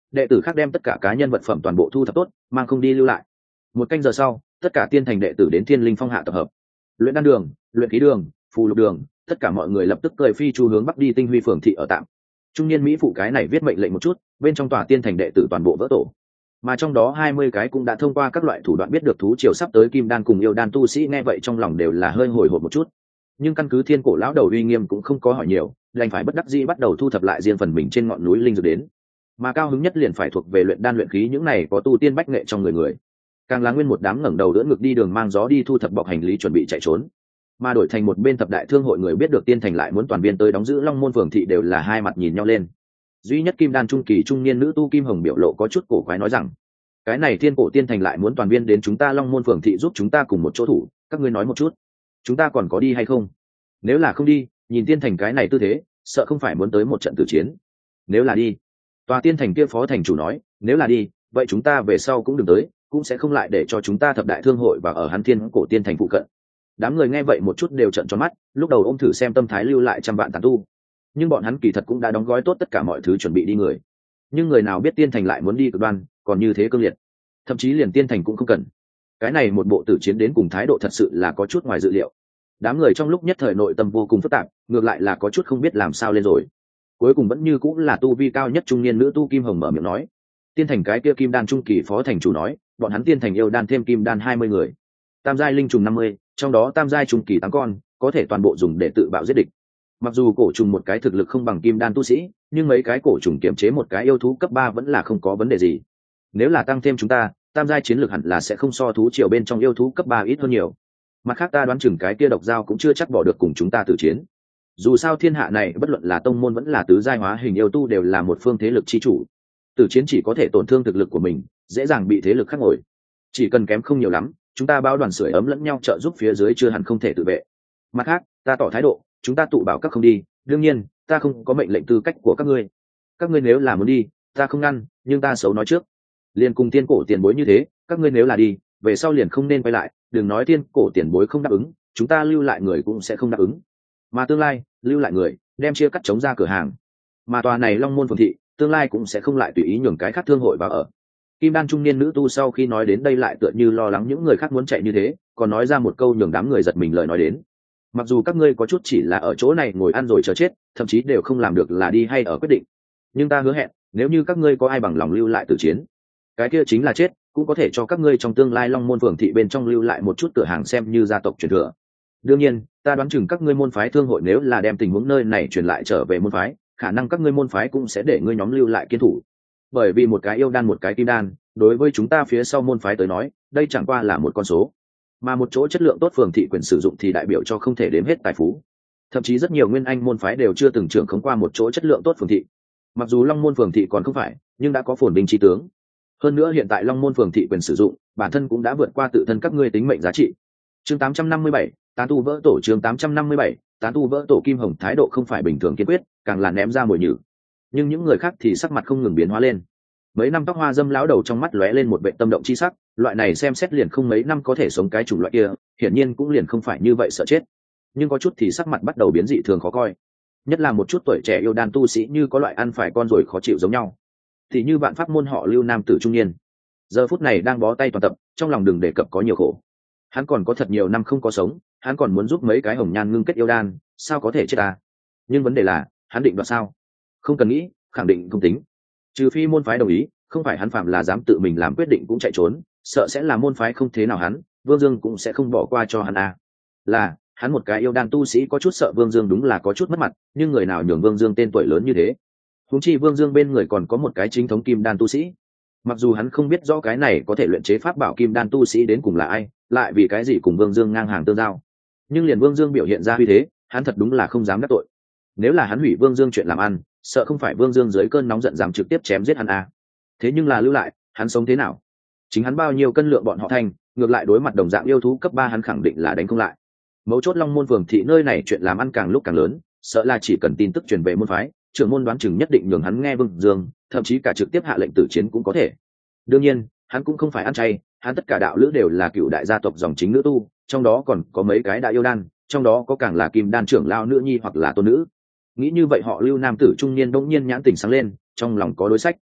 đệ tử khác đem tất cả cá nhân vật phẩm toàn bộ thu thập tốt, mang không đi lưu lại. Một canh giờ sau, tất cả tiên thành đệ tử đến Thiên Linh Phong hạ tập hợp. Luyện đan đường, luyện khí đường, phù lục đường, tất cả mọi người lập tức cười phi chu hướng bắc đi Tinh Huy phường thị ở tạm. Trung niên mỹ phụ cái này viết mệnh lệnh một chút, bên trong tòa tiên thành đệ tử toàn bộ vỡ tổ. Mà trong đó 20 cái cũng đã thông qua các loại thủ đoạn biết được thú triều sắp tới kim đan cùng yêu đan tu sĩ nghe vậy trong lòng đều là hơi hồi hộp một chút. Nhưng căn cứ thiên cổ lão đầu uy nghiêm cũng không có hỏi nhiều, đành phải bất đắc dĩ bắt đầu thu thập lại riêng phần mình trên ngọn núi linh dược đến. Mà cao hứng nhất liền phải thuộc về luyện đan luyện khí, những này có tu tiên bách nghệ trong người. Càng là nguyên một đám ngẩng đầu đỡ ngực đi đường mang gió đi thu thập bọc hành lý chuẩn bị chạy trốn. Mà đổi thành một bên thập đại thương hội người biết được tiên thành lại muốn toàn viên tới đóng giữ Long Môn phường thị đều là hai mặt nhìn nhau lên. Duy nhất kim đan trung kỳ trung niên nữ tu Kim Hồng biểu lộ có chút cổ quái nói rằng, cái này thiên cổ tiên thành lại muốn toàn viên đến chúng ta Long Môn phường thị giúp chúng ta cùng một chỗ thủ, các ngươi nói một chút, chúng ta còn có đi hay không? Nếu là không đi, nhìn tiên thành cái này tư thế, sợ không phải muốn tới một trận tử chiến. Nếu là đi, tòa tiên thành kia phó thành chủ nói, nếu là đi, vậy chúng ta về sau cũng đừng tới, cũng sẽ không lại để cho chúng ta thập đại thương hội và ở hắn thiên cổ tiên thành phụ cận. Đám người nghe vậy một chút đều trợn tròn mắt, lúc đầu ôm thử xem tâm thái lưu lại trăm vạn tán tu, nhưng bọn hắn kỳ thật cũng đã đóng gói tốt tất cả mọi thứ chuẩn bị đi người. Nhưng người nào biết tiên thành lại muốn đi cực đoan, còn như thế cương liệt, thậm chí liền tiên thành cũng không cần. Cái này một bộ tử chiến đến cùng thái độ thật sự là có chút ngoài dự liệu. Đám người trong lúc nhất thời nội tâm vô cùng phức tạp, ngược lại là có chút không biết làm sao lên rồi. Cuối cùng vẫn như cũng là tu vi cao nhất trung niên nữ tu Kim Hồng mở miệng nói, tiên thành cái kia kim đan trung kỳ phó thành chủ nói, bọn hắn tiên thành yêu đan thêm kim đan 20 người, tam giai linh trùng 50, trong đó tam giai trung kỳ 8 con, có thể toàn bộ dùng để tự bạo giết địch. Mặc dù cổ trùng một cái thực lực không bằng kim đan tu sĩ, nhưng mấy cái cổ trùng kiểm chế một cái yêu thú cấp 3 vẫn là không có vấn đề gì. Nếu là tăng thêm chúng ta, tam giai chiến lược hẳn là sẽ không so thú triều bên trong yêu thú cấp 3 ít hơn nhiều. Mặt khác ta đoán chừng cái kia độc dao cũng chưa chắc bỏ được cùng chúng ta tử chiến. Dù sao thiên hạ này bất luận là tông môn vẫn là tứ giai hóa hình yêu tu đều là một phương thế lực chi chủ. Tử chiến chỉ có thể tổn thương thực lực của mình, dễ dàng bị thế lực khác ngồi. Chỉ cần kém không nhiều lắm, chúng ta bao đoàn sưởi ấm lẫn nhau trợ giúp phía dưới chưa hẳn không thể tự vệ. Mặt khác, ta tỏ thái độ, chúng ta tụ bảo các không đi, đương nhiên, ta không có mệnh lệnh tư cách của các ngươi. Các ngươi nếu là muốn đi, ta không ngăn, nhưng ta xấu nói trước. Liền cùng tiên cổ tiền bối như thế, các ngươi nếu là đi, về sau liền không nên quay lại, đừng nói tiên cổ tiền bối không đáp ứng, chúng ta lưu lại người cũng sẽ không đáp ứng. Mà tương lai, lưu lại người, đem chia cắt chống ra cửa hàng. Mà tòa này Long Môn phường thị, tương lai cũng sẽ không lại tùy ý nhường cái khác thương hội vào ở. Kim đan trung niên nữ tu sau khi nói đến đây lại tựa như lo lắng những người khác muốn chạy như thế, còn nói ra một câu nhường đám người giật mình lời nói đến. Mặc dù các ngươi có chút chỉ là ở chỗ này ngồi ăn rồi chờ chết, thậm chí đều không làm được là đi hay ở quyết định, nhưng ta hứa hẹn, nếu như các ngươi có ai bằng lòng lưu lại tử chiến, cái kia chính là chết, cũng có thể cho các ngươi trong tương lai Long Môn phường thị bên trong lưu lại một chút cửa hàng xem như gia tộc truyền thừa. Đương nhiên, ta đoán chừng các ngươi môn phái thương hội nếu là đem tình huống nơi này truyền lại trở về môn phái, khả năng các ngươi môn phái cũng sẽ để ngươi nhóm lưu lại kiên thủ. Bởi vì một cái yêu đan một cái kim đan, đối với chúng ta phía sau môn phái tới nói, đây chẳng qua là một con số, mà một chỗ chất lượng tốt phường thị quyền sử dụng thì đại biểu cho không thể đếm hết tài phú. Thậm chí rất nhiều nguyên anh môn phái đều chưa từng trưởng khống qua một chỗ chất lượng tốt phường thị. Mặc dù Long Môn phường thị còn không phải, nhưng đã có phồn vinh chi tướng. Hơn nữa hiện tại Long Môn phường thị quyền sử dụng, bản thân cũng đã vượt qua tự thân các ngươi tính mệnh giá trị. Chương 857, tán tu vỡ tổ. Chương 857, tán tu vỡ tổ. Kim Hồng thái độ không phải bình thường kiên quyết, càng là ném ra mồi nhử. Nhưng những người khác thì sắc mặt không ngừng biến hóa lên. Mấy năm tóc hoa dâm lão đầu trong mắt lóe lên một vẻ tâm động chi sắc, loại này xem xét liền không mấy năm có thể sống cái chủng loại kia, hiển nhiên cũng liền không phải như vậy sợ chết. Nhưng có chút thì sắc mặt bắt đầu biến dị thường khó coi. Nhất là một chút tuổi trẻ yêu đan tu sĩ như có loại ăn phải con rồi khó chịu giống nhau. Thì như bạn pháp môn họ Lưu nam tử trung niên, giờ phút này đang bó tay toàn tập, trong lòng đừng đề cập có nhiều khổ. Hắn còn có thật nhiều năm không có sống, hắn còn muốn giúp mấy cái hồng nhan ngưng kết yêu đan, sao có thể chết ta? Nhưng vấn đề là, hắn định đoạt sao? Không cần nghĩ, khẳng định không tính. Trừ phi môn phái đồng ý, không phải hắn phạm là dám tự mình làm quyết định cũng chạy trốn, sợ sẽ là môn phái không thế nào hắn, Vương Dương cũng sẽ không bỏ qua cho hắn à. Là, hắn một cái yêu đan tu sĩ có chút sợ Vương Dương đúng là có chút mất mặt, nhưng người nào nhường Vương Dương tên tuổi lớn như thế? Huống chi Vương Dương bên người còn có một cái chính thống kim đan tu sĩ. Mặc dù hắn không biết rõ cái này có thể luyện chế pháp bảo kim đan tu sĩ đến cùng là ai, lại vì cái gì cùng Vương Dương ngang hàng tương giao, nhưng liền Vương Dương biểu hiện ra uy thế, hắn thật đúng là không dám đắc tội. Nếu là hắn hủy Vương Dương chuyện làm ăn, sợ không phải Vương Dương dưới cơn nóng giận dám trực tiếp chém giết hắn à. Thế nhưng là lưu lại, hắn sống thế nào? Chính hắn bao nhiêu cân lượng bọn họ thành, ngược lại đối mặt đồng dạng yêu thú cấp 3 hắn khẳng định là đánh không lại. Mấu chốt Long Môn phường thị nơi này chuyện làm ăn càng lúc càng lớn, sợ là chỉ cần tin tức truyền về môn phái, trưởng môn đoán chừng nhất định nhường hắn nghe Vương Dương, thậm chí cả trực tiếp hạ lệnh tử chiến cũng có thể. Đương nhiên, hắn cũng không phải ăn chay, hắn tất cả đạo lữ đều là cựu đại gia tộc dòng chính nữ tu, trong đó còn có mấy cái đại yêu đan, trong đó có càng là kim đan trưởng lao nữ nhi hoặc là tôn nữ. Nghĩ như vậy họ Lưu nam tử trung niên bỗng nhiên nhãn tỉnh sáng lên, trong lòng có đối sách.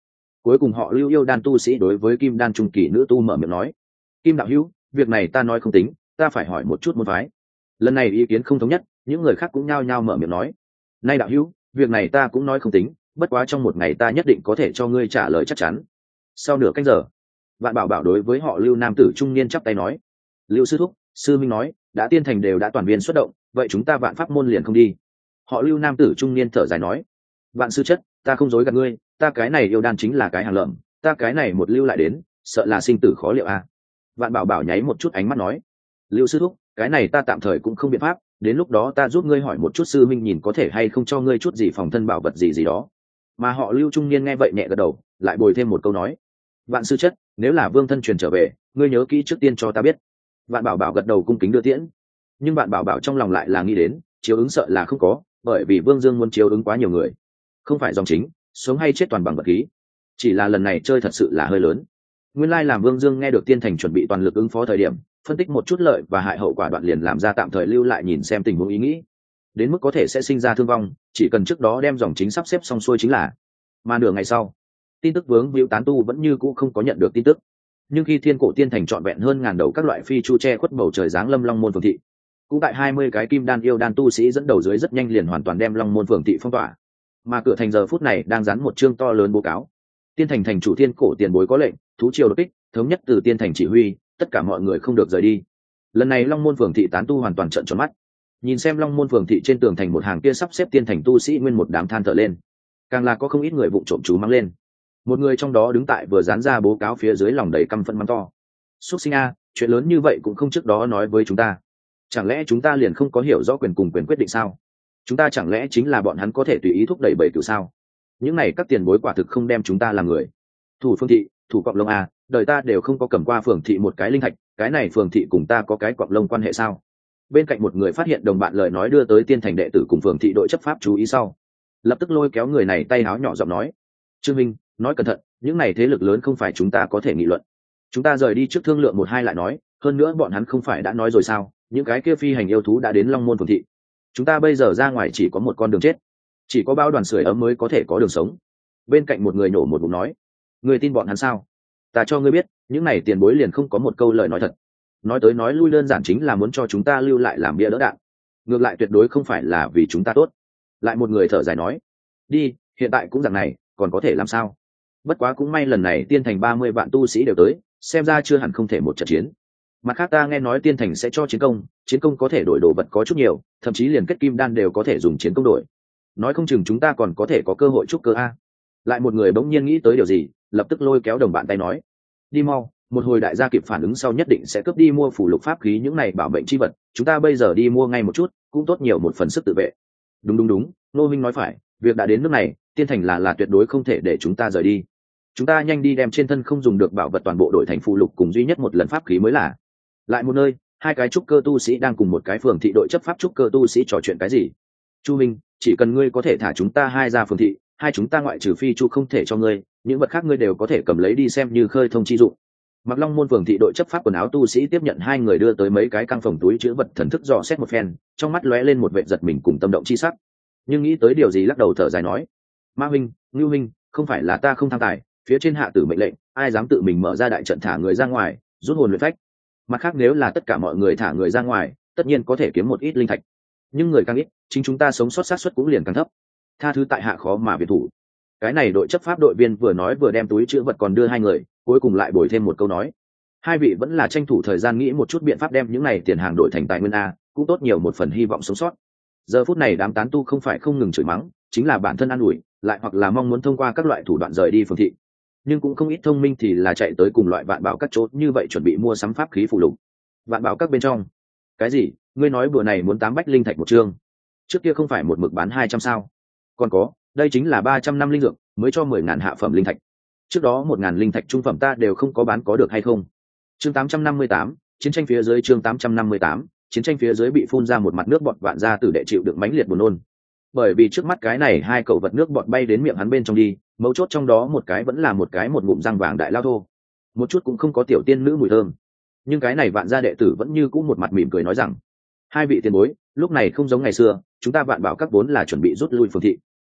Cuối cùng họ Lưu yêu đan tu sĩ đối với kim đan trung kỳ nữ tu mở miệng nói: Kim đạo hữu, việc này ta nói không tính, ta phải hỏi một chút môn phái. Lần này ý kiến không thống nhất, những người khác cũng nhao nhao mở miệng nói: Nay đạo hữu, việc này ta cũng nói không tính, bất quá trong một ngày ta nhất định có thể cho ngươi trả lời chắc chắn. Sau nửa canh giờ, Vạn Bảo Bảo đối với họ Lưu nam tử trung niên chắp tay nói: Lưu sư thúc, sư minh nói đã tiên thành đều đã toàn viên xuất động, vậy chúng ta Vạn pháp môn liền không đi. Họ Lưu nam tử trung niên thở dài nói: Vạn sư chất, ta không dối gạt ngươi, ta cái này yêu đan chính là cái hàng lợm, ta cái này một lưu lại đến, sợ là sinh tử khó liệu a. Vạn Bảo Bảo nháy một chút ánh mắt nói: Lưu sư thúc, cái này ta tạm thời cũng không biện pháp, đến lúc đó ta giúp ngươi hỏi một chút sư minh nhìn có thể hay không cho ngươi chút gì phòng thân bảo vật gì gì đó. Mà họ Lưu trung niên nghe vậy nhẹ gật đầu, lại bồi thêm một câu nói: Vạn sư chất, nếu là vương thân truyền trở về, ngươi nhớ kỹ trước tiên cho ta biết. Vạn Bảo Bảo gật đầu cung kính đưa tiễn. Nhưng Vạn Bảo Bảo trong lòng lại là nghĩ đến chiếu ứng sợ là không có, bởi vì Vương Dương muốn chiếu ứng quá nhiều người, không phải dòng chính, sống hay chết toàn bằng vật khí. Chỉ là lần này chơi thật sự là hơi lớn. Nguyên lai làm Vương Dương nghe được tiên thành chuẩn bị toàn lực ứng phó thời điểm, phân tích một chút lợi và hại hậu quả đoạn liền làm ra tạm thời lưu lại nhìn xem tình huống ý nghĩ. Đến mức có thể sẽ sinh ra thương vong, chỉ cần trước đó đem dòng chính sắp xếp xong xuôi chính là. Mà nửa ngày sau, tin tức vướng víu tán tu vẫn như cũ không có nhận được tin tức. Nhưng khi thiên cổ tiên thành trọn vẹn hơn ngàn đầu các loại phi chu che khuất bầu trời giáng lâm Long Môn phường thị, cũng tại 20 cái kim đan yêu đan tu sĩ dẫn đầu dưới rất nhanh liền hoàn toàn đem Long Môn phường thị phong tỏa. Mà cửa thành giờ phút này đang dán một chương to lớn báo cáo: tiên thành thành chủ thiên cổ tiền bối có lệnh, thú triều đột kích, thống nhất từ tiên thành chỉ huy, tất cả mọi người không được rời đi. Lần này Long Môn phường thị tán tu hoàn toàn trợn tròn mắt, nhìn xem Long Môn phường thị trên tường thành một hàng kia sắp xếp tiên thành tu sĩ nguyên một đám than thở lên, càng là có không ít người vụng trộm chú mắng lên. Một người trong đó đứng tại vừa dán ra báo cáo phía dưới lòng đầy căm phẫn mắng to: xuất sinh a, chuyện lớn như vậy cũng không trước đó nói với chúng ta, chẳng lẽ chúng ta liền không có hiểu rõ quyền cùng quyền quyết định sao? Chúng ta chẳng lẽ chính là bọn hắn có thể tùy ý thúc đẩy bầy cừu sao? Những này các tiền bối quả thực không đem chúng ta làm người. Thủ phương thị, thủ cọp lông a, đời ta đều không có cầm qua phường thị một cái linh thạch, cái này phường thị cùng ta có cái cọp lông quan hệ sao? Bên cạnh một người phát hiện đồng bạn lời nói đưa tới tiên thành đệ tử cùng phường thị đội chấp pháp chú ý sau, lập tức lôi kéo người này tay áo nhỏ giọng nói: Trương Minh, nói cẩn thận, những này thế lực lớn không phải chúng ta có thể nghị luận. Chúng ta rời đi trước thương lượng một hai lại nói, hơn nữa bọn hắn không phải đã nói rồi sao, những cái kia phi hành yêu thú đã đến Long Môn phường thị. Chúng ta bây giờ ra ngoài chỉ có một con đường chết, chỉ có bao đoàn sưởi ấm mới có thể có đường sống. Bên cạnh một người nổ một bụng nói: Người tin bọn hắn sao? Ta cho ngươi biết, những này tiền bối liền không có một câu lời nói thật. Nói tới nói lui đơn giản chính là muốn cho chúng ta lưu lại làm bia đỡ đạn. Ngược lại tuyệt đối không phải là vì chúng ta tốt. Lại một người thở dài nói: Đi, hiện tại cũng dạng này, còn có thể làm sao? Bất quá cũng may lần này tiên thành 30 vạn tu sĩ đều tới, xem ra chưa hẳn không thể một trận chiến. Mặt khác ta nghe nói tiên thành sẽ cho chiến công có thể đổi đồ vật có chút nhiều, thậm chí liền kết kim đan đều có thể dùng chiến công đổi. Nói không chừng chúng ta còn có thể có cơ hội trúc cơ a. Lại một người bỗng nhiên nghĩ tới điều gì, lập tức lôi kéo đồng bạn tay nói: Đi mau, một hồi đại gia kịp phản ứng sau nhất định sẽ cướp đi mua phủ lục pháp khí những này bảo mệnh chi vật, chúng ta bây giờ đi mua ngay một chút, cũng tốt nhiều một phần sức tự vệ. Đúng, Nô Minh nói phải, việc đã đến nước này, tiên thành là tuyệt đối không thể để chúng ta rời đi. Chúng ta nhanh đi đem trên thân không dùng được bảo vật toàn bộ đổi thành phụ lục cùng duy nhất một lần pháp khí mới là. Lại một nơi, hai cái trúc cơ tu sĩ đang cùng một cái phường thị đội chấp pháp trúc cơ tu sĩ trò chuyện cái gì. Chu Minh, chỉ cần ngươi có thể thả chúng ta hai ra phường thị, hai chúng ta ngoại trừ phi chu không thể cho ngươi, những vật khác ngươi đều có thể cầm lấy đi xem như khơi thông chi dụng. Mặc Long Môn phường thị đội chấp pháp quần áo tu sĩ tiếp nhận hai người đưa tới mấy cái căng phòng túi chứa vật thần thức dò xét một phen, trong mắt lóe lên một vẻ giật mình cùng tâm động chi sắc. Nhưng nghĩ tới điều gì lắc đầu thở dài nói: Ma huynh, Ngưu huynh, không phải là ta không tham tài, phía trên hạ tử mệnh lệnh, ai dám tự mình mở ra đại trận thả người ra ngoài, rút hồn luyện phách. Mặt khác nếu là tất cả mọi người thả người ra ngoài, tất nhiên có thể kiếm một ít linh thạch. Nhưng người càng ít, chính chúng ta sống sót xác suất cũng liền càng thấp. Tha thứ tại hạ khó mà biệt thủ. Cái này đội chấp pháp đội viên vừa nói vừa đem túi chữ vật còn đưa hai người, cuối cùng lại bồi thêm một câu nói: hai vị vẫn là tranh thủ thời gian nghĩ một chút biện pháp đem những này tiền hàng đổi thành tài nguyên a, cũng tốt nhiều một phần hy vọng sống sót. Giờ phút này đám tán tu không phải không ngừng chửi mắng, chính là bản thân an ủi, lại hoặc là mong muốn thông qua các loại thủ đoạn rời đi phường thị. Nhưng cũng không ít thông minh thì là chạy tới cùng loại Vạn Bảo các chốt như vậy chuẩn bị mua sắm pháp khí phụ lục. Vạn Bảo các bên trong, cái gì? Ngươi nói bữa này muốn 8 bách linh thạch một chương, trước kia không phải một mực bán 200 sao? Còn có, đây chính là 300 năm linh dược, mới cho 10.000 hạ phẩm linh thạch. Trước đó 1.000 linh thạch trung phẩm ta đều không có bán, có được hay không? Chương 858, chiến tranh phía dưới. Chương 858, chiến tranh phía dưới bị phun ra một mặt nước bọt, Vạn gia tử đệ chịu được mãnh liệt buồn nôn. Bởi vì trước mắt cái này hai cậu vật nước bọt bay đến miệng hắn bên trong đi, mấu chốt trong đó một cái vẫn là một cái một ngụm răng vàng đại lao thô, một chút cũng không có tiểu tiên nữ mùi thơm. Nhưng cái này Vạn gia đệ tử vẫn như cũ một mặt mỉm cười nói rằng: hai vị tiền bối, lúc này không giống ngày xưa, chúng ta Vạn Bảo các vốn là chuẩn bị rút lui phường thị,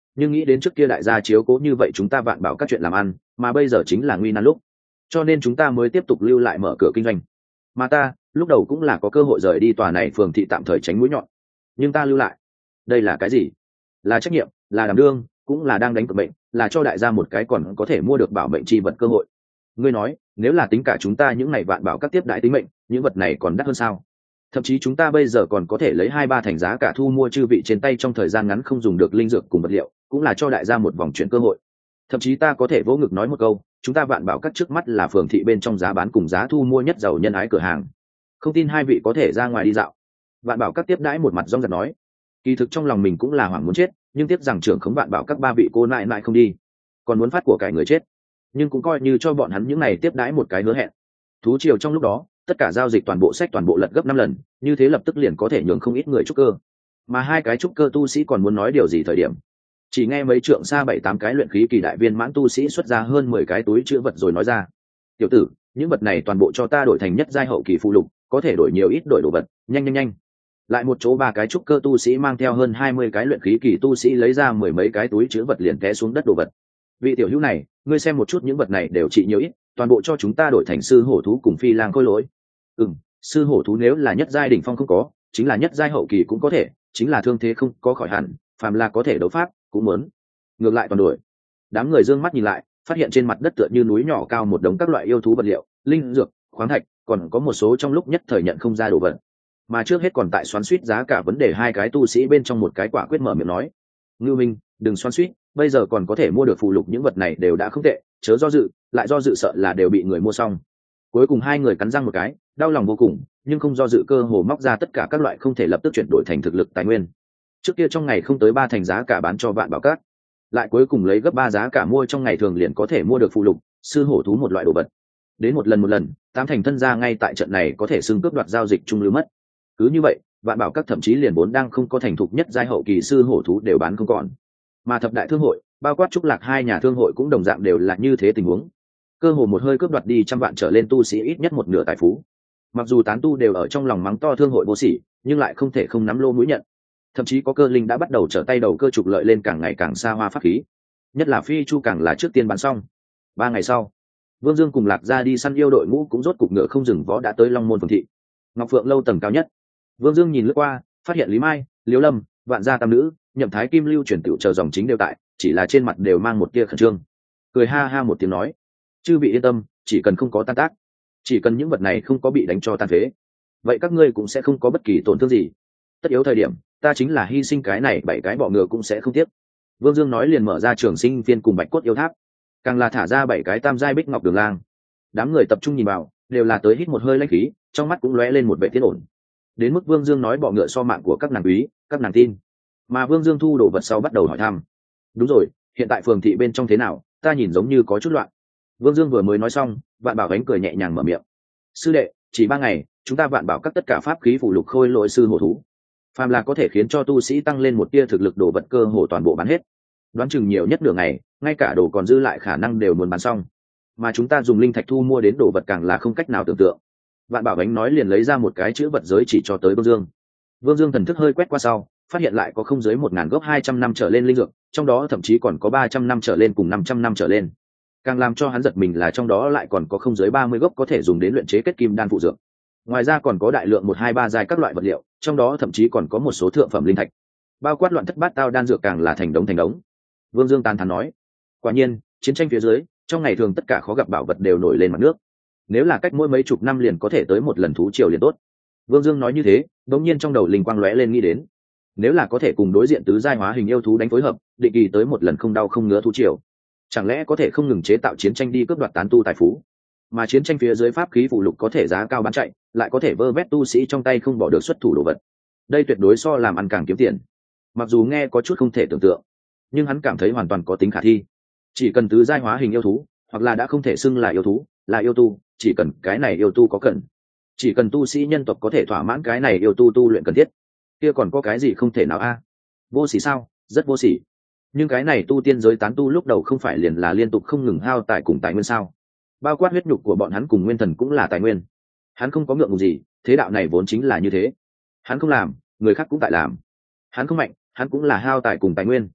nhưng nghĩ đến trước kia đại gia chiếu cố như vậy chúng ta vạn bảo các chuyện làm ăn, mà bây giờ chính là nguy nan lúc, cho nên chúng ta mới tiếp tục lưu lại mở cửa kinh doanh. Mà ta lúc đầu cũng là có cơ hội rời đi tòa này phường thị tạm thời tránh mũi nhọn, nhưng ta lưu lại, đây là cái gì? Là trách nhiệm, là đảm đương, cũng là đang đánh cược mệnh, là cho đại gia một cái còn có thể mua được bảo mệnh chi vật cơ hội. Ngươi nói, nếu là tính cả chúng ta những ngày vạn bảo các tiếp đại tính mệnh, những vật này còn đắt hơn sao? Thậm chí chúng ta bây giờ còn có thể lấy 2-3 thành giá cả thu mua chư vị trên tay trong thời gian ngắn không dùng được linh dược cùng vật liệu, cũng là cho đại gia một vòng chuyển cơ hội. Thậm chí ta có thể vỗ ngực nói một câu, chúng ta vạn bảo các trước mắt là phường thị bên trong giá bán cùng giá thu mua nhất giàu nhân ái cửa hàng. Không tin hai vị có thể ra ngoài đi dạo. Vạn bảo các tiếp đãi một mặt rong rạc nói, kỳ thực trong lòng mình cũng là hoảng muốn chết, nhưng tiếc rằng trưởng khống vạn bảo các ba vị cô nại nại không đi, còn muốn phát của cải người chết, nhưng cũng coi như cho bọn hắn những này tiếp đãi một cái hứa hẹn. Thú triều trong lúc đó, tất cả giao dịch toàn bộ sách toàn bộ lật gấp 5 lần, như thế lập tức liền có thể nhường không ít người trúc cơ. Mà hai cái trúc cơ tu sĩ còn muốn nói điều gì thời điểm, chỉ nghe mấy trượng xa 7-8 cái luyện khí kỳ đại viên mãn tu sĩ xuất ra hơn 10 cái túi chứa vật rồi nói ra, tiểu tử, những vật này toàn bộ cho ta đổi thành nhất giai hậu kỳ phụ lục, có thể đổi nhiều ít đổi đồ vật, nhanh nhanh nhanh. Lại một chỗ 3 cái trúc cơ tu sĩ mang theo hơn 20 cái luyện khí kỳ tu sĩ lấy ra 10 mấy cái túi chứa vật liền té xuống đất đồ vật. Vị tiểu hữu này, ngươi xem một chút những vật này đều trị nhiều ít, toàn bộ cho chúng ta đổi thành sư hổ thú cùng phi lang khôi lỗi. Sư hổ thú nếu là nhất giai đỉnh phong không có, chính là nhất giai hậu kỳ cũng có thể, chính là thương thế không có khỏi hẳn, phàm là có thể đấu pháp cũng muốn. Ngược lại toàn đổi. Đám người dương mắt nhìn lại, phát hiện trên mặt đất tựa như núi nhỏ cao một đống các loại yêu thú vật liệu, linh dược, khoáng thạch, còn có một số trong lúc nhất thời nhận không ra đồ vật. Mà trước hết còn tại xoắn xuýt giá cả vấn đề hai cái tu sĩ bên trong một cái quả quyết mở miệng nói, Ngưu Minh, đừng xoắn xuýt, bây giờ còn có thể mua được phụ lục những vật này đều đã không tệ, chớ do dự, lại do dự sợ là đều bị người mua xong. Cuối cùng hai người cắn răng một cái, đau lòng vô cùng, nhưng không do dự cơ hồ móc ra tất cả các loại không thể lập tức chuyển đổi thành thực lực tài nguyên. Trước kia trong ngày không tới 3 thành giá cả bán cho vạn bảo các, lại cuối cùng lấy gấp 3 giá cả mua trong ngày thường liền có thể mua được phụ lục, sư hổ thú một loại đồ vật. Đến một lần, 8 thành thân gia ngay tại trận này có thể xưng cướp đoạt giao dịch chung lưu mất. Cứ như vậy, vạn bảo các thậm chí liền vốn đang không có thành thục nhất giai hậu kỳ sư hổ thú đều bán không còn. Mà thập đại thương hội, bao quát trúc lạc hai nhà thương hội cũng đồng dạng đều là như thế tình huống. Cơ hồ một hơi cướp đoạt đi 100 vạn trở lên tu sĩ ít nhất một nửa tài phú. Mặc dù tán tu đều ở trong lòng mắng to thương hội vô sỉ, nhưng lại không thể không nắm lô mũi nhận. Thậm chí có cơ linh đã bắt đầu trở tay đầu cơ trục lợi lên càng ngày càng xa hoa pháp khí. Nhất là phi chu càng là trước tiên bán xong. 3 ngày sau, Vương Dương cùng Lạc Gia đi săn yêu đội ngũ cũng rốt cục ngựa không dừng vó đã tới Long Môn phường thị. Ngọc Phượng lâu tầng cao nhất. Vương Dương nhìn lướt qua, phát hiện Lý Mai, Liễu Lâm, Vạn Gia tam nữ, Nhậm Thái Kim Lưu chuyển tiểu chờ dòng chính đều tại, chỉ là trên mặt đều mang một tia khẩn trương. Cười ha ha một tiếng nói, chư vị yên tâm, chỉ cần không có tan tác, chỉ cần những vật này không có bị đánh cho tan phế, vậy các ngươi cũng sẽ không có bất kỳ tổn thương gì. Tất yếu thời điểm, ta chính là hy sinh cái này 7 cái bọ ngựa cũng sẽ không tiếc. Vương Dương nói liền mở ra Trường Sinh Viên cùng Bạch Cốt Yêu Tháp, càng là thả ra 7 cái tam giai bích ngọc đường lang. Đám người tập trung nhìn vào, đều là tới hít một hơi lãnh khí, trong mắt cũng lóe lên một vẻ tiến ổn. Đến mức Vương Dương nói bọ ngựa so mạng của các nàng quý, các nàng tin. Mà Vương Dương thu đồ vật sau bắt đầu hỏi thăm. Đúng rồi, hiện tại phường thị bên trong thế nào, ta nhìn giống như có chút loạn. Vương Dương vừa mới nói xong, Vạn Bảo Gánh cười nhẹ nhàng mở miệng. Sư đệ, chỉ 3 ngày, chúng ta Vạn Bảo các tất cả pháp khí phụ lục khôi lỗi sư hổ thú, phàm là có thể khiến cho tu sĩ tăng lên một tia thực lực đồ vật cơ hồ toàn bộ bán hết. Đoán chừng nhiều nhất nửa ngày, ngay cả đồ còn dư lại khả năng đều muốn bán xong. Mà chúng ta dùng linh thạch thu mua đến đồ vật càng là không cách nào tưởng tượng. Vạn Bảo Gánh nói liền lấy ra một cái chữ vật giới chỉ cho tới Vương Dương. Vương Dương thần thức hơi quét qua sau, phát hiện lại có không dưới 1000 gốc 200 năm trở lên linh dược, trong đó thậm chí còn có 300 năm trở lên cùng 500 năm trở lên. Càng làm cho hắn giật mình là trong đó lại còn có không dưới 30 gốc có thể dùng đến luyện chế kết kim đan phụ dược. Ngoài ra còn có đại lượng 1-2-3 giai các loại vật liệu, trong đó thậm chí còn có một số thượng phẩm linh thạch. Bao quát loạn thất bát tao đan dược càng là thành đống. Vương Dương tán thán nói, quả nhiên, chiến tranh phía dưới, trong ngày thường tất cả khó gặp bảo vật đều nổi lên mặt nước. Nếu là cách mỗi mấy chục năm liền có thể tới một lần thú triều liền tốt. Vương Dương nói như thế, đột nhiên trong đầu linh quang lóe lên nghĩ đến, nếu là có thể cùng đối diện tứ giai hóa hình yêu thú đánh phối hợp, định kỳ tới một lần không đau không ngứa thú triều, chẳng lẽ có thể không ngừng chế tạo chiến tranh đi cướp đoạt tán tu tài phú, mà chiến tranh phía dưới pháp khí phụ lục có thể giá cao bán chạy, lại có thể vơ vét tu sĩ trong tay không bỏ được xuất thủ đồ vật. Đây tuyệt đối so làm ăn càng kiếm tiền. Mặc dù nghe có chút không thể tưởng tượng, nhưng hắn cảm thấy hoàn toàn có tính khả thi. Chỉ cần tứ giai hóa hình yêu thú, hoặc là đã không thể xưng là yêu thú, là yêu tu, chỉ cần cái này yêu tu có cần, chỉ cần tu sĩ nhân tộc có thể thỏa mãn cái này yêu tu tu luyện cần thiết, kia còn có cái gì không thể nào a? Vô sỉ sao? Rất vô sỉ. Nhưng cái này tu tiên giới tán tu lúc đầu không phải liền là liên tục không ngừng hao tài cùng tài nguyên sao? Bao quát huyết nhục của bọn hắn cùng nguyên thần cũng là tài nguyên. Hắn không có ngượng ngùng gì, thế đạo này vốn chính là như thế. Hắn không làm, người khác cũng tại làm. Hắn không mạnh, hắn cũng là hao tài cùng tài nguyên.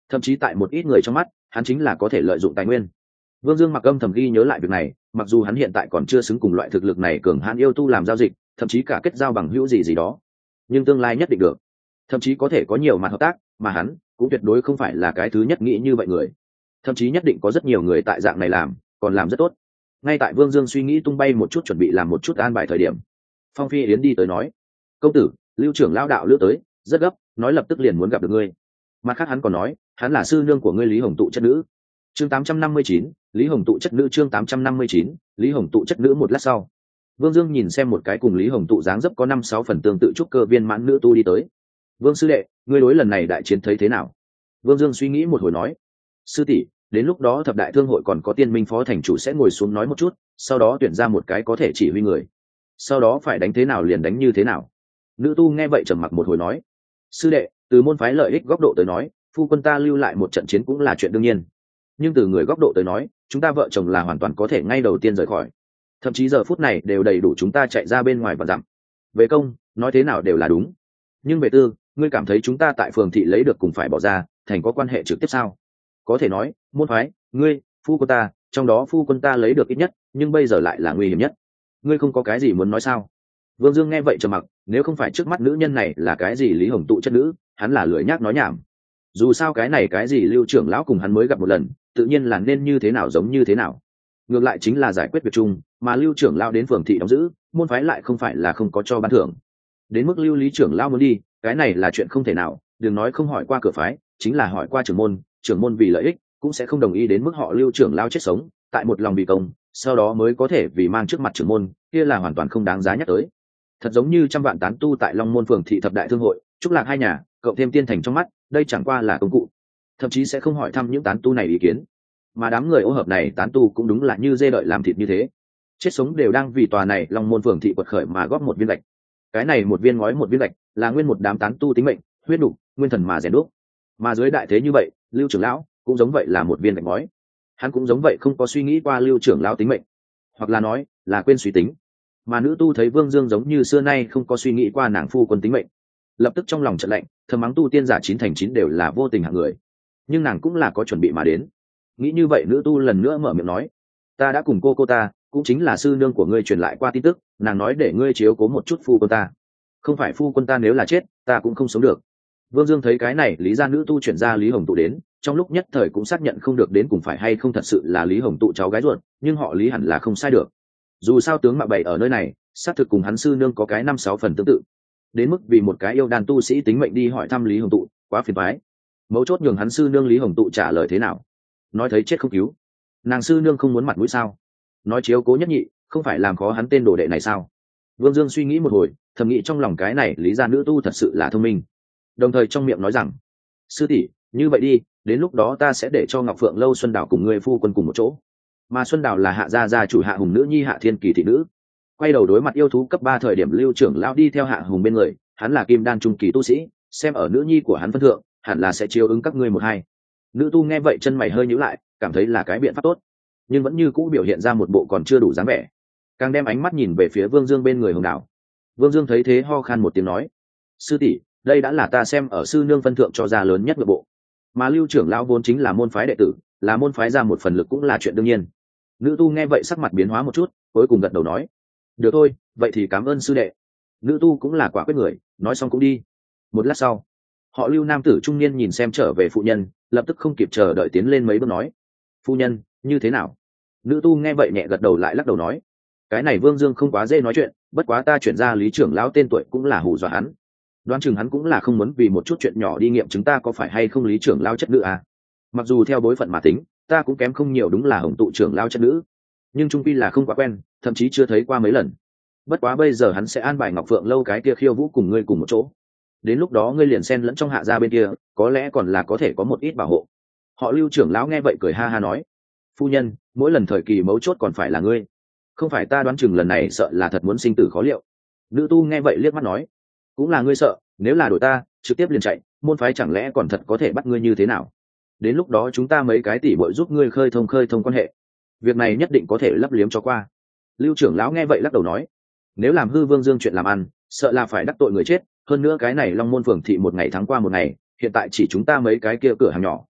thậm chí tại một ít người trong mắt hắn chính là có thể lợi dụng tài nguyên. Vương Dương mặc âm thầm ghi nhớ lại việc này, mặc dù hắn hiện tại còn chưa xứng cùng loại thực lực này cường hãn yêu tu làm giao dịch, thậm chí cả kết giao bằng hữu gì đó, nhưng tương lai nhất định được, thậm chí có thể có nhiều mặt hợp tác, mà hắn cũng tuyệt đối không phải là cái thứ nhất nghĩ như vậy người, thậm chí nhất định có rất nhiều người tại dạng này làm, còn làm rất tốt. Ngay tại Vương Dương suy nghĩ tung bay một chút chuẩn bị làm một chút an bài thời điểm, Phong Phi Yến đi tới nói: "Công tử, Lưu trưởng lão đạo lữ tới, rất gấp, nói lập tức liền muốn gặp được ngươi." Mặt khác hắn còn nói, hắn là sư nương của ngươi Lý Hồng Tụ chất nữ. Chương 859, Lý Hồng Tụ chất nữ. Chương 859, Lý Hồng Tụ chất nữ. Một lát sau, Vương Dương nhìn xem một cái cùng Lý Hồng Tụ dáng dấp có 5-6 phần tương tự trúc cơ viên mãn nữ tu đi tới. "Vương sư đệ, ngươi đối lần này đại chiến thấy thế nào?" Vương Dương suy nghĩ một hồi nói: "Sư tỷ, đến lúc đó thập đại thương hội còn có Tiên Minh phó thành chủ sẽ ngồi xuống nói một chút, sau đó tuyển ra một cái có thể chỉ huy người, sau đó phải đánh thế nào liền đánh như thế nào." Nữ tu nghe vậy trầm mặc một hồi nói: "Sư đệ, từ môn phái lợi ích góc độ tới nói, phu quân ta lưu lại một trận chiến cũng là chuyện đương nhiên, nhưng từ người góc độ tới nói, chúng ta vợ chồng là hoàn toàn có thể ngay đầu tiên rời khỏi, thậm chí giờ phút này đều đầy đủ chúng ta chạy ra bên ngoài và dặm. Về công, nói thế nào đều là đúng, nhưng về tư, ngươi cảm thấy chúng ta tại phường thị lấy được cùng phải bỏ ra thành có quan hệ trực tiếp sao? Có thể nói, môn phái, ngươi, phu quân ta, trong đó phu quân ta lấy được ít nhất, nhưng bây giờ lại là nguy hiểm nhất. Ngươi không có cái gì muốn nói sao?" Vương Dương nghe vậy trầm mặc, nếu không phải trước mắt nữ nhân này là cái gì Lý Hồng Tụ chất nữ, hắn là lười nhác nói nhảm. Dù sao cái này cái gì Lưu trưởng lão cùng hắn mới gặp một lần, tự nhiên là nên như thế nào giống như thế nào. Ngược lại chính là giải quyết việc chung, mà Lưu trưởng lão đến phường thị đóng giữ, môn phái lại không phải là không có cho ban thưởng. Đến mức Lưu Lý trưởng lão muốn đi, cái này là chuyện không thể nào, đừng nói không hỏi qua cửa phái, chính là hỏi qua trưởng môn vì lợi ích cũng sẽ không đồng ý đến mức họ Lưu trưởng lão chết sống, tại một lòng vì công, sau đó mới có thể vì mang trước mặt trưởng môn, kia là hoàn toàn không đáng giá nhắc tới. Thật giống như trăm vạn tán tu tại Long Môn phường thị thập đại thương hội, trúc lạc hai nhà, cộng thêm Tiên Thành trong mắt, đây chẳng qua là công cụ, thậm chí sẽ không hỏi thăm những tán tu này ý kiến. Mà đám người ô hợp này tán tu cũng đúng là như dê đợi làm thịt như thế, chết sống đều đang vì tòa này Long Môn phường thị quật khởi mà góp một viên gạch. Cái này một viên ngói một viên gạch, là nguyên một đám tán tu tính mệnh, huyết đủ, nguyên thần mà rèn đúc. Mà dưới đại thế như vậy, Lưu trưởng lão cũng giống vậy là một viên gạch ngói. Hắn cũng giống vậy không có suy nghĩ qua Lưu trưởng lão tính mệnh, hoặc là nói là quên suy tính. Mà nữ tu thấy Vương Dương giống như xưa nay không có suy nghĩ qua nàng phu quân tính mệnh, lập tức trong lòng trận lạnh, thầm mắng tu tiên giả 9 thành 9 đều là vô tình hạng người. Nhưng nàng cũng là có chuẩn bị mà đến. Nghĩ như vậy, nữ tu lần nữa mở miệng nói: "Ta đã cùng cô ta, cũng chính là sư nương của ngươi truyền lại qua tin tức, nàng nói để ngươi chiếu cố một chút phu quân ta. Không phải phu quân ta nếu là chết, ta cũng không sống được." Vương Dương thấy cái này lý gia nữ tu chuyển ra Lý Hồng Tụ đến, trong lúc nhất thời cũng xác nhận không được đến cùng phải hay không thật sự là Lý Hồng Tụ cháu gái ruột, nhưng họ Lý hẳn là không sai được. Dù sao tướng mạo bày ở nơi này, xác thực cùng hắn sư nương có cái 5-6 phần tương tự. Đến mức vì một cái yêu đàn tu sĩ tính mệnh đi hỏi thăm Lý Hồng Tụ, quá phiền toái. Mấu chốt nhường hắn sư nương Lý Hồng Tụ trả lời thế nào? Nói thấy chết không cứu. Nàng sư nương không muốn mặt mũi sao? Nói chiếu cố nhất nhị, không phải làm khó hắn tên đồ đệ này sao? Vương Dương suy nghĩ một hồi, thầm nghĩ trong lòng cái này lý gia nữ tu thật sự là thông minh. Đồng thời trong miệng nói rằng: "Sư tỷ, như vậy đi, đến lúc đó ta sẽ để cho Ngọc Phượng lâu Xuân Đào cùng ngươi phu quân cùng một chỗ." Mà Xuân Đào là Hạ gia gia chủ Hạ Hùng nữ nhi Hạ Thiên Kỳ thị nữ. Quay đầu đối mặt yêu thú cấp 3 thời điểm Lưu trưởng lão đi theo Hạ Hùng bên người, hắn là kim đan trung kỳ tu sĩ, xem ở nữ nhi của hắn phân thượng, hẳn là sẽ chiếu ứng các ngươi một hai. Nữ tu nghe vậy chân mày hơi nhíu lại, cảm thấy là cái biện pháp tốt, nhưng vẫn như cũ biểu hiện ra một bộ còn chưa đủ dáng vẻ, càng đem ánh mắt nhìn về phía Vương Dương bên người Hồng Đào. Vương Dương thấy thế ho khan một tiếng nói: "Sư tỷ, đây đã là ta xem ở sư nương phân thượng cho ra lớn nhất nội bộ, mà Lưu trưởng lão vốn chính là môn phái đệ tử, là môn phái ra một phần lực cũng là chuyện đương nhiên." Nữ tu nghe vậy sắc mặt biến hóa một chút, cuối cùng gật đầu nói: "Được thôi, vậy thì cảm ơn sư đệ." Nữ tu cũng là quả quyết người, nói xong cũng đi. Một lát sau, họ Lưu nam tử trung niên nhìn xem trở về phụ nhân, lập tức không kịp chờ đợi tiến lên mấy bước nói: "Phu nhân, như thế nào?" Nữ tu nghe vậy nhẹ gật đầu lại lắc đầu nói: "Cái này Vương Dương không quá dễ nói chuyện, bất quá ta chuyển ra Lý trưởng lão tên tuổi cũng là hù dọa hắn. Đoán chừng hắn cũng là không muốn vì một chút chuyện nhỏ đi nghiệm chúng ta có phải hay không Lý trưởng lão chất nữ à. Mặc dù theo bối phận mà tính, ta cũng kém không nhiều, đúng là Hồng Tụ trưởng lão chất nữ, nhưng trung quy là không quá quen, thậm chí chưa thấy qua mấy lần. Bất quá bây giờ hắn sẽ an bài Ngọc Phượng lâu cái kia khiêu vũ cùng ngươi cùng một chỗ, đến lúc đó ngươi liền xen lẫn trong Hạ gia bên kia, có lẽ còn là có thể có một ít bảo hộ." Họ Lưu trưởng lão nghe vậy cười ha ha nói: "Phu nhân, mỗi lần thời kỳ mấu chốt còn phải là ngươi, không phải ta đoán chừng lần này sợ là thật muốn sinh tử khó liệu." Nữ tu nghe vậy liếc mắt nói: "Cũng là ngươi sợ, nếu là đổi ta, trực tiếp liền chạy, môn phái chẳng lẽ còn thật có thể bắt ngươi như thế nào? Đến lúc đó chúng ta mấy cái tỷ muội giúp ngươi khơi thông quan hệ, việc này nhất định có thể lấp liếm cho qua." Lưu trưởng lão nghe vậy lắc đầu nói: "Nếu làm hư Vương Dương chuyện làm ăn, sợ là phải đắc tội người chết, hơn nữa cái này Long Môn phường thị một ngày thắng qua một ngày, hiện tại chỉ chúng ta mấy cái kia cửa hàng nhỏ,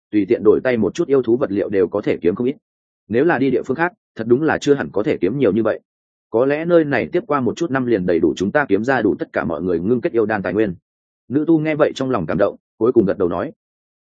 tùy tiện đổi tay một chút yêu thú vật liệu đều có thể kiếm không ít. Nếu là đi địa phương khác thật đúng là chưa hẳn có thể kiếm nhiều như vậy. Có lẽ nơi này tiếp qua một chút năm liền đầy đủ chúng ta kiếm ra đủ tất cả mọi người ngưng kết yêu đan tài nguyên. Nữ tu nghe vậy trong lòng cảm động, cuối cùng gật đầu nói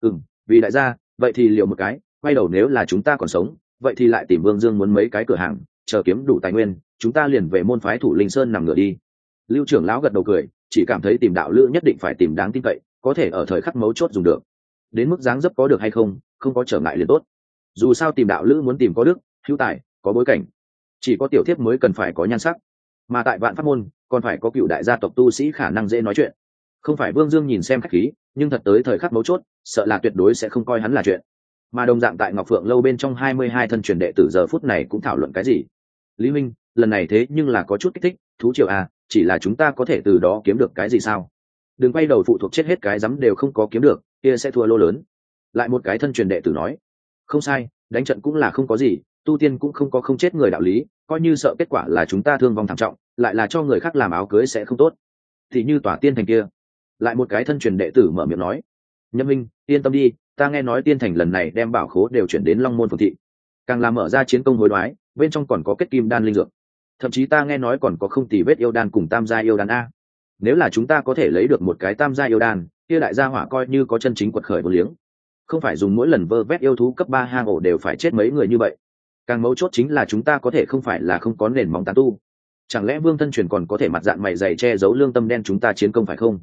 vì đại gia vậy thì liệu một cái, quay đầu nếu là chúng ta còn sống vậy thì lại tìm Vương Dương muốn mấy cái cửa hàng, chờ kiếm đủ tài nguyên chúng ta liền về môn phái Thủ Linh Sơn nằm ngửa đi. Lưu trưởng lão gật đầu cười, chỉ cảm thấy tìm đạo lữ nhất định phải tìm đáng tin cậy, có thể ở thời khắc mấu chốt dùng được. Đến mức dáng dấp có được hay không không có trở ngại liền tốt. Dù sao tìm đạo lữ muốn tìm có đức hữu tài có bối cảnh, chỉ có tiểu thiếp mới cần phải có nhan sắc, mà tại Vạn Pháp môn còn phải có cựu đại gia tộc tu sĩ khả năng dễ nói chuyện. Không phải Vương Dương nhìn xem khách khí, nhưng thật tới thời khắc mấu chốt sợ là tuyệt đối sẽ không coi hắn là chuyện. Mà đồng dạng tại Ngọc Phượng lâu bên trong 22 thân truyền đệ tử giờ phút này cũng thảo luận cái gì. Lý Minh, lần này thế nhưng là có chút kích thích, thú triều à, chỉ là chúng ta có thể từ đó kiếm được cái gì sao? Đừng quay đầu phụ thuộc chết hết cái rắm đều không có kiếm được, kia sẽ thua lô lớn. Lại một cái thân truyền đệ tử nói, không sai, đánh trận cũng là không có gì, tu tiên cũng không có không chết người đạo lý, coi như sợ kết quả là chúng ta thương vong thảm trọng, lại là cho người khác làm áo cưới sẽ không tốt. Thì như Tỏa Tiên Thành kia. Lại một cái thân truyền đệ tử mở miệng nói, Nhâm Minh, yên tâm đi, ta nghe nói Tiên Thành lần này đem bảo khố đều chuyển đến Long Môn Phường thị, càng làm mở ra chiến công hối đoái, bên trong còn có kết kim đan linh dược, thậm chí ta nghe nói còn có không tì vết yêu đan cùng tam gia yêu đan a. Nếu là chúng ta có thể lấy được một cái tam gia yêu đan, kia đại gia hỏa coi như có chân chính quật khởi vô liếng, không phải dùng mỗi lần vơ vét yêu thú cấp 3 hang ổ đều phải chết mấy người như vậy. Càng mấu chốt chính là chúng ta có thể không phải là không có nền móng tán tu, chẳng lẽ Vương thân truyền còn có thể mặt dạng mày dày che giấu lương tâm đen chúng ta chiến công phải không?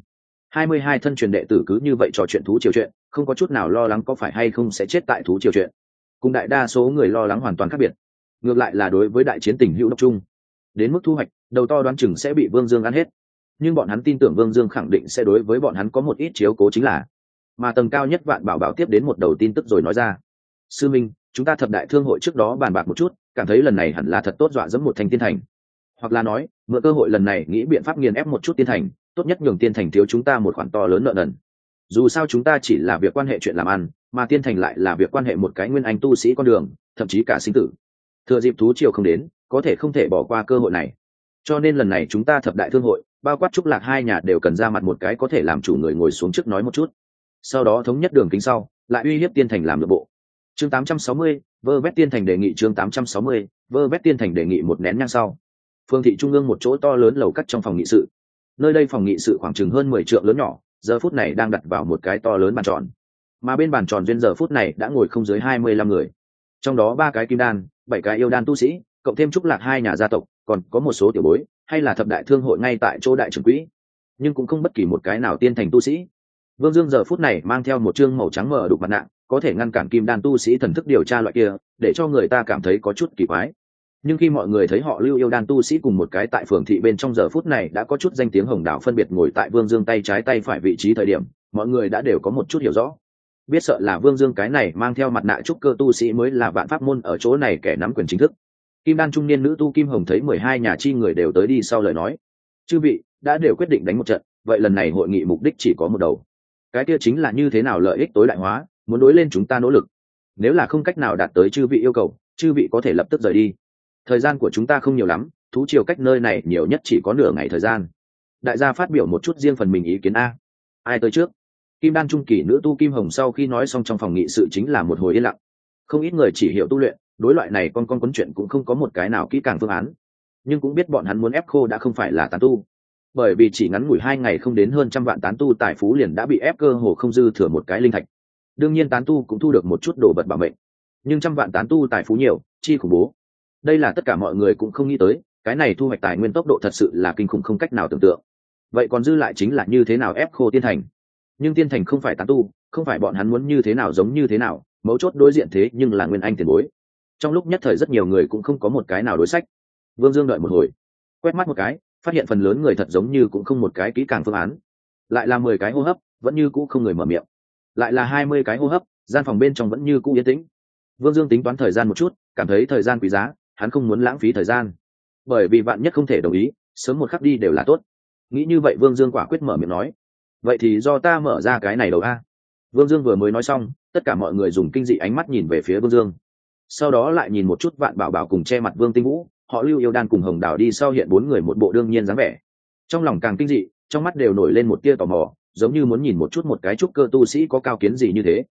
22 thân truyền đệ tử cứ như vậy trò chuyện thú triều chuyện, không có chút nào lo lắng có phải hay không sẽ chết tại thú triều chuyện. Cùng đại đa số người lo lắng hoàn toàn khác biệt. Ngược lại là đối với đại chiến tình hữu độc chung, đến mức thu hoạch đầu to đoán chừng sẽ bị Vương Dương ăn hết, nhưng bọn hắn tin tưởng Vương Dương khẳng định sẽ đối với bọn hắn có một ít chiếu cố chính là. Mà tầng cao nhất Vạn Bảo Bảo tiếp đến một đầu tin tức rồi nói ra, sư minh, chúng ta thập đại thương hội trước đó bàn bạc một chút, cảm thấy lần này hẳn là thật tốt dọa dẫm một thành tiên thành, hoặc là nói mượn cơ hội lần này nghĩ biện pháp nghiền ép một chút tiên thành, tốt nhất nhường tiên thành thiếu chúng ta một khoản to lớn nợ nần. Dù sao chúng ta chỉ là việc quan hệ chuyện làm ăn, mà tiên thành lại là việc quan hệ một cái nguyên anh tu sĩ con đường, thậm chí cả sinh tử. Thừa dịp thú triều không đến, có thể không thể bỏ qua cơ hội này. Cho nên lần này chúng ta thập đại thương hội, bao quát Trúc Lạc hai nhà đều cần ra mặt một cái có thể làm chủ người ngồi xuống trước nói một chút, sau đó thống nhất đường kính sau, lại uy hiếp tiên thành làm nội bộ. Chương 860, vơ vét tiên thành đề nghị. Chương 860, vơ vét tiên thành đề nghị. Một nén nhang sau, phương thị trung ương một chỗ to lớn lầu cắt trong phòng nghị sự. Nơi đây phòng nghị sự khoảng chừng hơn 10 trượng lớn nhỏ, giờ phút này đang đặt vào một cái to lớn bàn tròn, mà bên bàn tròn duyên giờ phút này đã ngồi không dưới 25 người, trong đó 3 cái kim đan, 7 cái yêu đan tu sĩ, cộng thêm Trúc Lạc hai nhà gia tộc, còn có một số tiểu bối hay là thập đại thương hội ngay tại chỗ đại trưởng quỹ, nhưng cũng không bất kỳ một cái nào tiên thành tu sĩ. Vương Dương giờ phút này mang theo một trương màu trắng mờ đục mặt nạ, có thể ngăn cản kim đan tu sĩ thần thức điều tra loại kia, để cho người ta cảm thấy có chút kỳ quái. Nhưng khi mọi người thấy họ Lưu yêu đan tu sĩ cùng một cái tại phường thị bên trong giờ phút này đã có chút danh tiếng hồng đạo phân biệt ngồi tại Vương Dương tay trái tay phải vị trí thời điểm, mọi người đã đều có một chút hiểu rõ. Biết sợ là Vương Dương cái này mang theo mặt nạ trúc cơ tu sĩ mới là Vạn Pháp môn ở chỗ này kẻ nắm quyền chính thức. Kim đan trung niên nữ tu Kim Hồng thấy 12 nhà chi người đều tới đi sau lời nói, chư vị đã đều quyết định đánh một trận, vậy lần này hội nghị mục đích chỉ có một đầu, cái kia chính là như thế nào lợi ích tối đại hóa, muốn đối lên chúng ta nỗ lực. Nếu là không cách nào đạt tới chư vị yêu cầu, chư vị có thể lập tức rời đi. Thời gian của chúng ta không nhiều lắm, thú triều cách nơi này nhiều nhất chỉ có nửa ngày thời gian. Đại gia phát biểu một chút riêng phần mình ý kiến a. Ai tới trước? Kim đan trung kỳ nữ tu Kim Hồng sau khi nói xong trong phòng nghị sự chính là một hồi yên lặng. Không ít người chỉ hiểu tu luyện, đối loại này con quấn chuyện cũng không có một cái nào kỹ càng phương án, nhưng cũng biết bọn hắn muốn ép khô đã không phải là tán tu, bởi vì chỉ ngắn ngủi 2 ngày không đến hơn trăm vạn tán tu tài phú liền đã bị ép cơ hồ không dư thừa một cái linh thạch. Đương nhiên tán tu cũng thu được một chút đồ vật bảo mệnh, nhưng trăm vạn tán tu tài phú nhiều, chi khủng bố. Đây là tất cả mọi người cũng không nghĩ tới, cái này thu hoạch tài nguyên tốc độ thật sự là kinh khủng không cách nào tưởng tượng. Vậy còn dư lại chính là như thế nào ép khô tiên thành. Nhưng tiên thành không phải tán tu, không phải bọn hắn muốn như thế nào giống như thế nào, mấu chốt đối diện thế nhưng là nguyên anh tiền bối. Trong lúc nhất thời rất nhiều người cũng không có một cái nào đối sách. Vương Dương đợi một hồi, quét mắt một cái, phát hiện phần lớn người thật giống như cũng không một cái kỹ càng phương án. Lại là 10 cái hô hấp, vẫn như cũ không người mở miệng. Lại là 20 cái hô hấp, gian phòng bên trong vẫn như cũ yên tĩnh. Vương Dương tính toán thời gian một chút, cảm thấy thời gian quý giá, hắn không muốn lãng phí thời gian, bởi vì vạn nhất không thể đồng ý, sớm một khắc đi đều là tốt. Nghĩ như vậy Vương Dương quả quyết mở miệng nói, vậy thì do ta mở ra cái này đầu a. Vương Dương vừa mới nói xong, tất cả mọi người dùng kinh dị ánh mắt nhìn về phía Vương Dương, sau đó lại nhìn một chút Vạn Bảo Bảo cùng che mặt Vương Tinh Vũ, họ Lưu yêu đan cùng Hồng Đào đi sau hiện 4 người một bộ đương nhiên dáng vẻ, trong lòng càng kinh dị, trong mắt đều nổi lên một tia tò mò, giống như muốn nhìn một chút một cái trúc cơ tu sĩ có cao kiến gì như thế.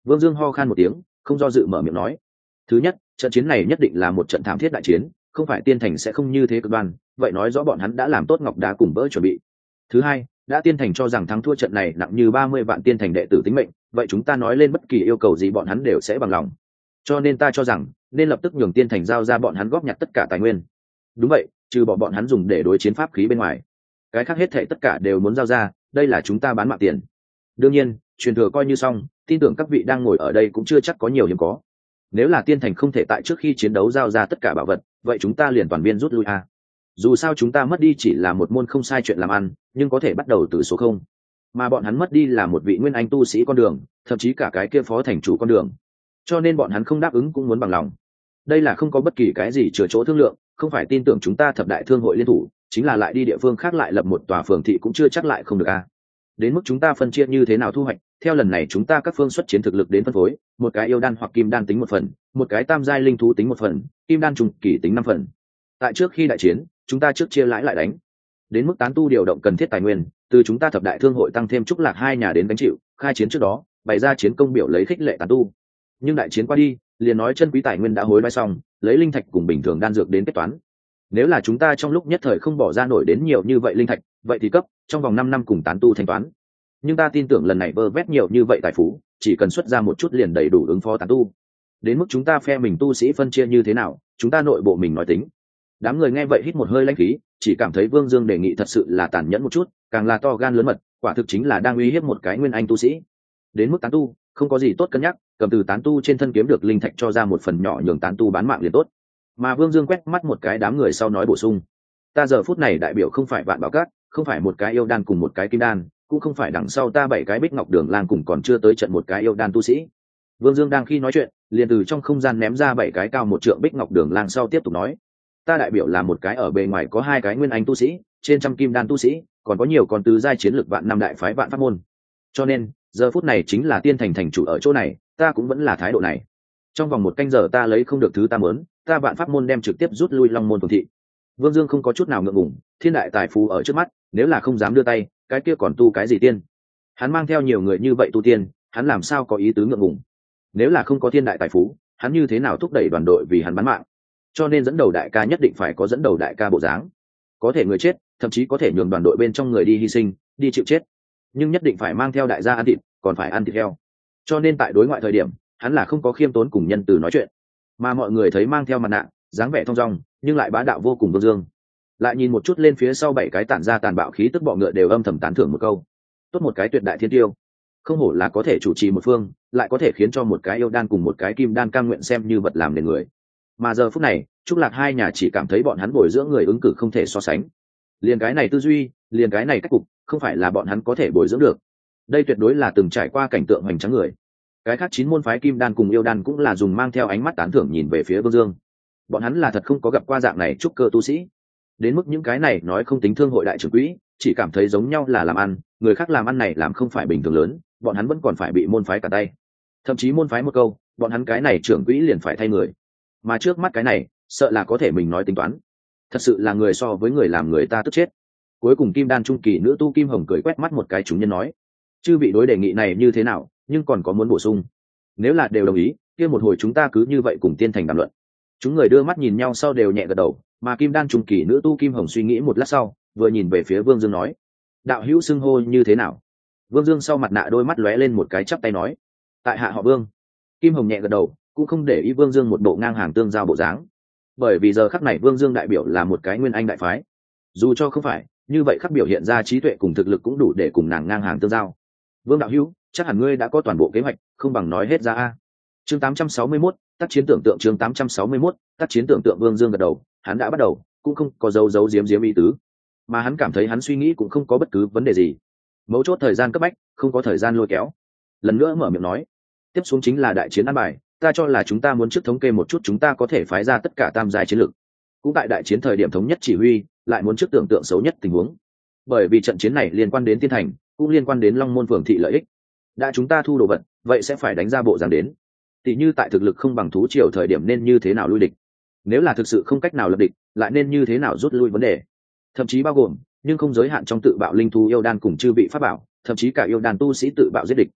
Vương Dương ho khan một tiếng, không do dự mở miệng nói: thứ nhất, trận chiến này nhất định là một trận thảm thiết đại chiến, không phải tiên thành sẽ không như thế cực đoan, vậy nói rõ bọn hắn đã làm tốt ngọc đá cùng vỡ chuẩn bị. Thứ hai, đã tiên thành cho rằng thắng thua trận này nặng như 30 vạn tiên thành đệ tử tính mệnh, vậy chúng ta nói lên bất kỳ yêu cầu gì bọn hắn đều sẽ bằng lòng. Cho nên ta cho rằng nên lập tức nhường tiên thành giao ra bọn hắn góp nhặt tất cả tài nguyên. Đúng vậy, trừ bọn hắn dùng để đối chiến pháp khí bên ngoài, cái khác hết thảy tất cả đều muốn giao ra, đây là chúng ta bán mạng tiền. Đương nhiên, truyền thừa coi như xong, tin tưởng các vị đang ngồi ở đây cũng chưa chắc có nhiều hiếm có. Nếu là tiên thành không thể tại trước khi chiến đấu giao ra tất cả bảo vật, vậy chúng ta liền toàn viên rút lui a. Dù sao chúng ta mất đi chỉ là một môn không sai chuyện làm ăn, nhưng có thể bắt đầu từ số không, mà bọn hắn mất đi là một vị nguyên anh tu sĩ con đường, thậm chí cả cái kia phó thành chủ con đường. Cho nên bọn hắn không đáp ứng cũng muốn bằng lòng. Đây là không có bất kỳ cái gì chừa chỗ thương lượng, không phải tin tưởng chúng ta thập đại thương hội liên thủ, chính là lại đi địa phương khác lại lập một tòa phường thị cũng chưa chắc lại không được a. Đến mức chúng ta phân chia như thế nào thu hoạch, theo lần này chúng ta các phương xuất chiến thực lực đến phân phối, một cái yêu đan hoặc kim đan tính 1 phần, một cái tam giai linh thú tính 1 phần, kim đan trùng kỳ tính 5 phần. Tại trước khi đại chiến, chúng ta trước chia lãi lại đánh. Đến mức tán tu điều động cần thiết tài nguyên, từ chúng ta thập đại thương hội tăng thêm trúc lạc 2 nhà đến gánh chịu, khai chiến trước đó, bày ra chiến công biểu lấy khích lệ tán tu. Nhưng đại chiến qua đi, liền nói chân quý tài nguyên đã hối đoái xong, lấy linh thạch cùng bình thường đan dược đến kết toán. Nếu là chúng ta trong lúc nhất thời không bỏ ra nổi đến nhiều như vậy linh thạch, vậy thì cấp trong vòng 5 năm cùng tán tu thanh toán. Nhưng ta tin tưởng lần này vơ vét nhiều như vậy tài phú, chỉ cần xuất ra một chút liền đầy đủ ứng phó tán tu. Đến mức chúng ta phe mình tu sĩ phân chia như thế nào, chúng ta nội bộ mình nói tính. Đám người nghe vậy hít một hơi lãnh khí, chỉ cảm thấy Vương Dương đề nghị thật sự là tàn nhẫn một chút, càng là to gan lớn mật, quả thực chính là đang uy hiếp một cái nguyên anh tu sĩ. Đến mức tán tu, không có gì tốt cân nhắc, cầm từ tán tu trên thân kiếm được linh thạch cho ra một phần nhỏ nhường tán tu bán mạng liền tốt. Mà Vương Dương quét mắt một cái đám người sau nói bổ sung: ta giờ phút này đại biểu không phải Vạn Bảo Các, không phải một cái yêu đan cùng một cái kim đan, cũng không phải đằng sau ta 7 cái Bích Ngọc Đường Lang cùng còn chưa tới trận một cái yêu đan tu sĩ. Vương Dương đang khi nói chuyện, liền từ trong không gian ném ra 7 cái cao 1 trượng Bích Ngọc Đường Lang sau tiếp tục nói: ta đại biểu là một cái ở bề ngoài có 2 cái nguyên anh tu sĩ, trên trăm kim đan tu sĩ, còn có nhiều con tứ giai chiến lực vạn năm đại phái vạn pháp môn. Cho nên, giờ phút này chính là tiên thành thành chủ ở chỗ này, ta cũng vẫn là thái độ này. Trong vòng 1 canh giờ ta lấy không được thứ ta muốn, ta vạn pháp môn đem trực tiếp rút lui Long môn phường thị. Vương Dương không có chút nào ngượng ngùng, thiên đại tài phú ở trước mắt, nếu là không dám đưa tay, cái kia còn tu cái gì tiên? Hắn mang theo nhiều người như vậy tu tiên, hắn làm sao có ý tứ ngượng ngùng? Nếu là không có thiên đại tài phú, hắn như thế nào thúc đẩy đoàn đội vì hắn bán mạng? Cho nên dẫn đầu đại ca nhất định phải có dẫn đầu đại ca bộ dáng, có thể người chết, thậm chí có thể nhường đoàn đội bên trong người đi hy sinh, đi chịu chết, nhưng nhất định phải mang theo đại gia ăn thịt, còn phải ăn thịt heo. Cho nên tại đối ngoại thời điểm, hắn là không có khiêm tốn cùng nhân từ nói chuyện, mà mọi người thấy mang theo mặt nạ, dáng vẻ thong dong, nhưng lại bá đạo vô cùng. Vương Dương lại nhìn một chút lên phía sau 7 cái tản ra tàn bạo khí tức bọ ngựa, đều âm thầm tán thưởng một câu: tốt một cái tuyệt đại thiên tiêu, không hổ là có thể chủ trì một phương, lại có thể khiến cho một cái yêu đan cùng một cái kim đan cam nguyện xem như vật làm nền người. Mà giờ phút này, trúc lạc 2 nhà chỉ cảm thấy bọn hắn bồi dưỡng người ứng cử không thể so sánh. Liền cái này tư duy, liền cái này cách cục, không phải là bọn hắn có thể bồi dưỡng được. Đây tuyệt đối là từng trải qua cảnh tượng hoành tráng người. Cái khác 9 môn phái kim đan cùng yêu đan cũng là dùng mang theo ánh mắt tán thưởng nhìn về phía Vương Dương. Bọn hắn là thật không có gặp qua dạng này trúc cơ tu sĩ. Đến mức những cái này nói không tính thương hội đại trưởng quỹ, chỉ cảm thấy giống nhau là làm ăn, người khác làm ăn này làm không phải bình thường lớn, bọn hắn vẫn còn phải bị môn phái cả tay. Thậm chí môn phái một câu, bọn hắn cái này trưởng quỹ liền phải thay người. Mà trước mắt cái này, sợ là có thể mình nói tính toán. Thật sự là người so với người làm người ta tức chết. Cuối cùng kim đan trung kỳ nữ tu Kim Hồng cười quét mắt một cái chúng nhân nói: chư vị đối đề nghị này như thế nào, nhưng còn có muốn bổ sung? Nếu là đều đồng ý, kia một hồi chúng ta cứ như vậy cùng tiên thành đàm luận. Chúng người đưa mắt nhìn nhau sau đều nhẹ gật đầu, mà kim đan trung kỳ nữ tu Kim Hồng suy nghĩ một lát sau, vừa nhìn về phía Vương Dương nói: đạo hữu xưng hô như thế nào? Vương Dương sau mặt nạ đôi mắt lóe lên một cái, chắp tay nói: tại hạ họ Vương. Kim Hồng nhẹ gật đầu, cũng không để ý Vương Dương một bộ ngang hàng tương giao bộ dáng, bởi vì giờ khắc này Vương Dương đại biểu là một cái nguyên anh đại phái, dù cho không phải như vậy, khắc biểu hiện ra trí tuệ cùng thực lực cũng đủ để cùng nàng ngang hàng tương giao. Vương đạo hữu, chắc hẳn ngươi đã có toàn bộ kế hoạch, không bằng nói hết ra a. Chương 861, tác chiến tưởng tượng. Chương 861, tác chiến tưởng tượng. Vương Dương gật đầu, hắn đã bắt đầu, cũng không có giấu giếm ý tứ, mà hắn cảm thấy hắn suy nghĩ cũng không có bất cứ vấn đề gì. Mấu chốt thời gian cấp bách, không có thời gian lôi kéo. Lần nữa mở miệng nói: tiếp xuống chính là đại chiến ăn bài, ta cho là chúng ta muốn trước thống kê một chút chúng ta có thể phái ra tất cả tam giai chiến lực, cũng tại đại chiến thời điểm thống nhất chỉ huy, lại muốn trước tưởng tượng xấu nhất tình huống, bởi vì trận chiến này liên quan đến tiên thành, cũng liên quan đến Long môn phường thị lợi ích. Đã chúng ta thu đồ vật, vậy sẽ phải đánh ra bộ dáng đến, tỉ như tại thực lực không bằng thú triều thời điểm nên như thế nào lui địch, nếu là thực sự không cách nào lập địch, lại nên như thế nào rút lui vấn đề, thậm chí bao gồm nhưng không giới hạn trong tự bạo linh thú yêu đan cùng chư vị pháp bảo, thậm chí cả yêu đan tu sĩ tự bạo giết địch.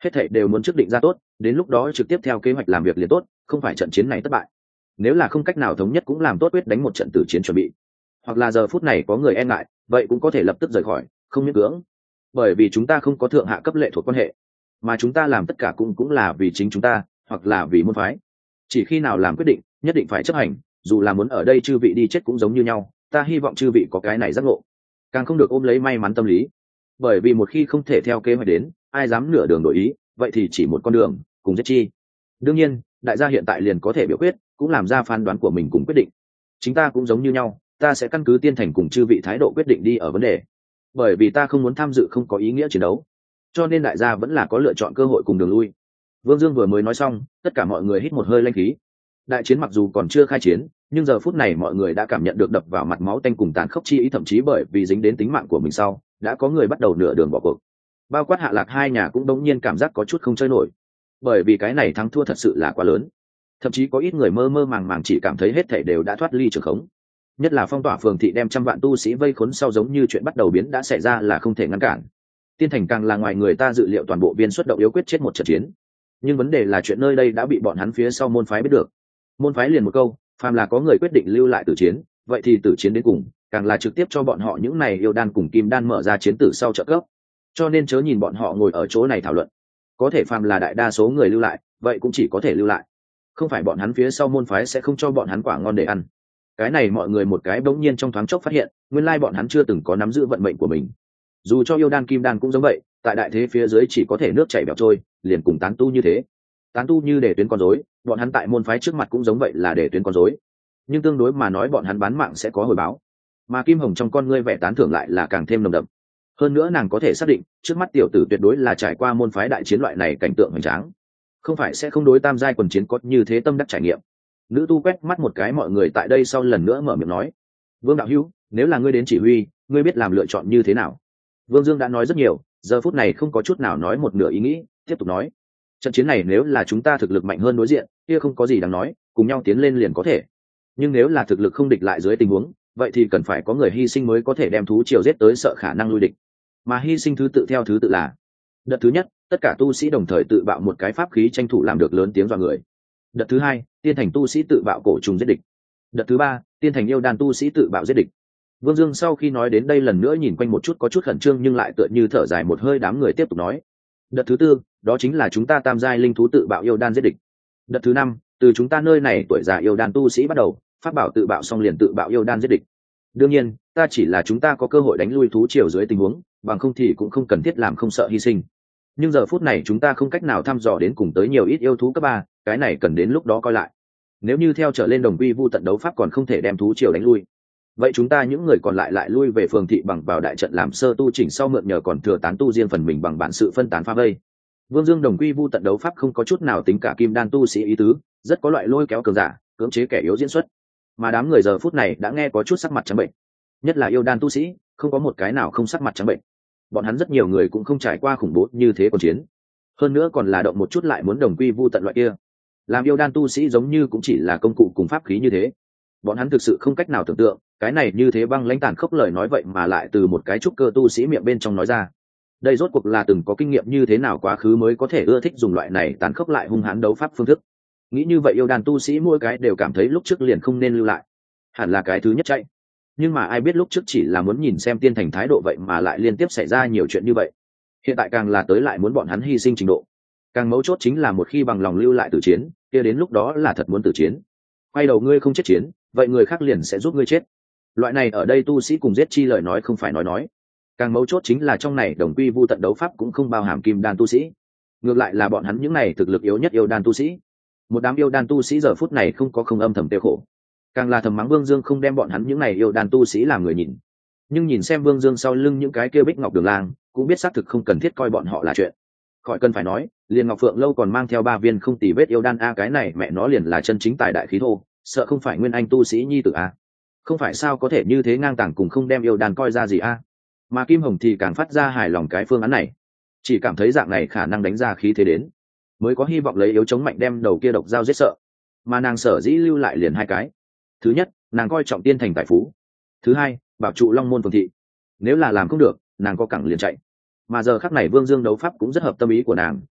hết thảy đều muốn trước định ra tốt, đến lúc đó trực tiếp theo kế hoạch làm việc liền tốt, không phải trận chiến này thất bại. Nếu là không cách nào thống nhất cũng làm tốt quyết đánh một trận tử chiến chuẩn bị, hoặc là giờ phút này có người e ngại, vậy cũng có thể lập tức rời khỏi, không miễn cưỡng. Bởi vì chúng ta không có thượng hạ cấp lệ thuộc quan hệ, mà chúng ta làm tất cả cũng là vì chính chúng ta, hoặc là vì môn phái. Chỉ khi nào làm quyết định, nhất định phải chấp hành, dù là muốn ở đây chư vị đi chết cũng giống như nhau. Ta hy vọng chư vị có cái này giác ngộ, càng không được ôm lấy may mắn tâm lý, bởi vì một khi không thể theo kế hoạch đến, ai dám nửa đường đổi ý, vậy thì chỉ một con đường, cùng giết chi. Đương nhiên, đại gia hiện tại liền có thể biểu quyết, cũng làm ra phán đoán của mình cùng quyết định. Chính ta cũng giống như nhau, ta sẽ căn cứ tiên thành cùng chư vị thái độ quyết định đi ở vấn đề, bởi vì ta không muốn tham dự không có ý nghĩa chiến đấu, cho nên đại gia vẫn là có lựa chọn cơ hội cùng đường lui. Vương Dương vừa mới nói xong, tất cả mọi người hít một hơi lanh khí. Đại chiến mặc dù còn chưa khai chiến, nhưng giờ phút này mọi người đã cảm nhận được đập vào mặt máu tanh cùng tàn khốc chi ý, thậm chí bởi vì dính đến tính mạng của mình sau, đã có người bắt đầu nửa đường bỏ cuộc. Bao quát Hạ Lạc hai nhà cũng đống nhiên cảm giác có chút không chơi nổi, bởi vì cái này thắng thua thật sự là quá lớn. Thậm chí có ít người mơ mơ màng màng chỉ cảm thấy hết thảy đều đã thoát ly trường khống. Nhất là phong tỏa phường thị đem trăm vạn tu sĩ vây khốn sau, giống như chuyện bắt đầu biến đã xảy ra là không thể ngăn cản. Tiên thành càng là ngoài người ta dự liệu, toàn bộ viên xuất động yếu quyết chết một trận chiến. Nhưng vấn đề là chuyện nơi đây đã bị bọn hắn phía sau môn phái biết được. Môn phái liền một câu, phàm là có người quyết định lưu lại tử chiến, vậy thì tử chiến đến cùng, càng là trực tiếp cho bọn họ những này yêu đan cùng kim đan mở ra chiến tử sau trợ cấp. Cho nên chớ nhìn bọn họ ngồi ở chỗ này thảo luận, có thể phàm là đại đa số người lưu lại, vậy cũng chỉ có thể lưu lại. Không phải bọn hắn phía sau môn phái sẽ không cho bọn hắn quả ngon để ăn. Cái này mọi người một cái bỗng nhiên trong thoáng chốc phát hiện, nguyên lai bọn hắn chưa từng có nắm giữ vận mệnh của mình. Dù cho yêu đan kim đan cũng giống vậy, tại đại thế phía dưới chỉ có thể nước chảy bèo trôi, liền cùng tán tu như thế. Tán tu như để tuyến con rối, bọn hắn tại môn phái trước mặt cũng giống vậy, là để tuyến con rối. Nhưng tương đối mà nói, bọn hắn bán mạng sẽ có hồi báo. Mà Kim Hồng trong con ngươi vẻ tán thưởng lại là càng thêm nồng đậm. Hơn nữa nàng có thể xác định, trước mắt tiểu tử tuyệt đối là trải qua môn phái đại chiến loại này cảnh tượng hoành tráng, không phải sẽ không đối tam giai quần chiến có như thế tâm đắc trải nghiệm. Nữ tu quét mắt một cái mọi người tại đây sau, lần nữa mở miệng nói: Vương đạo hữu, nếu là ngươi đến chỉ huy, ngươi biết làm lựa chọn như thế nào? Vương Dương đã nói rất nhiều, giờ phút này không có chút nào nói một nửa ý nghĩ, tiếp tục nói: trận chiến này nếu là chúng ta thực lực mạnh hơn đối diện, kia không có gì đáng nói, cùng nhau tiến lên liền có thể. Nhưng nếu là thực lực không địch lại dưới tình huống, vậy thì cần phải có người hy sinh mới có thể đem thú triều giết tới, sợ khả năng lui địch. Mà hy sinh thứ tự theo thứ tự là: đợt thứ nhất, tất cả tu sĩ đồng thời tự bạo một cái pháp khí tranh thủ làm được lớn tiếng dọa người. Đợt thứ hai, tiên thành tu sĩ tự bạo cổ trùng giết địch. Đợt thứ ba, tiên thành yêu đan tu sĩ tự bạo giết địch. Vương Dương sau khi nói đến đây, lần nữa nhìn quanh một chút, có chút khẩn trương nhưng lại tựa như thở dài một hơi, đám người tiếp tục nói: đợt thứ tư, đó chính là chúng ta tam giai linh thú tự bạo yêu đan giết địch. Đợt thứ năm, từ chúng ta nơi này tuổi già yêu đan tu sĩ bắt đầu, pháp bảo tự bạo xong liền tự bạo yêu đan giết địch. Đương nhiên, ta chỉ là chúng ta có cơ hội đánh lui thú triều dưới tình huống, bằng không thì cũng không cần thiết làm không sợ hy sinh. Nhưng giờ phút này chúng ta không cách nào thăm dò đến cùng tới nhiều ít yêu thú cấp 3, cái này cần đến lúc đó coi lại. Nếu như theo trở lên đồng quy vu tận đấu pháp còn không thể đem thú triều đánh lui, vậy chúng ta những người còn lại lui về phường thị bằng vào đại trận làm sơ tu chỉnh, sau mượn nhờ còn thừa tán tu riêng phần mình bằng bản sự phân tán phá vây. Vương Dương đồng quy vu tận đấu pháp không có chút nào tính cả kim đan tu sĩ ý tứ, rất có loại lôi kéo cường giả, cưỡng chế kẻ yếu diễn xuất. Mà đám người giờ phút này đã nghe có chút sắc mặt trắng bệnh, nhất là yêu đan tu sĩ, không có một cái nào không sắc mặt trắng bệnh. Bọn hắn rất nhiều người cũng không trải qua khủng bố như thế còn chiến, hơn nữa còn là động một chút lại muốn đồng quy vu tận loại kia. Làm yêu đan tu sĩ giống như cũng chỉ là công cụ cùng pháp khí như thế. Bọn hắn thực sự không cách nào tưởng tượng, cái này như thế băng lãnh tàn khốc lời nói vậy mà lại từ một cái trúc cơ tu sĩ miệng bên trong nói ra. Đây rốt cuộc là từng có kinh nghiệm như thế nào quá khứ mới có thể ưa thích dùng loại này tàn khốc lại hung hãn đấu pháp phương thức. Nghĩ như vậy yêu đan tu sĩ mỗi cái đều cảm thấy lúc trước liền không nên lưu lại, hẳn là cái thứ nhất chạy. Nhưng mà ai biết lúc trước chỉ là muốn nhìn xem tiên thành thái độ, vậy mà lại liên tiếp xảy ra nhiều chuyện như vậy. Hiện tại càng là tới lại muốn bọn hắn hy sinh trình độ. Càng mấu chốt chính là một khi bằng lòng lưu lại tử chiến, kia đến lúc đó là thật muốn tử chiến. Quay đầu ngươi không chết chiến, vậy người khác liền sẽ giúp ngươi chết. Loại này ở đây tu sĩ cùng giết chi lời nói không phải nói. Càng mấu chốt chính là trong này đồng quy vu tận đấu pháp cũng không bao hàm kim đan tu sĩ, ngược lại là bọn hắn những này thực lực yếu nhất yêu đan tu sĩ. Một đám yêu đan tu sĩ giờ phút này không âm thầm tiêu khổ, càng là thầm mắng Vương Dương không đem bọn hắn những này yêu đan tu sĩ làm người nhìn. Nhưng nhìn xem Vương Dương sau lưng những cái kia bích ngọc đường lang, cũng biết xác thực không cần thiết coi bọn họ là chuyện. Khỏi cần phải nói, liền Ngọc Phượng lâu còn mang theo 3 viên không tì vết yêu đan a, cái này mẹ nó liền là chân chính tài đại khí thô, sợ không phải nguyên anh tu sĩ nhi tử a. Không phải sao có thể như thế ngang tàng cùng không đem yêu đan coi ra gì a. Mà Kim Hồng thì càng phát ra hài lòng cái phương án này, chỉ cảm thấy dạng này khả năng đánh ra khí thế đến, mới có hy vọng lấy yếu chống mạnh đem đầu kia độc dao giết sợ. Mà nàng sở dĩ lưu lại liền 2 cái. Thứ nhất, nàng coi trọng tiên thành tài phú. Thứ hai, bảo trụ Long Môn phường thị. Nếu là làm không được, nàng có cẳng liền chạy. Mà giờ khắc này Vương Dương đấu pháp cũng rất hợp tâm ý của nàng,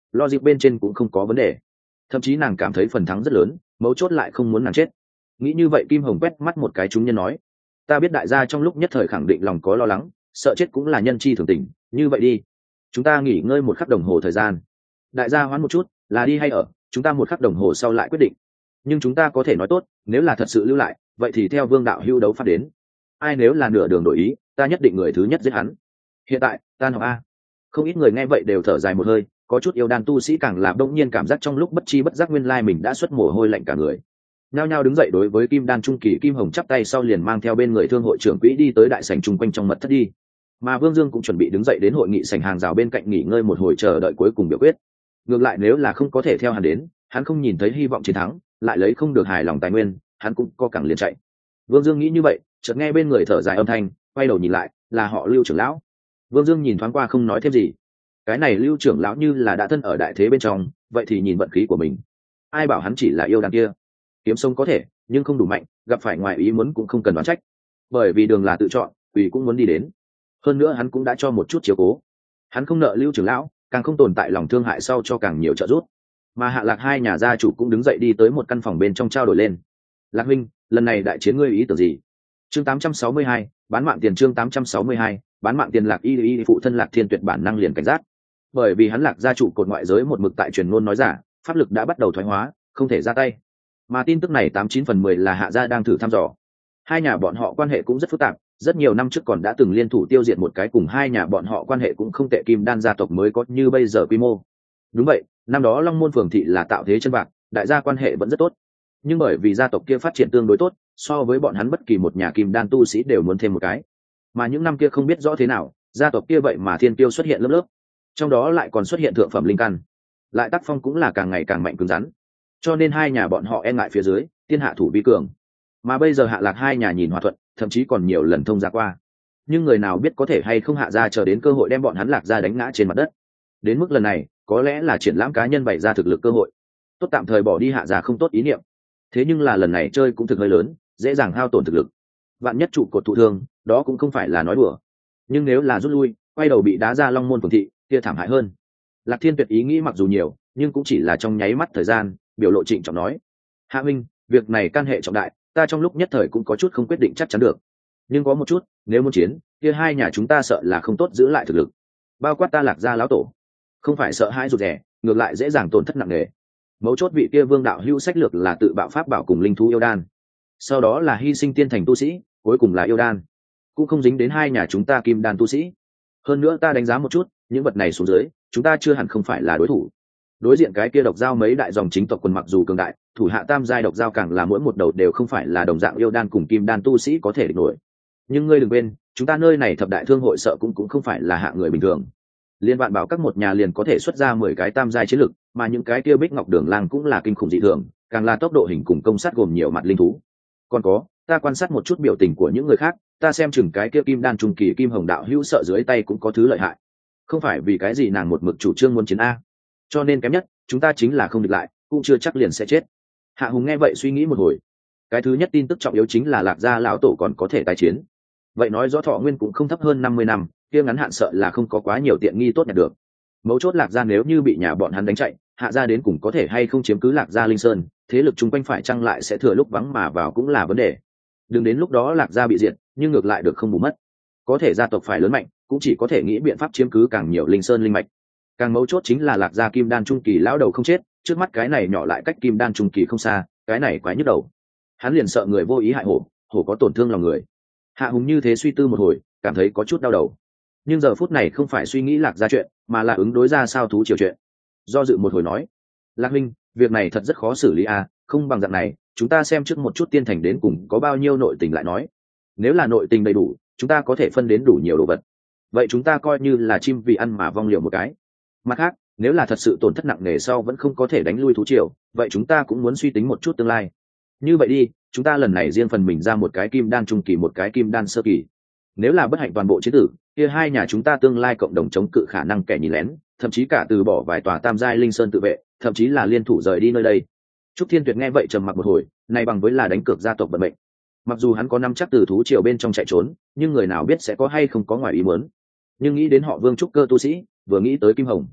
logic bên trên cũng không có vấn đề, thậm chí nàng cảm thấy phần thắng rất lớn, mấu chốt lại không muốn nàng chết. Nghĩ như vậy Kim Hồng quét mắt một cái chúng nhân nói, ta biết đại gia trong lúc nhất thời khẳng định lòng có lo lắng, sợ chết cũng là nhân chi thường tình, như vậy đi, chúng ta nghỉ ngơi một khắc đồng hồ thời gian. Đại gia hoãn một chút, là đi hay ở, chúng ta một khắc đồng hồ sau lại quyết định. Nhưng chúng ta có thể nói tốt, nếu là thật sự lưu lại, vậy thì theo Vương đạo hưu đấu phát đến. Ai nếu là nửa đường đổi ý, ta nhất định người thứ nhất giết hắn. Hiện tại, tan học a. Không ít người nghe vậy đều thở dài một hơi, có chút yêu đan tu sĩ càng là đông nhiên cảm giác trong lúc bất chi bất giác nguyên lai mình đã xuất mồ hôi lạnh cả người. Nhao nhao đứng dậy đối với Kim Đan trung kỳ Kim Hồng chắp tay sau liền mang theo bên người thương hội trưởng quỹ đi tới đại sảnh chung quanh trong mật thất đi. Mà Vương Dương cũng chuẩn bị đứng dậy đến hội nghị sảnh hàng rào bên cạnh nghỉ ngơi một hồi chờ đợi cuối cùng biểu quyết. Ngược lại nếu là không có thể theo hắn đến, hắn không nhìn thấy hy vọng chiến thắng, lại lấy không được hài lòng tài nguyên, hắn cũng co cẳng liền chạy. Vương Dương nghĩ như vậy, chợt nghe bên người thở dài âm thanh, quay đầu nhìn lại, là họ Lưu trưởng lão. Vương Dương nhìn thoáng qua không nói thêm gì. Cái này Lưu trưởng lão như là đã thân ở đại thế bên trong, vậy thì nhìn vận khí của mình. Ai bảo hắn chỉ là yêu đàn kia, kiếm sông có thể, nhưng không đủ mạnh, gặp phải ngoài ý muốn cũng không cần đoán trách. Bởi vì đường là tự chọn, quỷ cũng muốn đi đến. Hơn nữa hắn cũng đã cho một chút chiếu cố. Hắn không nợ Lưu trưởng lão, càng không tồn tại lòng thương hại sau cho càng nhiều trợ giúp. Mà Hạ Lạc hai nhà gia chủ cũng đứng dậy đi tới một căn phòng bên trong trao đổi lên. Lạc huynh, lần này đại chiến ngươi ý tưởng gì? Chương 862, bán mạng tiền. Chương 862, bán mạng tiền. Lạc y phụ thân Lạc Thiên Tuyệt bản năng liền cảnh giác. Bởi vì hắn Lạc gia chủ cột ngoại giới một mực tại truyền ngôn nói giả, pháp lực đã bắt đầu thoái hóa, không thể ra tay. Mà tin tức này 89/10 là Hạ gia đang thử thăm dò. Hai nhà bọn họ quan hệ cũng rất phức tạp, rất nhiều năm trước còn đã từng liên thủ tiêu diệt một cái cùng hai nhà bọn họ quan hệ cũng không tệ Kim Đan gia tộc mới có như bây giờ quy mô. Đúng vậy, năm đó Long Môn phường thị là tạo thế chân bạc, đại gia quan hệ vẫn rất tốt. Nhưng bởi vì gia tộc kia phát triển tương đối tốt, so với bọn hắn bất kỳ một nhà Kim Đan tu sĩ đều muốn thêm một cái. Mà những năm kia không biết rõ thế nào, gia tộc kia vậy mà thiên tiêu xuất hiện lớp lớp, trong đó lại còn xuất hiện thượng phẩm linh căn, lại tác phong cũng là càng ngày càng mạnh cứng rắn. Cho nên hai nhà bọn họ e ngại phía dưới, tiên hạ thủ vi cường. Mà bây giờ Hạ Lạc hai nhà nhìn hòa thuận, thậm chí còn nhiều lần thông ra qua. Nhưng người nào biết có thể hay không Hạ gia chờ đến cơ hội đem bọn hắn Lạc gia đánh ngã trên mặt đất. Đến mức lần này, có lẽ là triển lãm cá nhân bày ra thực lực cơ hội. Tốt tạm thời bỏ đi Hạ gia không tốt ý niệm. Thế nhưng là lần này chơi cũng thực hơi lớn, dễ dàng hao tổn thực lực. Vạn nhất trụ cột thụ thương, đó cũng không phải là nói đùa. Nhưng nếu là rút lui, quay đầu bị đá ra Long Môn phường thị, kia thảm hại hơn. Lạc Thiên Tuyệt ý nghĩ mặc dù nhiều, nhưng cũng chỉ là trong nháy mắt thời gian, biểu lộ trịnh trọng nói: Hạ huynh, việc này can hệ trọng đại, ta trong lúc nhất thời cũng có chút không quyết định chắc chắn được. Nhưng có một chút, nếu muốn chiến, kia hai nhà chúng ta sợ là không tốt giữ lại thực lực. Bao quát ta Lạc gia lão tổ, không phải sợ hãi rụt rè, ngược lại dễ dàng tổn thất nặng nề. Mấu chốt vị kia Vương đạo hữu sách lược là tự bạo pháp bảo cùng linh thú yêu đan, sau đó là hy sinh tiên thành tu sĩ, cuối cùng là yêu đan, cũng không dính đến hai nhà chúng ta Kim Đan tu sĩ. Hơn nữa ta đánh giá một chút, những vật này xuống dưới, chúng ta chưa hẳn không phải là đối thủ. Đối diện cái kia độc giao mấy đại dòng chính tộc quần mặc dù cường đại, thủ hạ tam giai độc giao càng là mỗi một đầu đều không phải là đồng dạng yêu đan cùng Kim Đan tu sĩ có thể địch nổi. Nhưng ngươi đừng quên, chúng ta nơi này thập đại thương hội sợ cũng không phải là hạng người bình thường. Liên Vạn Bảo các một nhà liền có thể xuất ra 10 cái tam giai chiến lực, mà những cái kia Bích Ngọc Đường Lang cũng là kinh khủng dị thường, càng là tốc độ hình cùng công sát gồm nhiều mặt linh thú. Còn có, ta quan sát một chút biểu tình của những người khác, ta xem chừng cái kia Kim Đan trung kỳ Kim Hồng đạo hữu sợ dưới tay cũng có thứ lợi hại. Không phải vì cái gì nàng một mực chủ trương muốn chiến a. Cho nên kém nhất, chúng ta chính là không địch lại, cũng chưa chắc liền sẽ chết. Hạ Hùng nghe vậy suy nghĩ một hồi. Cái thứ nhất tin tức trọng yếu chính là Lạc gia lão tổ còn có thể tái chiến. Vậy nói rõ thọ nguyên cũng không thấp hơn 50 năm, kia ngắn hạn sợ là không có quá nhiều tiện nghi tốt nhặt được. Mấu chốt Lạc gia nếu như bị nhà bọn hắn đánh chạy, Hạ gia đến cùng có thể hay không chiếm cứ Lạc gia Linh Sơn, thế lực chung quanh phải chăng lại sẽ thừa lúc vắng mà vào cũng là vấn đề. Đừng đến lúc đó Lạc gia bị diệt, nhưng ngược lại được không bù mất. Có thể gia tộc phải lớn mạnh, cũng chỉ có thể nghĩ biện pháp chiếm cứ càng nhiều Linh Sơn linh mạch. Càng mấu chốt chính là Lạc gia Kim Đan trung kỳ lão đầu không chết, trước mắt cái này nhỏ lại cách Kim Đan trung kỳ không xa, cái này quái nhức đầu. Hắn liền sợ người vô ý hại hổ, hổ có tổn thương lòng người. Hạ Hùng như thế suy tư một hồi, cảm thấy có chút đau đầu. Nhưng giờ phút này không phải suy nghĩ Lạc gia chuyện, mà là ứng đối ra sao thú chiều chuyện. Do dự một hồi nói: Lạc huynh, việc này thật rất khó xử lý à, không bằng dạng này, chúng ta xem trước một chút tiên thành đến cùng có bao nhiêu nội tình lại nói. Nếu là nội tình đầy đủ, chúng ta có thể phân đến đủ nhiều đồ vật. Vậy chúng ta coi như là chim vì ăn mà vong liều một cái. Mặt khác, nếu là thật sự tổn thất nặng nề sau vẫn không có thể đánh lui thú triều, vậy chúng ta cũng muốn suy tính một chút tương lai. Như vậy đi, chúng ta lần này riêng phần mình ra một cái Kim Đan trung kỳ một cái Kim Đan sơ kỳ. Nếu là bất hạnh toàn bộ chiến tử, kia hai nhà chúng ta tương lai cộng đồng chống cự khả năng kẻ nhìn lén, thậm chí cả từ bỏ vài tòa tam giai Linh Sơn tự vệ, thậm chí là liên thủ rời đi nơi đây. Trúc Thiên Tuyệt nghe vậy trầm mặc một hồi, này bằng với là đánh cược gia tộc vận mệnh. Mặc dù hắn có nắm chắc từ thú triều bên trong chạy trốn, nhưng người nào biết sẽ có hay không có ngoài ý muốn. Nhưng nghĩ đến họ Vương trúc cơ tu sĩ, vừa nghĩ tới Kim Hồng,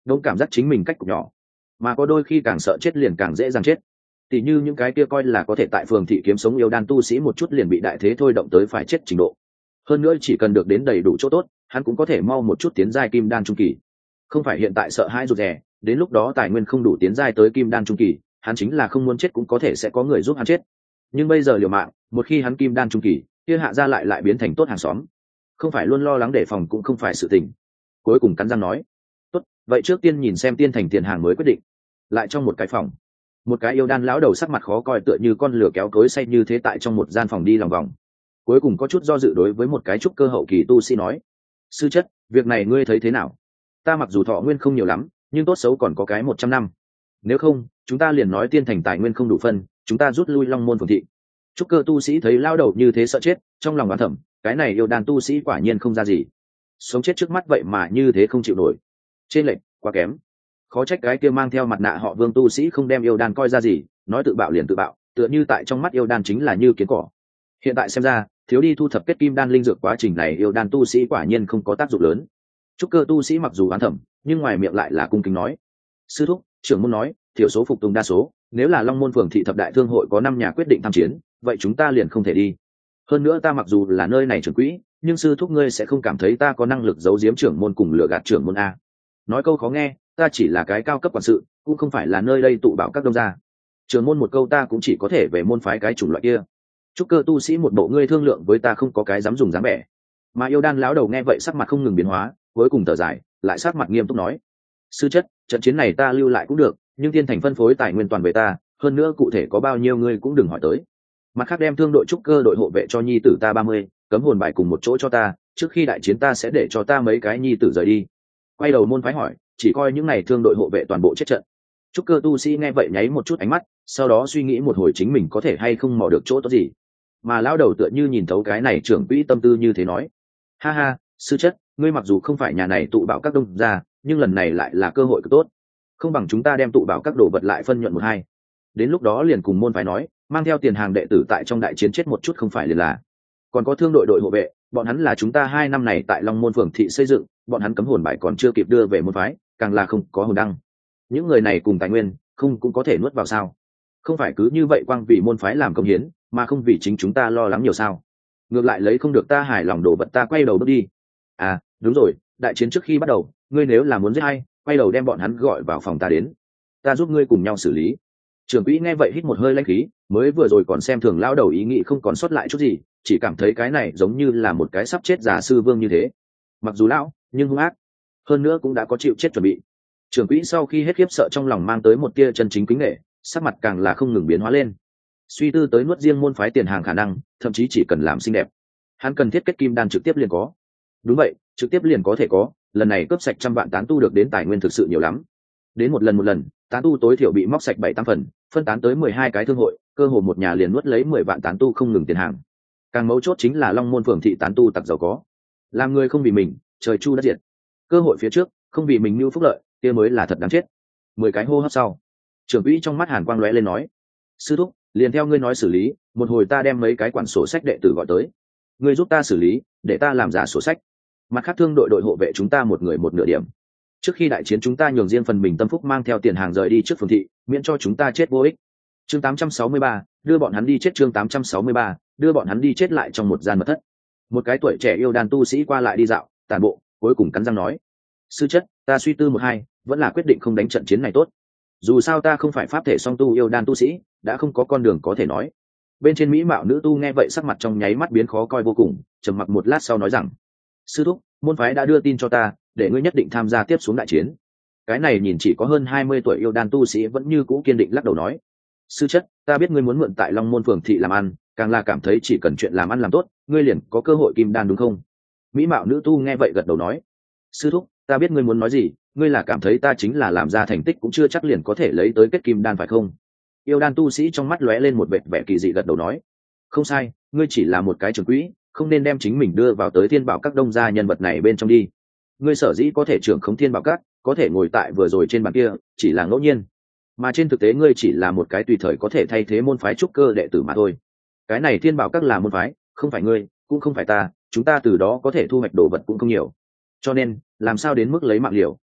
đông cảm giác chính mình cách cục nhỏ, mà có đôi khi càng sợ chết liền càng dễ dàng chết. Tỷ như những cái kia coi là có thể tại phường thị kiếm sống yêu đan tu sĩ một chút liền bị đại thế thôi động tới phải chết trình độ. Hơn nữa chỉ cần được đến đầy đủ chỗ tốt, hắn cũng có thể mau một chút tiến giai kim đan trung kỳ. Không phải hiện tại sợ hãi rụt rè, đến lúc đó tài nguyên không đủ tiến giai tới kim đan trung kỳ, hắn chính là không muốn chết cũng có thể sẽ có người giúp hắn chết. Nhưng bây giờ liều mạng, một khi hắn kim đan trung kỳ, kia hạ gia lại biến thành tốt hàng xóm. Không phải luôn lo lắng đề phòng cũng không phải sự tình. Cuối cùng cắn răng nói, tốt, vậy trước tiên nhìn xem tiên thành tiền hàng mới quyết định. Lại trong một cái phòng, một cái yêu đan lão đầu sắc mặt khó coi tựa như con lửa kéo cối say như thế tại trong một gian phòng đi lòng vòng. Cuối cùng có chút do dự đối với một cái trúc cơ hậu kỳ tu sĩ nói, sư chất, việc này ngươi thấy thế nào? Ta mặc dù thọ nguyên không nhiều lắm, nhưng tốt xấu còn có cái 100 năm. Nếu không, chúng ta liền nói tiên thành tài nguyên không đủ phân, chúng ta rút lui Long Môn phường thị. Trúc cơ tu sĩ thấy lao đầu như thế sợ chết, trong lòng oán thầm, cái này yêu đan tu sĩ quả nhiên không ra gì. Sống chết trước mắt vậy mà như thế không chịu nổi. Trên lệnh, quá kém. Khó trách cái kia mang theo mặt nạ họ Vương tu sĩ không đem yêu đan coi ra gì, nói tự bạo liền tự bạo, tựa như tại trong mắt yêu đan chính là như kiến cỏ. Hiện tại xem ra, thiếu đi thu thập kết kim đan linh dược quá trình này yêu đan tu sĩ quả nhiên không có tác dụng lớn. Trúc cơ tu sĩ mặc dù oán thầm, nhưng ngoài miệng lại là cung kính nói, sư thúc, trưởng môn nói thiểu số phục tùng đa số, nếu là Long Môn phường thị thập đại thương hội có 5 nhà quyết định tham chiến, vậy chúng ta liền không thể đi. Hơn nữa ta mặc dù là nơi này trưởng quỹ, nhưng sư thúc ngươi sẽ không cảm thấy ta có năng lực giấu giếm trưởng môn cùng lừa gạt trưởng môn a? Nói câu khó nghe, ta chỉ là cái cao cấp quản sự, cũng không phải là nơi đây tụ bảo các đông gia. Trưởng môn một câu ta cũng chỉ có thể về môn phái cái chủng loại kia. Trúc cơ tu sĩ một bộ ngươi thương lượng với ta không có cái dám dùng dáng vẻ. Mà yêu đan lão đầu nghe vậy sắc mặt không ngừng biến hóa, cuối cùng thở dài, lại sắc mặt nghiêm túc nói, sư chất, trận chiến này ta lưu lại cũng được, nhưng tiên thành phân phối tài nguyên toàn về ta, hơn nữa cụ thể có bao nhiêu ngươi cũng đừng hỏi tới. Mặt khác đem thương đội trúc cơ đội hộ vệ cho nhi tử ta 30, cấm hồn bài cùng một chỗ cho ta, trước khi đại chiến ta sẽ để cho ta mấy cái nhi tử rời đi. Quay đầu môn phái hỏi, chỉ coi những này thương đội hộ vệ toàn bộ chết trận. Trúc cơ tu sĩ nghe vậy nháy một chút ánh mắt, sau đó suy nghĩ một hồi chính mình có thể hay không mò được chỗ tốt gì. Mà lão đầu tựa như nhìn thấu cái này trưởng quỹ tâm tư như thế nói, ha ha, sư chất, ngươi mặc dù không phải nhà này tụ bảo các đông gia, nhưng lần này lại là cơ hội cực tốt, không bằng chúng ta đem tụ bảo các đồ vật lại phân nhuận 1-2. Đến lúc đó liền cùng môn phái nói, mang theo tiền hàng đệ tử tại trong đại chiến chết một chút không phải liền là. Còn có thương đội đội hộ vệ, bọn hắn là chúng ta 2 năm này tại Long Môn phường thị xây dựng, bọn hắn cấm hồn bài còn chưa kịp đưa về môn phái, càng là không có hồn đăng. Những người này cùng tài nguyên, không cũng có thể nuốt vào sao? Không phải cứ như vậy quang vì môn phái làm công hiến, mà không vì chính chúng ta lo lắng nhiều sao? Ngược lại lấy không được ta hài lòng đồ vật ta quay đầu bước đi. À, đúng rồi, đại chiến trước khi bắt đầu, ngươi nếu là muốn giết hay, quay đầu đem bọn hắn gọi vào phòng ta đến, ta giúp ngươi cùng nhau xử lý. Trưởng quỹ nghe vậy hít một hơi lãnh khí, mới vừa rồi còn xem thường lão đầu ý nghĩ không còn sót lại chút gì, chỉ cảm thấy cái này giống như là một cái sắp chết già sư vương như thế. Mặc dù lão, nhưng hung ác, hơn nữa cũng đã có chịu chết chuẩn bị. Trưởng quỹ sau khi hết khiếp sợ trong lòng mang tới một tia chân chính kính nể, sắc mặt càng là không ngừng biến hóa lên. Suy tư tới nuốt riêng môn phái tiền hàng khả năng, thậm chí chỉ cần làm xinh đẹp, hắn cần thiết kết kim đan trực tiếp liền có. Đúng vậy, trực tiếp liền có thể có, lần này cướp sạch 100 vạn tán tu được đến tài nguyên thực sự nhiều lắm. Đến một lần, tán tu tối thiểu bị móc sạch 7-8 phần, phân tán tới 12 cái thương hội, cơ hồ một nhà liền nuốt lấy 10 vạn tán tu không ngừng tiền hàng. Càng mấu chốt chính là Long Môn phường thị tán tu tặc giàu có. Làm người không vì mình, trời chu đất diệt. Cơ hội phía trước, không vì mình mưu phúc lợi, kia mới là thật đáng chết. 10 cái hô hấp sau, trưởng quỹ trong mắt hàn quang lóe lên nói, sư thúc, liền theo ngươi nói xử lý, một hồi ta đem mấy cái quản sổ sách đệ tử gọi tới, ngươi giúp ta xử lý, để ta làm giả sổ sách. Mặt khác thương đội đội hộ vệ chúng ta một người một nửa điểm. Trước khi đại chiến chúng ta nhường riêng phần mình tâm phúc mang theo tiền hàng rời đi trước phường thị, miễn cho chúng ta chết vô ích. Chương 863, đưa bọn hắn đi chết. Chương 863, đưa bọn hắn đi chết lại trong một gian mật thất. Một cái tuổi trẻ yêu đàn tu sĩ qua lại đi dạo, tản bộ, cuối cùng cắn răng nói, sư chất, ta suy tư 1-2, vẫn là quyết định không đánh trận chiến này tốt. Dù sao ta không phải pháp thể song tu yêu đan tu sĩ, đã không có con đường có thể nói. Bên trên mỹ mạo nữ tu nghe vậy sắc mặt trong nháy mắt biến khó coi vô cùng, trầm mặc một lát sau nói rằng, sư thúc, môn phái đã đưa tin cho ta, để ngươi nhất định tham gia tiếp xuống đại chiến. Cái này nhìn chỉ có hơn 20 tuổi yêu đan tu sĩ vẫn như cũ kiên định lắc đầu nói, sư chất, ta biết ngươi muốn mượn tại Long Môn phường thị làm ăn, càng là cảm thấy chỉ cần chuyện làm ăn làm tốt, ngươi liền có cơ hội kim đan đúng không? Mỹ mạo nữ tu nghe vậy gật đầu nói, sư thúc, ta biết ngươi muốn nói gì, ngươi là cảm thấy ta chính là làm ra thành tích cũng chưa chắc liền có thể lấy tới kết kim đan phải không? Yêu đan tu sĩ trong mắt lóe lên một vệt vẻ kỳ dị gật đầu nói, không sai, ngươi chỉ là một cái trưởng quỹ, không nên đem chính mình đưa vào tới thiên bảo các đông gia nhân vật này bên trong đi. Ngươi sở dĩ có thể trưởng khống thiên bảo các, có thể ngồi tại vừa rồi trên bàn kia, chỉ là ngẫu nhiên, mà trên thực tế ngươi chỉ là một cái tùy thời có thể thay thế môn phái trúc cơ đệ tử mà thôi. Cái này thiên bảo các là môn phái, không phải ngươi, cũng không phải ta, chúng ta từ đó có thể thu hoạch đồ vật cũng không nhiều, cho nên làm sao đến mức lấy mạng liều.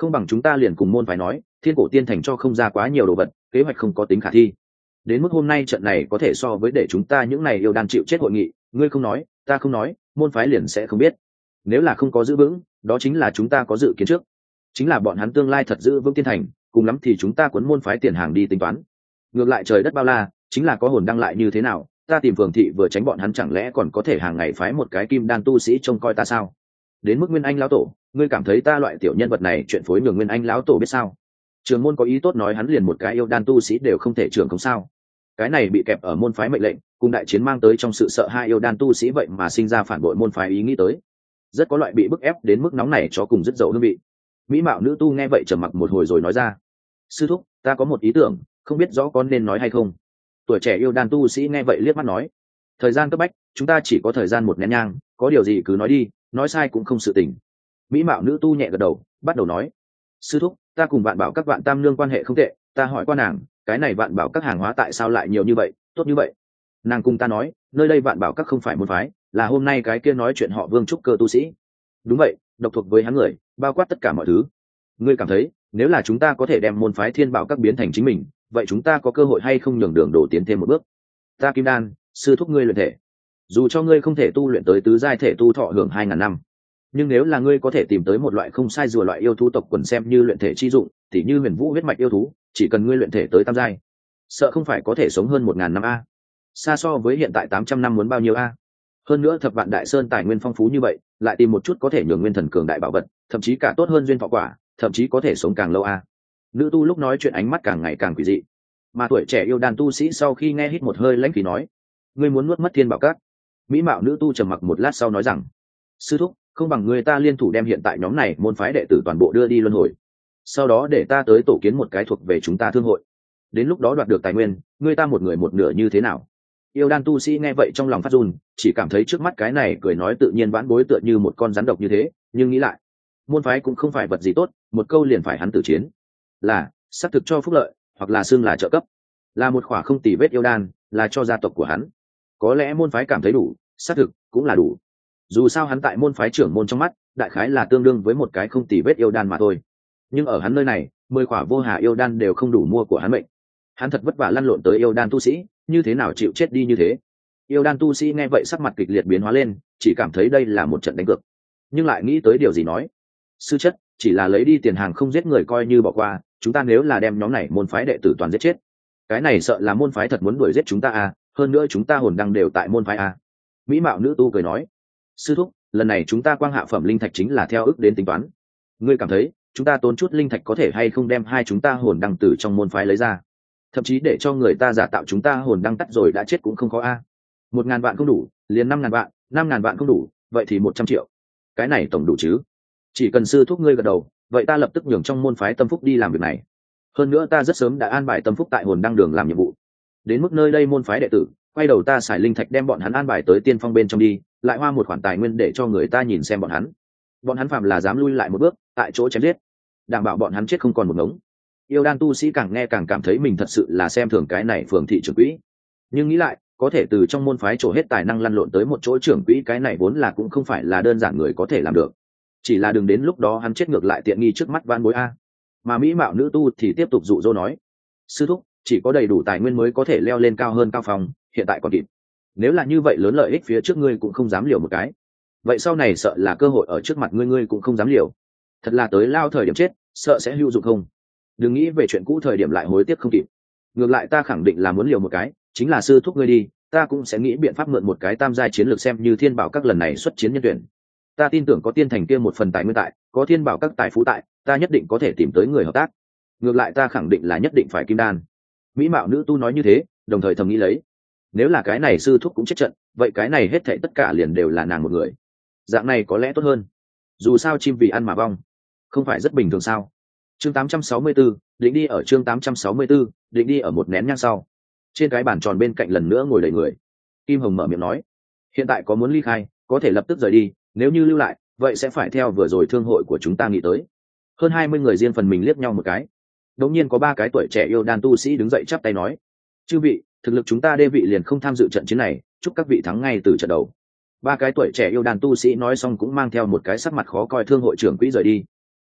không bằng chúng ta liền cùng môn phái nói, thiên cổ tiên thành cho không ra quá nhiều đồ vật, kế hoạch không có tính khả thi. Đến mức hôm nay trận này có thể so với để chúng ta những này yêu đan chịu chết hội nghị, ngươi không nói ta không nói, môn phái liền sẽ không biết. Nếu là không có giữ vững, đó chính là chúng ta có dự kiến trước, chính là bọn hắn tương lai thật giữ vững tiên thành, cùng lắm thì chúng ta cuốn môn phái tiền hàng đi tính toán. Ngược lại trời đất bao la, chính là có hồn đăng lại như thế nào, ta tìm phường thị vừa tránh bọn hắn chẳng lẽ còn có thể hàng ngày phái một cái kim đan tu sĩ trông coi ta sao? Đến mức Nguyên Anh lão tổ, ngươi cảm thấy ta loại tiểu nhân vật này chuyện phối nhường Nguyên Anh lão tổ biết sao? Trường môn có ý tốt nói hắn liền một cái yêu đan tu sĩ đều không thể trưởng không sao? Cái này bị kẹp ở môn phái mệnh lệnh, cùng đại chiến mang tới trong sự sợ hai yêu đan tu sĩ vậy mà sinh ra phản bội môn phái ý nghĩ tới, rất có loại bị bức ép đến mức nóng này cho cùng rất dậu hương vị. Mỹ mạo nữ tu nghe vậy trầm mặc một hồi rồi nói ra: sư thúc, ta có một ý tưởng, không biết rõ con nên nói hay không. Tuổi trẻ yêu đan tu sĩ nghe vậy liếc mắt nói: thời gian cấp bách, chúng ta chỉ có thời gian một nén nhang, có điều gì cứ nói đi, nói sai cũng không sự tình. Mỹ mạo nữ tu nhẹ gật đầu, bắt đầu nói: sư thúc, ta cùng Vạn Bảo các Vạn Tam Nương quan hệ không tệ, ta hỏi qua nàng, cái này Vạn Bảo các hàng hóa tại sao lại nhiều như vậy, tốt như vậy. Nàng cùng ta nói, nơi đây Vạn Bảo các không phải môn phái, là hôm nay cái kia nói chuyện họ Vương trúc cơ tu sĩ. Đúng vậy, độc thuộc với hắn người, bao quát tất cả mọi thứ. Ngươi cảm thấy, nếu là chúng ta có thể đem môn phái Thiên Bảo các biến thành chính mình, vậy chúng ta có cơ hội hay không nhường đường đổ tiến thêm một bước? Ta Kim Đan, sư thúc ngươi luyện thể, dù cho ngươi không thể tu luyện tới tứ giai thể tu thọ hưởng 2000 năm, nhưng nếu là ngươi có thể tìm tới một loại không sai rùa loại yêu thú tộc quần xem như luyện thể chi dụng, thì như Huyền Vũ huyết mạch yêu thú, chỉ cần ngươi luyện thể tới tam giai, sợ không phải có thể sống hơn 1000 năm a. Xa so với hiện tại 800 năm muốn bao nhiêu a? Hơn nữa Thập Vạn Đại Sơn tài nguyên phong phú như vậy, lại tìm một chút có thể nhường nguyên thần cường đại bảo vật, thậm chí cả tốt hơn duyên thọ quả, thậm chí có thể sống càng lâu a. Nữ tu lúc nói chuyện ánh mắt càng ngày càng quỷ dị, mà tuổi trẻ yêu đàn tu sĩ sau khi nghe hít một hơi lãnh khí nói: ngươi muốn nuốt mất Thiên Bảo các? Mỹ mạo nữ tu trầm mặc một lát sau nói rằng: sư thúc, không bằng người ta liên thủ đem hiện tại nhóm này môn phái đệ tử toàn bộ đưa đi luân hồi, sau đó để ta tới tổ kiến một cái thuộc về chúng ta thương hội, đến lúc đó đoạt được tài nguyên, người ta một người một nửa như thế nào? Yêu đan tu sĩ nghe vậy trong lòng phát run, chỉ cảm thấy trước mắt cái này cười nói tự nhiên vãn bối tựa như một con rắn độc như thế, nhưng nghĩ lại, môn phái cũng không phải vật gì tốt, một câu liền phải hắn tử chiến, là xác thực cho phúc lợi, hoặc là xưng là trợ cấp, là một khỏa không tì vết yêu đan, là cho gia tộc của hắn. Có lẽ môn phái cảm thấy đủ, xác thực cũng là đủ. Dù sao hắn tại môn phái trưởng môn trong mắt, đại khái là tương đương với một cái không tì vết yêu đan mà thôi. Nhưng ở hắn nơi này, 10 khỏa vô hà yêu đan đều không đủ mua của hắn mệnh. Hắn thật vất vả lăn lộn tới yêu đan tu sĩ, như thế nào chịu chết đi như thế? Yêu đan tu sĩ nghe vậy sắc mặt kịch liệt biến hóa lên, chỉ cảm thấy đây là một trận đánh cược, nhưng lại nghĩ tới điều gì nói: sư chất, chỉ là lấy đi tiền hàng không giết người coi như bỏ qua, chúng ta nếu là đem nhóm này môn phái đệ tử toàn giết chết, cái này sợ là môn phái thật muốn đuổi giết chúng ta à, hơn nữa chúng ta hồn đăng đều tại môn phái à. Mỹ mạo nữ tu cười nói: sư thúc, lần này chúng ta quang hạ phẩm linh thạch chính là theo ước đến tính toán, ngươi cảm thấy chúng ta tốn chút linh thạch có thể hay không đem hai chúng ta hồn đăng từ trong môn phái lấy ra, thậm chí để cho người ta giả tạo chúng ta hồn đăng tắt rồi đã chết cũng không có a. 1000 vạn không đủ, liền 5000 vạn, 5000 vạn không đủ, vậy thì 100 triệu, cái này tổng đủ chứ? Chỉ cần sư thúc ngươi gật đầu, vậy ta lập tức nhường trong môn phái Tâm Phúc đi làm việc này. Hơn nữa ta rất sớm đã an bài Tâm Phúc tại hồn đăng đường làm nhiệm vụ, đến mức nơi đây môn phái đệ tử, quay đầu ta xài linh thạch đem bọn hắn an bài tới tiên phong bên trong đi, lại hoa một khoản tài nguyên để cho người ta nhìn xem bọn hắn phạm là dám lui lại một bước, tại chỗ chém giết, đảm bảo bọn hắn chết không còn một ngống. Yêu đan tu sĩ càng nghe càng cảm thấy mình thật sự là xem thường cái này phường thị trưởng quỹ, nhưng nghĩ lại, có thể từ trong môn phái trổ hết tài năng lăn lộn tới một chỗ trưởng quỹ, cái này vốn là cũng không phải là đơn giản người có thể làm được, chỉ là đừng đến lúc đó hắn chết ngược lại tiện nghi trước mắt van bối a. Mà mỹ mạo nữ tu thì tiếp tục dụ dỗ nói: sư thúc, chỉ có đầy đủ tài nguyên mới có thể leo lên cao hơn cao phòng, hiện tại còn kịp. Nếu là như vậy lớn lợi ích phía trước ngươi cũng không dám liều một cái, vậy sau này sợ là cơ hội ở trước mặt ngươi cũng không dám liều, thật là tới lao thời điểm chết, sợ sẽ hữu dụng không. Đừng nghĩ về chuyện cũ thời điểm lại hối tiếc không kịp. Ngược lại ta khẳng định là muốn liều một cái, chính là sư thúc ngươi đi, ta cũng sẽ nghĩ biện pháp mượn một cái tam giai chiến lược xem như Thiên Bảo các lần này xuất chiến nhân tuyển. Ta tin tưởng có tiên thành kia một phần tài nguyên tại, có Thiên Bảo các tài phú tại, ta nhất định có thể tìm tới người hợp tác. Ngược lại ta khẳng định là nhất định phải kim đan. Mỹ mạo nữ tu nói như thế, đồng thời thầm nghĩ lấy, nếu là cái này sư thúc cũng chết trận, vậy cái này hết thảy tất cả liền đều là nàng một người. Dạng này có lẽ tốt hơn, dù sao chim vì ăn mà vong, không phải rất bình thường sao? Chương 864, định đi ở chương 864, định đi ở một nén nhang sau. Trên cái bàn tròn bên cạnh lần nữa ngồi đầy người. Kim Hồng mở miệng nói: hiện tại có muốn ly khai, có thể lập tức rời đi, nếu như lưu lại, vậy sẽ phải theo vừa rồi thương hội của chúng ta nghĩ tới. Hơn 20 người riêng phần mình liếc nhau một cái. Đống nhiên có 3 cái tuổi trẻ yêu đan tu sĩ đứng dậy chắp tay nói: chư vị, thực lực chúng ta đê vị liền không tham dự trận chiến này, chúc các vị thắng ngay từ trận đầu. 3 cái tuổi trẻ yêu đan tu sĩ nói xong cũng mang theo một cái sắc mặt khó coi thương hội trưởng quỹ rời đi.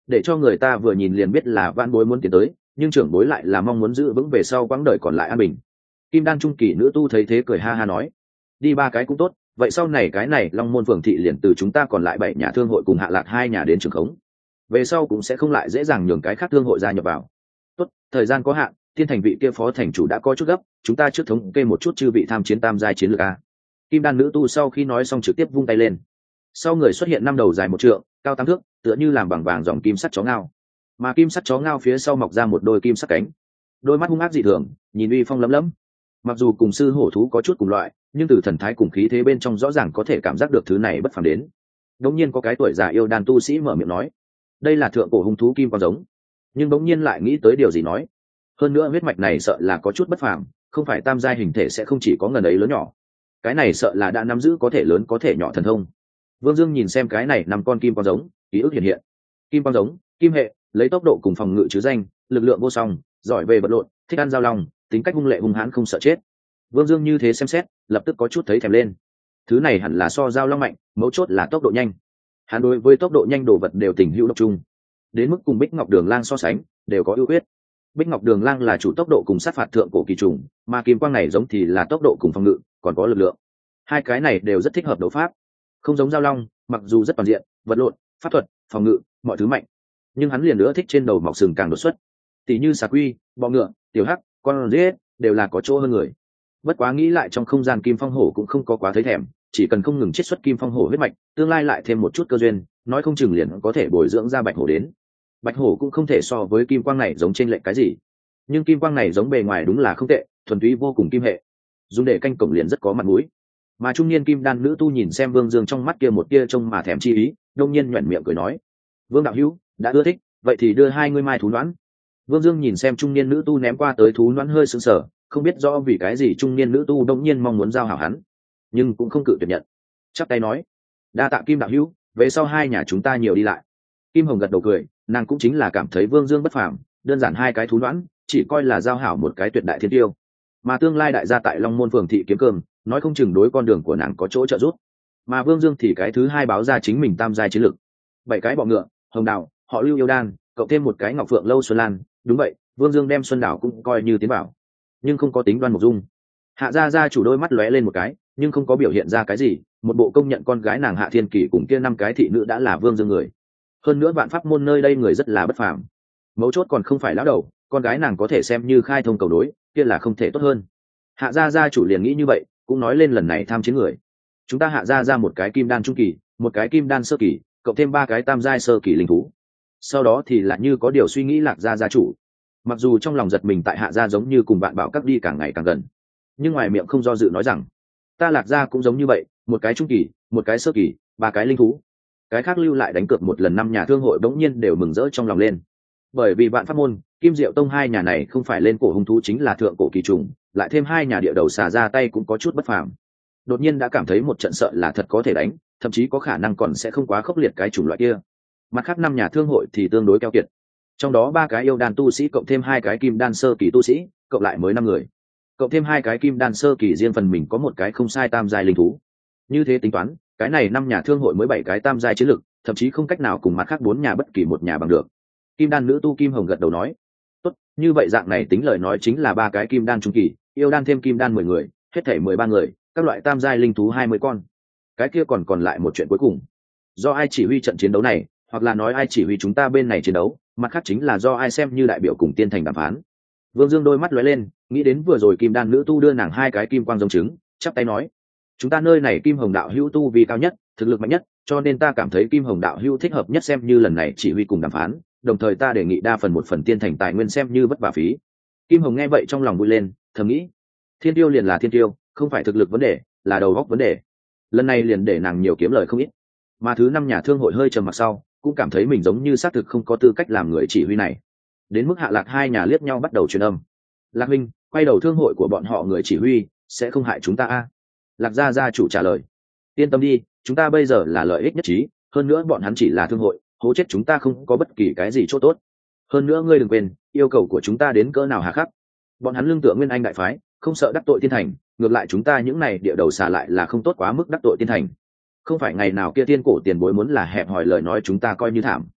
để cho người ta vừa nhìn liền biết là vãn bối muốn tiến tới, nhưng trưởng bối lại là mong muốn giữ vững về sau quãng đời còn lại an bình. Kim đan trung kỳ nữ tu thấy thế cười ha ha nói, đi ba cái cũng tốt, vậy sau này cái này Long Môn phường thị liền từ chúng ta còn lại 7 nhà thương hội cùng Hạ Lạc 2 nhà đến trường khống, về sau cũng sẽ không lại dễ dàng nhường cái khác thương hội gia nhập vào. Tốt, thời gian có hạn, Tiên Thành vị kia phó thành chủ đã có chút gấp, chúng ta trước thống kê một chút chư vị tham chiến tam giai chiến lược a. Kim đan nữ tu sau khi nói xong trực tiếp vung tay lên, sau người xuất hiện 5 đầu dài 1 trượng, cao 8 thước, tựa như làm bằng vàng dòng kim sắt chó ngao, mà kim sắt chó ngao phía sau mọc ra một đôi kim sắt cánh, đôi mắt hung ác dị thường, nhìn uy phong lấm lấm. Mặc dù cùng sư hổ thú có chút cùng loại, nhưng từ thần thái cùng khí thế bên trong rõ ràng có thể cảm giác được thứ này bất phàm đến. Đống nhiên có cái tuổi già yêu đan tu sĩ mở miệng nói, đây là thượng cổ hung thú kim quang giống, nhưng đống nhiên lại nghĩ tới điều gì nói, hơn nữa huyết mạch này sợ là có chút bất phàm, không phải tam giai hình thể sẽ không chỉ có ngần ấy lớn nhỏ, cái này sợ là đã nắm giữ có thể lớn có thể nhỏ thần thông. Vương Dương nhìn xem cái này 5 con kim quang giống, ký ức hiện hiện. Kim quang giống, kim hệ, lấy tốc độ cùng phòng ngự chứ danh, lực lượng vô song, giỏi về vật lộn, thích ăn giao long, tính cách hung lệ hung hãn không sợ chết. Vương Dương như thế xem xét, lập tức có chút thấy thèm lên. Thứ này hẳn là so giao long mạnh, mấu chốt là tốc độ nhanh. Hắn đối với tốc độ nhanh đồ vật đều tình hữu độc chung, đến mức cùng Bích Ngọc Đường Lang so sánh, đều có ưu khuyết. Bích Ngọc Đường Lang là chủ tốc độ cùng sát phạt thượng cổ kỳ trùng, mà kim quang này giống thì là tốc độ cùng phòng ngự, còn có lực lượng. Hai cái này đều rất thích hợp đấu pháp. Không giống giao long, mặc dù rất toàn diện, vật lộn, pháp thuật, phòng ngự, mọi thứ mạnh, nhưng hắn liền nữa thích trên đầu mọc sừng càng đột xuất. Tỷ như xà quy, bọ ngựa, tiểu hắc, con rết đều là có chỗ hơn người. Bất quá nghĩ lại trong không gian kim phong hổ cũng không có quá thấy thèm, chỉ cần không ngừng chiết xuất kim phong hổ huyết mạch, tương lai lại thêm một chút cơ duyên, nói không chừng liền có thể bồi dưỡng ra bạch hổ đến. Bạch hổ cũng không thể so với kim quang này giống trên lệnh cái gì, nhưng kim quang này giống bề ngoài đúng là không tệ, thuần túy vô cùng kim hệ, dùng để canh cổng liền rất có mặt mũi. Mà trung niên kim đan nữ tu nhìn xem Vương Dương trong mắt kia một tia trông mà thèm chi ý, đông nhiên nhoẻn miệng cười nói, Vương đạo hữu đã ưa thích, vậy thì đưa 2 ngươi mai thú đoán. Vương Dương nhìn xem trung niên nữ tu ném qua tới thú đoán hơi sững sờ, không biết rõ vì cái gì trung niên nữ tu đông nhiên mong muốn giao hảo hắn, nhưng cũng không cự tuyệt nhận, chắp tay nói, đa tạ Kim đạo hữu, về sau 2 nhà chúng ta nhiều đi lại. Kim Hồng gật đầu cười, nàng cũng chính là cảm thấy Vương Dương bất phàm, đơn giản 2 cái thú đoán, chỉ coi là giao hảo một cái tuyệt đại thiên tiêu, mà tương lai đại gia tại Long Môn phường thị kiếm cơm, nói không chừng đối con đường của nàng có chỗ trợ giúp. Mà Vương Dương thì cái thứ 2 báo ra chính mình tam giai chiến lực, 7 cái bọ ngựa, hồng đào, họ Lưu yêu đan, cộng thêm một cái ngọc phượng lâu xuân lan. Đúng vậy, Vương Dương đem Xuân Đảo cũng coi như tiến bảo, nhưng không có tính Đoan Mục Dung. Hạ gia gia chủ đôi mắt lóe lên một cái, nhưng không có biểu hiện ra cái gì, một bộ công nhận con gái nàng Hạ Thiên Kỳ cùng kia 5 cái thị nữ đã là Vương Dương người. Hơn nữa vạn pháp môn nơi đây người rất là bất phàm, mấu chốt còn không phải lão đầu, con gái nàng có thể xem như khai thông cầu đối, kia là không thể tốt hơn. Hạ gia gia chủ liền nghĩ như vậy, cũng nói lên lần này tham chiến người, chúng ta Hạ gia ra một cái kim đan trung kỳ, một cái kim đan sơ kỳ, cộng thêm 3 cái tam giai sơ kỳ linh thú. Sau đó thì là như có điều suy nghĩ Lạc gia gia chủ, mặc dù trong lòng giật mình tại Hạ gia giống như cùng bạn bảo các đi càng ngày càng gần, nhưng ngoài miệng không do dự nói rằng, ta Lạc gia cũng giống như vậy, một cái trung kỳ, một cái sơ kỳ, 3 cái linh thú. Cái khác lưu lại đánh cược một lần 5 nhà thương hội bỗng nhiên đều mừng rỡ trong lòng lên, bởi vì Vạn Pháp môn, Kim Diệu tông 2 nhà này không phải lên cổ hung thú chính là thượng cổ kỳ trùng, lại thêm 2 nhà địa đầu xà ra tay cũng có chút bất phàm. Đột nhiên đã cảm thấy một trận sợ là thật có thể đánh, thậm chí có khả năng còn sẽ không quá khốc liệt cái chủng loại kia. Mặt khác 5 nhà thương hội thì tương đối keo kiệt, trong đó 3 cái yêu đan tu sĩ cộng thêm 2 cái kim đan sơ kỳ tu sĩ, cộng lại mới 5 người, cộng thêm 2 cái kim đan sơ kỳ riêng phần mình có một cái không sai tam giai linh thú. Như thế tính toán, cái này 5 nhà thương hội mới 7 cái tam giai chiến lực, thậm chí không cách nào cùng mặt khác 4 nhà bất kỳ một nhà bằng được. Kim đan nữ tu Kim Hồng gật đầu nói, tốt, như vậy dạng này tính lời nói chính là 3 cái kim đan trung kỳ, yêu đan thêm kim đan 10 người, hết thảy 13 người, các loại tam giai linh thú 20 con. Cái kia còn lại một chuyện cuối cùng, do ai chỉ huy trận chiến đấu này, hoặc là nói ai chỉ huy chúng ta bên này chiến đấu, mặt khác chính là do ai xem như đại biểu cùng Tiên Thành đàm phán. Vương Dương đôi mắt lóe lên, nghĩ đến vừa rồi kim đan nữ tu đưa nàng 2 cái kim quang giống trứng, chắp tay nói, chúng ta nơi này Kim Hồng đạo hữu tu vi cao nhất, thực lực mạnh nhất, cho nên ta cảm thấy Kim Hồng đạo hữu thích hợp nhất xem như lần này chỉ huy cùng đàm phán, đồng thời ta đề nghị đa phần 1 phần Tiên Thành tài nguyên xem như vất vả phí. Kim Hồng nghe vậy trong lòng vui lên, thầm nghĩ, thiên tiêu liền là thiên tiêu, không phải thực lực vấn đề, là đầu óc vấn đề. Lần này liền để nàng nhiều kiếm lời không ít. Mà thứ 5 nhà thương hội hơi trầm mặc sau, cũng cảm thấy mình giống như xác thực không có tư cách làm người chỉ huy này. Đến mức Hạ Lạc 2 nhà liếc nhau bắt đầu truyền âm, Lạc Minh, quay đầu thương hội của bọn họ người chỉ huy sẽ không hại chúng ta a? Lạc gia gia chủ trả lời, yên tâm đi, chúng ta bây giờ là lợi ích nhất trí, hơn nữa bọn hắn chỉ là thương hội, hố chết chúng ta không có bất kỳ cái gì chỗ tốt. Hơn nữa ngươi đừng quên, yêu cầu của chúng ta đến cỡ nào hà khắc. Bọn hắn lương tựa Nguyên Anh đại phái, không sợ đắc tội Tiên Thành, ngược lại chúng ta những này địa đầu xà lại là không tốt quá mức đắc tội Tiên Thành. Không phải ngày nào kia tiên cổ tiền bối muốn là hẹp hòi lời nói chúng ta coi như thảm.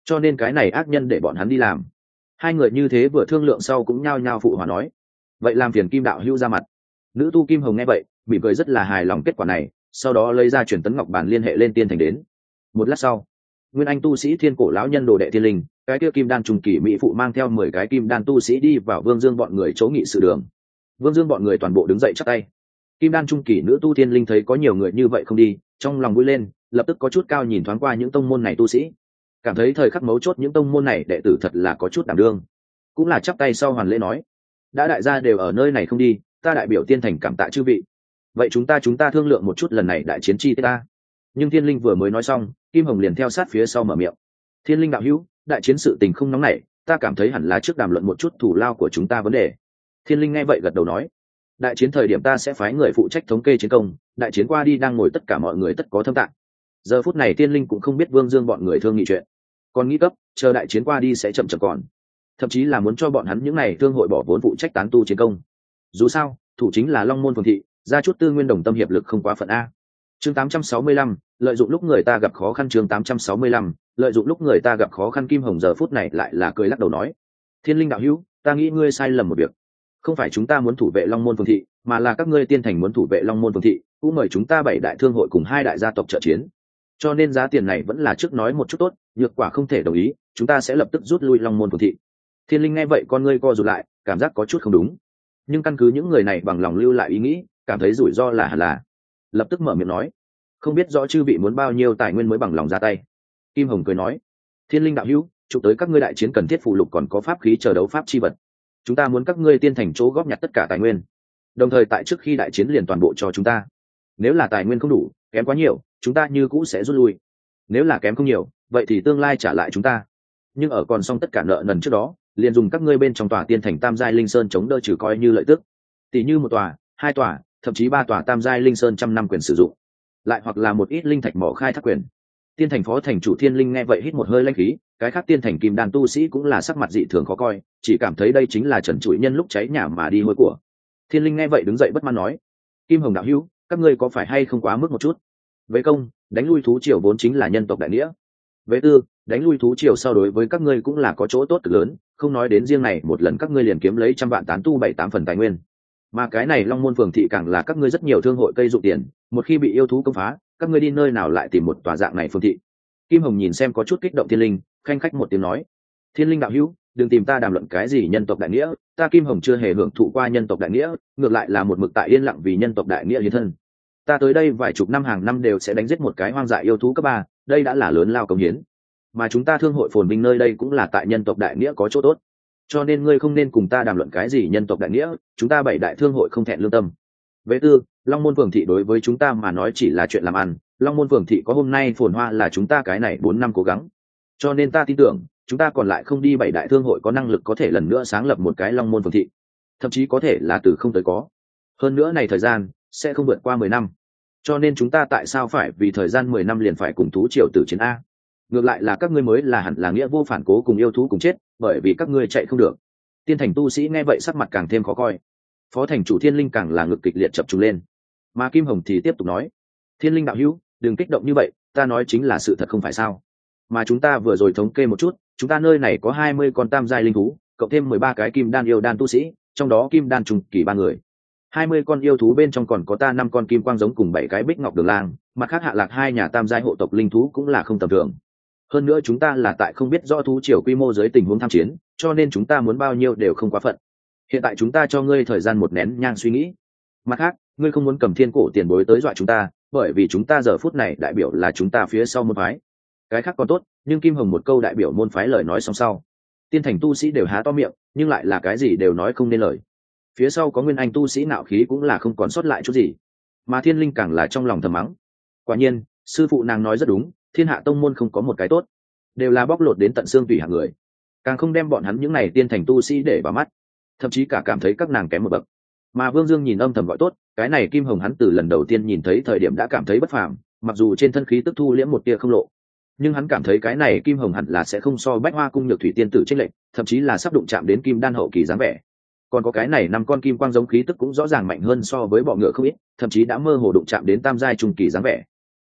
cho nên cái này ác nhân để bọn hắn đi làm. Hai người như thế vừa thương lượng sau cũng nhao nhao phụ hòa nói vậy làm phiền Kim đạo hữu ra mặt. Nữ tu Kim Hồng nghe vậy mỉm cười rất là hài lòng kết quả này, sau đó lấy ra truyền tấn ngọc bản liên hệ lên tiên thành đến. Một lát sau, nguyên anh tu sĩ thiên cổ lão nhân đồ đệ thiên linh, cái kia kim đan trùng kỳ mỹ phụ mang theo 10 cái kim đan tu sĩ đi vào Vương Dương bọn người chỗ nghị sự đường. Vương Dương bọn người toàn bộ đứng dậy chắp tay. Kim đan trung kỳ nữ tu thiên linh thấy có nhiều người như vậy không đi, trong lòng vui lên, lập tức có chút cao nhìn thoáng qua những tông môn này tu sĩ, cảm thấy thời khắc mấu chốt những tông môn này đệ tử thật là có chút đảm đương, cũng là chắp tay sau hoàn lễ nói đã đại gia đều ở nơi này không đi, ta đại biểu tiên thành cảm tạ chư vị, vậy chúng ta thương lượng một chút lần này đại chiến chi tiết ta. Nhưng thiên linh vừa mới nói xong, Kim Hồng liền theo sát phía sau mở miệng. Thiên linh đạo hữu, đại chiến sự tình không nóng nảy, ta cảm thấy hẳn là trước đàm luận một chút thủ lao của chúng ta vấn đề. Thiên linh nghe vậy gật đầu nói đại chiến thời điểm ta sẽ phái người phụ trách thống kê chiến công, đại chiến qua đi đang ngồi tất cả mọi người tất có thâm tạng. Giờ phút này Thiên linh cũng không biết Vương Dương bọn người thương nghị chuyện, còn nghĩ cấp chờ đại chiến qua đi sẽ chậm chậm còn, thậm chí là muốn cho bọn hắn những này thương hội bỏ vốn phụ trách tán tu chiến công. Dù sao thủ chính là Long Môn Phường thị, ra chút tư nguyên đồng tâm hiệp lực không quá phận a. Chương 865, lợi dụng lúc người ta gặp khó khăn. Chương 865, lợi dụng lúc người ta gặp khó khăn. Kim Hồng giờ phút này lại là cười lắc đầu nói thiên linh đạo hữu, ta nghĩ ngươi sai lầm một việc, không phải chúng ta muốn thủ vệ Long Môn Phường thị, mà là các ngươi tiên thành muốn thủ vệ Long Môn Phường thị, cũng mời chúng ta 7 đại thương hội cùng 2 đại gia tộc trợ chiến, cho nên giá tiền này vẫn là trước nói một chút tốt, nhược quả không thể đồng ý chúng ta sẽ lập tức rút lui Long Môn Phường thị. Thiên linh nghe vậy con ngươi co rụt lại, cảm giác có chút không đúng, nhưng căn cứ những người này bằng lòng lưu lại ý nghĩ, cảm thấy rủi ro là hẳn là, lập tức mở miệng nói không biết rõ chư vị muốn bao nhiêu tài nguyên mới bằng lòng ra tay. Kim Hồng cười nói thiên linh đạo hữu, chụp tới các ngươi đại chiến cần thiết phụ lục còn có pháp khí chờ đấu pháp chi vật, chúng ta muốn các ngươi tiên thành chỗ góp nhặt tất cả tài nguyên, đồng thời tại trước khi đại chiến liền toàn bộ cho chúng ta. Nếu là tài nguyên không đủ, kém quá nhiều, chúng ta như cũ sẽ rút lui, nếu là kém không nhiều, vậy thì tương lai trả lại chúng ta, nhưng ở còn xong tất cả nợ nần trước đó, liền dùng các ngươi bên trong tòa tiên thành tam giai linh sơn chống đỡ trừ coi như lợi tức, tỷ như 1 tòa, 2 tòa, thậm chí 3 tòa tam giai linh sơn 100 năm quyền sử dụng, lại hoặc là một ít linh thạch mỏ khai thác quyền. Tiên thành phó thành chủ Thiên Linh nghe vậy hít một hơi lãnh khí, cái khác tiên thành kim đan tu sĩ cũng là sắc mặt dị thường khó coi, chỉ cảm thấy đây chính là trần trụi nhân lúc cháy nhà mà đi hôi của. Thiên Linh nghe vậy đứng dậy bất mãn nói Kim Hồng đạo hữu, các ngươi có phải hay không quá mức một chút? Với công, đánh lui thú triều vốn chính là nhân tộc đại nghĩa, với tư, đánh lui thú triều sau đối với các ngươi cũng là có chỗ tốt cực lớn, không nói đến riêng này một lần các ngươi liền kiếm lấy 100 vạn tán tu 7-8 phần tài nguyên, mà cái này Long Môn Phường thị càng là các ngươi rất nhiều thương hội cây dụng tiền, một khi bị yêu thú công phá, các ngươi đi nơi nào lại tìm một tòa dạng này phường thị. Kim Hồng nhìn xem có chút kích động Thiên Linh, khanh khách một tiếng nói thiên linh đạo hữu, đừng tìm ta đàm luận cái gì nhân tộc đại nghĩa, ta Kim Hồng chưa hề hưởng thụ qua nhân tộc đại nghĩa, ngược lại là một mực tại yên lặng vì nhân tộc đại nghĩa hiến thân. Ta tới đây vài chục năm hàng năm đều sẽ đánh giết một cái hoang dại yêu thú cấp 3, đây đã là lớn lao công hiến, mà chúng ta thương hội phồn vinh nơi đây cũng là tại nhân tộc đại nghĩa có chỗ tốt, cho nên ngươi không nên cùng ta đàm luận cái gì nhân tộc đại nghĩa, chúng ta 7 đại thương hội không thẹn lương tâm. Vệ tư, Long Môn Phường thị đối với chúng ta mà nói chỉ là chuyện làm ăn, Long Môn Phường thị có hôm nay phồn hoa là chúng ta cái này 4 năm cố gắng, cho nên ta tin tưởng chúng ta còn lại không đi 7 đại thương hội có năng lực có thể lần nữa sáng lập một cái Long Môn Phường thị, thậm chí có thể là từ không tới có, hơn nữa này thời gian sẽ không vượt qua 10 năm, cho nên chúng ta tại sao phải vì thời gian 10 năm liền phải cùng thú triều tử chiến a? Ngược lại là các ngươi mới là hẳn là nghĩa vô phản cố cùng yêu thú cùng chết, bởi vì các ngươi chạy không được. Tiên thành tu sĩ nghe vậy sắc mặt càng thêm khó coi, phó thành chủ Thiên Linh càng là ngực kịch liệt chập trùng lên, mà Kim Hồng thì tiếp tục nói thiên linh đạo hữu, đừng kích động như vậy, ta nói chính là sự thật không phải sao? Mà chúng ta vừa rồi thống kê một chút, chúng ta nơi này có 20 con tam giai linh thú, cộng thêm 13 cái kim đan yêu đan tu sĩ, trong đó kim đan trùng kỳ 3 người. 20 con yêu thú bên trong còn có ta 5 con kim quang giống cùng 7 cái bích ngọc đường lang, mặt khác hạ lạc 2 nhà tam giai hộ tộc linh thú cũng là không tầm thường. Hơn nữa chúng ta là tại không biết rõ thú triều quy mô dưới tình huống tham chiến, cho nên chúng ta muốn bao nhiêu đều không quá phận. Hiện tại chúng ta cho ngươi thời gian 1 nén nhang suy nghĩ. Mặt khác, ngươi không muốn cầm thiên cổ tiền bối tới dọa chúng ta, bởi vì chúng ta giờ phút này đại biểu là chúng ta phía sau môn phái. Cái khác còn tốt, nhưng Kim Hồng một câu đại biểu môn phái lời nói xong sau, tiên thành tu sĩ đều há to miệng, nhưng lại là cái gì đều nói không nên lời. Phía sau có nguyên anh tu sĩ nạo khí cũng là không còn sót lại chút gì, mà Thiên Linh càng là trong lòng thầm mắng. Quả nhiên, sư phụ nàng nói rất đúng, thiên hạ tông môn không có một cái tốt, đều là bóc lột đến tận xương tủy hạng người, càng không đem bọn hắn những này tiên thành tu sĩ để vào mắt, thậm chí cả cảm thấy các nàng kém một bậc. Mà Vương Dương nhìn âm thầm gọi tốt, cái này Kim Hồng hắn từ lần đầu tiên nhìn thấy thời điểm đã cảm thấy bất phàm, mặc dù trên thân khí tức thu liễm một tia không lộ, nhưng hắn cảm thấy cái này Kim Hồng hẳn là sẽ không so Bách Hoa cung Nhược Thủy tiên tử chênh lệch, thậm chí là sắp đụng chạm đến kim đan hậu kỳ dáng vẻ. Còn có cái này 5 con kim quang giống khí tức cũng rõ ràng mạnh hơn so với bọ ngựa không ít, thậm chí đã mơ hồ đụng chạm đến tam giai trung kỳ dáng vẻ.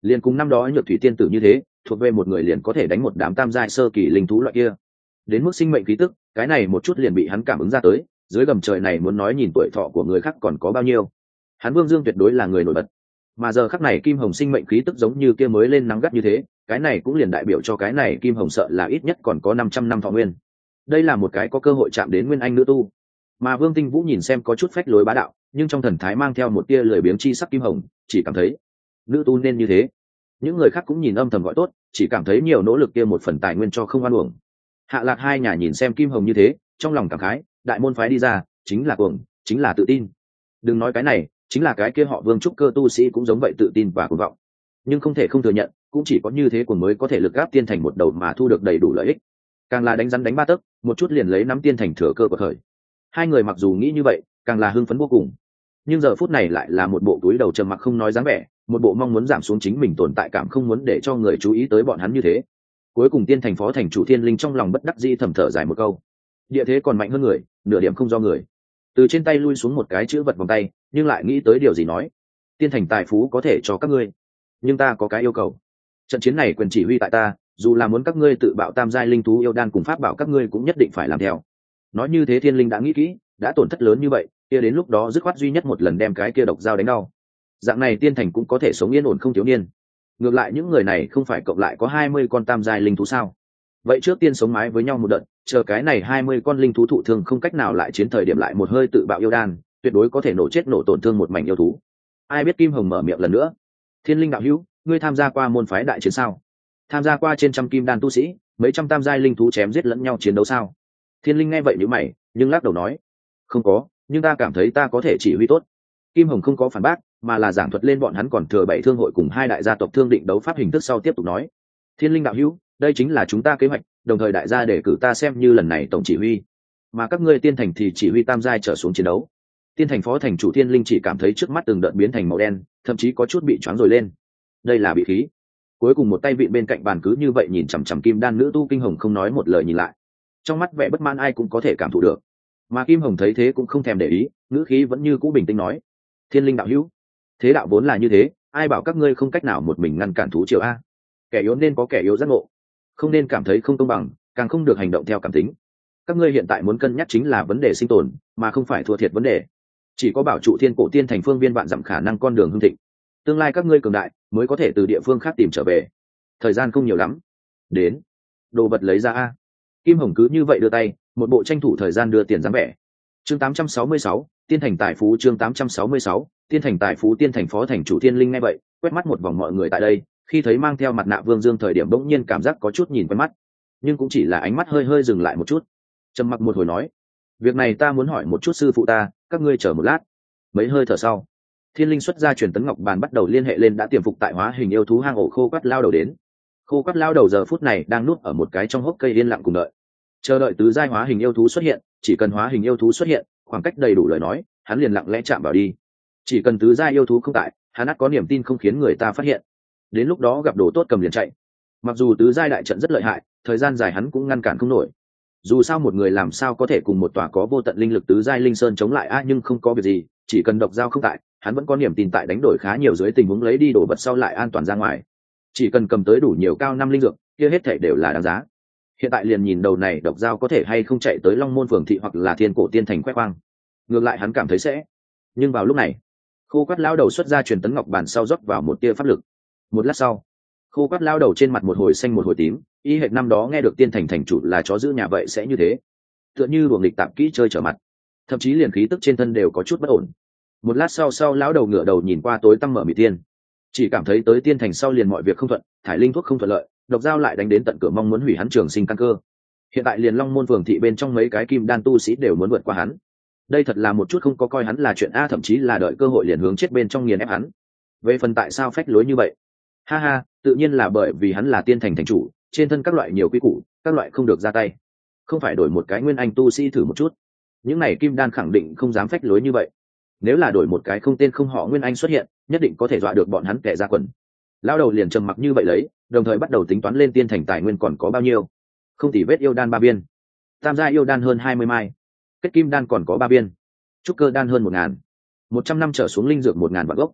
Liền cùng năm đó Nhược Thủy tiên tử như thế, thuộc về một người liền có thể đánh một đám tam giai sơ kỳ linh thú loại kia. Đến mức sinh mệnh khí tức, cái này một chút liền bị hắn cảm ứng ra tới, dưới gầm trời này muốn nói nhìn tuổi thọ của người khác còn có bao nhiêu. Hắn Vương Dương tuyệt đối là người nổi bật. Mà giờ khắc này kim hồng sinh mệnh khí tức giống như kia mới lên nắng gắt như thế, cái này cũng liền đại biểu cho cái này kim hồng sợ là ít nhất còn có 500 năm thọ nguyên. Đây là một cái có cơ hội chạm đến nguyên anh nữ tu. Mà Vương Tinh Vũ nhìn xem có chút phách lối bá đạo, nhưng trong thần thái mang theo một tia lười biếng chi sắc kim hồng, chỉ cảm thấy nữ tu nên như thế. Những người khác cũng nhìn âm thầm gọi tốt, chỉ cảm thấy nhiều nỗ lực kia một phần tài nguyên cho không oan uổng. Hạ Lạc hai nhà nhìn xem kim hồng như thế, trong lòng cảm khái, đại môn phái đi ra, chính là cuồng, chính là tự tin. Đừng nói cái này, chính là cái kia họ Vương trúc cơ tu sĩ cũng giống vậy tự tin và cuồng vọng. Nhưng không thể không thừa nhận, cũng chỉ có như thế cuồng mới có thể lực gáp tiên thành một đầu mà thu được đầy đủ lợi ích. Càng là đánh rắn đánh ba tấc, một chút liền lấy nắm tiên thành thừa cơ của thời. Hai người mặc dù nghĩ như vậy, càng là hưng phấn vô cùng. Nhưng giờ phút này lại là một bộ túi đầu trầm mặc không nói dáng vẻ, một bộ mong muốn giảm xuống chính mình tồn tại cảm, không muốn để cho người chú ý tới bọn hắn như thế. Cuối cùng tiên thành phó thành chủ Thiên Linh trong lòng bất đắc dĩ thầm thở dài một câu: địa thế còn mạnh hơn người, nửa điểm không do người. Từ trên tay lui xuống một cái chữ vật vòng tay, nhưng lại nghĩ tới điều gì nói: tiên thành tài phú có thể cho các ngươi, nhưng ta có cái yêu cầu. Trận chiến này quyền chỉ huy tại ta, dù là muốn các ngươi tự bạo tam giai linh thú yêu đan cùng pháp bảo, các ngươi cũng nhất định phải làm theo. Nói như thế Thiên Linh đã nghĩ kỹ, đã tổn thất lớn như vậy, kia đến lúc đó dứt khoát duy nhất một lần đem cái kia độc dao đánh đau. Dạng này tiên thành cũng có thể sống yên ổn không thiếu niên. Ngược lại những người này không phải cộng lại có 20 con tam giai linh thú sao? Vậy trước tiên sống mái với nhau một đợt, chờ cái này 20 con linh thú thụ thương không cách nào lại chiến thời điểm lại một hơi tự bạo yêu đan, tuyệt đối có thể nổ chết nổ tổn thương một mảnh yêu thú. Ai biết Kim Hồng mở miệng lần nữa: Thiên Linh đạo hữu, ngươi tham gia qua môn phái đại chiến sao? Tham gia qua trên trăm kim đan tu sĩ, mấy trăm tam giai linh thú chém giết lẫn nhau chiến đấu sao? Thiên Linh nghe vậy nhíu mày, nhưng lắc đầu nói: không có, nhưng ta cảm thấy ta có thể chỉ huy tốt. Kim Hồng không có phản bác, mà là giảng thuật lên bọn hắn còn thừa 7 thương hội cùng 2 đại gia tộc thương định đấu pháp hình thức sau tiếp tục nói: Thiên Linh đạo hữu, đây chính là chúng ta kế hoạch, đồng thời đại gia để cử ta xem như lần này tổng chỉ huy, mà các ngươi tiên thành thì chỉ huy tam giai trở xuống chiến đấu. Tiên thành phó thành chủ Thiên Linh chỉ cảm thấy trước mắt từng đợt biến thành màu đen, thậm chí có chút bị choáng rồi lên. Đây là bị khí. Cuối cùng một tay vịn bên cạnh bàn cứ như vậy nhìn chằm chằm kim đan nữ tu Kinh Hồng không nói một lời nhìn lại. Trong mắt vẻ bất mãn ai cũng có thể cảm thụ được. Mà Kim Hồng thấy thế cũng không thèm để ý, ngữ khí vẫn như cũ bình tĩnh nói: Thiên Linh đạo hữu, thế đạo vốn là như thế, ai bảo các ngươi không cách nào một mình ngăn cản thú triều a? Kẻ yếu nên có kẻ yếu giác ngộ, không nên cảm thấy không công bằng, càng không được hành động theo cảm tính. Các ngươi hiện tại muốn cân nhắc chính là vấn đề sinh tồn, mà không phải thua thiệt vấn đề. Chỉ có bảo trụ thiên cổ tiên thành phương viên vạn dặm khả năng con đường hưng thịnh, tương lai các ngươi cường đại mới có thể từ địa phương khác tìm trở về. Thời gian không nhiều lắm, đến, đồ vật lấy ra a. Kim Hồng cứ như vậy đưa tay, một bộ tranh thủ thời gian đưa tiền dáng vẻ. Chương 866, tiên thành tài phú. Chương 866, tiên thành tài phú. Tiên thành phó thành chủ Thiên Linh nghe vậy, quét mắt một vòng mọi người tại đây, khi thấy mang theo mặt nạ Vương Dương thời điểm bỗng nhiên cảm giác có chút nhìn quen mắt, nhưng cũng chỉ là ánh mắt hơi hơi dừng lại một chút. Trầm mặc một hồi nói: việc này ta muốn hỏi một chút sư phụ ta, các ngươi chờ một lát. Mấy hơi thở sau, Thiên Linh xuất ra truyền tấn ngọc bàn bắt đầu liên hệ lên đã tiềm phục tại hóa hình yêu thú hang ổ Khô Quắt lao đầu đến. Khô Quắt lao đầu giờ phút này đang núp ở một cái trong hốc cây yên lặng cùng đợi, chờ đợi tứ giai hóa hình yêu thú xuất hiện. Chỉ cần hóa hình yêu thú xuất hiện, khoảng cách đầy đủ lời nói, hắn liền lặng lẽ chạm vào đi. Chỉ cần tứ giai yêu thú không tại, hắn ắt có niềm tin không khiến người ta phát hiện. Đến lúc đó gặp đồ tốt cầm liền chạy. Mặc dù tứ giai đại trận rất lợi hại, thời gian dài hắn cũng ngăn cản không nổi. Dù sao một người làm sao có thể cùng một tòa có vô tận linh lực tứ giai linh sơn chống lại nhưng không có việc gì, chỉ cần độc dao không tại, hắn vẫn có niềm tin tại đánh đổi khá nhiều dưới tình huống lấy đi đồ vật sau lại an toàn ra ngoài. Chỉ cần cầm tới đủ nhiều cao năm linh dược, kia hết thể đều là đáng giá. Hiện tại liền nhìn đầu này độc dao có thể hay không chạy tới Long Môn phường thị hoặc là Thiên Cổ Tiên thành khoe khoang. Ngược lại hắn cảm thấy sẽ. Nhưng vào lúc này, Khô Quắt lao đầu xuất ra truyền tấn ngọc bàn sau rót vào một tia pháp lực. Một lát sau, Khô Quắt lao đầu trên mặt một hồi xanh một hồi tím, y hệt năm đó nghe được tiên thành thành chủ là chó giữ nhà vậy sẽ như thế, tựa như luồng nghịch tạp kỹ chơi trở mặt, thậm chí liền khí tức trên thân đều có chút bất ổn. Một lát sau lão đầu ngửa đầu nhìn qua tối tăm mở mịt tiên, chỉ cảm thấy tới tiên thành sau liền mọi việc không thuận, thải linh thuốc không thuận lợi, độc dao lại đánh đến tận cửa mong muốn hủy hắn trường sinh căn cơ. Hiện tại liền Long Môn phường thị bên trong mấy cái kim đan tu sĩ đều muốn vượt qua hắn. Đây thật là một chút không có coi hắn là chuyện a, thậm chí là đợi cơ hội liền hướng chết bên trong nghiền ép hắn. Về phần tại sao phách lối như vậy, ha ha, tự nhiên là bởi vì hắn là tiên thành thành chủ, trên thân các loại nhiều quy củ, các loại không được ra tay. Không phải đổi một cái nguyên anh tu sĩ thử một chút, những này kim đan khẳng định không dám phách lối như vậy. Nếu là đổi một cái không tên không họ nguyên anh xuất hiện, nhất định có thể dọa được bọn hắn kẻ ra quần. Lão đầu liền trầm mặc như vậy lấy, đồng thời bắt đầu tính toán lên tiên thành tài nguyên còn có bao nhiêu. Không tỉ vết yêu đan 3 viên, tam gia yêu đan hơn 20 mai, kết kim đan còn có 3 viên, trúc cơ đan hơn 1000, 100 năm trở xuống linh dược 1000 vạn gốc,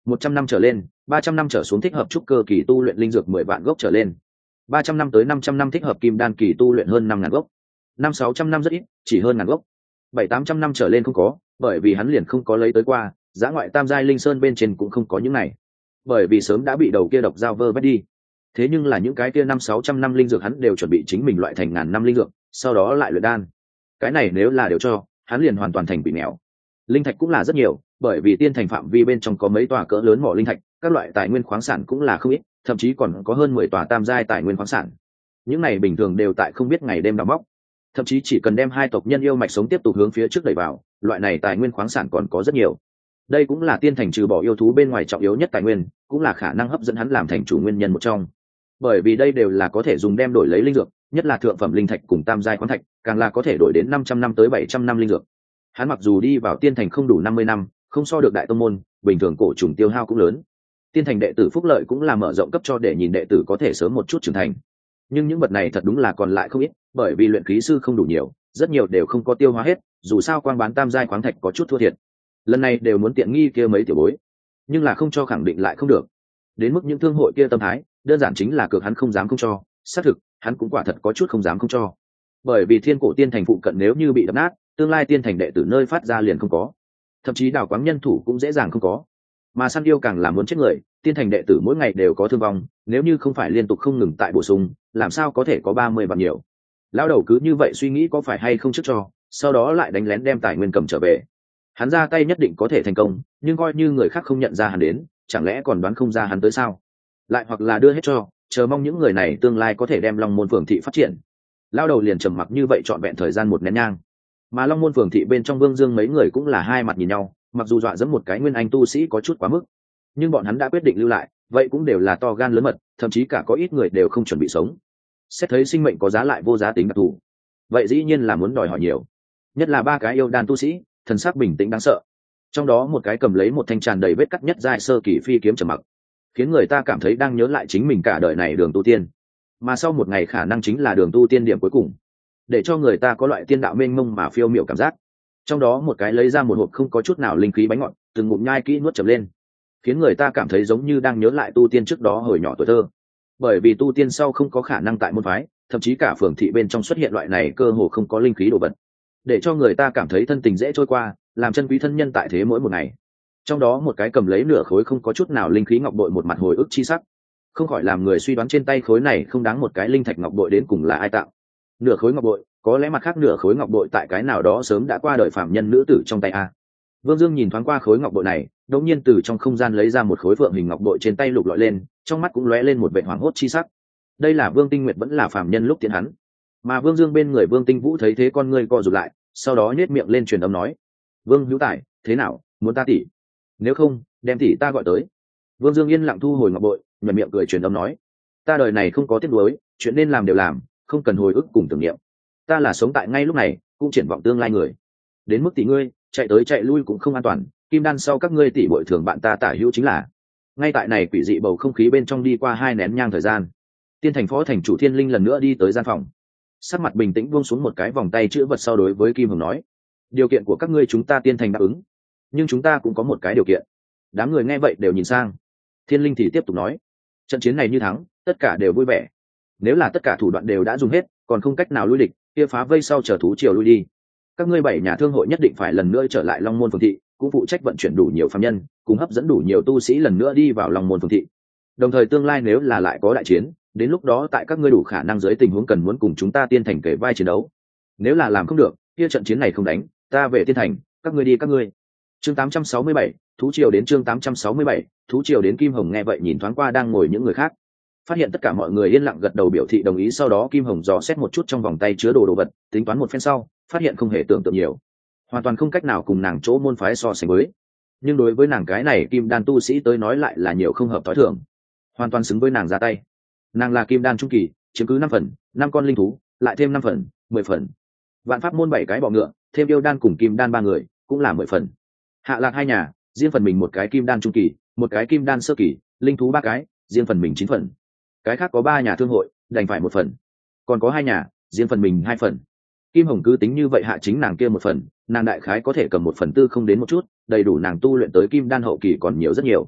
100 năm trở lên, 300 năm trở xuống thích hợp trúc cơ kỳ tu luyện linh dược 10 vạn gốc trở lên, 300 năm tới 500 năm thích hợp kim đan kỳ tu luyện hơn 5.000 gốc, 500-600 năm rất ít, chỉ hơn ngàn gốc, 700-800 năm trở lên không có, bởi vì hắn liền không có lấy tới qua, giã ngoại tam giai linh sơn bên trên cũng không có những này, bởi vì sớm đã bị đầu kia độc dao vơ vét đi. Thế nhưng là những cái kia 500-600 năm linh dược hắn đều chuẩn bị chính mình loại thành ngàn năm linh dược, sau đó lại luyện đan. Cái này nếu là đều cho, hắn liền hoàn toàn thành bị nghèo. Linh thạch cũng là rất nhiều, bởi vì tiên thành phạm vi bên trong có mấy tòa cỡ lớn mỏ linh thạch, các loại tài nguyên khoáng sản cũng là không ít, thậm chí còn có hơn 10 tòa tam giai tài nguyên khoáng sản. Những này bình thường đều tại không biết ngày đêm đào móc, thậm chí chỉ cần đem hai tộc nhân yêu mạch sống tiếp tục hướng phía trước đẩy vào, loại này tài nguyên khoáng sản còn có rất nhiều. Đây cũng là tiên thành trừ bỏ yêu thú bên ngoài trọng yếu nhất tài nguyên, cũng là khả năng hấp dẫn hắn làm thành chủ nguyên nhân một trong. Bởi vì đây đều là có thể dùng đem đổi lấy linh dược, nhất là thượng phẩm linh thạch cùng tam giai khoáng thạch, càng là có thể đổi đến 500 năm tới 700 năm linh dược. Hắn mặc dù đi vào tiên thành không đủ 50 năm, không so được đại tông môn, bình thường cổ trùng tiêu hao cũng lớn. Tiên thành đệ tử phúc lợi cũng là mở rộng cấp cho để nhìn đệ tử có thể sớm một chút trưởng thành. Nhưng những vật này thật đúng là còn lại không ít, bởi vì luyện khí sư không đủ nhiều, rất nhiều đều không có tiêu hóa hết, dù sao quang bán tam giai khoáng thạch có chút thua thiệt. Lần này đều muốn tiện nghi kia mấy tiểu bối, nhưng là không cho khẳng định lại không được. Đến mức những thương hội kia tâm thái, đơn giản chính là cược hắn không dám không cho, xác thực, hắn cũng quả thật có chút không dám không cho. Bởi vì thiên cổ tiên thành phụ cận nếu như bị đập nát, tương lai tiên thành đệ tử nơi phát ra liền không có, thậm chí đào quáng nhân thủ cũng dễ dàng không có. Mà săn yêu càng là muốn chết người, tiên thành đệ tử mỗi ngày đều có thương vong, nếu như không phải liên tục không ngừng tại bổ sung, làm sao có thể có 30 vạn nhiều. Lão đầu cứ như vậy suy nghĩ có phải hay không trước cho, sau đó lại đánh lén đem tài nguyên cầm trở về. Hắn ra tay nhất định có thể thành công, nhưng coi như người khác không nhận ra hắn đến, chẳng lẽ còn đoán không ra hắn tới sao? Lại hoặc là đưa hết cho, chờ mong những người này tương lai có thể đem Long Môn phường thị phát triển. Lão đầu liền trầm mặc như vậy trọn vẹn thời gian một nén nhang. Mà Long Môn phường thị bên trong Vương Dương mấy người cũng là hai mặt nhìn nhau, mặc dù dọa dẫm một cái nguyên anh tu sĩ có chút quá mức, nhưng bọn hắn đã quyết định lưu lại, vậy cũng đều là to gan lớn mật, thậm chí cả có ít người đều không chuẩn bị sống. Xét thấy sinh mệnh có giá lại vô giá tính đặc thù, vậy dĩ nhiên là muốn đòi hỏi nhiều. Nhất là ba cái yêu đan tu sĩ, thần sắc bình tĩnh đáng sợ. Trong đó một cái cầm lấy một thanh tràn đầy vết cắt nhất giai sơ kỳ phi kiếm trầm mặc, khiến người ta cảm thấy đang nhớ lại chính mình cả đời này đường tu tiên, mà sau một ngày khả năng chính là đường tu tiên điểm cuối cùng, để cho người ta có loại tiên đạo mênh mông mà phiêu miểu cảm giác. Trong đó một cái lấy ra một hộp không có chút nào linh khí bánh ngọt, từng ngụm nhai kỹ nuốt chậm lên, khiến người ta cảm thấy giống như đang nhớ lại tu tiên trước đó hồi nhỏ tuổi thơ. Bởi vì tu tiên sau không có khả năng tại môn phái, thậm chí cả phường thị bên trong xuất hiện loại này cơ hồ không có linh khí đồ vật, để cho người ta cảm thấy thân tình dễ trôi qua, làm chân quý thân nhân tại thế mỗi một ngày. Trong đó một cái cầm lấy nửa khối không có chút nào linh khí ngọc bội, một mặt hồi ức chi sắc, không khỏi làm người suy đoán trên tay khối này không đáng một cái linh thạch ngọc bội đến cùng là ai tạo. Nửa khối ngọc bội, có lẽ mặt khác nửa khối ngọc bội tại cái nào đó sớm đã qua đời phạm nhân nữ tử trong tay a. Vương Dương nhìn thoáng qua khối ngọc bội này, đột nhiên từ trong không gian lấy ra một khối phượng hình ngọc bội trên tay lục lọi lên, trong mắt cũng lóe lên một vẻ hoảng hốt chi sắc. Đây là Vương Tinh Nguyệt vẫn là phạm nhân lúc tiến hắn, mà Vương Dương bên người Vương Tinh Vũ thấy thế con ngươi co rụt lại, sau đó nhếch miệng lên truyền âm nói: "Vương Hữu Tài, thế nào, muốn ta tỷ? Nếu không, đem tỷ ta gọi tới." Vương Dương yên lặng thu hồi ngọc bội, nhếch miệng cười truyền âm nói: "Ta đời này không có tiếc nuối, chuyện nên làm đều làm, không cần hồi ức cùng tưởng niệm. Ta là sống tại ngay lúc này, cũng triển vọng tương lai người. Đến mức tỷ ngươi, chạy tới chạy lui cũng không an toàn, kim đan sau các ngươi tỷ bội thường bạn ta tả hữu chính là." Ngay tại này quỷ dị bầu không khí bên trong đi qua 2 nén nhang thời gian, tiên thành phó thành chủ Thiên Linh lần nữa đi tới gian phòng, sắc mặt bình tĩnh buông xuống một cái vòng tay chữ vật, sau đối với Kim Hồng nói: "Điều kiện của các ngươi chúng ta tiên thành đáp ứng, nhưng chúng ta cũng có một cái điều kiện." Đám người nghe vậy đều nhìn sang. Thiên Linh thì tiếp tục nói: "Trận chiến này như thắng, tất cả đều vui vẻ. Nếu là tất cả thủ đoạn đều đã dùng hết, còn không cách nào lui địch, kia phá vây sau chờ thú triều lui đi. Các ngươi 7 nhà thương hội nhất định phải lần nữa trở lại Long Môn phường thị, cũng phụ trách vận chuyển đủ nhiều phàm nhân, cùng hấp dẫn đủ nhiều tu sĩ lần nữa đi vào Long Môn phường thị. Đồng thời tương lai nếu là lại có đại chiến, đến lúc đó tại các ngươi đủ khả năng dưới tình huống cần muốn cùng chúng ta tiên thành kể vai chiến đấu. Nếu là làm không được, kia trận chiến này không đánh, ta về tiên thành, các ngươi đi các ngươi." Chương 867, thú triều đến. Chương 867, thú triều đến. Kim Hồng nghe vậy nhìn thoáng qua đang ngồi những người khác, phát hiện tất cả mọi người yên lặng gật đầu biểu thị đồng ý. Sau đó Kim Hồng dò xét một chút trong vòng tay chứa đồ vật, tính toán một phen sau, phát hiện không hề tưởng tượng nhiều, hoàn toàn không cách nào cùng nàng chỗ môn phái so sánh với. Nhưng đối với nàng cái này kim đan tu sĩ tới nói lại là nhiều không hợp thói thường, hoàn toàn xứng với nàng ra tay. Nàng là kim đan trung kỳ, chiếm cứ 5 phần, 5 con linh thú, lại thêm 5 phần, 10 phần. Vạn pháp môn 7 cái bọ ngựa, thêm yêu đan cùng kim đan 3 người, cũng là 10 phần. Hạ Lạc 2 nhà, riêng phần mình một cái kim đan trung kỳ, một cái kim đan sơ kỳ, linh thú 3 cái, riêng phần mình 9 phần. Cái khác có 3 nhà thương hội, đành phải 1 phần. Còn có 2 nhà, riêng phần mình 2 phần. Kim Hồng cứ tính như vậy hạ chính nàng kia 1 phần, nàng đại khái có thể cầm 1/4 không đến một chút, đầy đủ nàng tu luyện tới kim đan hậu kỳ còn nhiều rất nhiều.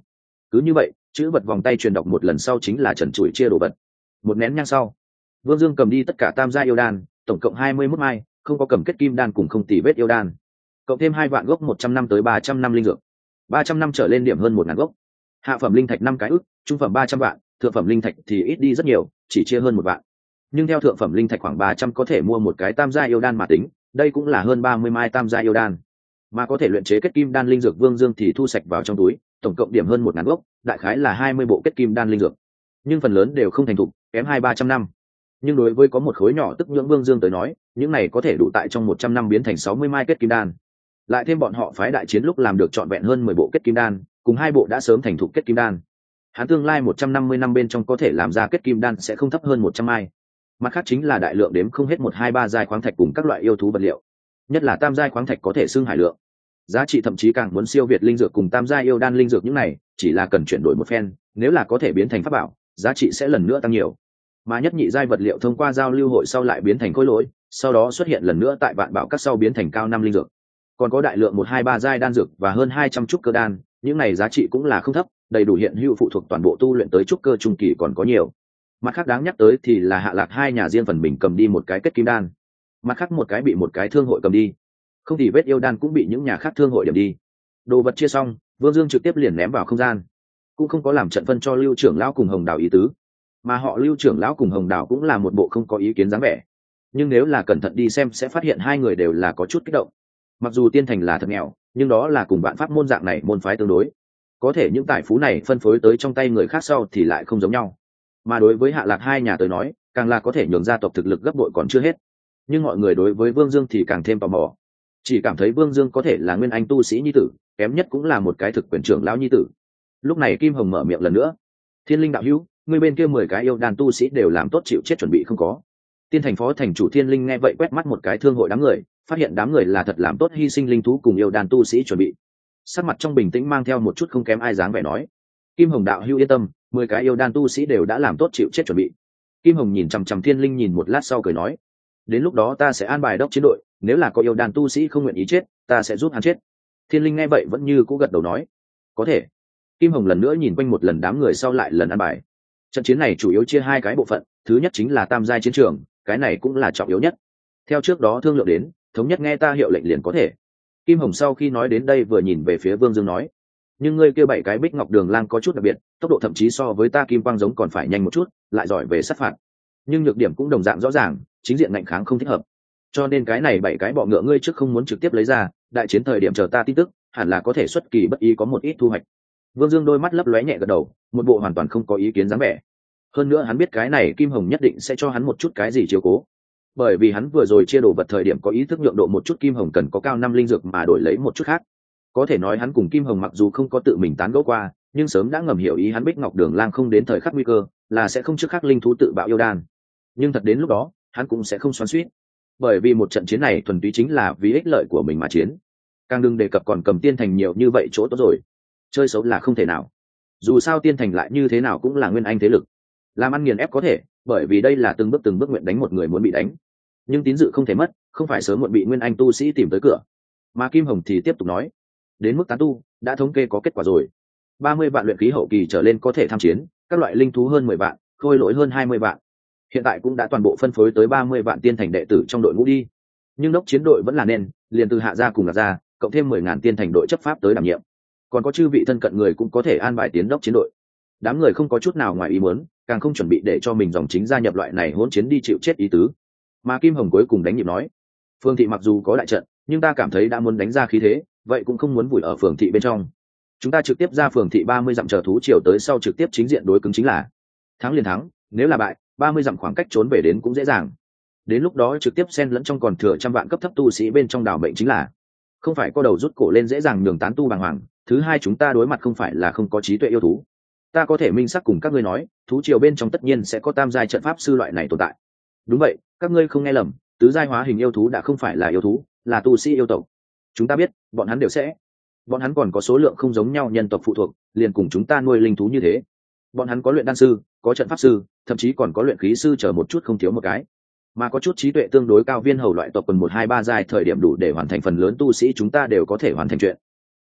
Cứ như vậy chữ vật vòng tay truyền đọc một lần sau chính là trần trụi chia đồ vật. Một nén nhang sau, Vương Dương cầm đi tất cả tam gia yêu đan, tổng cộng 21 mai, không có cầm kết kim đan cùng không tỷ vết yêu đan, cộng thêm 2 vạn gốc 100 năm tới 300 năm linh dược, 300 năm trở lên điểm hơn 1.000 gốc. Hạ phẩm linh thạch 5 cái ức, trung phẩm 300 vạn, thượng phẩm linh thạch thì ít đi rất nhiều, chỉ chia hơn 1 vạn. Nhưng theo thượng phẩm linh thạch khoảng 300 có thể mua một cái tam gia yêu đan mà tính, đây cũng là hơn 30 mai tam gia yêu đan. Mà có thể luyện chế kết kim đan linh dược Vương Dương thì thu sạch vào trong túi, tổng cộng điểm hơn 1.000 gốc, đại khái là 20 bộ kết kim đan linh dược. Nhưng phần lớn đều không thành thục, kém 200-300 năm. Nhưng đối với có một khối nhỏ tức nhưỡng Vương Dương tới nói, những này có thể đủ tại trong 100 năm biến thành 60 mai kết kim đan. Lại thêm bọn họ phái đại chiến lúc làm được trọn vẹn hơn 10 bộ kết kim đan, cùng 2 bộ đã sớm thành thục kết kim đan. Hắn tương lai 150 năm bên trong có thể làm ra kết kim đan sẽ không thấp hơn 100 mai. Mặt khác chính là đại lượng đếm không hết 1-2-3 giai khoáng thạch cùng các loại yêu thú vật liệu. Nhất là tam giai khoáng thạch có thể xưng hải lượng. Giá trị thậm chí càng muốn siêu việt linh dược cùng tam giai yêu đan linh dược những này, chỉ là cần chuyển đổi một phen, nếu là có thể biến thành pháp bảo, giá trị sẽ lần nữa tăng nhiều. Mà nhất nhị giai vật liệu thông qua giao lưu hội sau lại biến thành khối lỗi, sau đó xuất hiện lần nữa tại vạn bảo các sau biến thành cao năm linh dược. Còn có đại lượng 1-2-3 giai đan dược và hơn 200 trúc cơ đan, những này giá trị cũng là không thấp, đầy đủ hiện hữu phụ thuộc toàn bộ tu luyện tới trúc cơ trung kỳ còn có nhiều. Mặt khác đáng nhắc tới thì là Hạ Lạc hai nhà riêng phần mình cầm đi một cái kết kim đan, mặt khác một cái bị một cái thương hội cầm đi, không thì vết yêu đan cũng bị những nhà khác thương hội điểm đi. Đồ vật chia xong, Vương Dương trực tiếp liền ném vào không gian, cũng không có làm trận phân cho Lưu trưởng lão cùng Hồng Đào ý tứ, mà họ Lưu trưởng lão cùng Hồng Đào cũng là một bộ không có ý kiến dáng vẻ. Nhưng nếu là cẩn thận đi xem sẽ phát hiện hai người đều là có chút kích động. Mặc dù Tiên Thành là thật nghèo, nhưng đó là cùng vạn pháp môn dạng này môn phái tương đối, có thể những tài phú này phân phối tới trong tay người khác sau thì lại không giống nhau. Mà đối với Hạ Lạc hai nhà tới nói, càng là có thể nhường gia tộc thực lực gấp bội còn chưa hết. Nhưng mọi người đối với Vương Dương thì càng thêm tò mò, chỉ cảm thấy Vương Dương có thể là nguyên anh tu sĩ nhi tử, kém nhất cũng là một cái thực quyền trưởng lão nhi tử. Lúc này Kim Hồng mở miệng lần nữa: Thiên Linh đạo hữu, người bên kia 10 cái yêu đan tu sĩ đều làm tốt chịu chết chuẩn bị không có? Tiên Thành phó thành chủ Thiên Linh nghe vậy quét mắt một cái thương hội đám người, phát hiện đám người là thật làm tốt hy sinh linh thú cùng yêu đan tu sĩ chuẩn bị. Sắc mặt trong bình tĩnh mang theo một chút không kém ai dáng vẻ nói: Kim Hồng đạo hữu yên tâm, 10 cái yêu đan tu sĩ đều đã làm tốt chịu chết chuẩn bị. Kim Hồng nhìn chằm chằm Thiên Linh nhìn một lát sau cười nói: Đến lúc đó ta sẽ an bài đốc chiến đội, nếu là có yêu đan tu sĩ không nguyện ý chết, ta sẽ giúp hắn chết. Thiên Linh nghe vậy vẫn như cũ gật đầu nói: Có thể. Kim Hồng lần nữa nhìn quanh một lần đám người sau lại lần an bài. Trận chiến này chủ yếu chia 2 cái bộ phận, thứ nhất chính là tam giai chiến trường, cái này cũng là trọng yếu nhất. Theo trước đó thương lượng đến, thống nhất nghe ta hiệu lệnh liền có thể. Kim Hồng sau khi nói đến đây vừa nhìn về phía Vương Dương nói: Nhưng ngươi kia 7 cái bích ngọc đường lang có chút đặc biệt, tốc độ thậm chí so với ta kim quang giống còn phải nhanh một chút, lại giỏi về sát phạt. Nhưng nhược điểm cũng đồng dạng rõ ràng, chính diện ngạnh kháng không thích hợp. Cho nên cái này 7 cái bọ ngựa ngươi trước không muốn trực tiếp lấy ra, đại chiến thời điểm chờ ta tin tức, hẳn là có thể xuất kỳ bất ý có một ít thu hoạch. Vương Dương đôi mắt lấp lóe nhẹ gật đầu, một bộ hoàn toàn không có ý kiến dáng vẻ. Hơn nữa hắn biết cái này Kim Hồng nhất định sẽ cho hắn một chút cái gì chiếu cố, bởi vì hắn vừa rồi chia đồ vật thời điểm có ý thức nhượng độ một chút Kim Hồng cần có cao 5 linh dược mà đổi lấy một chút khác. Có thể nói hắn cùng Kim Hồng mặc dù không có tự mình tán gẫu qua, nhưng sớm đã ngầm hiểu ý hắn bích ngọc đường lang không đến thời khắc nguy cơ là sẽ không trước khắc linh thú tự bạo yêu đan. Nhưng thật đến lúc đó hắn cũng sẽ không xoắn xuýt, bởi vì một trận chiến này thuần túy chính là vì ích lợi của mình mà chiến. Càng đừng đề cập còn cầm Tiên Thành nhiều như vậy chỗ tốt rồi, chơi xấu là không thể nào. Dù sao Tiên Thành lại như thế nào cũng là nguyên anh thế lực, làm ăn nghiền ép có thể, bởi vì đây là từng bước nguyện đánh một người muốn bị đánh. Nhưng tín dự không thể mất, không phải sớm muộn bị nguyên anh tu sĩ tìm tới cửa. Mà Kim Hồng thì tiếp tục nói: Đến mức tán tu đã thống kê có kết quả rồi, 30 vạn luyện khí hậu kỳ trở lên có thể tham chiến, các loại linh thú hơn 10 vạn, khôi lỗi hơn 20 vạn. Hiện tại cũng đã toàn bộ phân phối tới 30 vạn Tiên Thành đệ tử trong đội ngũ đi. Nhưng đốc chiến đội vẫn là nên, liền từ Hạ gia cùng Lạc gia, cộng thêm 10.000 Tiên Thành đội chấp pháp tới đảm nhiệm. Còn có chư vị thân cận người cũng có thể an bài tiến đốc chiến đội. Đám người không có chút nào ngoài ý muốn, càng không chuẩn bị để cho mình dòng chính gia nhập loại này hỗn chiến đi chịu chết ý tứ. Mà Kim Hồng cuối cùng đánh nhịp nói: Phương thị mặc dù có đại trận, nhưng ta cảm thấy đã muốn đánh ra khí thế, vậy cũng không muốn vùi ở phường thị bên trong. Chúng ta trực tiếp ra phường thị 30 dặm chờ thú triều tới sau trực tiếp chính diện đối cứng chính là. Thắng liền thắng, nếu là bại, 30 dặm khoảng cách trốn về đến cũng dễ dàng. Đến lúc đó trực tiếp xen lẫn trong còn thừa trăm vạn cấp thấp tu sĩ bên trong đảo mệnh chính là. Không phải có đầu rút cổ lên dễ dàng nhường tán tu bàng hoàng. Thứ hai, chúng ta đối mặt không phải là không có trí tuệ yêu thú. Ta có thể minh xác cùng các ngươi nói, thú triều bên trong tất nhiên sẽ có tam giai trận pháp sư loại này tồn tại. Đúng vậy, các ngươi không nghe lầm, tứ giai hóa hình yêu thú đã không phải là yêu thú, là tu sĩ yêu tộc. Chúng ta biết, bọn hắn đều sẽ. Bọn hắn còn có số lượng không giống nhau nhân tộc phụ thuộc, liền cùng chúng ta nuôi linh thú như thế. Bọn hắn có luyện đan sư, có trận pháp sư, thậm chí còn có luyện khí sư chờ một chút không thiếu một cái. Mà có chút trí tuệ tương đối cao viên hầu loại tộc quần 1-2-3 giai thời điểm đủ để hoàn thành phần lớn tu sĩ chúng ta đều có thể hoàn thành chuyện.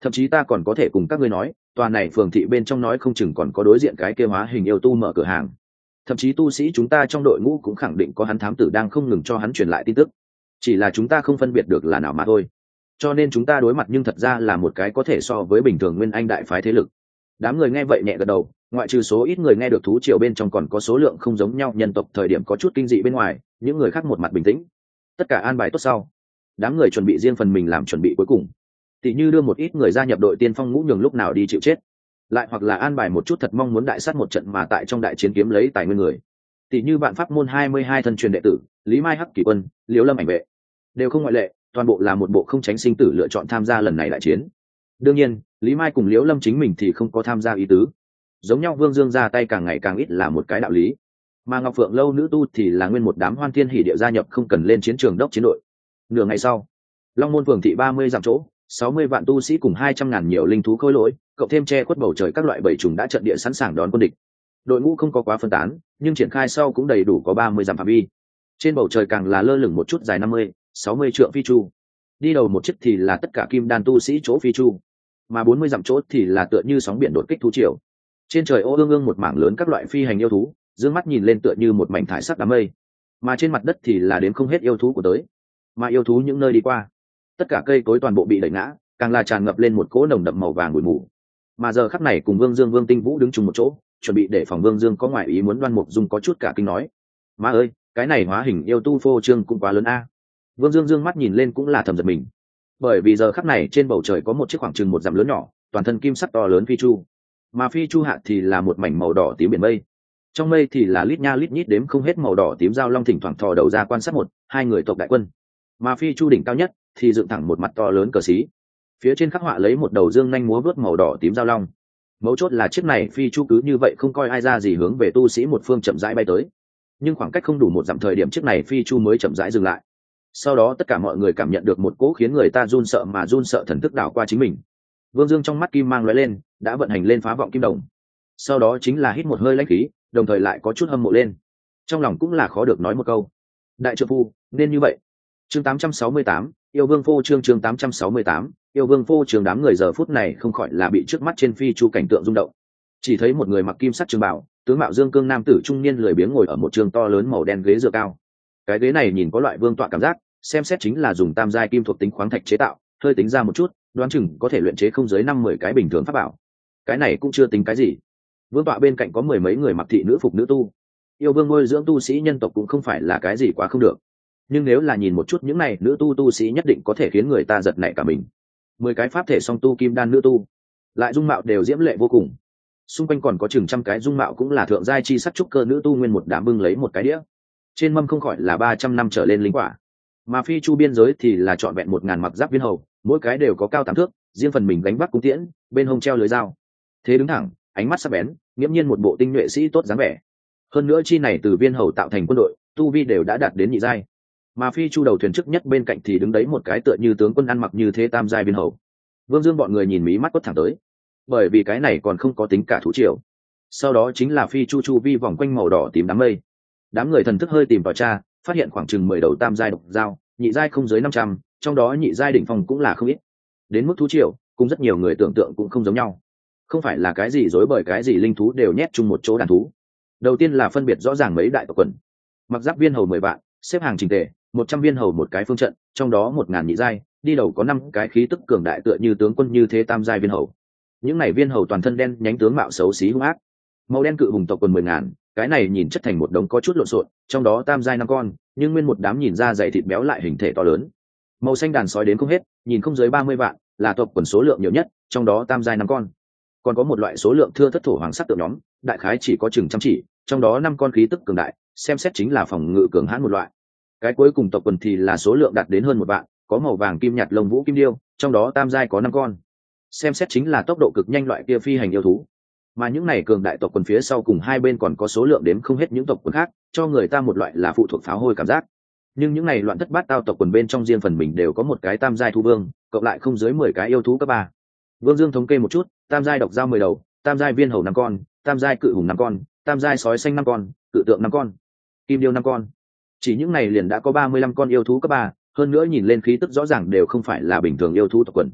thậm chí ta còn có thể cùng các ngươi nói, tòa này phường thị bên trong nói không chừng còn có đối diện cái kia hóa hình yêu tu mở cửa hàng, thậm chí tu sĩ chúng ta trong đội ngũ cũng khẳng định có hắn thám tử đang không ngừng cho hắn truyền lại tin tức, chỉ là chúng ta không phân biệt được là nào mà thôi. Cho nên chúng ta đối mặt nhưng thật ra là một cái có thể so với bình thường nguyên anh đại phái thế lực. Đám người nghe vậy nhẹ gật đầu, ngoại trừ số ít người nghe được thú triều bên trong còn có số lượng không giống nhau nhân tộc thời điểm có chút kinh dị bên ngoài, những người khác một mặt bình tĩnh. Tất cả an bài tốt sau, đám người chuẩn bị riêng phần mình làm chuẩn bị cuối cùng, tỉ như đưa một ít người gia nhập đội tiên phong ngũ nhường lúc nào đi chịu chết, lại hoặc là an bài một chút thật mong muốn đại sát một trận mà tại trong đại chiến kiếm lấy tài nguyên người, tỉ như vạn pháp môn 22 thân truyền đệ tử Lý Mai Hắc Kỳ Quân, Liễu Lâm ảnh vệ, đều không ngoại lệ, toàn bộ là một bộ không tránh sinh tử lựa chọn tham gia lần này đại chiến. Đương nhiên Lý Mai cùng Liễu Lâm chính mình thì không có tham gia ý tứ, giống nhau Vương Dương ra tay càng ngày càng ít là một cái đạo lý, mà Ngọc Phượng lâu nữ tu thì là nguyên một đám hoan thiên hỉ điệu gia nhập không cần lên chiến trường đốc chiến đội. Nửa ngày sau, Long Môn phường thị 30 dặm chỗ, 60 vạn tu sĩ cùng 200.000 nhiều linh thú khôi lỗi, cộng thêm che khuất bầu trời các loại bầy trùng đã trận địa sẵn sàng đón quân địch. Đội ngũ không có quá phân tán, nhưng triển khai sau cũng đầy đủ có 30 dặm phạm vi. Trên bầu trời càng là lơ lửng một chút dài 50, 60 trượng phi chu. Đi đầu một chiếc thì là tất cả kim đan tu sĩ chỗ phi chu, mà 40 dặm chỗ thì là tựa như sóng biển đột kích thú triều. Trên trời ô ương ương một mảng lớn các loại phi hành yêu thú, dương mắt nhìn lên tựa như một mảnh thải sắc đám mây, mà trên mặt đất thì là đến không hết yêu thú của tới. Mà yêu thú những nơi đi qua, tất cả cây cối toàn bộ bị đẩy ngã, càng là tràn ngập lên một cỗ nồng đậm màu vàng bụi mù. Mà giờ khắc này cùng Vương Dương Vương Tinh Vũ đứng chung một chỗ, chuẩn bị để phòng Vương Dương có ngoại ý muốn. Đoan Mục Dung có chút cả kinh nói: "Má ơi, cái này hóa hình yêu tu phô trương cũng quá lớn a." Vương Dương dương mắt nhìn lên cũng là thầm giật mình, bởi vì giờ khắc này trên bầu trời có một chiếc khoảng chừng một dặm lớn nhỏ, toàn thân kim sắc to lớn phi chu, mà phi chu hạ thì là một mảnh màu đỏ tím biển mây, trong mây thì là lít nha lít nhít đếm không hết màu đỏ tím giao long thỉnh thoảng thò đầu ra quan sát một hai người tộc đại quân. Mà phi chu đỉnh cao nhất thì dựng thẳng một mặt to lớn cờ xí, phía trên khắc họa lấy một đầu dương nhanh múa vớt màu đỏ tím giao long. Mấu chốt là chiếc này phi chu cứ như vậy không coi ai ra gì hướng về tu sĩ một phương chậm rãi bay tới, nhưng khoảng cách không đủ một dặm thời điểm chiếc này phi chu mới chậm rãi dừng lại. Sau đó tất cả mọi người cảm nhận được một cỗ khiến người ta run sợ mà run sợ thần thức đảo qua chính mình. Vương Dương trong mắt kim mang lóe lên, đã vận hành lên phá vọng kim đồng, sau đó chính là hít một hơi lãnh khí, đồng thời lại có chút hâm mộ lên, trong lòng cũng là khó được nói một câu: đại trợ phu nên như vậy. Chương 868, yêu vương phô trương. Chương 868, yêu vương phô trương. Đám người giờ phút này không khỏi là bị trước mắt trên phi chu cảnh tượng rung động. Chỉ thấy một người mặc kim sắc trường bào, tướng mạo dương cương nam tử trung niên lười biếng ngồi ở một trường to lớn màu đen ghế dựa cao. Cái ghế này nhìn có loại vương tọa cảm giác, xem xét chính là dùng tam giai kim thuộc tính khoáng thạch chế tạo, hơi tính ra một chút, đoán chừng có thể luyện chế không dưới 5-10 cái bình thường pháp bảo. Cái này cũng chưa tính cái gì. Vương tọa bên cạnh có mười mấy người mặc thị nữ phục nữ tu. Yêu vương nuôi dưỡng tu sĩ nhân tộc cũng không phải là cái gì quá không được, nhưng nếu là nhìn một chút những này nữ tu sĩ nhất định có thể khiến người ta giật nảy cả mình. 10 cái pháp thể song tu kim đan nữ tu, lại dung mạo đều diễm lệ vô cùng. Xung quanh còn có chừng trăm cái dung mạo cũng là thượng giai chi sắc trúc cơ nữ tu, nguyên một đám bưng lấy một cái đĩa, trên mâm không khỏi là 300 năm trở lên linh quả. Mà phi chu biên giới thì là trọn vẹn 1000 mặc giáp viên hầu, mỗi cái đều có cao 8 thước, riêng phần mình gánh vác cung tiễn, bên hông treo lưới dao, thế đứng thẳng, ánh mắt sắc bén, nghiễm nhiên một bộ tinh nhuệ sĩ tốt dáng vẻ. Hơn nữa chi này từ viên hầu tạo thành quân đội, tu vi đều đã đạt đến nhị giai. Mà phi chu đầu thuyền trước nhất bên cạnh thì đứng đấy một cái tựa như tướng quân ăn mặc như thế tam giai viên hầu. Vương Dương bọn người nhìn mí mắt quất thẳng tới, bởi vì cái này còn không có tính cả thú triều. Sau đó chính là phi chu chu vi vòng quanh màu đỏ tím đám mây. Đám người thần thức hơi tìm vào tra, phát hiện khoảng chừng 10 đầu tam giai độc dao, nhị giai không dưới 500, trong đó nhị giai đỉnh phong cũng là không ít. Đến mức thú triều, cũng rất nhiều người tưởng tượng cũng không giống nhau. Không phải là cái gì rối bời cái gì linh thú đều nhét chung một chỗ đàn thú. Đầu tiên là phân biệt rõ ràng mấy đại tộc quần. Mặc giáp viên hầu 10 vạn, xếp hàng chỉnh tề, 100 viên hầu một cái phương trận, trong đó 1000 nhị giai, đi đầu có 5 cái khí tức cường đại tựa như tướng quân như thế tam giai viên hầu. Những này viên hầu toàn thân đen nhánh, tướng mạo xấu xí hung ác. Màu đen cự hùng tộc quần 10.000, cái này nhìn chất thành một đống có chút lộn xộn, trong đó tam giai 5 con, nhưng nguyên một đám nhìn ra dày thịt béo lại hình thể to lớn. Màu xanh đàn sói đến không hết, nhìn không dưới 30 vạn, là tộc quần số lượng nhiều nhất, trong đó tam giai 5 con. Còn có một loại số lượng thưa thất thổ hoàng sắc tượng nhóm, đại khái chỉ có chừng trăm chỉ, trong đó 5 con khí tức cường đại, xem xét chính là phòng ngự cường hãn một loại. Cái cuối cùng tộc quần thì là số lượng đạt đến hơn 1 vạn, có màu vàng kim nhạt lông vũ kim điêu, trong đó tam giai có 5 con, xem xét chính là tốc độ cực nhanh loại kia phi hành yêu thú. Mà những này cường đại tộc quần phía sau cùng hai bên còn có số lượng đếm không hết những tộc quần khác, cho người ta một loại là phụ thuộc pháo hôi cảm giác. Nhưng những này loạn thất bát tao tộc quần bên trong riêng phần mình đều có một cái tam giai thú vương, cộng lại không dưới 10 cái yêu thú cấp 3. Vương Dương thống kê một chút, tam giai độc dao 10 đầu, tam giai viên hầu 5 con, tam giai cự hùng 5 con, tam giai sói xanh 5 con, cự tượng 5 con, kim điêu 5 con. Chỉ những này liền đã có 35 con yêu thú cấp 3, hơn nữa nhìn lên khí tức rõ ràng đều không phải là bình thường yêu thú tộc quần.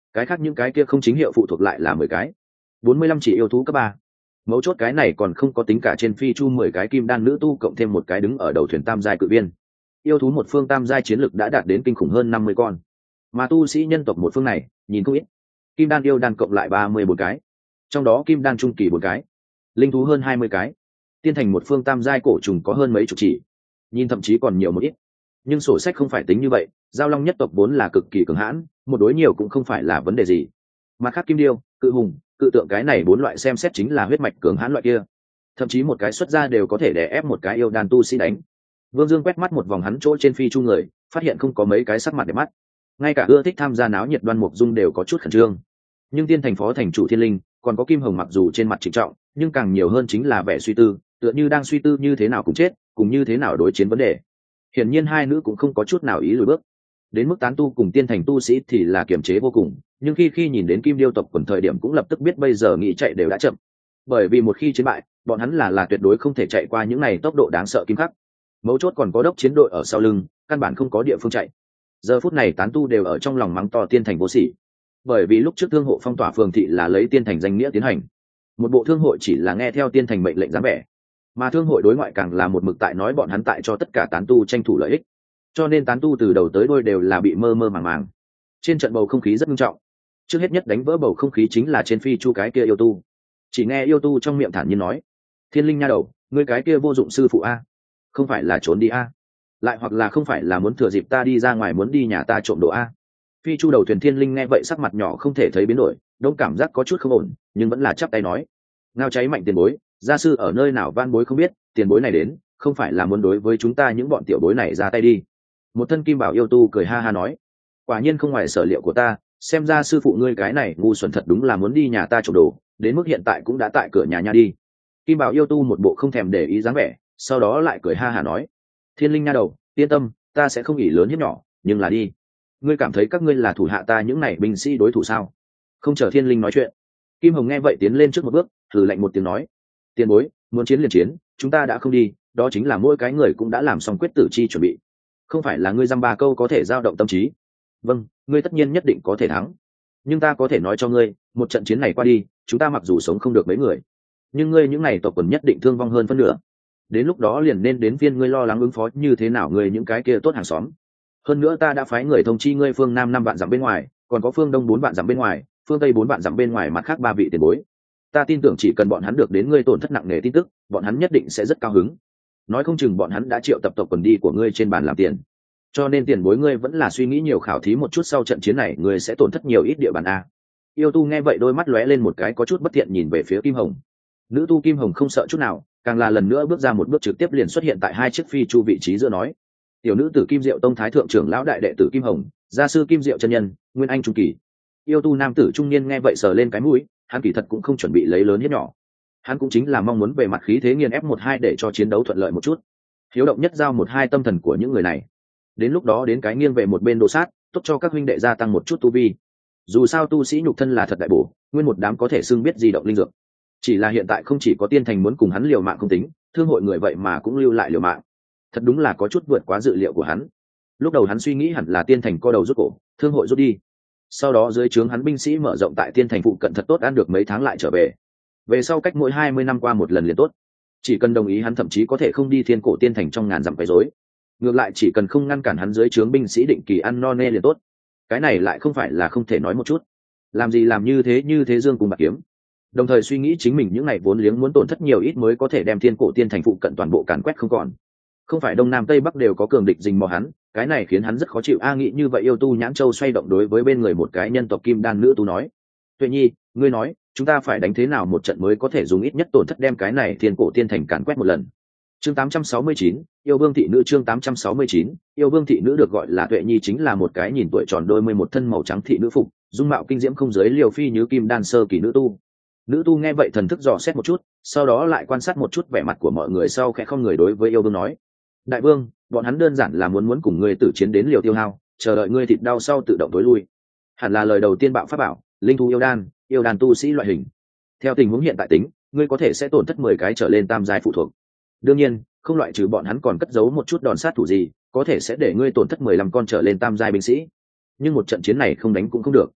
cái khác những cái kia không chính hiệu phụ thuộc lại là 10 cái. 45 chỉ yêu thú cấp 3. Mấu chốt cái này còn không có tính cả trên phi chu 10 cái kim đan nữ tu cộng thêm một cái đứng ở đầu thuyền tam giai cự viên. Yêu thú một phương tam giai chiến lực đã đạt đến kinh khủng hơn 50 con. Mà tu sĩ nhân tộc một phương này, nhìn không ít. Kim đan yêu đan cộng lại 34 cái. Trong đó kim đan trung kỳ 4 cái, linh thú hơn 20 cái. Tiên thành một phương tam giai cổ trùng có hơn mấy chục chỉ. Nhìn thậm chí còn nhiều một ít. Nhưng sổ sách không phải tính như vậy, giao long nhất tộc vốn là cực kỳ cường hãn, một đối nhiều cũng không phải là vấn đề gì. Mà khác kim điêu, cự hùng, cự tượng cái này 4 loại xem xét chính là huyết mạch cường hãn loại kia. Thậm chí một cái xuất ra đều có thể đè ép một cái yêu đan tu sĩ đánh. Vương Dương quét mắt một vòng hắn chỗ trên phi chu người, phát hiện không có mấy cái sắc mặt đẹp mắt. Ngay cả ưa thích tham gia náo nhiệt Đoan Mục Dung đều có chút khẩn trương. Nhưng tiên thành phó thành chủ Thiên Linh, còn có Kim Hồng mặc dù trên mặt trịnh trọng, nhưng càng nhiều hơn chính là vẻ suy tư, tựa như đang suy tư như thế nào cùng chết, cùng như thế nào đối chiến vấn đề. Hiển nhiên hai nữ cũng không có chút nào ý lùi bước. Đến mức tán tu cùng tiên thành tu sĩ thì là kiềm chế vô cùng, nhưng khi nhìn đến Kim Điêu tộc quần thời điểm cũng lập tức biết bây giờ nghĩ chạy đều đã chậm. Bởi vì một khi chiến bại, bọn hắn là tuyệt đối không thể chạy qua những này tốc độ đáng sợ kim khắc. Mấu chốt còn có đốc chiến đội ở sau lưng, căn bản không có địa phương chạy. Giờ phút này tán tu đều ở trong lòng mắng to tiên thành vô sỉ. Bởi vì lúc trước thương hộ phong tỏa phường thị là lấy tiên thành danh nghĩa tiến hành, một bộ thương hội chỉ là nghe theo tiên thành mệnh lệnh dáng vẻ, mà thương hội đối ngoại càng là một mực tại nói bọn hắn tại cho tất cả tán tu tranh thủ lợi ích, cho nên tán tu từ đầu tới đuôi đều là bị mơ mơ màng màng. Trên trận bầu không khí rất nghiêm trọng. Trước hết nhất đánh vỡ bầu không khí chính là trên phi chu cái kia yêu tu. Chỉ nghe yêu tu trong miệng thản nhiên nói: Thiên Linh nha đầu, ngươi cái kia vô dụng sư phụ a, không phải là trốn đi a, lại hoặc là không phải là muốn thừa dịp ta đi ra ngoài muốn đi nhà ta trộm đồ a. Phi chu đầu thuyền Thiên Linh nghe vậy sắc mặt nhỏ không thể thấy biến đổi, đông cảm giác có chút không ổn, nhưng vẫn là chắp tay nói: ngao cháy mạnh tiền bối, gia sư ở nơi nào van bối không biết, tiền bối này đến không phải là muốn đối với chúng ta những bọn tiểu bối này ra tay đi. Một thân kim bảo yêu tu cười ha ha nói: quả nhiên không ngoài sở liệu của ta, xem ra sư phụ ngươi cái này ngu xuẩn thật đúng là muốn đi nhà ta trộm đồ, đến mức hiện tại cũng đã tại cửa nhà đi. Kim bảo yêu tu một bộ không thèm để ý dáng vẻ, sau đó lại cười ha ha nói: Thiên Linh nha đầu, yên tâm, ta sẽ không ỷ lớn hiếp nhỏ, nhưng là đi. Ngươi cảm thấy các ngươi là thủ hạ ta những này binh sĩ đối thủ sao? Không chờ Thiên Linh nói chuyện, Kim Hồng nghe vậy tiến lên trước một bước, thử lạnh một tiếng nói: tiền bối, muốn chiến liền chiến, chúng ta đã không đi, đó chính là mỗi cái người cũng đã làm xong quyết tử chi chuẩn bị, không phải là ngươi dăm ba câu có thể dao động tâm trí. Vâng, ngươi tất nhiên nhất định có thể thắng, nhưng ta có thể nói cho ngươi, một trận chiến này qua đi, chúng ta mặc dù sống không được mấy người, nhưng ngươi những này tộc quần nhất định thương vong hơn phân nửa. Đến lúc đó liền nên đến phiên ngươi lo lắng ứng phó như thế nào ngươi những cái kia tốt hàng xóm. Hơn nữa ta đã phái người thông chi ngươi phương Nam 5 vạn dặm bên ngoài, còn có phương Đông 4 vạn dặm bên ngoài, phương Tây 4 vạn dặm bên ngoài mặt khác 3 vị tiền bối. Ta tin tưởng chỉ cần bọn hắn được đến ngươi tổn thất nặng nề tin tức, bọn hắn nhất định sẽ rất cao hứng. Nói không chừng bọn hắn đã triệu tập tộc quần đi của ngươi trên bàn làm tiền. Cho nên tiền bối ngươi vẫn là suy nghĩ nhiều khảo thí một chút, sau trận chiến này ngươi sẽ tổn thất nhiều ít địa bàn a. Yêu tu nghe vậy đôi mắt lóe lên một cái có chút bất thiện nhìn về phía Kim Hồng. Nữ tu Kim Hồng không sợ chút nào, càng là lần nữa bước ra một bước trực tiếp liền xuất hiện tại hai chiếc phi chu vị trí giữa nói: tiểu nữ tử Kim Diệu tông thái thượng trưởng lão đại đệ tử Kim Hồng, gia sư Kim Diệu chân nhân, nguyên anh trung kỳ. Yêu tu nam tử trung niên nghe vậy sờ lên cái mũi, hắn kỳ thật cũng không chuẩn bị lấy lớn hiếp nhỏ, hắn cũng chính là mong muốn về mặt khí thế nghiền ép 1-2 để cho chiến đấu thuận lợi một chút, hiếu động nhất giao 1-2 tâm thần của những người này, đến lúc đó đến cái nghiêng về một bên đồ sát, tốt cho các huynh đệ gia tăng một chút tu vi. Dù sao tu sĩ nhục thân là thật đại bổ, nguyên một đám có thể xưng biết di động linh dược. Chỉ là hiện tại không chỉ có tiên thành muốn cùng hắn liều mạng không tính, thương hội người vậy mà cũng lưu lại liều mạng, thật đúng là có chút vượt quá dự liệu của hắn. Lúc đầu hắn suy nghĩ hẳn là tiên thành co đầu rút cổ, thương hội rút đi, sau đó dưới trướng hắn binh sĩ mở rộng tại tiên thành phụ cận thật tốt, ăn được mấy tháng lại trở về, về sau cách mỗi 20 năm qua một lần liền tốt. Chỉ cần đồng ý hắn thậm chí có thể không đi thiên cổ tiên thành trong ngàn dặm quấy rối, ngược lại chỉ cần không ngăn cản hắn dưới trướng binh sĩ định kỳ ăn no nê liền tốt. Cái này lại không phải là không thể nói một chút, làm gì làm như thế dương cùng bạc kiếm. Đồng thời suy nghĩ chính mình những ngày vốn liếng muốn tổn thất nhiều ít mới có thể đem thiên cổ tiên thành phụ cận toàn bộ càn quét không còn. Không phải đông nam tây bắc đều có cường địch rình mò hắn, cái này khiến hắn rất khó chịu. Nghĩ như vậy yêu tu nhãn châu xoay động đối với bên người một cái nhân tộc kim đan nữ tu nói: Tuệ Nhi, ngươi nói chúng ta phải đánh thế nào một trận mới có thể dùng ít nhất tổn thất đem cái này thiên cổ tiên thành càn quét một lần. Chương 869, yêu vương thị nữ. Chương 869, yêu vương thị nữ được gọi là Tuệ Nhi chính là một cái nhìn tuổi tròn đôi mươi, một thân màu trắng thị nữ phục, dung mạo kinh diễm không giới liều phi như kim đan sơ kỳ nữ tu. Nữ tu nghe vậy thần thức dò xét một chút, sau đó lại quan sát một chút vẻ mặt của mọi người, sau khẽ không người đối với yêu vương nói: đại vương, bọn hắn đơn giản là muốn cùng ngươi tử chiến đến liều tiêu hao, chờ đợi ngươi thịt đau sau tự động tối lui. Hẳn là lời đầu tiên bạo pháp bảo, linh thú yêu đan tu sĩ loại hình. Theo tình huống hiện tại tính, ngươi có thể sẽ tổn thất 10 cái trở lên tam giai phụ thuộc. Đương nhiên, không loại trừ bọn hắn còn cất giấu một chút đòn sát thủ gì, có thể sẽ để ngươi tổn thất 15 con trở lên tam giai binh sĩ. Nhưng một trận chiến này không đánh cũng không được.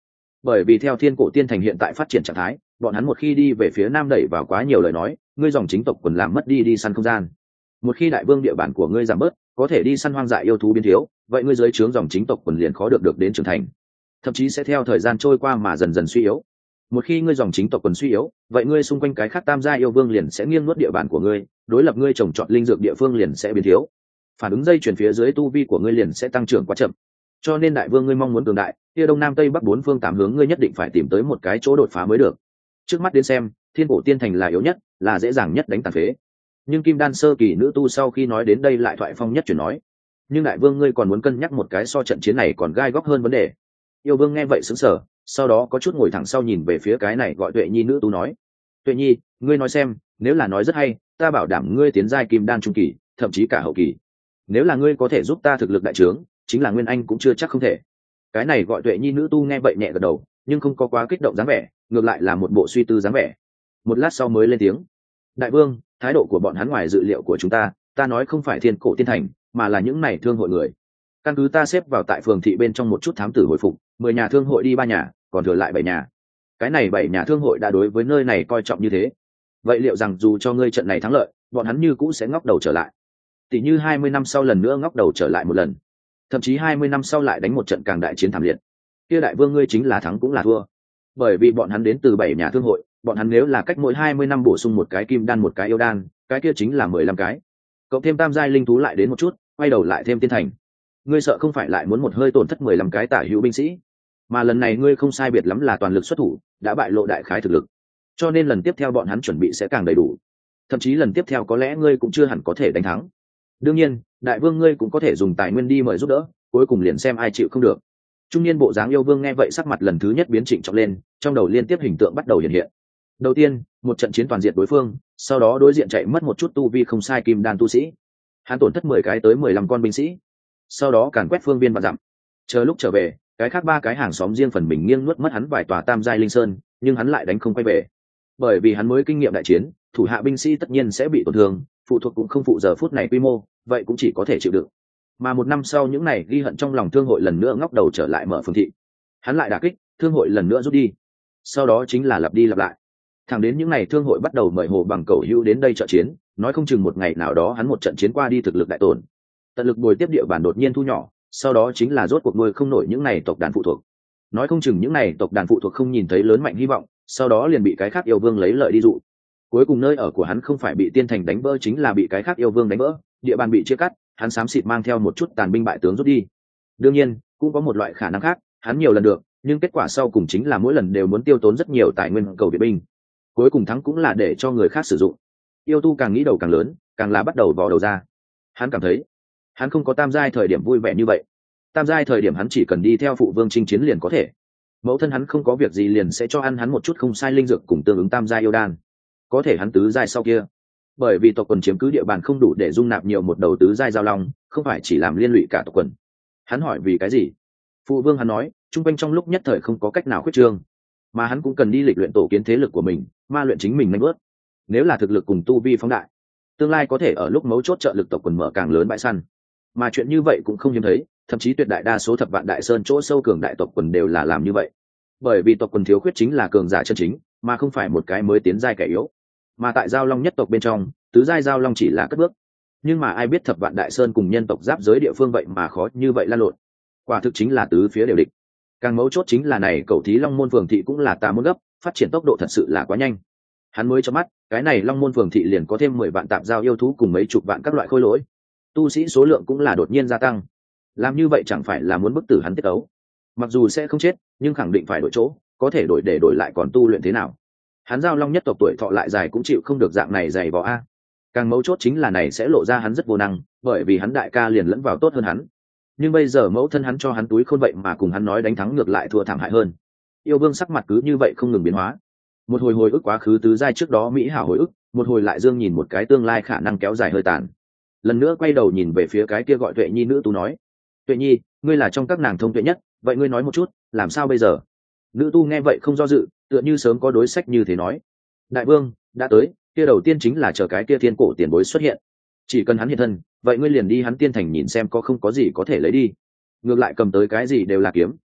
bởi vì theo thiên cổ tiên thành hiện tại phát triển trạng thái, bọn hắn một khi đi về phía nam đẩy vào quá nhiều lời nói, ngươi dòng chính tộc quần làm mất đi săn không gian. Một khi đại vương địa bàn của ngươi giảm bớt, có thể đi săn hoang dại yêu thú biến thiếu, vậy ngươi dưới trướng dòng chính tộc quần liền khó được đến trưởng thành, thậm chí sẽ theo thời gian trôi qua mà dần dần suy yếu. Một khi ngươi dòng chính tộc quần suy yếu, vậy ngươi xung quanh cái khác tam gia yêu vương liền sẽ nghiêng nuốt địa bàn của ngươi, đối lập ngươi trồng trọt linh dược địa phương liền sẽ biến thiếu, phản ứng dây chuyển phía dưới tu vi của ngươi liền sẽ tăng trưởng quá chậm. Cho nên đại vương ngươi mong muốn cường đại, kia đông nam tây bắc bốn phương tám hướng ngươi nhất định phải tìm tới một cái chỗ đột phá mới được. Trước mắt đến xem, thiên cổ tiên thành là yếu nhất, là dễ dàng nhất đánh tàn phế. Nhưng kim đan sơ kỳ nữ tu sau khi nói đến đây lại thoại phong nhất chuyển nói, nhưng đại vương ngươi còn muốn cân nhắc một cái so trận chiến này còn gai góc hơn vấn đề. Yêu vương nghe vậy sững sờ, sau đó có chút ngồi thẳng sau nhìn về phía cái này gọi Tuệ Nhi nữ tu nói, Tuệ Nhi, ngươi nói xem, nếu là nói rất hay, ta bảo đảm ngươi tiến giai kim đan trung kỳ, thậm chí cả hậu kỳ. Nếu là ngươi có thể giúp ta thực lực đại trướng, chính là nguyên anh cũng chưa chắc không thể. Cái này gọi Tuệ Nhi nữ tu nghe vậy nhẹ gật đầu, nhưng không có quá kích động dáng vẻ, ngược lại là một bộ suy tư dáng vẻ. Một lát sau mới lên tiếng, đại vương, thái độ của bọn hắn ngoài dự liệu của chúng ta nói không phải thiên cổ tiên thành, mà là những này thương hội người. Căn cứ ta xếp vào tại phường thị bên trong một chút thám tử hồi phục, 10 nhà thương hội đi 3 nhà, còn thừa lại 7 nhà. Cái này 7 nhà thương hội đã đối với nơi này coi trọng như thế, vậy liệu rằng dù cho ngươi trận này thắng lợi, bọn hắn như cũ sẽ ngóc đầu trở lại, tỷ như 20 năm sau lần nữa ngóc đầu trở lại một lần, thậm chí 20 năm sau lại đánh một trận càng đại chiến thảm liệt, kia đại vương ngươi chính là thắng cũng là thua. Bởi vì bọn hắn đến từ 7 nhà thương hội, bọn hắn nếu là cách mỗi 20 năm bổ sung một cái kim đan một cái yêu đan, cái kia chính là 15 cái, cộng thêm tam giai linh thú lại đến một chút, quay đầu lại thêm tiên thành, ngươi sợ không phải lại muốn một hơi tổn thất 15 cái tả hữu binh sĩ. Mà lần này ngươi không sai biệt lắm là toàn lực xuất thủ, đã bại lộ đại khái thực lực, cho nên lần tiếp theo bọn hắn chuẩn bị sẽ càng đầy đủ, thậm chí lần tiếp theo có lẽ ngươi cũng chưa hẳn có thể đánh thắng. Đương nhiên đại vương ngươi cũng có thể dùng tài nguyên đi mời giúp đỡ, cuối cùng liền xem ai chịu không được. Trung niên bộ dáng yêu vương nghe vậy sắc mặt lần thứ nhất biến trịnh trọng lên, trong đầu liên tiếp hình tượng bắt đầu hiện hiện. Đầu tiên, một trận chiến toàn diện đối phương, sau đó đối diện chạy mất một chút tu vi không sai kim đan tu sĩ, hắn tổn thất 10 cái tới 15 con binh sĩ, sau đó càn quét phương viên và dặm. Chờ lúc trở về, cái khác 3 cái hàng xóm riêng phần mình nghiêng nuốt mất hắn vài tòa tam giai linh sơn, nhưng hắn lại đánh không quay về, bởi vì hắn mới kinh nghiệm đại chiến, thủ hạ binh sĩ tất nhiên sẽ bị tổn thương, phụ thuộc cũng không phụ giờ phút này quy mô, vậy cũng chỉ có thể chịu đựng. Mà một năm sau những này ghi hận trong lòng thương hội lần nữa ngóc đầu trở lại mở phường thị, hắn lại đả kích, thương hội lần nữa rút đi, sau đó chính là lặp đi lặp lại, thẳng đến những ngày thương hội bắt đầu mời Hồ Bằng Cẩu Hữu đến đây trợ chiến, nói không chừng một ngày nào đó hắn một trận chiến qua đi thực lực đại tổn, tận lực bồi tiếp địa bàn đột nhiên thu nhỏ, sau đó chính là rốt cuộc nuôi không nổi những này tộc đàn phụ thuộc, nói không chừng những này tộc đàn phụ thuộc không nhìn thấy lớn mạnh hy vọng, sau đó liền bị cái khác yêu vương lấy lợi đi dụ, cuối cùng nơi ở của hắn không phải bị tiên thành đánh vỡ chính là bị cái khác yêu vương đánh vỡ, địa bàn bị chia cắt, hắn xám xịt mang theo một chút tàn binh bại tướng rút đi. Đương nhiên cũng có một loại khả năng khác, hắn nhiều lần được, nhưng kết quả sau cùng chính là mỗi lần đều muốn tiêu tốn rất nhiều tài nguyên cầu viện binh, cuối cùng thắng cũng là để cho người khác sử dụng. Yêu tu càng nghĩ đầu càng lớn, càng là bắt đầu vò đầu ra. Hắn cảm thấy hắn không có tam giai thời điểm vui vẻ như vậy, tam giai thời điểm hắn chỉ cần đi theo phụ vương chinh chiến liền có thể, mẫu thân hắn không có việc gì liền sẽ cho ăn hắn một chút không sai linh dược cùng tương ứng tam giai yêu đan. Có thể hắn tứ giai sau kia, bởi vì tộc quần chiếm cứ địa bàn không đủ để dung nạp nhiều một đầu tứ giai giao long, không phải chỉ làm liên lụy cả tộc quần. Hắn hỏi vì cái gì, phụ vương hắn nói trung quanh trong lúc nhất thời không có cách nào khuyết trương, mà hắn cũng cần đi lịch luyện tổ kiến thế lực của mình, ma luyện chính mình nhanh bớt, nếu là thực lực cùng tu vi phóng đại, tương lai có thể ở lúc mấu chốt trợ lực tộc quần mở càng lớn bãi săn. Mà chuyện như vậy cũng không hiếm thấy, thậm chí tuyệt đại đa số thập vạn đại sơn chỗ sâu cường đại tộc quần đều là làm như vậy, bởi vì tộc quần thiếu khuyết chính là cường giả chân chính, mà không phải một cái mới tiến giai kẻ yếu. Mà tại giao long nhất tộc bên trong, tứ giai giao long chỉ là cất bước, nhưng mà ai biết thập vạn đại sơn cùng nhân tộc giáp giới địa phương vậy mà khó như vậy lan lộn, quả thực chính là tứ phía đều địch. Càng mấu chốt chính là này Cẩu Thí Long môn phường thị cũng là tà môn gấp, phát triển tốc độ thật sự là quá nhanh. Hắn mới cho mắt, cái này Long môn phường thị liền có thêm 10 vạn tạp giao yêu thú cùng mấy chục vạn các loại khôi lỗi, tu sĩ số lượng cũng là đột nhiên gia tăng. Làm như vậy chẳng phải là muốn bức tử hắn tiết ấu? Mặc dù sẽ không chết, nhưng khẳng định phải đổi chỗ, có thể đổi để đổi lại còn tu luyện thế nào? Hắn giao long nhất tộc tuổi thọ lại dài cũng chịu không được dạng này dày vò a. Càng mấu chốt chính là này sẽ lộ ra hắn rất vô năng, bởi vì hắn đại ca liền lẫn vào tốt hơn hắn, nhưng bây giờ mẫu thân hắn cho hắn túi khôn vậy mà cùng hắn nói đánh thắng ngược lại thua thảm hại hơn. Yêu vương sắc mặt cứ như vậy không ngừng biến hóa, một hồi hồi ức quá khứ tứ giai trước đó mỹ hảo hồi ức, một hồi lại dương nhìn một cái tương lai khả năng kéo dài hơi tàn, lần nữa quay đầu nhìn về phía cái kia gọi Tuệ Nhi nữ tu nói, Tuệ Nhi, ngươi là trong các nàng thông tuệ nhất, vậy ngươi nói một chút, làm sao bây giờ? Nữ tu nghe vậy không do dự, tựa như sớm có đối sách như thế nói, đại vương đã tới, kia đầu tiên chính là chờ cái kia thiên cổ tiền bối xuất hiện, chỉ cần hắn hiện thân, vậy ngươi liền đi hắn tiên thành nhìn xem có không có gì có thể lấy đi, ngược lại cầm tới cái gì đều là kiếm,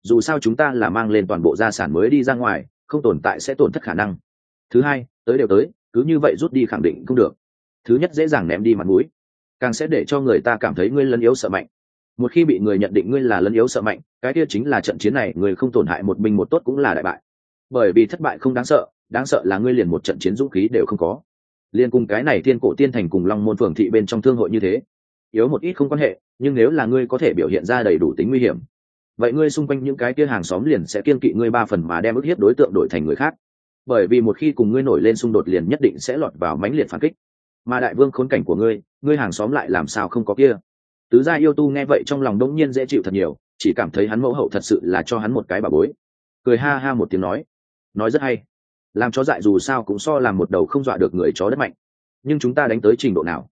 dù sao chúng ta là mang lên toàn bộ gia sản mới đi ra ngoài, không tồn tại sẽ tổn thất khả năng. Thứ hai, tới đều tới, cứ như vậy rút đi khẳng định không được. Thứ nhất dễ dàng ném đi mặt mũi, càng sẽ để cho người ta cảm thấy ngươi lấn yếu sợ mạnh. Một khi bị người nhận định ngươi là lấn yếu sợ mạnh, cái kia chính là trận chiến này người không tổn hại một binh một tốt cũng là đại bại. Bởi vì thất bại không đáng sợ là ngươi liền một trận chiến dũng khí đều không có. Liên cùng cái này Thiên Cổ Tiên Thành cùng Long Môn Phường thị bên trong thương hội như thế, yếu một ít không quan hệ, nhưng nếu là ngươi có thể biểu hiện ra đầy đủ tính nguy hiểm, vậy ngươi xung quanh những cái kia hàng xóm liền sẽ kiên kỵ ngươi 3 phần mà đem ức hiếp đối tượng đổi thành người khác. Bởi vì một khi cùng ngươi nổi lên xung đột liền nhất định sẽ lọt vào mãnh liệt phản kích. Mà đại vương khốn cảnh của ngươi hàng xóm lại làm sao không có kia. Tứ gia yêu tu nghe vậy trong lòng đống nhiên dễ chịu thật nhiều, chỉ cảm thấy hắn mẫu hậu thật sự là cho hắn một cái bảo bối. Cười ha ha một tiếng nói rất hay. Làm chó dại dù sao cũng so làm một đầu không dọa được người chó đất mạnh. Nhưng chúng ta đánh tới trình độ nào?